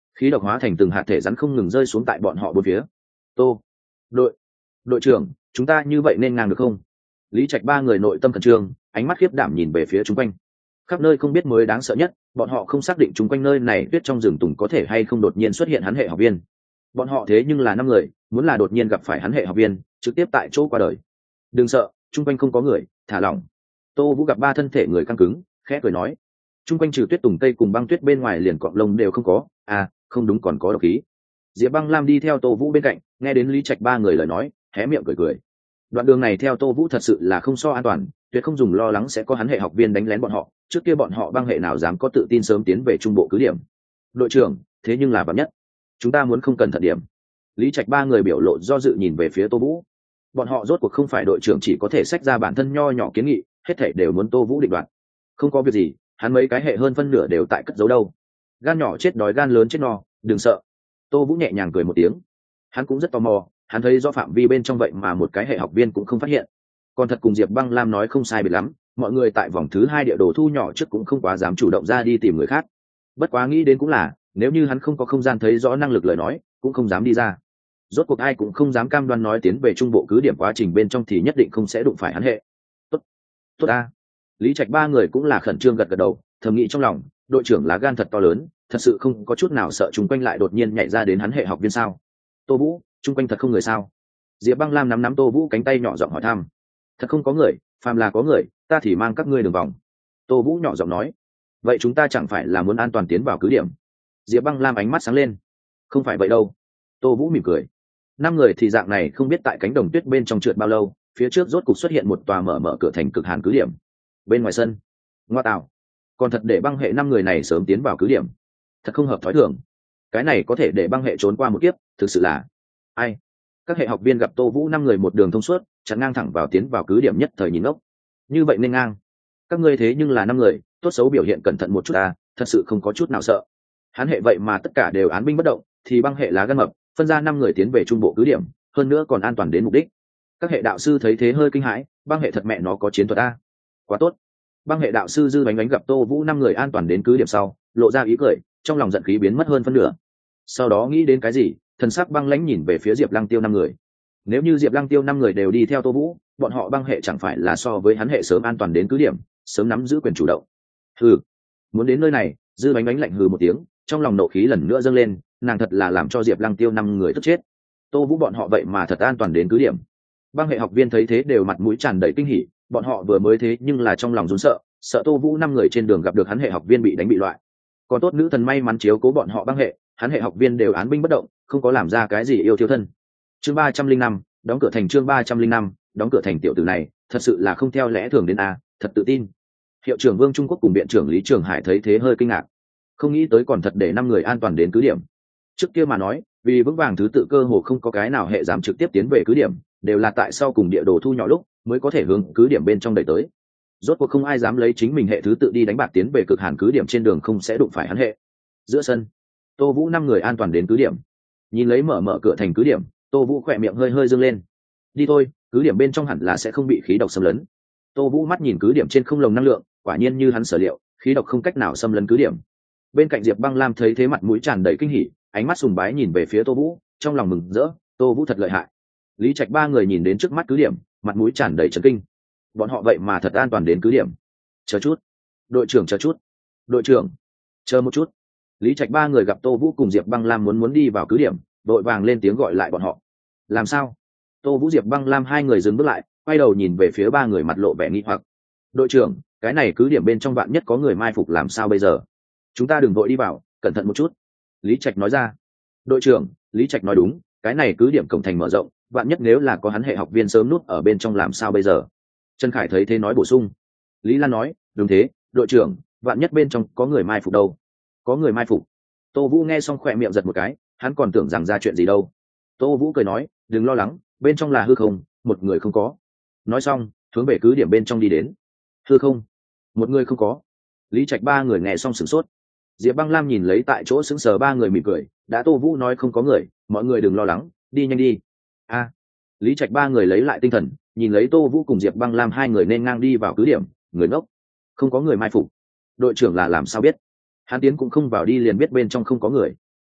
khí độc hóa thành từng hạt thể rắn không ngừng rơi xuống tại bọn họ bốn phía. Tô, đội đội trưởng, chúng ta như vậy nên ngang được không? Lý Trạch ba người nội tâm khẩn trương, ánh mắt khiếp đảm nhìn về phía chung quanh. Khắp nơi không biết mới đáng sợ nhất, bọn họ không xác định chung quanh nơi này tuyết trong rừng tùng có thể hay không đột nhiên xuất hiện hắn hệ học viên. Bọn họ thế nhưng là năm người, muốn là đột nhiên gặp phải hắn hệ học viên, trực tiếp tại chỗ qua đời. Đừng sợ, chung quanh không có người, thả lỏng. Tô Vũ gặp ba thân thể người căng cứng, khẽ cười nói, chung quanh trừ tuyết tùng tây cùng băng tuyết bên ngoài liền cọng lông đều không có, à, không đúng, còn có độc khí. Diệp Băng Lam đi theo Tô Vũ bên cạnh, nghe đến Lý Trạch ba người lời nói, hé miệng cười cười. Đoạn đường này theo Tô Vũ thật sự là không so an toàn, tuyệt không dùng lo lắng sẽ có hắn hệ học viên đánh lén bọn họ, trước kia bọn họ băng hệ nào dám có tự tin sớm tiến về trung bộ cứ điểm. Đội trưởng, thế nhưng là vạn nhất, chúng ta muốn không cần thận điểm. Lý Trạch ba người biểu lộ do dự nhìn về phía Tô Vũ. Bọn họ rốt cuộc không phải đội trưởng chỉ có thể xách ra bản thân nho nhỏ kiến nghị, hết thảy đều muốn Tô Vũ định đoạt. Không có việc gì, hắn mấy cái hệ hơn phân nửa đều tại cất giấu đâu. Gan nhỏ chết đói gan lớn chết no, đừng sợ. Tô Vũ nhẹ nhàng cười một tiếng. Hắn cũng rất tò mò, hắn thấy do phạm vi bên trong vậy mà một cái hệ học viên cũng không phát hiện. Còn thật cùng Diệp Băng Lam nói không sai biệt lắm, mọi người tại vòng thứ hai địa đồ thu nhỏ trước cũng không quá dám chủ động ra đi tìm người khác. Bất quá nghĩ đến cũng là, nếu như hắn không có không gian thấy rõ năng lực lời nói, cũng không dám đi ra. Rốt cuộc ai cũng không dám cam đoan nói tiến về trung bộ cứ điểm quá trình bên trong thì nhất định không sẽ đụng phải hắn hệ. Tốt, tốt a. Lý Trạch ba người cũng là khẩn trương gật gật đầu, thầm nghĩ trong lòng, đội trưởng lá gan thật to lớn, thật sự không có chút nào sợ chúng quanh lại đột nhiên nhảy ra đến hắn hệ học viên sao? Tô Vũ, chung quanh thật không người sao? Diệp Băng Lam nắm nắm Tô Vũ cánh tay nhỏ giọng hỏi thăm. Thật không có người, phàm là có người, ta thì mang các ngươi đường vòng. Tô Vũ nhỏ giọng nói. Vậy chúng ta chẳng phải là muốn an toàn tiến vào cứ điểm? Diệp Băng Lam ánh mắt sáng lên. Không phải vậy đâu. Tô Vũ mỉm cười. Năm người thì dạng này không biết tại cánh đồng tuyết bên trong trượt bao lâu, phía trước rốt cục xuất hiện một tòa mở mở cửa thành cực hàn cứ điểm. Bên ngoài sân, ngoa tạo, còn thật để băng hệ năm người này sớm tiến vào cứ điểm, thật không hợp thói thường. Cái này có thể để băng hệ trốn qua một kiếp, thực sự là ai? Các hệ học viên gặp Tô Vũ năm người một đường thông suốt, chắn ngang thẳng vào tiến vào cứ điểm nhất thời nhìn ngốc. Như vậy nên ngang. Các ngươi thế nhưng là năm người, tốt xấu biểu hiện cẩn thận một chút à, thật sự không có chút nào sợ. Hắn hệ vậy mà tất cả đều án binh bất động, thì băng hệ lá gan mập, phân ra năm người tiến về trung bộ cứ điểm, hơn nữa còn an toàn đến mục đích. Các hệ đạo sư thấy thế hơi kinh hãi, băng hệ thật mẹ nó có chiến thuật a. Quá tốt. Băng hệ đạo sư Dư Bánh Bánh gặp Tô Vũ năm người an toàn đến cứ điểm sau, lộ ra ý cười, trong lòng giận khí biến mất hơn phân nửa. Sau đó nghĩ đến cái gì, thần sắc băng lãnh nhìn về phía Diệp Lăng Tiêu năm người. Nếu như Diệp Lăng Tiêu năm người đều đi theo Tô Vũ, bọn họ băng hệ chẳng phải là so với hắn hệ sớm an toàn đến cứ điểm, sớm nắm giữ quyền chủ động. Hừ, muốn đến nơi này, Dư Bánh Bánh lạnh hừ một tiếng, trong lòng nộ khí lần nữa dâng lên, nàng thật là làm cho Diệp Lăng Tiêu năm người tức chết. Tô Vũ bọn họ vậy mà thật an toàn đến cứ điểm. Băng hệ học viên thấy thế đều mặt mũi tràn đầy kinh hỉ, bọn họ vừa mới thế nhưng là trong lòng run sợ, sợ Tô Vũ năm người trên đường gặp được hắn hệ học viên bị đánh bị loại. Còn tốt nữ thần may mắn chiếu cố bọn họ băng hệ, hắn hệ học viên đều án binh bất động, không có làm ra cái gì yêu thiêu thân. Chương ba trăm linh năm, đóng cửa thành. Chương ba trăm linh năm, đóng cửa thành. Tiểu tử này, thật sự là không theo lẽ thường đến a, thật tự tin. Hiệu trưởng Vương Trung Quốc cùng viện trưởng Lý Trường Hải thấy thế hơi kinh ngạc, không nghĩ tới còn thật để năm người an toàn đến cứ điểm. Trước kia mà nói, vì vững vàng thứ tự cơ hồ không có cái nào hệ dám trực tiếp tiến về cứ điểm, đều là tại sau cùng địa đồ thu nhỏ lúc mới có thể hướng cứ điểm bên trong đẩy tới. Rốt cuộc không ai dám lấy chính mình hệ thứ tự đi đánh bạc tiến về cực hàn cứ điểm, trên đường không sẽ đụng phải hắn hệ. Giữa sân, Tô Vũ năm người an toàn đến cứ điểm. Nhìn lấy mở mở cửa thành cứ điểm, Tô Vũ khỏe miệng hơi hơi dương lên. Đi thôi, cứ điểm bên trong hẳn là sẽ không bị khí độc xâm lấn. Tô Vũ mắt nhìn cứ điểm trên không lồng năng lượng, quả nhiên như hắn sở liệu, khí độc không cách nào xâm lấn cứ điểm. Bên cạnh Diệp Băng Lam thấy thế mặt mũi tràn đầy kinh hỉ, ánh mắt sùng bái nhìn về phía Tô Vũ, trong lòng mừng rỡ, Tô Vũ thật lợi hại. Lý Trạch ba người nhìn đến trước mắt cứ điểm, mặt mũi tràn đầy chấn kinh. Bọn họ vậy mà thật an toàn đến cứ điểm. Chờ chút, đội trưởng chờ chút, đội trưởng, chờ một chút. Lý Trạch ba người gặp Tô Vũ cùng Diệp Băng Lam muốn muốn đi vào cứ điểm, đội vàng lên tiếng gọi lại bọn họ. Làm sao? Tô Vũ Diệp Băng Lam hai người dừng bước lại, quay đầu nhìn về phía ba người mặt lộ vẻ nghi hoặc. Đội trưởng, cái này cứ điểm bên trong vạn nhất có người mai phục làm sao bây giờ? Chúng ta đừng vội đi vào, cẩn thận một chút. Lý Trạch nói ra. Đội trưởng, Lý Trạch nói đúng, cái này cứ điểm cổng thành mở rộng, vạn nhất nếu là có hắn hệ học viên sớm nút ở bên trong làm sao bây giờ? Trần Khải thấy thế nói bổ sung. Lý Lan nói, đúng thế, đội trưởng, vạn nhất bên trong có người mai phục đâu? Có người mai phục? Tô Vũ nghe xong khỏe miệng giật một cái, hắn còn tưởng rằng ra chuyện gì đâu. Tô Vũ cười nói, đừng lo lắng, bên trong là hư không, một người không có. Nói xong, hướng về cứ điểm bên trong đi đến. Hư không? Một người không có. Lý Trạch ba người nghe xong sửng sốt. Diệp Băng Lam nhìn lấy tại chỗ sững sờ ba người mỉm cười, đã Tô Vũ nói không có người, mọi người đừng lo lắng, đi nhanh đi. A. À, Lý Trạch ba người lấy lại tinh thần, nhìn lấy Tô Vũ cùng Diệp Băng Lam hai người nên ngang đi vào cứ điểm, người ngốc. Không có người mai phục. Đội trưởng là làm sao biết? Hắn tiến cũng không vào đi liền biết bên trong không có người.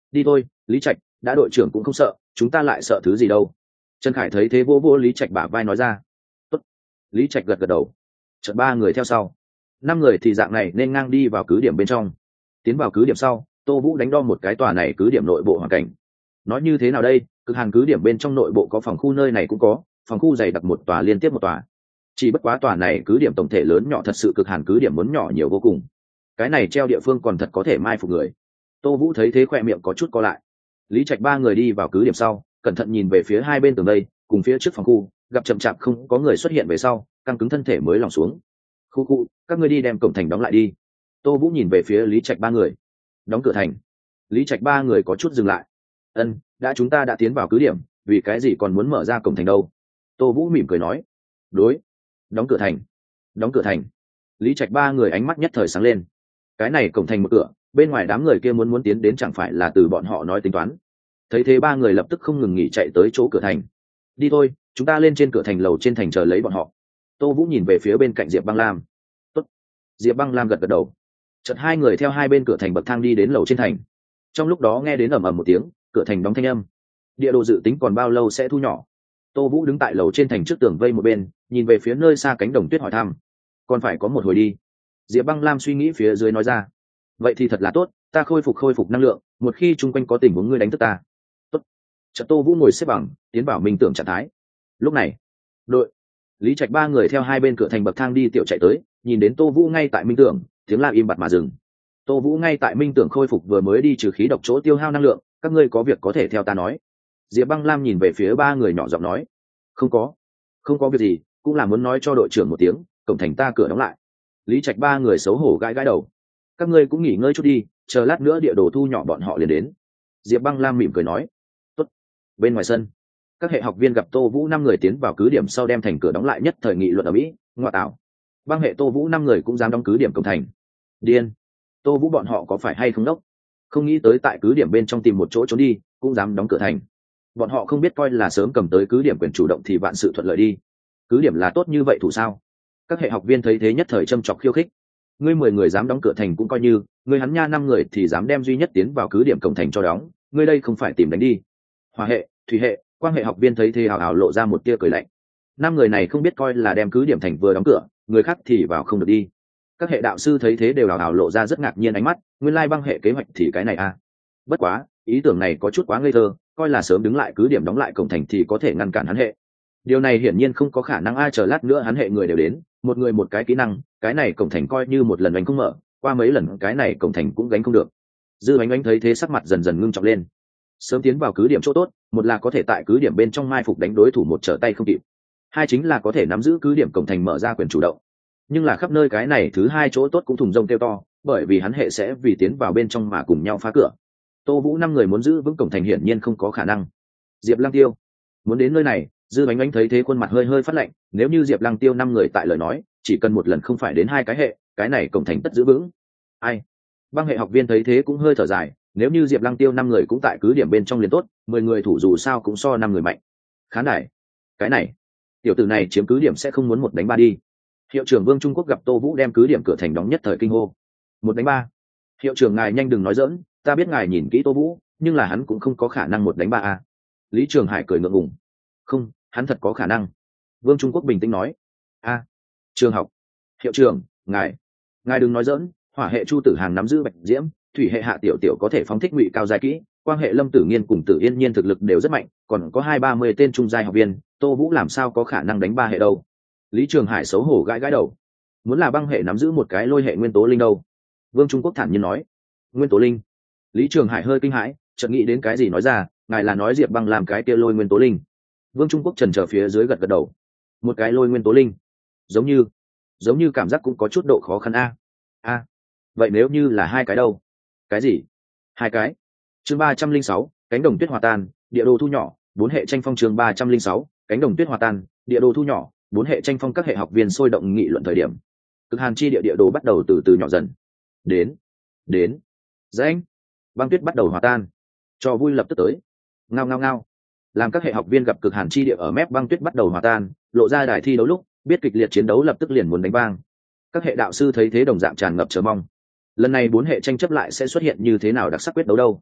đi thôi, Lý Trạch, đã đội trưởng cũng không sợ, chúng ta lại sợ thứ gì đâu. Trần Khải thấy thế vô vô Lý Trạch bả vai nói ra. Tốt. Lý Trạch gật gật đầu. Chợt ba người theo sau, năm người thì dạng này nên ngang đi vào cứ điểm bên trong. Tiến vào cứ điểm sau, Tô Vũ đánh đo một cái tòa này cứ điểm nội bộ hoàn cảnh. Nói như thế nào đây, cực hàn cứ điểm bên trong nội bộ có phòng khu, nơi này cũng có phòng khu dày đặc một tòa liên tiếp một tòa. Chỉ bất quá tòa này cứ điểm tổng thể lớn nhỏ thật sự cực hàn cứ điểm muốn nhỏ nhiều vô cùng. Cái này treo địa phương còn thật có thể mai phục người. Tô Vũ thấy thế khỏe miệng có chút co lại. Lý Trạch ba người đi vào cứ điểm sau, cẩn thận nhìn về phía hai bên tường đây, cùng phía trước phòng khu, gặp chậm chạp không có người xuất hiện về sau, căng cứng thân thể mới lòng xuống. Khu khu, các ngươi đi đem cổng thành đóng lại đi. Tô Vũ nhìn về phía Lý Trạch ba người. Đóng cửa thành. Lý Trạch ba người có chút dừng lại. Ân, đã chúng ta đã tiến vào cứ điểm, vì cái gì còn muốn mở ra cổng thành đâu? Tô Vũ mỉm cười nói. Đối. Đóng cửa thành. Đóng cửa thành. Lý Trạch ba người ánh mắt nhất thời sáng lên. Cái này cổng thành một cửa, bên ngoài đám người kia muốn muốn tiến đến chẳng phải là từ bọn họ nói tính toán. Thấy thế ba người lập tức không ngừng nghỉ chạy tới chỗ cửa thành. Đi thôi, chúng ta lên trên cửa thành lầu trên thành chờ lấy bọn họ. Tô Vũ nhìn về phía bên cạnh Diệp Băng Lam. Tốt. Diệp Băng Lam gật gật đầu. Chợt hai người theo hai bên cửa thành bậc thang đi đến lầu trên thành. Trong lúc đó nghe đến ầm ầm một tiếng, cửa thành đóng thanh âm. Địa đồ dự tính còn bao lâu sẽ thu nhỏ? Tô Vũ đứng tại lầu trên thành trước tường vây một bên, nhìn về phía nơi xa cánh đồng tuyết hỏi thăm. Còn phải có một hồi đi. Diệp Băng Lam suy nghĩ phía dưới nói ra. Vậy thì thật là tốt, ta khôi phục khôi phục năng lượng, một khi chung quanh có tình huống ngươi đánh thức ta. Tốt. Chợt Tô Vũ ngồi xếp bằng, tiến vào minh tưởng trạng thái. Lúc này, đội Lý Trạch ba người theo hai bên cửa thành bậc thang đi tiểu chạy tới, nhìn đến Tô Vũ ngay tại minh tưởng, tiếng la im bặt mà dừng. Tô Vũ ngay tại minh tưởng khôi phục vừa mới đi trừ khí độc chỗ tiêu hao năng lượng, các ngươi có việc có thể theo ta nói. Diệp Băng Lam nhìn về phía ba người nhỏ giọng nói. Không có, không có việc gì, cũng là muốn nói cho đội trưởng một tiếng, cổng thành ta cửa đóng lại. Lý Trạch ba người xấu hổ gãi gãi đầu. Các ngươi cũng nghỉ ngơi chút đi, chờ lát nữa địa đồ thu nhỏ bọn họ liền đến. Diệp Băng Lam mỉm cười nói. Tốt. Bên ngoài sân, các hệ học viên gặp Tô Vũ năm người tiến vào cứ điểm sau đem thành cửa đóng lại nhất thời nghị luận ở mỹ. Ngoại tạo, băng hệ Tô Vũ năm người cũng dám đóng cứ điểm cổng thành. Điên. Tô Vũ bọn họ có phải hay không đốc? Không nghĩ tới tại cứ điểm bên trong tìm một chỗ trốn đi, cũng dám đóng cửa thành. Bọn họ không biết coi là sớm cầm tới cứ điểm quyền chủ động thì vạn sự thuận lợi đi. Cứ điểm là tốt như vậy thủ sao? Các hệ học viên thấy thế nhất thời châm chọc khiêu khích. Ngươi mười người dám đóng cửa thành cũng coi như, ngươi hắn nha năm người thì dám đem duy nhất tiến vào cứ điểm cổng thành cho đóng, ngươi đây không phải tìm đánh đi. Hỏa hệ, thủy hệ, quang hệ học viên thấy thế hào hào lộ ra một tia cười lạnh. Năm người này không biết coi là đem cứ điểm thành vừa đóng cửa, người khác thì vào không được đi. Các hệ đạo sư thấy thế đều hào hào lộ ra rất ngạc nhiên ánh mắt, nguyên lai băng hệ kế hoạch thì cái này à? Bất quá, ý tưởng này có chút quá ngây thơ, coi là sớm đứng lại cứ điểm đóng lại cổng thành thì có thể ngăn cản hắn hệ. Điều này hiển nhiên không có khả năng, ai chờ lát nữa hắn hệ người đều đến, một người một cái kỹ năng, cái này cổng thành coi như một lần đánh không mở, qua mấy lần cái này cổng thành cũng gánh không được. Dư Ánh Ánh thấy thế sắc mặt dần dần ngưng trọng lên. Sớm tiến vào cứ điểm chỗ tốt, một là có thể tại cứ điểm bên trong mai phục đánh đối thủ một trở tay không kịp, hai chính là có thể nắm giữ cứ điểm cổng thành mở ra quyền chủ động. Nhưng là khắp nơi cái này thứ hai chỗ tốt cũng thùng rông kêu to, bởi vì hắn hệ sẽ vì tiến vào bên trong mà cùng nhau phá cửa. Tô Vũ năm người muốn giữ vững cổng thành hiển nhiên không có khả năng. Diệp Lăng Tiêu muốn đến nơi này, Dư Ánh Ánh thấy thế khuôn mặt hơi hơi phát lạnh, nếu như Diệp Lăng Tiêu năm người tại lời nói, chỉ cần một lần không phải đến hai cái hệ, cái này cổng thành tất giữ vững. Ai? Băng hệ học viên thấy thế cũng hơi thở dài, nếu như Diệp Lăng Tiêu năm người cũng tại cứ điểm bên trong liền tốt, mười người thủ dù sao cũng so năm người mạnh. Khán đài, cái này, tiểu tử này chiếm cứ điểm sẽ không muốn một đánh ba đi. Hiệu trưởng Vương Trung Quốc gặp Tô Vũ đem cứ điểm cửa thành đóng nhất thời kinh hô. Một đánh ba? Hiệu trưởng ngài nhanh đừng nói giỡn, ta biết ngài nhìn kỹ Tô Vũ, nhưng là hắn cũng không có khả năng một đánh ba a. Lý Trường Hải cười ngượng ngùng. Không, hắn thật có khả năng. Vương Trung Quốc bình tĩnh nói. A, trường học, hiệu trưởng, ngài, ngài đừng nói giỡn, hỏa hệ Chu Tử Hàng nắm giữ Bạch Diễm, thủy hệ Hạ Tiểu Tiểu có thể phóng thích ngụy cao giai kỹ, quang hệ Lâm Tử Nghiên cùng Tử Yên Nhiên thực lực đều rất mạnh, còn có hai ba mươi tên trung giai học viên, Tô Vũ làm sao có khả năng đánh ba hệ đâu? Lý Trường Hải xấu hổ gãi gãi đầu. Muốn là băng hệ nắm giữ một cái lôi hệ nguyên tố linh đâu? Vương Trung Quốc thản nhiên nói. Nguyên tố linh? Lý Trường Hải hơi kinh hãi, chợt nghĩ đến cái gì nói ra, ngài là nói Diệp Băng làm cái kia lôi nguyên tố linh? Vương Trung Quốc trần chờ phía dưới gật gật đầu. Một cái lôi nguyên tố linh, giống như giống như cảm giác cũng có chút độ khó khăn a. A, vậy nếu như là hai cái đâu? Cái gì? Hai cái? Chương ba trăm linh sáu, cánh đồng tuyết hòa tan, địa đồ thu nhỏ, bốn hệ tranh phong. Chương ba trăm linh sáu, cánh đồng tuyết hòa tan, địa đồ thu nhỏ, bốn hệ tranh phong. Các hệ học viên sôi động nghị luận thời điểm, cực hàn chi địa địa đồ bắt đầu từ từ nhỏ dần. Đến, đến, Danh, băng tuyết bắt đầu hòa tan. Cho vui lập tức tới. Ngao ngao ngao. Làm các hệ học viên gặp cực hàn chi địa ở mép băng tuyết bắt đầu hòa tan, lộ ra đài thi đấu lúc, biết kịch liệt chiến đấu lập tức liền muốn đánh vang. Các hệ đạo sư thấy thế đồng dạng tràn ngập chờ mong. Lần này bốn hệ tranh chấp lại sẽ xuất hiện như thế nào đặc sắc quyết đấu đâu?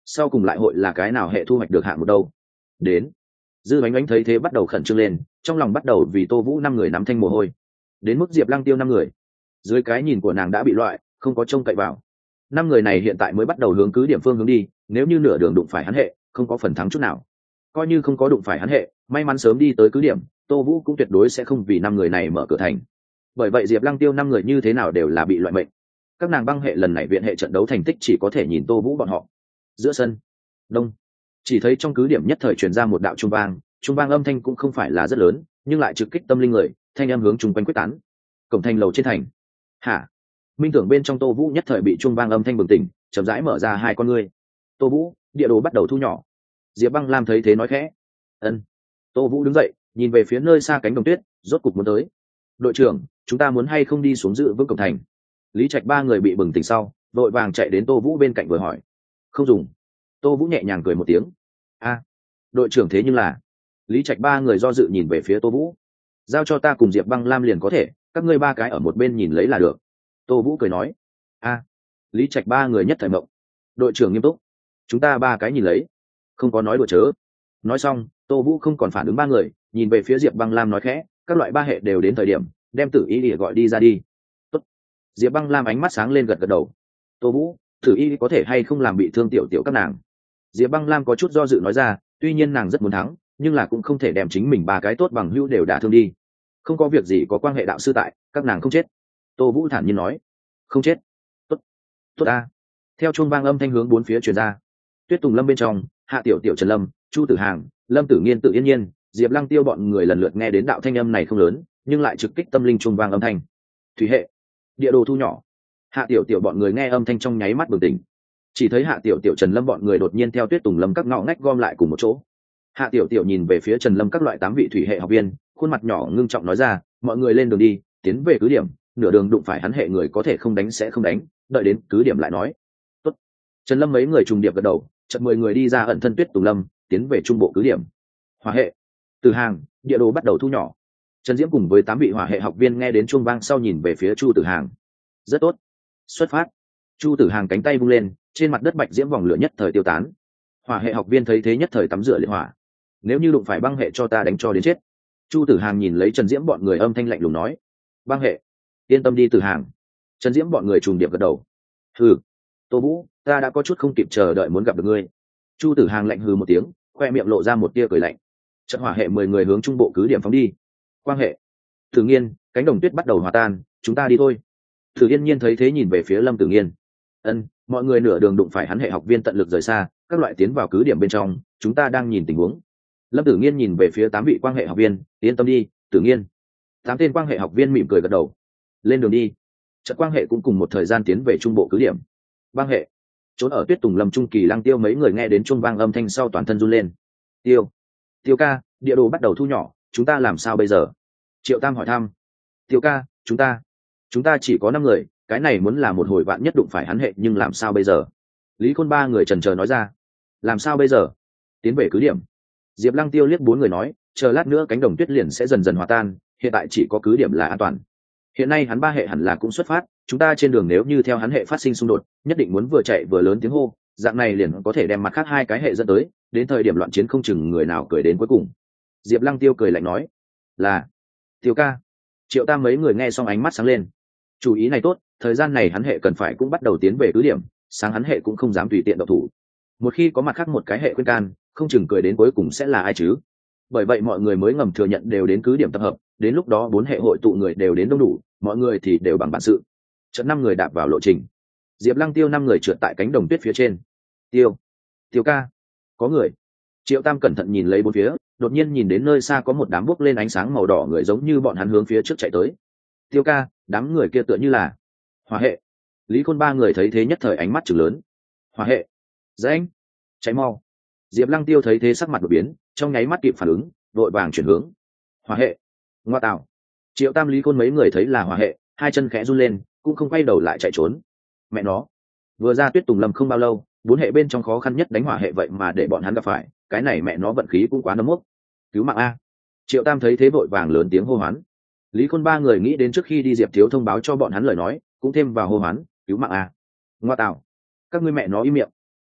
sau cùng lại hội là cái nào hệ thu hoạch được hạng một đâu. Đến. Dư Bánh Bánh thấy thế bắt đầu khẩn trương lên, trong lòng bắt đầu vì Tô Vũ năm người nắm thanh mồ hôi. Đến mức Diệp Lăng Tiêu năm người, dưới cái nhìn của nàng đã bị loại, không có trông cậy vào. Năm người này hiện tại mới bắt đầu hướng cứ điểm phương hướng đi, nếu như nửa đường đụng phải hắn hệ, không có phần thắng chút nào. Coi như không có đụng phải hắn hệ, may mắn sớm đi tới cứ điểm, Tô Vũ cũng tuyệt đối sẽ không vì năm người này mở cửa thành. Bởi vậy Diệp Lăng Tiêu năm người như thế nào đều là bị loại mệnh. Các nàng băng hệ lần này viện hệ trận đấu thành tích chỉ có thể nhìn Tô Vũ bọn họ. Giữa sân, đông, chỉ thấy trong cứ điểm nhất thời truyền ra một đạo trung vang, trung vang âm thanh cũng không phải là rất lớn, nhưng lại trực kích tâm linh người, thanh âm hướng chung quanh quyết tán. Cổng thành lầu trên thành. Hả? Minh tưởng bên trong Tô Vũ nhất thời bị trung vang âm thanh bừng tỉnh, chậm rãi mở ra hai con ngươi. Tô Vũ, địa đồ bắt đầu thu nhỏ. Diệp Băng Lam thấy thế nói khẽ. Ân. Tô Vũ đứng dậy, nhìn về phía nơi xa cánh đồng tuyết, rốt cục muốn tới. Đội trưởng, chúng ta muốn hay không đi xuống giữ vững cổng thành? Lý Trạch ba người bị bừng tỉnh sau, vội vàng chạy đến Tô Vũ bên cạnh vừa hỏi. Không dùng. Tô Vũ nhẹ nhàng cười một tiếng. A, đội trưởng thế nhưng là. Lý Trạch ba người do dự nhìn về phía Tô Vũ. Giao cho ta cùng Diệp Băng Lam liền có thể, các ngươi ba cái ở một bên nhìn lấy là được. Tô Vũ cười nói. A. Lý Trạch ba người nhất thời mộng. Đội trưởng nghiêm túc. Chúng ta ba cái nhìn lấy. Không có nói đùa chớ. Nói xong, Tô Vũ không còn phản ứng ba người, nhìn về phía Diệp Băng Lam nói khẽ, các loại ba hệ đều đến thời điểm, đem Tử Y để gọi đi ra đi. Tốt. Diệp Băng Lam ánh mắt sáng lên gật gật đầu. Tô Vũ, Tử Y có thể hay không làm bị thương tiểu tiểu các nàng? Diệp Băng Lam có chút do dự nói ra, tuy nhiên nàng rất muốn thắng, nhưng là cũng không thể đem chính mình ba cái tốt bằng hữu đều đả thương đi. Không có việc gì, có quan hệ đạo sư tại, các nàng không chết. Tô Vũ thản nhiên nói. Không chết. Tốt. Tốt a. Theo chuông vang âm thanh hướng bốn phía truyền ra. Tuyết Tùng Lâm bên trong, Hạ Tiểu Tiểu Trần Lâm, Chu Tử Hàng, Lâm Tử Nghiên Tự Yên Nhiên, Diệp Lăng Tiêu bọn người lần lượt nghe đến đạo thanh âm này không lớn, nhưng lại trực kích tâm linh chuông vang âm thanh. Thủy hệ, địa đồ thu nhỏ. Hạ Tiểu Tiểu bọn người nghe âm thanh trong nháy mắt bừng tỉnh. Chỉ thấy Hạ Tiểu Tiểu Trần Lâm bọn người đột nhiên theo Tuyết Tùng Lâm các ngõ ngách gom lại cùng một chỗ. Hạ Tiểu Tiểu nhìn về phía Trần Lâm các loại tám vị thủy hệ học viên, khuôn mặt nhỏ ngưng trọng nói ra, mọi người lên đường đi, tiến về cứ điểm, nửa đường đụng phải hắn hệ người có thể không đánh sẽ không đánh, đợi đến cứ điểm lại nói. Tốt. Trần Lâm mấy người trùng điệp gật đầu, chợt mười người đi ra ẩn thân Tuyết Tùng Lâm, tiến về trung bộ cứ điểm. Hỏa hệ, Từ Hàng, địa đồ bắt đầu thu nhỏ. Trần Diễm cùng với tám vị hỏa hệ học viên nghe đến chuông vang sau nhìn về phía Chu Tử Hàng. Rất tốt. Xuất phát. Chu Tử Hàng cánh tay vung lên, trên mặt đất bạch diễm vòng lửa nhất thời tiêu tán. Hỏa hệ học viên thấy thế nhất thời tắm rửa liệt hỏa. Nếu như đụng phải băng hệ cho ta đánh cho đến chết. Chu Tử Hàng nhìn lấy Trần Diễm bọn người âm thanh lạnh lùng nói. Băng hệ, yên tâm đi Tử Hàng. Trần Diễm bọn người trùng điệp gật đầu. Hừ, Tô Vũ, ta đã có chút không kịp chờ đợi muốn gặp được ngươi. Chu Tử Hàng lạnh hừ một tiếng, khoe miệng lộ ra một tia cười lạnh. Trận hỏa hệ mười người hướng trung bộ cứ điểm phóng đi. Quang hệ, Tử Nghiên, cánh đồng tuyết bắt đầu hòa tan, chúng ta đi thôi. Tử Yên Nhiên thấy thế nhìn về phía Lâm Tử Nghiên. Ân, mọi người nửa đường đụng phải hắn hệ học viên tận lực rời xa, các loại tiến vào cứ điểm bên trong, chúng ta đang nhìn tình huống. Lâm Tử Nghiên nhìn về phía tám vị quang hệ học viên, yên tâm đi, Tử Nghiên. Tám tên quang hệ học viên mỉm cười gật đầu. Lên đường đi. Trận quang hệ cũng cùng một thời gian tiến về trung bộ cứ điểm. Băng hệ, trốn ở Tuyết Tùng Lâm trung kỳ Lăng Tiêu mấy người nghe đến chuông vang âm thanh sau toàn thân run lên. Tiêu, Tiêu ca, địa đồ bắt đầu thu nhỏ, chúng ta làm sao bây giờ? Triệu Tam hỏi thăm. Tiêu ca, chúng ta, chúng ta chỉ có năm người, cái này muốn là một hồi vạn nhất đụng phải hắn hệ nhưng làm sao bây giờ? Lý Khôn ba người trần chờ nói ra. Làm sao bây giờ? Tiến về cứ điểm. Diệp Lăng Tiêu liếc bốn người nói, chờ lát nữa cánh đồng tuyết liền sẽ dần dần hòa tan, hiện tại chỉ có cứ điểm là an toàn. Hiện nay hắn ba hệ hẳn là cũng xuất phát, chúng ta trên đường nếu như theo hắn hệ phát sinh xung đột, nhất định muốn vừa chạy vừa lớn tiếng hô, dạng này liền có thể đem mặt khác hai cái hệ dẫn tới, đến thời điểm loạn chiến không chừng người nào cười đến cuối cùng. Diệp Lăng Tiêu cười lạnh nói, là Tiêu ca. Triệu Tam mấy người nghe xong ánh mắt sáng lên. Chủ ý này tốt, thời gian này hắn hệ cần phải cũng bắt đầu tiến về cứ điểm, sáng hắn hệ cũng không dám tùy tiện động thủ. Một khi có mặt khác một cái hệ khuyên can, không chừng cười đến cuối cùng sẽ là ai chứ. Bởi vậy mọi người mới ngầm thừa nhận đều đến cứ điểm tập hợp, đến lúc đó bốn hệ hội tụ người đều đến đông đủ, mọi người thì đều bằng bản sự. Trận năm người đạp vào lộ trình. Diệp Lăng Tiêu năm người trượt tại cánh đồng tuyết phía trên. Tiêu, Tiêu ca, có người. Triệu Tam cẩn thận nhìn lấy bốn phía, đột nhiên nhìn đến nơi xa có một đám bốc lên ánh sáng màu đỏ người giống như bọn hắn hướng phía trước chạy tới. Tiêu ca, đám người kia tựa như là hỏa hệ. Lý Khôn ba người thấy thế nhất thời ánh mắt trừng lớn. Hỏa hệ, Danh, cháy mau. Diệp Lăng Tiêu thấy thế sắc mặt đột biến, trong nháy mắt kịp phản ứng, vội vàng chuyển hướng. Hỏa hệ, ngoa tạo. Triệu Tam Lý Khôn mấy người thấy là hỏa hệ, hai chân khẽ run lên, cũng không quay đầu lại chạy trốn. Mẹ nó, vừa ra Tuyết Tùng Lâm không bao lâu, bốn hệ bên trong khó khăn nhất đánh hỏa hệ vậy mà để bọn hắn gặp phải, cái này mẹ nó vận khí cũng quá nấm mốc. Cứu mạng a. Triệu Tam thấy thế vội vàng lớn tiếng hô hoán. Lý Khôn ba người nghĩ đến trước khi đi Diệp Thiếu thông báo cho bọn hắn lời nói, cũng thêm vào hô hoán, cứu mạng a. Ngoa tạo, các ngươi mẹ nó im miệng.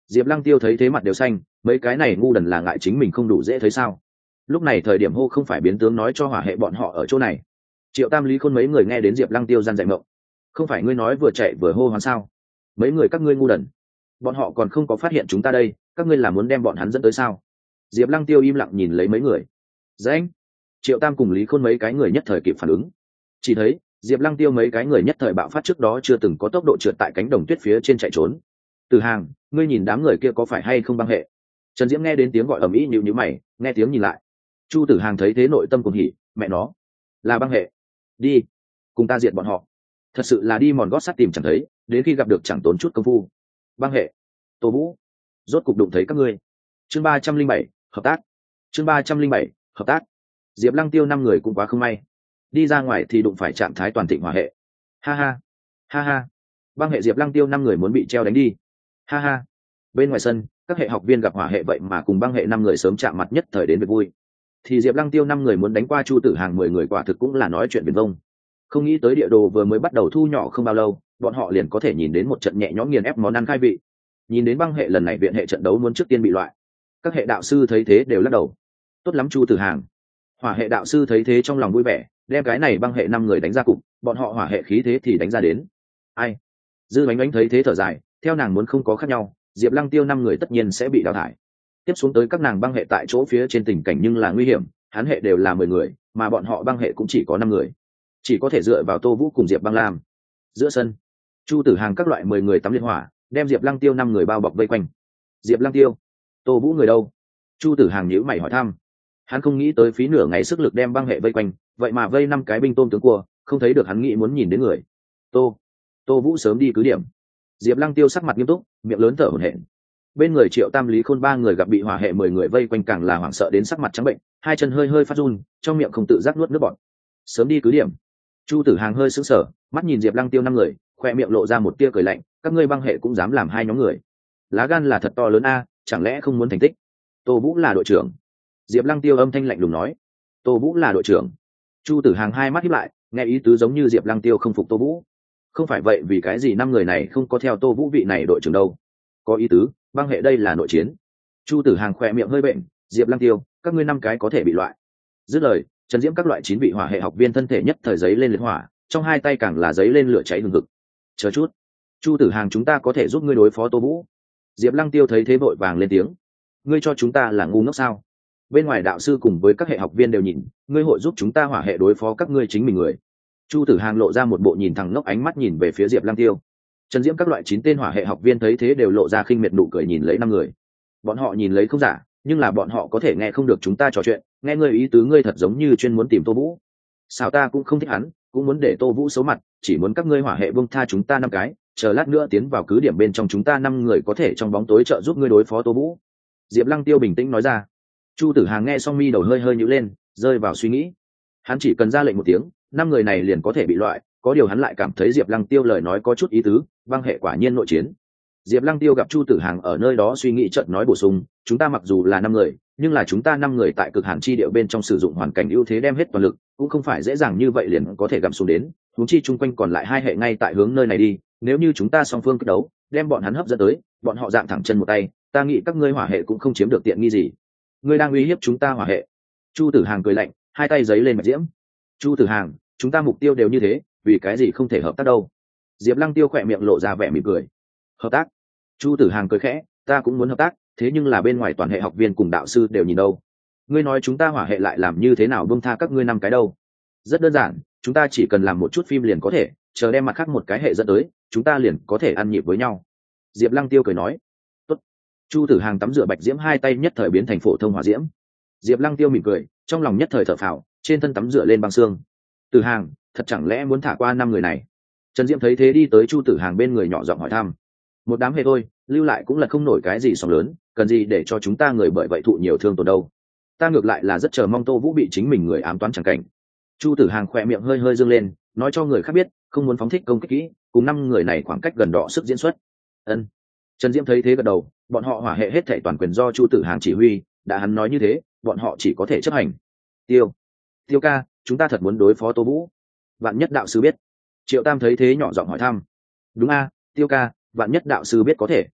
Diệp Lăng Tiêu thấy thế mặt đều xanh, mấy cái này ngu đần là ngại chính mình không đủ dễ thấy sao? Lúc này thời điểm hô không phải biến tướng nói cho hỏa hệ bọn họ ở chỗ này. Triệu Tam Lý Khôn mấy người nghe đến Diệp Lăng Tiêu gian dạy mộng. Không phải ngươi nói vừa chạy vừa hô hoán sao? Mấy người các ngươi ngu đần, bọn họ còn không có phát hiện chúng ta đây, các ngươi là muốn đem bọn hắn dẫn tới sao? Diệp Lăng Tiêu im lặng nhìn lấy mấy người. Dãnh. Triệu Tam cùng Lý Khôn mấy cái người nhất thời kịp phản ứng. Chỉ thấy Diệp Lăng Tiêu mấy cái người nhất thời bạo phát trước đó chưa từng có tốc độ trượt tại cánh đồng tuyết phía trên chạy trốn. Từ Hàng, ngươi nhìn đám người kia có phải hay không băng hệ? Trần Diễm nghe đến tiếng gọi ầm ĩ nhíu nhíu mày, nghe tiếng nhìn lại. Chu Tử Hàng thấy thế nội tâm cuồng hỉ, mẹ nó, là băng hệ. Đi, cùng ta diệt bọn họ. Thật sự là đi mòn gót sắt tìm chẳng thấy, đến khi gặp được chẳng tốn chút công phu. Băng hệ. Tô Vũ, rốt cục đụng thấy các ngươi. Chương ba trăm linh bảy, hợp tác. Chương ba trăm linh bảy, hợp tác. Diệp Lăng Tiêu năm người cũng quá không may. Đi ra ngoài thì đụng phải trạng thái toàn thịnh hỏa hệ. Ha ha, ha ha. Băng hệ Diệp Lăng Tiêu năm người muốn bị treo đánh đi. Ha ha. Bên ngoài sân, các hệ học viên gặp hỏa hệ vậy mà cùng băng hệ năm người sớm chạm mặt nhất thời đến việc vui. Thì Diệp Lăng Tiêu năm người muốn đánh qua Chu Tử Hàng mười người quả thực cũng là nói chuyện viển vông. Không nghĩ tới địa đồ vừa mới bắt đầu thu nhỏ không bao lâu, bọn họ liền có thể nhìn đến một trận nhẹ nhõm nghiền ép món ăn khai vị. Nhìn đến băng hệ lần này viện hệ trận đấu muốn trước tiên bị loại. Các hệ đạo sư thấy thế đều lắc đầu. Tốt lắm Chu Tử Hàng. Hỏa hệ đạo sư thấy thế trong lòng vui vẻ, đem cái này băng hệ năm người đánh ra cục, bọn họ hỏa hệ khí thế thì đánh ra đến. Ai? Dư Bánh Bánh thấy thế thở dài, theo nàng muốn không có khác nhau, Diệp Lăng Tiêu năm người tất nhiên sẽ bị đào thải. Tiếp xuống tới các nàng băng hệ tại chỗ phía trên tình cảnh nhưng là nguy hiểm, hắn hệ đều là mười người, mà bọn họ băng hệ cũng chỉ có năm người, chỉ có thể dựa vào Tô Vũ cùng Diệp Băng Lam. Giữa sân, Chu Tử Hàng các loại mười người tắm liên hỏa, đem Diệp Lăng Tiêu năm người bao bọc vây quanh. Diệp Lăng Tiêu, Tô Vũ người đâu? Chu Tử Hàng nhíu mày hỏi thăm. Hắn không nghĩ tới phí nửa ngày sức lực đem băng hệ vây quanh, vậy mà vây năm cái binh tôm tướng cua, không thấy được hắn nghĩ muốn nhìn đến người. Tô, Tô Vũ sớm đi cứ điểm. Diệp Lăng Tiêu sắc mặt nghiêm túc, miệng lớn thở hổn hển. Bên người Triệu Tam Lý Khôn ba người gặp bị hỏa hệ mười người vây quanh càng là hoảng sợ đến sắc mặt trắng bệnh, hai chân hơi hơi phát run, trong miệng không tự giác nuốt nước bọt. Sớm đi cứ điểm. Chu Tử Hàng hơi sững sờ, mắt nhìn Diệp Lăng Tiêu năm người, khoe miệng lộ ra một tia cười lạnh, các ngươi băng hệ cũng dám làm hai nhóm người. Lá gan là thật to lớn a, chẳng lẽ không muốn thành tích? Tô Vũ là đội trưởng. Diệp Lăng Tiêu âm thanh lạnh lùng nói. Tô Vũ là đội trưởng. Chu Tử Hàng hai mắt híp lại, nghe ý tứ giống như Diệp Lăng Tiêu không phục Tô Vũ. Không phải vậy vì cái gì năm người này không có theo Tô Vũ vị này đội trưởng đâu? Có ý tứ, băng hệ đây là nội chiến. Chu Tử Hàng khỏe miệng hơi bệnh, Diệp Lăng Tiêu, các ngươi năm cái có thể bị loại. Dứt lời, Trần Diễm các loại chín vị hỏa hệ học viên thân thể nhất thời giấy lên liệt hỏa, trong hai tay càng là giấy lên lửa cháy hừng hực. Chờ chút, Chu Tử Hàng chúng ta có thể giúp ngươi đối phó Tô Vũ. Diệp Lăng Tiêu thấy thế vội vàng lên tiếng. Ngươi cho chúng ta là ngu ngốc sao? Bên ngoài đạo sư cùng với các hệ học viên đều nhìn, ngươi hội giúp chúng ta hỏa hệ đối phó các ngươi chính mình người. Chu Tử Hàng lộ ra một bộ nhìn thẳng ngốc ánh mắt nhìn về phía Diệp Lăng Tiêu. Trần Diễm các loại chín tên hỏa hệ học viên thấy thế đều lộ ra khinh miệt nụ cười nhìn lấy năm người. Bọn họ nhìn lấy không giả, nhưng là bọn họ có thể nghe không được chúng ta trò chuyện, nghe ngươi ý tứ ngươi thật giống như chuyên muốn tìm Tô Vũ. Sao ta cũng không thích hắn, cũng muốn để Tô Vũ xấu mặt, chỉ muốn các ngươi hỏa hệ buông tha chúng ta năm cái, chờ lát nữa tiến vào cứ điểm bên trong chúng ta năm người có thể trong bóng tối trợ giúp ngươi đối phó Tô Vũ. Diệp Lăng Tiêu bình tĩnh nói ra. Chu Tử Hàng nghe xong mi đầu hơi hơi nhíu lên, rơi vào suy nghĩ. Hắn chỉ cần ra lệnh một tiếng, năm người này liền có thể bị loại, có điều hắn lại cảm thấy Diệp Lăng Tiêu lời nói có chút ý tứ, băng hệ quả nhiên nội chiến. Diệp Lăng Tiêu gặp Chu Tử Hàng ở nơi đó suy nghĩ chợt nói bổ sung, chúng ta mặc dù là năm người, nhưng là chúng ta năm người tại cực hàn chi điệu bên trong sử dụng hoàn cảnh ưu thế đem hết toàn lực, cũng không phải dễ dàng như vậy liền có thể gặm xuống đến, huống chi chung quanh còn lại hai hệ ngay tại hướng nơi này đi, nếu như chúng ta song phương quyết đấu, đem bọn hắn hấp dẫn tới, bọn họ dạng thẳng chân một tay, ta nghĩ các ngươi hỏa hệ cũng không chiếm được tiện nghi gì. Ngươi đang uy hiếp chúng ta hỏa hệ. Chu Tử Hàng cười lạnh, hai tay giấy lên mạch diễm. Chu Tử Hàng, chúng ta mục tiêu đều như thế, vì cái gì không thể hợp tác đâu? Diệp Lăng Tiêu khỏe miệng lộ ra vẻ mỉm cười. Hợp tác? Chu Tử Hàng cười khẽ, ta cũng muốn hợp tác, thế nhưng là bên ngoài toàn hệ học viên cùng đạo sư đều nhìn đâu. Ngươi nói chúng ta hỏa hệ lại làm như thế nào buông tha các ngươi năm cái đâu? Rất đơn giản, chúng ta chỉ cần làm một chút phim liền có thể, chờ đem mặt khác một cái hệ dẫn tới, chúng ta liền có thể ăn nhịp với nhau. Diệp Lăng Tiêu cười nói. Tốt. Chu Tử Hàng tắm rửa bạch diễm hai tay nhất thời biến thành phổ thông hỏa diễm. Diệp Lăng Tiêu mỉm cười, trong lòng nhất thời thở phào, trên thân tắm rửa lên băng xương. Tử Hàng, thật chẳng lẽ muốn thả qua năm người này? Trần Diễm thấy thế đi tới Chu Tử Hàng bên người nhỏ giọng hỏi thăm. Một đám hệ thôi, lưu lại cũng là không nổi cái gì sóng lớn, cần gì để cho chúng ta người bởi vậy thụ nhiều thương tổn đâu. Ta ngược lại là rất chờ mong Tô Vũ bị chính mình người ám toán chẳng cảnh. Chu Tử Hàng khỏe miệng hơi hơi dương lên, nói cho người khác biết, không muốn phóng thích công kích kỹ, cùng năm người này khoảng cách gần đọ sức diễn xuất. Ân. Trần Diễm thấy thế gật đầu, bọn họ hỏa hệ hết thảy toàn quyền do Chu Tử Hàng chỉ huy, đã hắn nói như thế, bọn họ chỉ có thể chấp hành. Tiêu, Tiêu ca, chúng ta thật muốn đối phó Tô Vũ. Vạn Nhất đạo sư biết. Triệu Tam thấy thế nhỏ giọng hỏi thăm. Đúng a, Tiêu ca, Vạn Nhất đạo sư biết có thể.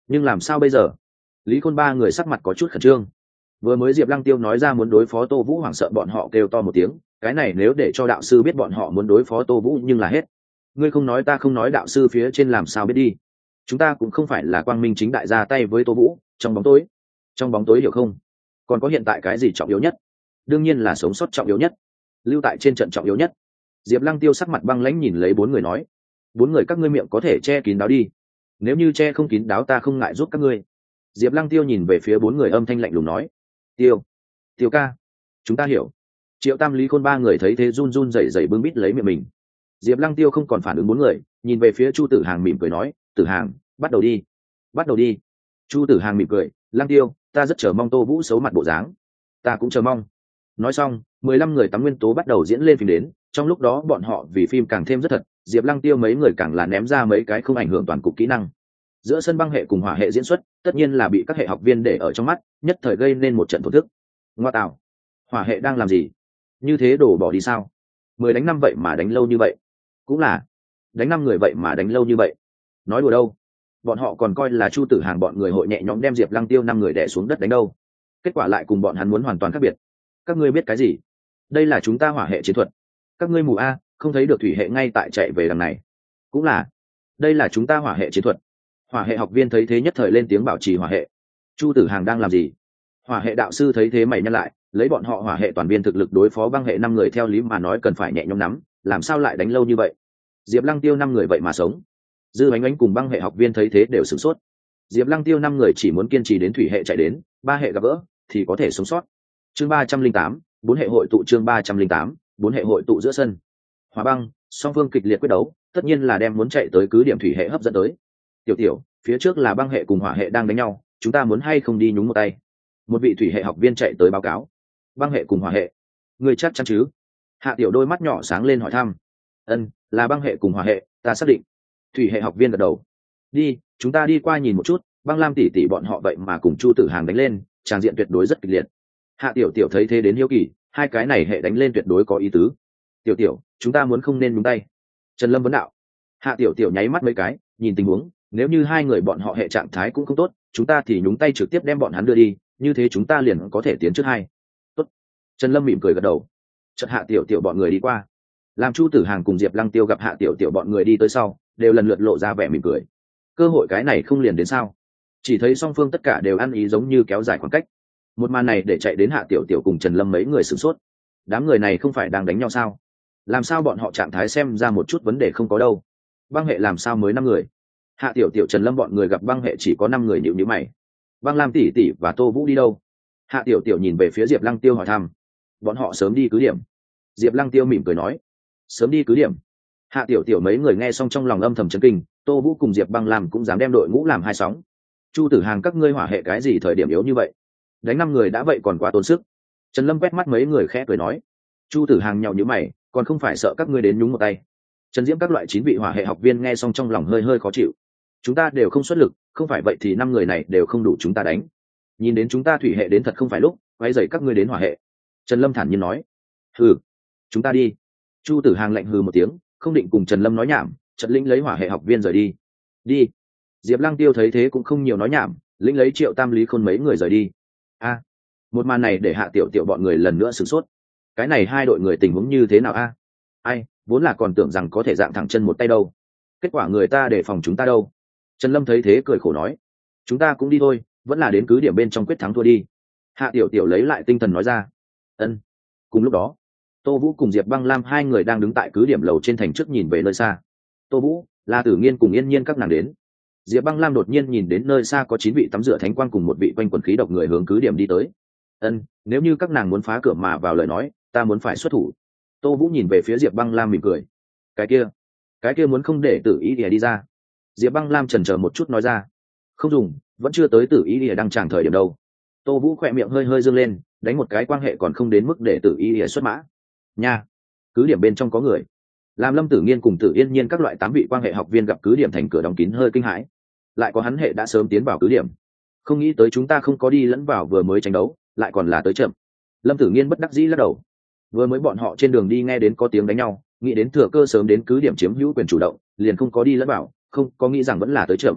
nhưng làm sao bây giờ? Lý Khôn ba người sắc mặt có chút khẩn trương. Vừa mới Diệp Lăng Tiêu nói ra muốn đối phó Tô Vũ, hoảng sợ bọn họ kêu to một tiếng, cái này nếu để cho đạo sư biết bọn họ muốn đối phó Tô Vũ nhưng là hết. Ngươi không nói ta không nói, đạo sư phía trên làm sao biết đi? Chúng ta cũng không phải là quang minh chính đại ra tay với Tô Vũ, trong bóng tối. Trong bóng tối hiểu không? Còn có hiện tại cái gì trọng yếu nhất? Đương nhiên là sống sót trọng yếu nhất. Lưu tại trên trận trọng yếu nhất. Diệp Lăng Tiêu sắc mặt băng lãnh nhìn lấy bốn người nói, bốn người các ngươi miệng có thể che kín đáo đi, nếu như che không kín đáo ta không ngại giúp các ngươi. Diệp Lăng Tiêu nhìn về phía bốn người âm thanh lạnh lùng nói, tiêu tiêu ca, chúng ta hiểu. Triệu Tam, Lý Khôn ba người thấy thế run run rẩy rẩy bưng bít lấy miệng mình. Diệp Lăng Tiêu không còn phản ứng bốn người, nhìn về phía Chu Tử Hàng mỉm cười nói, Tử Hàng, bắt đầu đi, bắt đầu đi. Chu Tử Hàng mỉm cười, Lăng Tiêu, ta rất chờ mong Tô Vũ xấu mặt bộ dáng. Ta cũng chờ mong. Nói xong, mười lăm người tắm nguyên tố bắt đầu diễn lên phim đến, trong lúc đó bọn họ vì phim càng thêm rất thật, Diệp Lăng Tiêu mấy người càng là ném ra mấy cái không ảnh hưởng toàn cục kỹ năng. Giữa sân băng hệ cùng hỏa hệ diễn xuất, tất nhiên là bị các hệ học viên để ở trong mắt, nhất thời gây nên một trận thổ thức. Ngoa tạo, hỏa hệ đang làm gì? Như thế đổ bỏ đi sao? Mười đánh năm vậy mà đánh lâu như vậy. Cũng là, đánh năm người vậy mà đánh lâu như vậy. Nói đùa đâu? Bọn họ còn coi là Chu Tử Hàng bọn người hội nhẹ nhõm đem Diệp Lăng Tiêu năm người đè xuống đất đánh đâu. Kết quả lại cùng bọn hắn muốn hoàn toàn khác biệt. Các ngươi biết cái gì? Đây là chúng ta hỏa hệ chiến thuật. Các ngươi mù a, không thấy được thủy hệ ngay tại chạy về đằng này. Cũng là, đây là chúng ta hỏa hệ chiến thuật. Hỏa hệ học viên thấy thế nhất thời lên tiếng bảo trì hỏa hệ. Chu Tử Hàng đang làm gì? Hỏa hệ đạo sư thấy thế mày nhăn lại, lấy bọn họ hỏa hệ toàn viên thực lực đối phó băng hệ năm người theo lý mà nói cần phải nhẹ nhõm nắm, làm sao lại đánh lâu như vậy? Diệp Lăng Tiêu năm người vậy mà sống. Dư Ánh Ánh cùng băng hệ học viên thấy thế đều sửng sốt. Diệp Lăng Tiêu năm người chỉ muốn kiên trì đến thủy hệ chạy đến, ba hệ gặp gỡ thì có thể sống sót. Chương ba trăm linh tám, bốn hệ hội tụ. Chương ba trăm linh tám, bốn hệ hội tụ giữa sân. Hỏa băng, song phương kịch liệt quyết đấu, tất nhiên là đem muốn chạy tới cứ điểm thủy hệ hấp dẫn tới. Tiểu tiểu, phía trước là băng hệ cùng hỏa hệ đang đánh nhau, chúng ta muốn hay không đi nhúng một tay? Một vị thủy hệ học viên chạy tới báo cáo. Băng hệ cùng hỏa hệ, người chắc chắn chứ? Hạ tiểu đôi mắt nhỏ sáng lên hỏi thăm. Ân, là băng hệ cùng hỏa hệ, ta xác định. Thủy hệ học viên gật đầu. Đi, chúng ta đi qua nhìn một chút. Băng Lam tỷ tỷ bọn họ vậy mà cùng Chu Tử Hàng đánh lên, tràng diện tuyệt đối rất kịch liệt. Hạ tiểu tiểu thấy thế đến hiếu kỳ, hai cái này hệ đánh lên tuyệt đối có ý tứ. Tiểu tiểu, chúng ta muốn không nên nhúng tay? Trần Lâm vấn đạo. Hạ tiểu tiểu nháy mắt mấy cái, nhìn tình huống, nếu như hai người bọn họ hệ trạng thái cũng không tốt, chúng ta thì nhúng tay trực tiếp đem bọn hắn đưa đi, như thế chúng ta liền có thể tiến trước hai. Tốt. Trần Lâm mỉm cười gật đầu. Chợt Hạ tiểu tiểu bọn người đi qua. Làm Chu Tử Hàng cùng Diệp Lăng Tiêu gặp Hạ tiểu tiểu bọn người đi tới sau, đều lần lượt lộ ra vẻ mỉm cười. Cơ hội cái này không liền đến sao? Chỉ thấy song phương tất cả đều ăn ý giống như kéo dài khoảng cách. Một màn này để chạy đến Hạ tiểu tiểu cùng Trần Lâm mấy người sửng sốt. Đám người này không phải đang đánh nhau sao? Làm sao bọn họ trạng thái xem ra một chút vấn đề không có đâu? Băng hệ làm sao mới năm người? Hạ tiểu tiểu Trần Lâm bọn người gặp băng hệ chỉ có năm người, nhịu nhữ mày. Băng Lam tỷ tỷ và Tô Vũ đi đâu? Hạ tiểu tiểu nhìn về phía Diệp Lăng Tiêu hỏi thăm. Bọn họ sớm đi cứ điểm. Diệp Lăng Tiêu mỉm cười nói. Sớm đi cứ điểm? Hạ tiểu tiểu mấy người nghe xong trong lòng âm thầm chấn kinh. Tô Vũ cùng Diệp Băng Lam cũng dám đem đội ngũ làm hai sóng. Chu Tử Hàng các ngươi hỏa hệ cái gì thời điểm yếu như vậy? Đánh năm người đã vậy còn quá tốn sức. Trần Lâm quét mắt mấy người khẽ cười nói. Chu Tử Hàng nhàu nhữ mày, còn không phải sợ các ngươi đến nhúng một tay? Trần Diễm các loại chín vị hỏa hệ học viên nghe xong trong lòng hơi hơi khó chịu. Chúng ta đều không xuất lực, không phải vậy thì năm người này đều không đủ chúng ta đánh. Nhìn đến chúng ta thủy hệ đến thật không phải lúc, quay dày các ngươi đến hỏa hệ. Trần Lâm thản nhiên nói. Hừ, chúng ta đi. Chu Tử Hàng lạnh hừ một tiếng, không định cùng Trần Lâm nói nhảm, chợt lĩnh lấy hỏa hệ học viên rời đi. Đi. Diệp Lăng Tiêu thấy thế cũng không nhiều nói nhảm, lĩnh lấy Triệu Tam, Lý Khôn mấy người rời đi. A, một màn này để Hạ tiểu tiểu bọn người lần nữa sửng sốt. Cái này hai đội người tình huống như thế nào a? Ai, vốn là còn tưởng rằng có thể dạng thẳng chân một tay đâu. Kết quả người ta để phòng chúng ta đâu. Trần Lâm thấy thế cười khổ nói. Chúng ta cũng đi thôi, vẫn là đến cứ điểm bên trong quyết thắng thua đi. Hạ tiểu tiểu lấy lại tinh thần nói ra. Ân. Cùng lúc đó, Tô Vũ cùng Diệp Băng Lam hai người đang đứng tại cứ điểm lầu trên thành trước nhìn về nơi xa. Tô Vũ, là Tử Nghiên cùng Yên Nhiên các nàng đến. Diệp Băng Lam đột nhiên nhìn đến nơi xa có chín vị tắm rửa thánh quang cùng một vị quanh quần khí độc người hướng cứ điểm đi tới. Ân, nếu như các nàng muốn phá cửa mà vào lời nói, ta muốn phải xuất thủ. Tô Vũ nhìn về phía Diệp Băng Lam mỉm cười. Cái kia, cái kia muốn không để Tử Ý Lìa đi ra? Diệp Băng Lam chần chờ một chút nói ra. Không dùng, vẫn chưa tới Tử Ý Lìa đang chẳng thời điểm đâu. Tô Vũ khỏe miệng hơi hơi dương lên, đánh một cái quan hệ còn không đến mức để Tử Ý Lìa xuất mã. Nha, cứ điểm bên trong có người. Làm Lâm Tử Nghiên cùng Tử Yên Nhiên các loại tám vị quan hệ học viên gặp cứ điểm thành cửa đóng kín hơi kinh hãi. Lại có hắn hệ đã sớm tiến vào cứ điểm. Không nghĩ tới chúng ta không có đi lẫn vào vừa mới tranh đấu, lại còn là tới chậm. Lâm Tử Nghiên bất đắc dĩ lắc đầu. Vừa mới bọn họ trên đường đi nghe đến có tiếng đánh nhau, nghĩ đến thừa cơ sớm đến cứ điểm chiếm hữu quyền chủ động, liền không có đi lẫn vào, không có nghĩ rằng vẫn là tới chậm.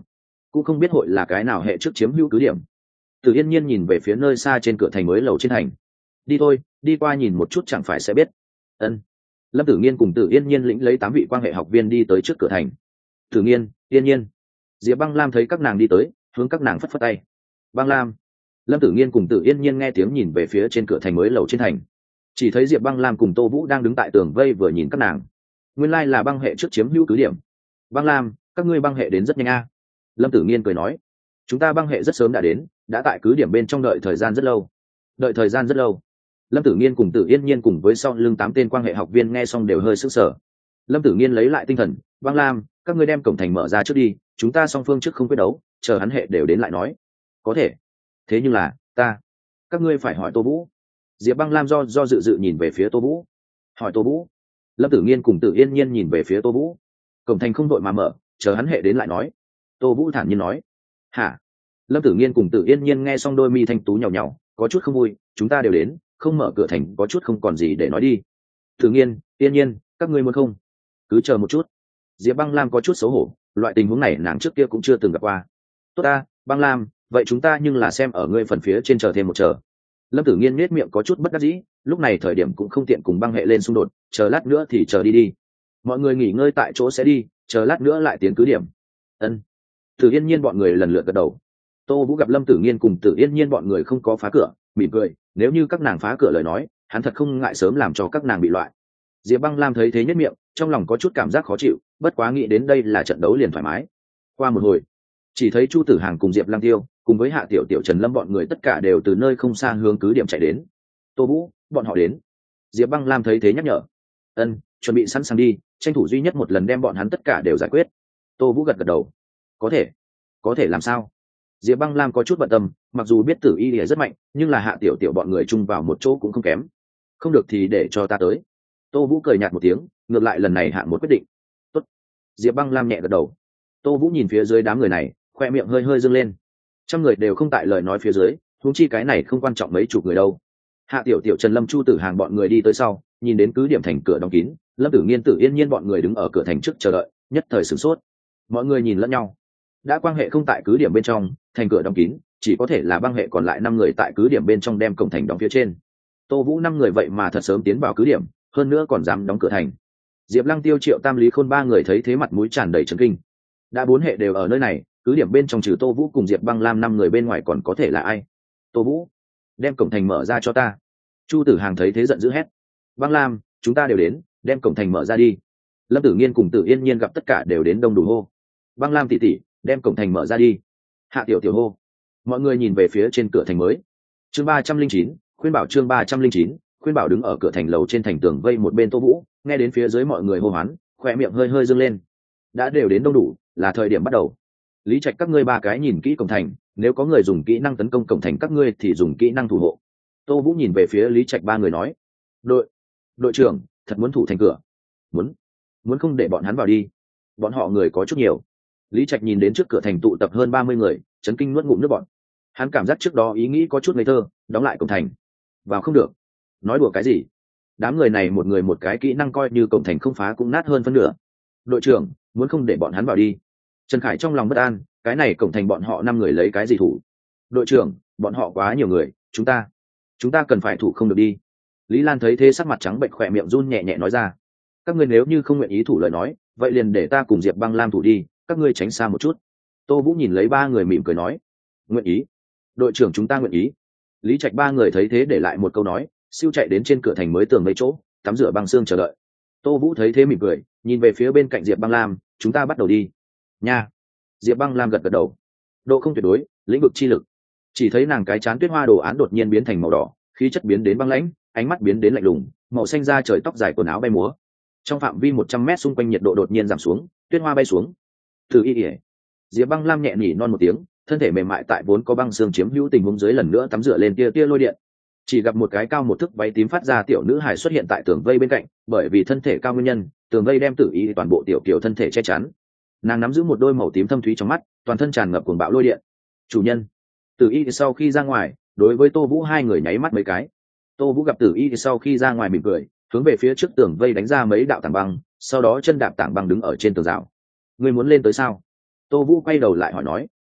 cũng không biết hội là cái nào hệ trước chiếm hữu cứ điểm. Tử Yên Nhiên nhìn về phía nơi xa trên cửa thành mới lầu trên thành. Đi thôi, đi qua nhìn một chút chẳng phải sẽ biết. Ân. Lâm Tử Nghiên cùng Tử Yên Nhiên lĩnh lấy tám vị quan hệ học viên đi tới trước cửa thành. Tử Nghiên, Yên Nhiên. Diệp Băng Lam thấy các nàng đi tới, hướng các nàng phất phất tay. Băng Lam. Lâm Tử Nghiên cùng Tử Yên Nhiên nghe tiếng nhìn về phía trên cửa thành mới lầu trên thành. Chỉ thấy Diệp Băng Lam cùng Tô Vũ đang đứng tại tường vây vừa nhìn các nàng. Nguyên lai là băng hệ trước chiếm hữu cứ điểm. Băng Lam, các ngươi băng hệ đến rất nhanh a. Lâm Tử Nghiên cười nói. Chúng ta băng hệ rất sớm đã đến, đã tại cứ điểm bên trong đợi thời gian rất lâu. Đợi thời gian rất lâu. Lâm Tử Nghiên cùng Tử Yên Nhiên cùng với sau lưng tám tên quan hệ học viên nghe xong đều hơi sững sờ. Lâm Tử Nghiên lấy lại tinh thần. Băng Lam, các ngươi đem cổng thành mở ra trước đi, chúng ta song phương trước không quyết đấu, chờ hắn hệ đều đến lại nói. Có thể. Thế nhưng là ta các ngươi phải hỏi Tô Vũ. Diệp Băng Lam do do dự dự nhìn về phía Tô Vũ. Hỏi Tô Vũ. Lâm Tử Nghiên cùng Tử Yên Nhiên nhìn về phía Tô Vũ. Cổng thành không đội mà mở, chờ hắn hệ đến lại nói. Tô Vũ thản nhiên nói. Hả? Lâm Tử Nghiên cùng Tử Yên Nhiên nghe xong đôi mi thanh tú nhàu nhàu, có chút không vui. Chúng ta đều đến, không mở cửa thành có chút không còn gì để nói đi. Tử Nghiên, Yên Nhiên, các ngươi muốn không? Cứ chờ một chút. Diệp Băng Lam có chút xấu hổ, loại tình huống này nàng trước kia cũng chưa từng gặp qua. Tốt ta, Băng Lam, vậy chúng ta nhưng là xem ở ngươi phần phía trên chờ thêm một chờ. Lâm Tử Nghiên nết miệng có chút bất đắc dĩ, lúc này thời điểm cũng không tiện cùng băng hệ lên xung đột, chờ lát nữa thì chờ đi đi. Mọi người nghỉ ngơi tại chỗ sẽ đi, chờ lát nữa lại tiến cứ điểm. Ân. Tử Yên Nhiên bọn người lần lượt gật đầu. Tô Vũ gặp Lâm Tử Nghiên cùng Tử Yên Nhiên bọn người không có phá cửa, mỉm cười, nếu như các nàng phá cửa lời nói, hắn thật không ngại sớm làm cho các nàng bị loại. Diệp Băng Lam thấy thế nhất miệng, trong lòng có chút cảm giác khó chịu, bất quá nghĩ đến đây là trận đấu liền thoải mái. Qua một hồi, chỉ thấy Chu Tử Hàng cùng Diệp Lăng Tiêu cùng với Hạ Tiểu Tiểu Trần Lâm bọn người tất cả đều từ nơi không xa hướng cứ điểm chạy đến. Tô Vũ, bọn họ đến. Diệp Băng Lam thấy thế nhắc nhở. Ân, chuẩn bị sẵn sàng đi, tranh thủ duy nhất một lần đem bọn hắn tất cả đều giải quyết. Tô Vũ gật gật đầu. Có thể. Có thể làm sao? Diệp Băng Lam có chút bận tâm, mặc dù biết Tử Y Lìa rất mạnh, nhưng là Hạ Tiểu Tiểu bọn người chung vào một chỗ cũng không kém. Không được thì để cho ta tới. Tô Vũ cười nhạt một tiếng, ngược lại lần này hạ một quyết định. Tốt. Diệp Băng Lam nhẹ gật đầu. Tô Vũ nhìn phía dưới đám người này, khoe miệng hơi hơi dâng lên. Trăm người đều không tại lời nói phía dưới, huống chi cái này không quan trọng mấy chục người đâu. Hạ Tiểu Tiểu Trần Lâm Chu Tử Hàng bọn người đi tới sau, nhìn đến cứ điểm thành cửa đóng kín, Lâm Tử Nghiên Tử Yên Nhiên bọn người đứng ở cửa thành trước chờ đợi, nhất thời sửng sốt. Mọi người nhìn lẫn nhau. Đã quan hệ không tại cứ điểm bên trong, thành cửa đóng kín, chỉ có thể là băng hệ còn lại năm người tại cứ điểm bên trong đem cổng thành đóng phía trên. Tô Vũ năm người vậy mà thật sớm tiến vào cứ điểm, hơn nữa còn dám đóng cửa thành. Diệp Lăng Tiêu Triệu Tam Lý Khôn ba người thấy thế mặt mũi tràn đầy chấn kinh. Đã bốn hệ đều ở nơi này, cứ điểm bên trong trừ Tô Vũ cùng Diệp Băng Lam năm người bên ngoài còn có thể là ai? Tô Vũ, đem cổng thành mở ra cho ta. Chu Tử Hàng thấy thế giận dữ hét. Băng Lam, chúng ta đều đến, đem cổng thành mở ra đi. Lâm Tử Nghiên cùng Tử Yên Nhiên gặp tất cả đều đến đông đủ hô. Băng Lam tỷ tỷ, đem cổng thành mở ra đi. Hạ Tiểu Tiểu hô. Mọi người nhìn về phía trên cửa thành mới. Chương ba trăm linh chín, khuyên bảo chương ba trăm linh chín, khuyên bảo đứng ở cửa thành lầu trên thành tường vây một bên Tô Vũ, nghe đến phía dưới mọi người hô hoán, khóe miệng hơi hơi dương lên. Đã đều đến đông đủ, là thời điểm bắt đầu. Lý Trạch các ngươi ba cái nhìn kỹ cổng thành, nếu có người dùng kỹ năng tấn công cổng thành các ngươi thì dùng kỹ năng thủ hộ. Tô Vũ nhìn về phía Lý Trạch ba người nói. Đội, đội trưởng, thật muốn thủ thành cửa. Muốn, muốn không để bọn hắn vào đi. Bọn họ người có chút nhiều. Lý Trạch nhìn đến trước cửa thành tụ tập hơn ba mươi người, chấn kinh nuốt ngụm nước bọt. Hắn cảm giác trước đó ý nghĩ có chút ngây thơ, đóng lại cổng thành. Vào không được. Nói đùa cái gì? Đám người này một người một cái kỹ năng coi như cổng thành không phá cũng nát hơn phân nửa. Đội trưởng, muốn không để bọn hắn vào đi. Trần Khải trong lòng bất an, cái này cổng thành bọn họ năm người lấy cái gì thủ? Đội trưởng, bọn họ quá nhiều người, chúng ta, chúng ta cần phải thủ không được đi. Lý Lan thấy thế sắc mặt trắng bệch khỏe miệng run nhẹ nhẹ nói ra. Các ngươi nếu như không nguyện ý thủ lời nói, vậy liền để ta cùng Diệp Băng Lam thủ đi, các ngươi tránh xa một chút. Tô Vũ nhìn lấy ba người mỉm cười nói. Nguyện ý. Đội trưởng chúng ta nguyện ý. Lý Trạch ba người thấy thế để lại một câu nói, siêu chạy đến trên cửa thành mới tường mấy chỗ, tắm rửa băng xương chờ đợi. Tô Vũ thấy thế mỉm cười, nhìn về phía bên cạnh Diệp Băng Lam, chúng ta bắt đầu đi. Nha. Diệp Băng Lam gật gật đầu. Độ không tuyệt đối, lĩnh vực chi lực. Chỉ thấy nàng cái chán tuyết hoa đồ án đột nhiên biến thành màu đỏ, khí chất biến đến băng lãnh, ánh mắt biến đến lạnh lùng, màu xanh da trời tóc dài quần áo bay múa. Trong phạm vi một trăm mét xung quanh nhiệt độ đột nhiên giảm xuống, tuyết hoa bay xuống. Từ y ỉa. Diệp Băng Lam nhẹ nhỉ non một tiếng, thân thể mềm mại tại vốn có băng xương chiếm hữu tình huống dưới lần nữa tắm rửa lên tia tia lôi điện. Chỉ gặp một cái cao một thước váy tím phát ra tiểu nữ hài xuất hiện tại tường vây bên cạnh, bởi vì thân thể cao nguyên nhân, tường vây đem Tử Y toàn bộ tiểu kiểu thân thể che chắn. Nàng nắm giữ một đôi màu tím thâm thúy trong mắt, toàn thân tràn ngập cuồng bạo lôi điện. Chủ nhân. Tử Y sau khi ra ngoài, đối với Tô Vũ hai người nháy mắt mấy cái. Tô Vũ gặp Tử Y sau khi ra ngoài mỉm cười, hướng về phía trước tường vây đánh ra mấy đạo tảng băng, sau đó chân đạp tảng băng đứng ở trên tường rào. Ngươi muốn lên tới sao? Tô Vũ quay đầu lại hỏi nói,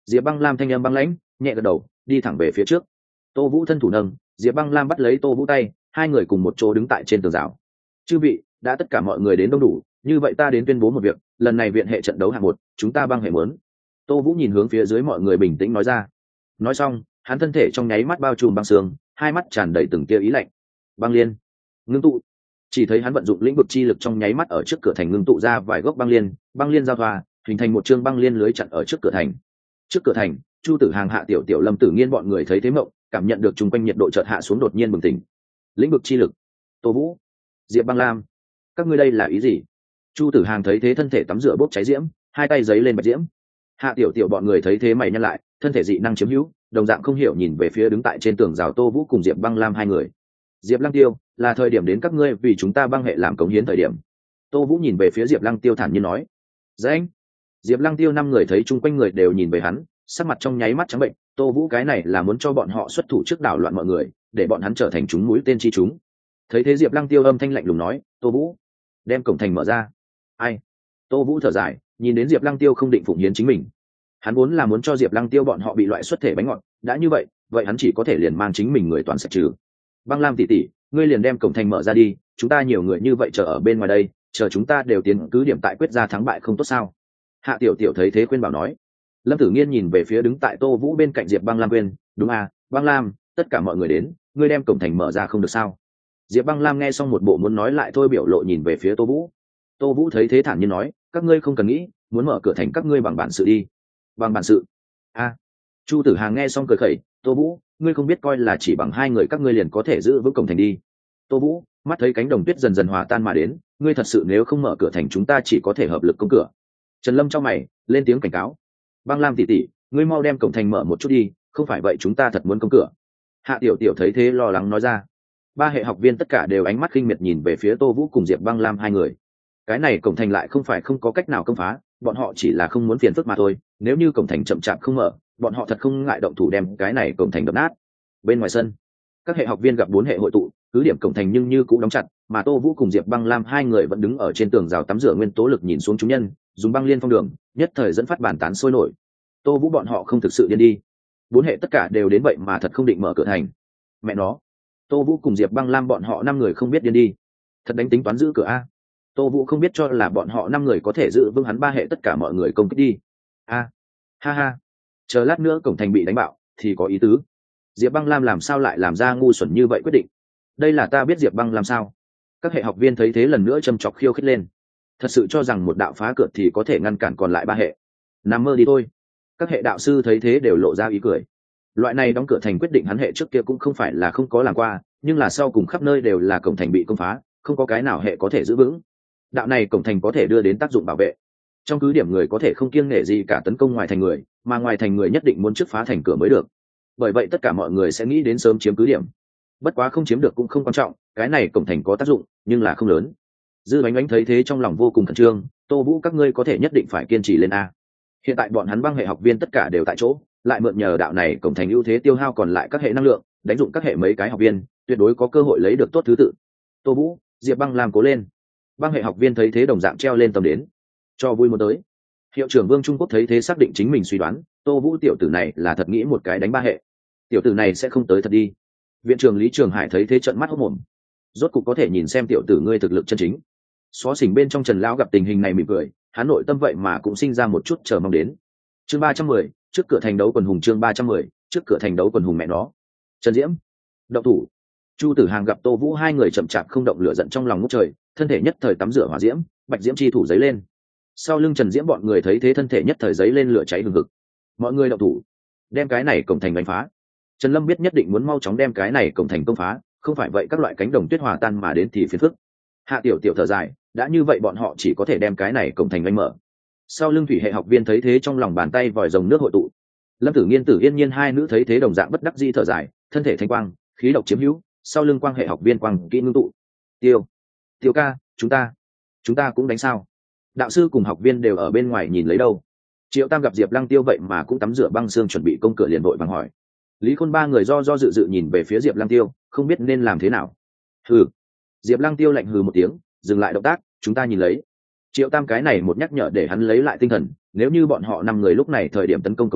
Diệp Băng Lam thanh âm băng lãnh, nhẹ gật đầu, đi thẳng về phía trước. Tô Vũ thân thủ nâng, Diệp Băng Lam bắt lấy Tô Vũ tay, hai người cùng một chỗ đứng tại trên tường rào. Chư vị, đã tất cả mọi người đến đông đủ, như vậy ta đến tuyên bố một việc, lần này viện hệ trận đấu hạng một, chúng ta băng hệ muốn. Tô Vũ nhìn hướng phía dưới mọi người bình tĩnh nói ra. Nói xong, hắn thân thể trong nháy mắt bao trùm băng sương, hai mắt tràn đầy từng tia ý lạnh. Băng liên, ngưng tụ. Chỉ thấy hắn vận dụng lĩnh vực chi lực trong nháy mắt ở trước cửa thành ngưng tụ ra vài gốc băng liên, băng liên giao thoa, hình thành một chương băng liên lưới chặn ở trước cửa thành. Trước cửa thành, Chu Tử Hàng, Hạ Tiểu Tiểu, Lâm Tử Nghiên bọn người thấy thế mộng, cảm nhận được chung quanh nhiệt độ chợt hạ xuống, đột nhiên bừng tỉnh. Lĩnh vực chi lực. Tô Vũ, Diệp Băng Lam, các ngươi đây là ý gì? Chu Tử Hàng thấy thế thân thể tắm rửa bốc cháy diễm, hai tay giấy lên bạch diễm. Hạ Tiểu Tiểu bọn người thấy thế mày nhăn lại, thân thể dị năng chiếm hữu, đồng dạng không hiểu nhìn về phía đứng tại trên tường rào Tô Vũ cùng Diệp Băng Lam hai người. Diệp Lăng Tiêu, là thời điểm đến các ngươi vì chúng ta băng hệ làm cống hiến thời điểm. Tô Vũ nhìn về phía Diệp Lăng Tiêu thản nhiên nói. Dạ anh. Diệp Lăng Tiêu năm người thấy chung quanh người đều nhìn về hắn, sắc mặt trong nháy mắt trắng bệnh. Tô Vũ cái này là muốn cho bọn họ xuất thủ trước đảo loạn mọi người, để bọn hắn trở thành chúng mũi tên chi chúng. Thấy thế Diệp Lăng Tiêu âm thanh lạnh lùng nói, Tô Vũ, đem cổng thành mở ra. Ai? Tô Vũ thở dài, nhìn đến Diệp Lăng Tiêu không định phụng hiến chính mình. Hắn vốn là muốn cho Diệp Lăng Tiêu bọn họ bị loại xuất thể bánh ngọt, đã như vậy, vậy hắn chỉ có thể liền mang chính mình người toàn sạch trừ. Băng Lam tỷ tỷ, ngươi liền đem cổng thành mở ra đi, chúng ta nhiều người như vậy chờ ở bên ngoài đây, chờ chúng ta đều tiến cứ điểm tại quyết ra thắng bại không tốt sao? Hạ Tiểu Tiểu thấy thế khuyên bảo nói. Lâm Tử Nghiên nhìn về phía đứng tại Tô Vũ bên cạnh Diệp Băng Lam quên, đúng à, Băng Lam, tất cả mọi người đến, ngươi đem cổng thành mở ra không được sao? Diệp Băng Lam nghe xong một bộ muốn nói lại thôi biểu lộ nhìn về phía Tô Vũ. Tô Vũ thấy thế thản nhiên nói, các ngươi không cần nghĩ, muốn mở cửa thành các ngươi bằng bản sự đi. Bằng bản sự? A. À. Chu Tử Hàng nghe xong cười khẩy, Tô Vũ, ngươi không biết coi là chỉ bằng hai người các ngươi liền có thể giữ vững cổng thành đi. Tô Vũ, mắt thấy cánh đồng tuyết dần dần hòa tan mà đến, ngươi thật sự nếu không mở cửa thành chúng ta chỉ có thể hợp lực công cửa. Trần Lâm trong mày lên tiếng cảnh cáo. Băng Lam tỷ tỷ, ngươi mau đem cổng thành mở một chút đi, không phải vậy chúng ta thật muốn công cửa. Hạ Tiểu Tiểu thấy thế lo lắng nói ra. Ba hệ học viên tất cả đều ánh mắt khinh miệt nhìn về phía Tô Vũ cùng Diệp Băng Lam hai người. Cái này cổng thành lại không phải không có cách nào công phá, bọn họ chỉ là không muốn phiền phức mà thôi, nếu như cổng thành chậm chạp không mở, bọn họ thật không ngại động thủ đem cái này cổng thành đập nát. Bên ngoài sân, các hệ học viên gặp bốn hệ hội tụ, cứ điểm cổng thành nhưng như cũng đóng chặt, mà Tô Vũ cùng Diệp Băng Lam hai người vẫn đứng ở trên tường rào tắm rửa nguyên tố lực nhìn xuống chúng nhân, dùng băng liên phong đường, nhất thời dẫn phát bàn tán sôi nổi. Tô Vũ bọn họ không thực sự điên đi. Bốn hệ tất cả đều đến vậy mà thật không định mở cửa thành. Mẹ nó. Tô Vũ cùng Diệp Băng Lam bọn họ năm người không biết điên đi. Thật đánh tính toán giữ cửa a. Tô Vũ không biết cho là bọn họ năm người có thể giữ vững hắn ba hệ tất cả mọi người công kích đi. A. Ha ha. Chờ lát nữa cổng thành bị đánh bạo thì có ý tứ. Diệp Băng Lam làm sao lại làm ra ngu xuẩn như vậy quyết định? Đây là ta biết Diệp Băng làm sao? Các hệ học viên thấy thế lần nữa châm chọc khiêu khích lên. Thật sự cho rằng một đạo phá cửa thì có thể ngăn cản còn lại ba hệ. Nằm mơ đi thôi. Các hệ đạo sư thấy thế đều lộ ra ý cười. Loại này đóng cửa thành quyết định hắn hệ trước kia cũng không phải là không có làm qua, nhưng là sau cùng khắp nơi đều là cổng thành bị công phá, không có cái nào hệ có thể giữ vững. Đạo này cổng thành có thể đưa đến tác dụng bảo vệ. Trong cứ điểm người có thể không kiêng nể gì cả tấn công ngoài thành người, mà ngoài thành người nhất định muốn trước phá thành cửa mới được. Bởi vậy tất cả mọi người sẽ nghĩ đến sớm chiếm cứ điểm. Bất quá không chiếm được cũng không quan trọng, cái này cổng thành có tác dụng, nhưng là không lớn. Dư Bánh Bánh thấy thế trong lòng vô cùng khẩn trương, Tô Vũ các ngươi có thể nhất định phải kiên trì lên a. Hiện tại bọn hắn băng hệ học viên tất cả đều tại chỗ, lại mượn nhờ đạo này cổng thành ưu thế tiêu hao còn lại các hệ năng lượng, đánh dụng các hệ mấy cái học viên, tuyệt đối có cơ hội lấy được tốt thứ tự. Tô Vũ, Diệp Băng làm cố lên. Băng hệ học viên thấy thế đồng dạng treo lên tầm đến. Cho vui muốn tới. Hiệu trưởng Vương Trung Quốc thấy thế xác định chính mình suy đoán, Tô Vũ tiểu tử này là thật nghĩ một cái đánh ba hệ. Tiểu tử này sẽ không tới thật đi. Viện trưởng Lý Trường Hải thấy thế trợn mắt hốt mồm. Rốt cục có thể nhìn xem tiểu tử ngươi thực lực chân chính. Xó xỉnh bên trong Trần lão gặp tình hình này mỉm cười, hắn nội tâm vậy mà cũng sinh ra một chút chờ mong đến. Chương ba trăm mười, trước cửa thành đấu quần hùng chương ba trăm mười, trước cửa thành đấu quần hùng mẹ nó. Trần Diễm, động thủ. Chu Tử Hàng gặp Tô Vũ hai người chậm chạp không động lửa giận trong lòng ngút trời, thân thể nhất thời tắm rửa hỏa diễm, bạch diễm chi thủ giấy lên. Sau lưng Trần Diễm bọn người thấy thế thân thể nhất thời giấy lên lửa cháy hừng hực. Mọi người động thủ, đem cái này cổng thành đánh phá. Trần Lâm biết nhất định muốn mau chóng đem cái này cổng thành công phá, không phải vậy các loại cánh đồng tuyết hòa tan mà đến thì phiền phức. Hạ Tiểu Tiểu thở dài, đã như vậy bọn họ chỉ có thể đem cái này cổng thành đánh mở. Sau lưng thủy hệ học viên thấy thế trong lòng bàn tay vòi rồng nước hội tụ. Lâm Tử Nghiên, Tử Yên Nhiên hai nữ thấy thế đồng dạng bất đắc dĩ thở dài, thân thể thanh quang, khí độc chiếm hữu, sau lưng quang hệ học viên quang kỹ ngưng tụ. Tiêu, Tiêu ca, chúng ta, chúng ta cũng đánh sao? Đạo sư cùng học viên đều ở bên ngoài nhìn lấy đâu. Triệu Tam gặp Diệp Lăng Tiêu vậy mà cũng tắm rửa băng xương chuẩn bị công cửa liền vội vàng hỏi. Lý Khôn ba người do do dự dự nhìn về phía Diệp Lăng Tiêu, không biết nên làm thế nào. Hừ. Diệp Lăng Tiêu lạnh hừ một tiếng, dừng lại động tác, chúng ta nhìn lấy. Triệu Tam cái này một nhắc nhở để hắn lấy lại tinh thần, nếu như bọn họ năm người lúc này thời điểm tấn công cổng thành,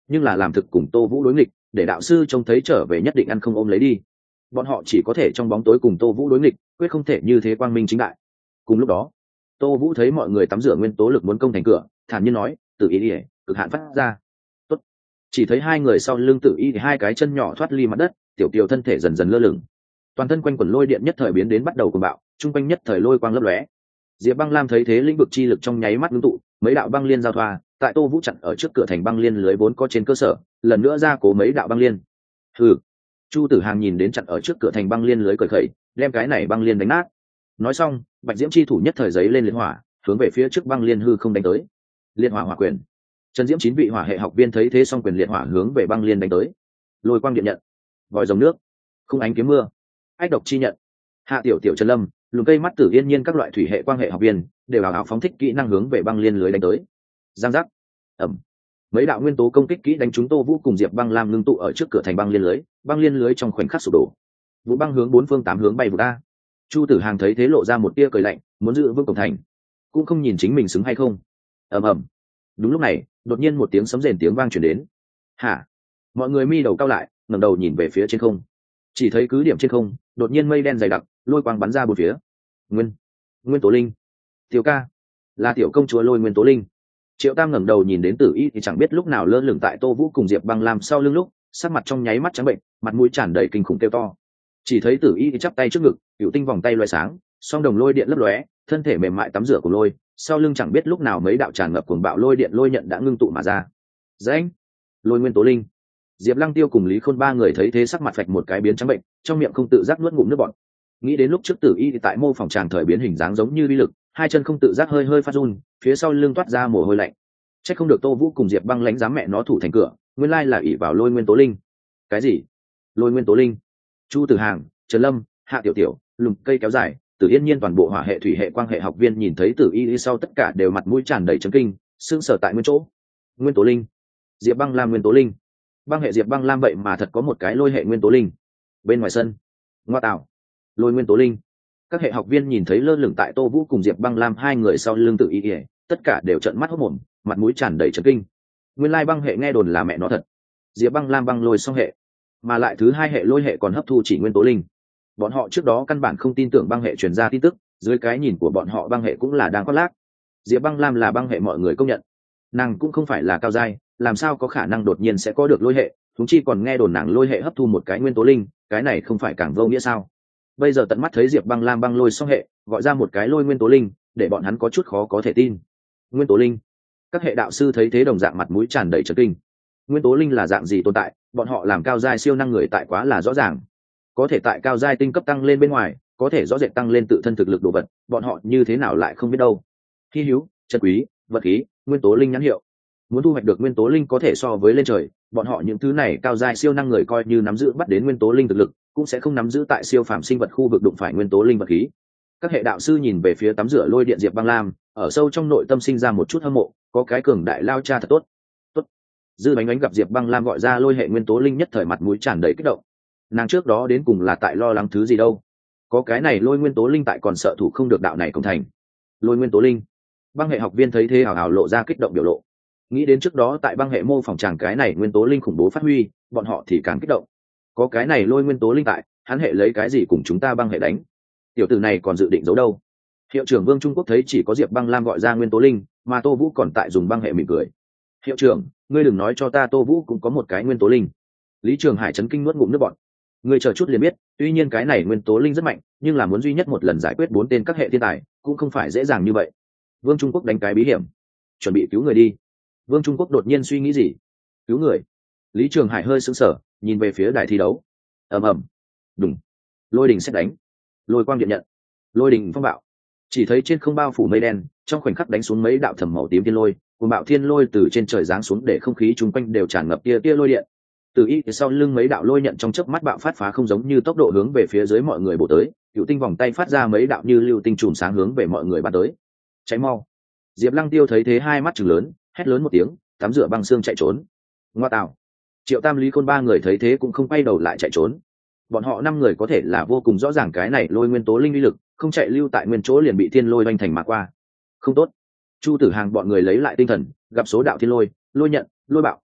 nhưng là làm thực cùng Tô Vũ đối nghịch, để đạo sư trông thấy trở về nhất định ăn không ôm lấy đi. Bọn họ chỉ có thể trong bóng tối cùng Tô Vũ đối nghịch, quyết không thể như thế quang minh chính đại. Cùng lúc đó, Tô Vũ thấy mọi người tắm rửa nguyên tố lực muốn công thành cửa, thản nhiên nói, Tử Y ỉa cực hạn phát ra. Tốt. Chỉ thấy hai người sau lưng Tử Y thì hai cái chân nhỏ thoát ly mặt đất, tiểu kiều thân thể dần dần lơ lửng, toàn thân quanh quẩn lôi điện nhất thời biến đến bắt đầu cuồng bạo, trung quanh nhất thời lôi quang lấp lóe. Diệp Băng Lam thấy thế lĩnh vực chi lực trong nháy mắt ngưng tụ, mấy đạo băng liên giao thoa, tại Tô Vũ chặn ở trước cửa thành băng liên lưới vốn có trên cơ sở, lần nữa ra cố mấy đạo băng liên. Hừ. Chu Tử Hàng nhìn đến chặn ở trước cửa thành băng liên lưới cười khẩy, đem cái này băng liên đánh nát. Nói xong, Bạch Diễm chi thủ nhất thời giấy lên liệt hỏa, hướng về phía trước băng liên hư không đánh tới. Liệt hỏa hỏa quyền. Trần Diễm chín vị hỏa hệ học viên thấy thế xong quyền liệt hỏa hướng về băng liên đánh tới. Lôi quang điện nhận, vòi rồng nước, không ánh kiếm mưa, ách độc chi nhận. Hạ tiểu tiểu Trần Lâm, lùm cây mắt Tử Yên Nhiên các loại thủy hệ quang hệ học viên đều hào hào phóng thích kỹ năng hướng về băng liên lưới đánh tới. Giang giác. Ầm. Mấy đạo nguyên tố công kích kỹ đánh trúng Tô Vũ cùng Diệp Băng Lam ngưng tụ ở trước cửa thành băng liên lưới, băng liên lưới trong khoảnh khắc sụp đổ. Vũ băng hướng bốn phương tám hướng bay vụt ra. Chu Tử Hàng thấy thế lộ ra một tia cười lạnh, muốn giữ vững cổng thành, cũng không nhìn chính mình xứng hay không. Ầm ầm. Đúng lúc này, đột nhiên một tiếng sấm rền tiếng vang truyền đến. Hả? Mọi người mi đầu cao lại, ngẩng đầu nhìn về phía trên không. Chỉ thấy cứ điểm trên không, đột nhiên mây đen dày đặc, lôi quang bắn ra bốn phía. Nguyên, Nguyên Tố Linh, Tiểu ca, là tiểu công chúa Lôi Nguyên Tố Linh. Triệu Tam ngẩng đầu nhìn đến Tử Y thì chẳng biết lúc nào lơ lửng tại Tô Vũ cùng Diệp Băng Lam sau lưng lúc, sắc mặt trong nháy mắt trắng bệnh, mặt mũi tràn đầy kinh khủng kêu to. Chỉ thấy Tử Y thì chắp tay trước ngực, cựu tinh vòng tay loé sáng, song đồng lôi điện lấp lóe, thân thể mềm mại tắm rửa của lôi, sau lưng chẳng biết lúc nào mấy đạo tràn ngập cuồng bạo lôi điện lôi nhận đã ngưng tụ mà ra. Danh, Lôi Nguyên Tố Linh. Diệp Lăng Tiêu cùng Lý Khôn ba người thấy thế sắc mặt phạch một cái biến trắng bệnh, trong miệng không tự giác nuốt ngụm nước bọt. Nghĩ đến lúc trước Tử Y thì tại mô phỏng tràng thời biến hình dáng giống như vi lực, hai chân không tự giác hơi hơi phát run, phía sau lưng toát ra mồ hôi lạnh. Chắc không được Tô Vũ cùng Diệp Băng lãnh dám mẹ nó thủ thành cửa, nguyên lai là ỷ vào Lôi Nguyên Tố Linh. Cái gì? Lôi Nguyên Tố Linh? Chu Tử Hàng, Trần Lâm, Hạ Tiểu Tiểu, lùm cây kéo dài, Tử Yên Nhiên toàn bộ hỏa hệ thủy hệ quang hệ học viên nhìn thấy Tử Y sau tất cả đều mặt mũi tràn đầy chấn kinh, sững sờ tại nguyên chỗ. Nguyên Tố Linh? Diệp Băng Lam Nguyên Tố Linh? Băng hệ Diệp Băng Lam vậy mà thật có một cái lôi hệ Nguyên Tố Linh. Bên ngoài sân, ngoa tạo, Lôi Nguyên Tố Linh. Các hệ học viên nhìn thấy lơ lửng tại Tô Vũ cùng Diệp Băng Lam hai người sau lưng Tử Y, tất cả đều trợn mắt hốt mồm, mặt mũi tràn đầy chấn kinh. Nguyên lai băng hệ nghe đồn là mẹ nó thật. Diệp Băng Lam băng lôi song hệ, mà lại thứ hai hệ lôi hệ còn hấp thu chỉ Nguyên Tố Linh. Bọn họ trước đó căn bản không tin tưởng băng hệ truyền ra tin tức, dưới cái nhìn của bọn họ băng hệ cũng là đang khoác lác. Diệp Băng Lam là băng hệ mọi người công nhận, nàng cũng không phải là cao giai, làm sao có khả năng đột nhiên sẽ có được lôi hệ, chúng chi còn nghe đồn nàng lôi hệ hấp thu một cái Nguyên Tố Linh, cái này không phải càng vô nghĩa sao? Bây giờ tận mắt thấy Diệp Băng Lam băng lôi song hệ, gọi ra một cái lôi Nguyên Tố Linh, để bọn hắn có chút khó có thể tin. Nguyên Tố Linh. Các hệ đạo sư thấy thế đồng dạng mặt mũi tràn đầy chấn kinh. Nguyên Tố Linh là dạng gì tồn tại, bọn họ làm cao giai siêu năng người tại quá là rõ ràng. Có thể tại cao giai tinh cấp tăng lên bên ngoài, có thể rõ rệt tăng lên tự thân thực lực đồ vật, bọn họ như thế nào lại không biết đâu. Hi hữu, chân quý, vật khí, Nguyên Tố Linh nhãn hiệu. Muốn thu hoạch được Nguyên Tố Linh có thể so với lên trời, bọn họ những thứ này cao giai siêu năng người coi như nắm giữ bắt đến Nguyên Tố Linh thực lực, cũng sẽ không nắm giữ tại siêu phàm sinh vật khu vực đụng phải Nguyên Tố Linh vật khí. Các hệ đạo sư nhìn về phía tắm rửa lôi điện Diệp Băng Lam, ở sâu trong nội tâm sinh ra một chút hâm mộ, có cái cường đại lao cha thật tốt. Tốt. Dư Bánh Bánh gặp Diệp Băng Lam gọi ra lôi hệ Nguyên Tố Linh nhất thời mặt mũi tràn đầy kích động. Nàng trước đó đến cùng là tại lo lắng thứ gì đâu? Có cái này lôi Nguyên Tố Linh tại còn sợ thủ không được đạo này công thành. Lôi Nguyên Tố Linh. Băng hệ học viên thấy thế hào hào lộ ra kích động biểu lộ. Nghĩ đến trước đó tại băng hệ mô phỏng tràng cái này Nguyên Tố Linh khủng bố phát huy, bọn họ thì càng kích động. Có cái này lôi Nguyên Tố Linh tại, hắn hệ lấy cái gì cùng chúng ta băng hệ đánh? Tiểu tử này còn dự định giấu đâu? Hiệu trưởng Vương Trung Quốc thấy chỉ có Diệp Băng Lam gọi ra Nguyên Tố Linh, mà Tô Vũ còn tại dùng băng hệ mỉm cười. Hiệu trưởng, ngươi đừng nói cho ta Tô Vũ cũng có một cái Nguyên Tố Linh. Lý Trường Hải chấn kinh nuốt ngụm nước bọt. Ngươi chờ chút liền biết, tuy nhiên cái này Nguyên Tố Linh rất mạnh, nhưng là muốn duy nhất một lần giải quyết bốn tên các hệ thiên tài, cũng không phải dễ dàng như vậy. Vương Trung Quốc đánh cái bí hiểm, chuẩn bị cứu người đi. Vương Trung Quốc đột nhiên suy nghĩ gì? Cứu người? Lý Trường Hải hơi sững sờ, nhìn về phía đài thi đấu. Ầm ầm, đùng, lôi đình xét đánh, lôi quang điện nhận, lôi đình phong bạo. Chỉ thấy trên không bao phủ mây đen, trong khoảnh khắc đánh xuống mấy đạo thầm màu tím thiên lôi, cuồng bạo thiên lôi từ trên trời giáng xuống để không khí chung quanh đều tràn ngập tia tia lôi điện. Từ Y sau lưng mấy đạo lôi nhận trong chớp mắt bạo phát phá không giống như tốc độ hướng về phía dưới mọi người bổ tới, cựu tinh vòng tay phát ra mấy đạo như lưu tinh chùm sáng hướng về mọi người bắn tới. Cháy mau! Diệp Lăng Tiêu thấy thế hai mắt trừng lớn, hét lớn một tiếng, tắm rửa băng xương chạy trốn. Ngoa tạo! Triệu Tam Lý Khôn ba người thấy thế cũng không quay đầu lại chạy trốn. Bọn họ năm người có thể là vô cùng rõ ràng cái này lôi nguyên tố linh uy lực, không chạy lưu tại nguyên chỗ liền bị thiên lôi oanh thành mà qua. Không tốt! Chu Tử Hàng bọn người lấy lại tinh thần, gặp số đạo thiên lôi, lôi nhận, lôi bạo,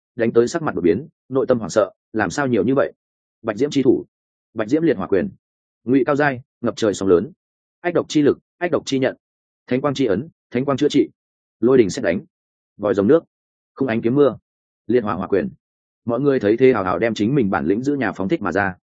đánh tới sắc mặt đột biến, nội tâm hoảng sợ, làm sao nhiều như vậy? Bạch diễm chi thủ, bạch diễm liệt hỏa quyền, ngụy cao giai, ngập trời sóng lớn, ách độc chi lực, ách độc chi nhận, thánh quang chi ấn, thánh quang chữa trị, lôi đình xét đánh, vòi rồng nước, không ánh kiếm mưa, liệt hỏa hỏa quyền. Mọi người thấy thế hào hào đem chính mình bản lĩnh giữ nhà phóng thích mà ra.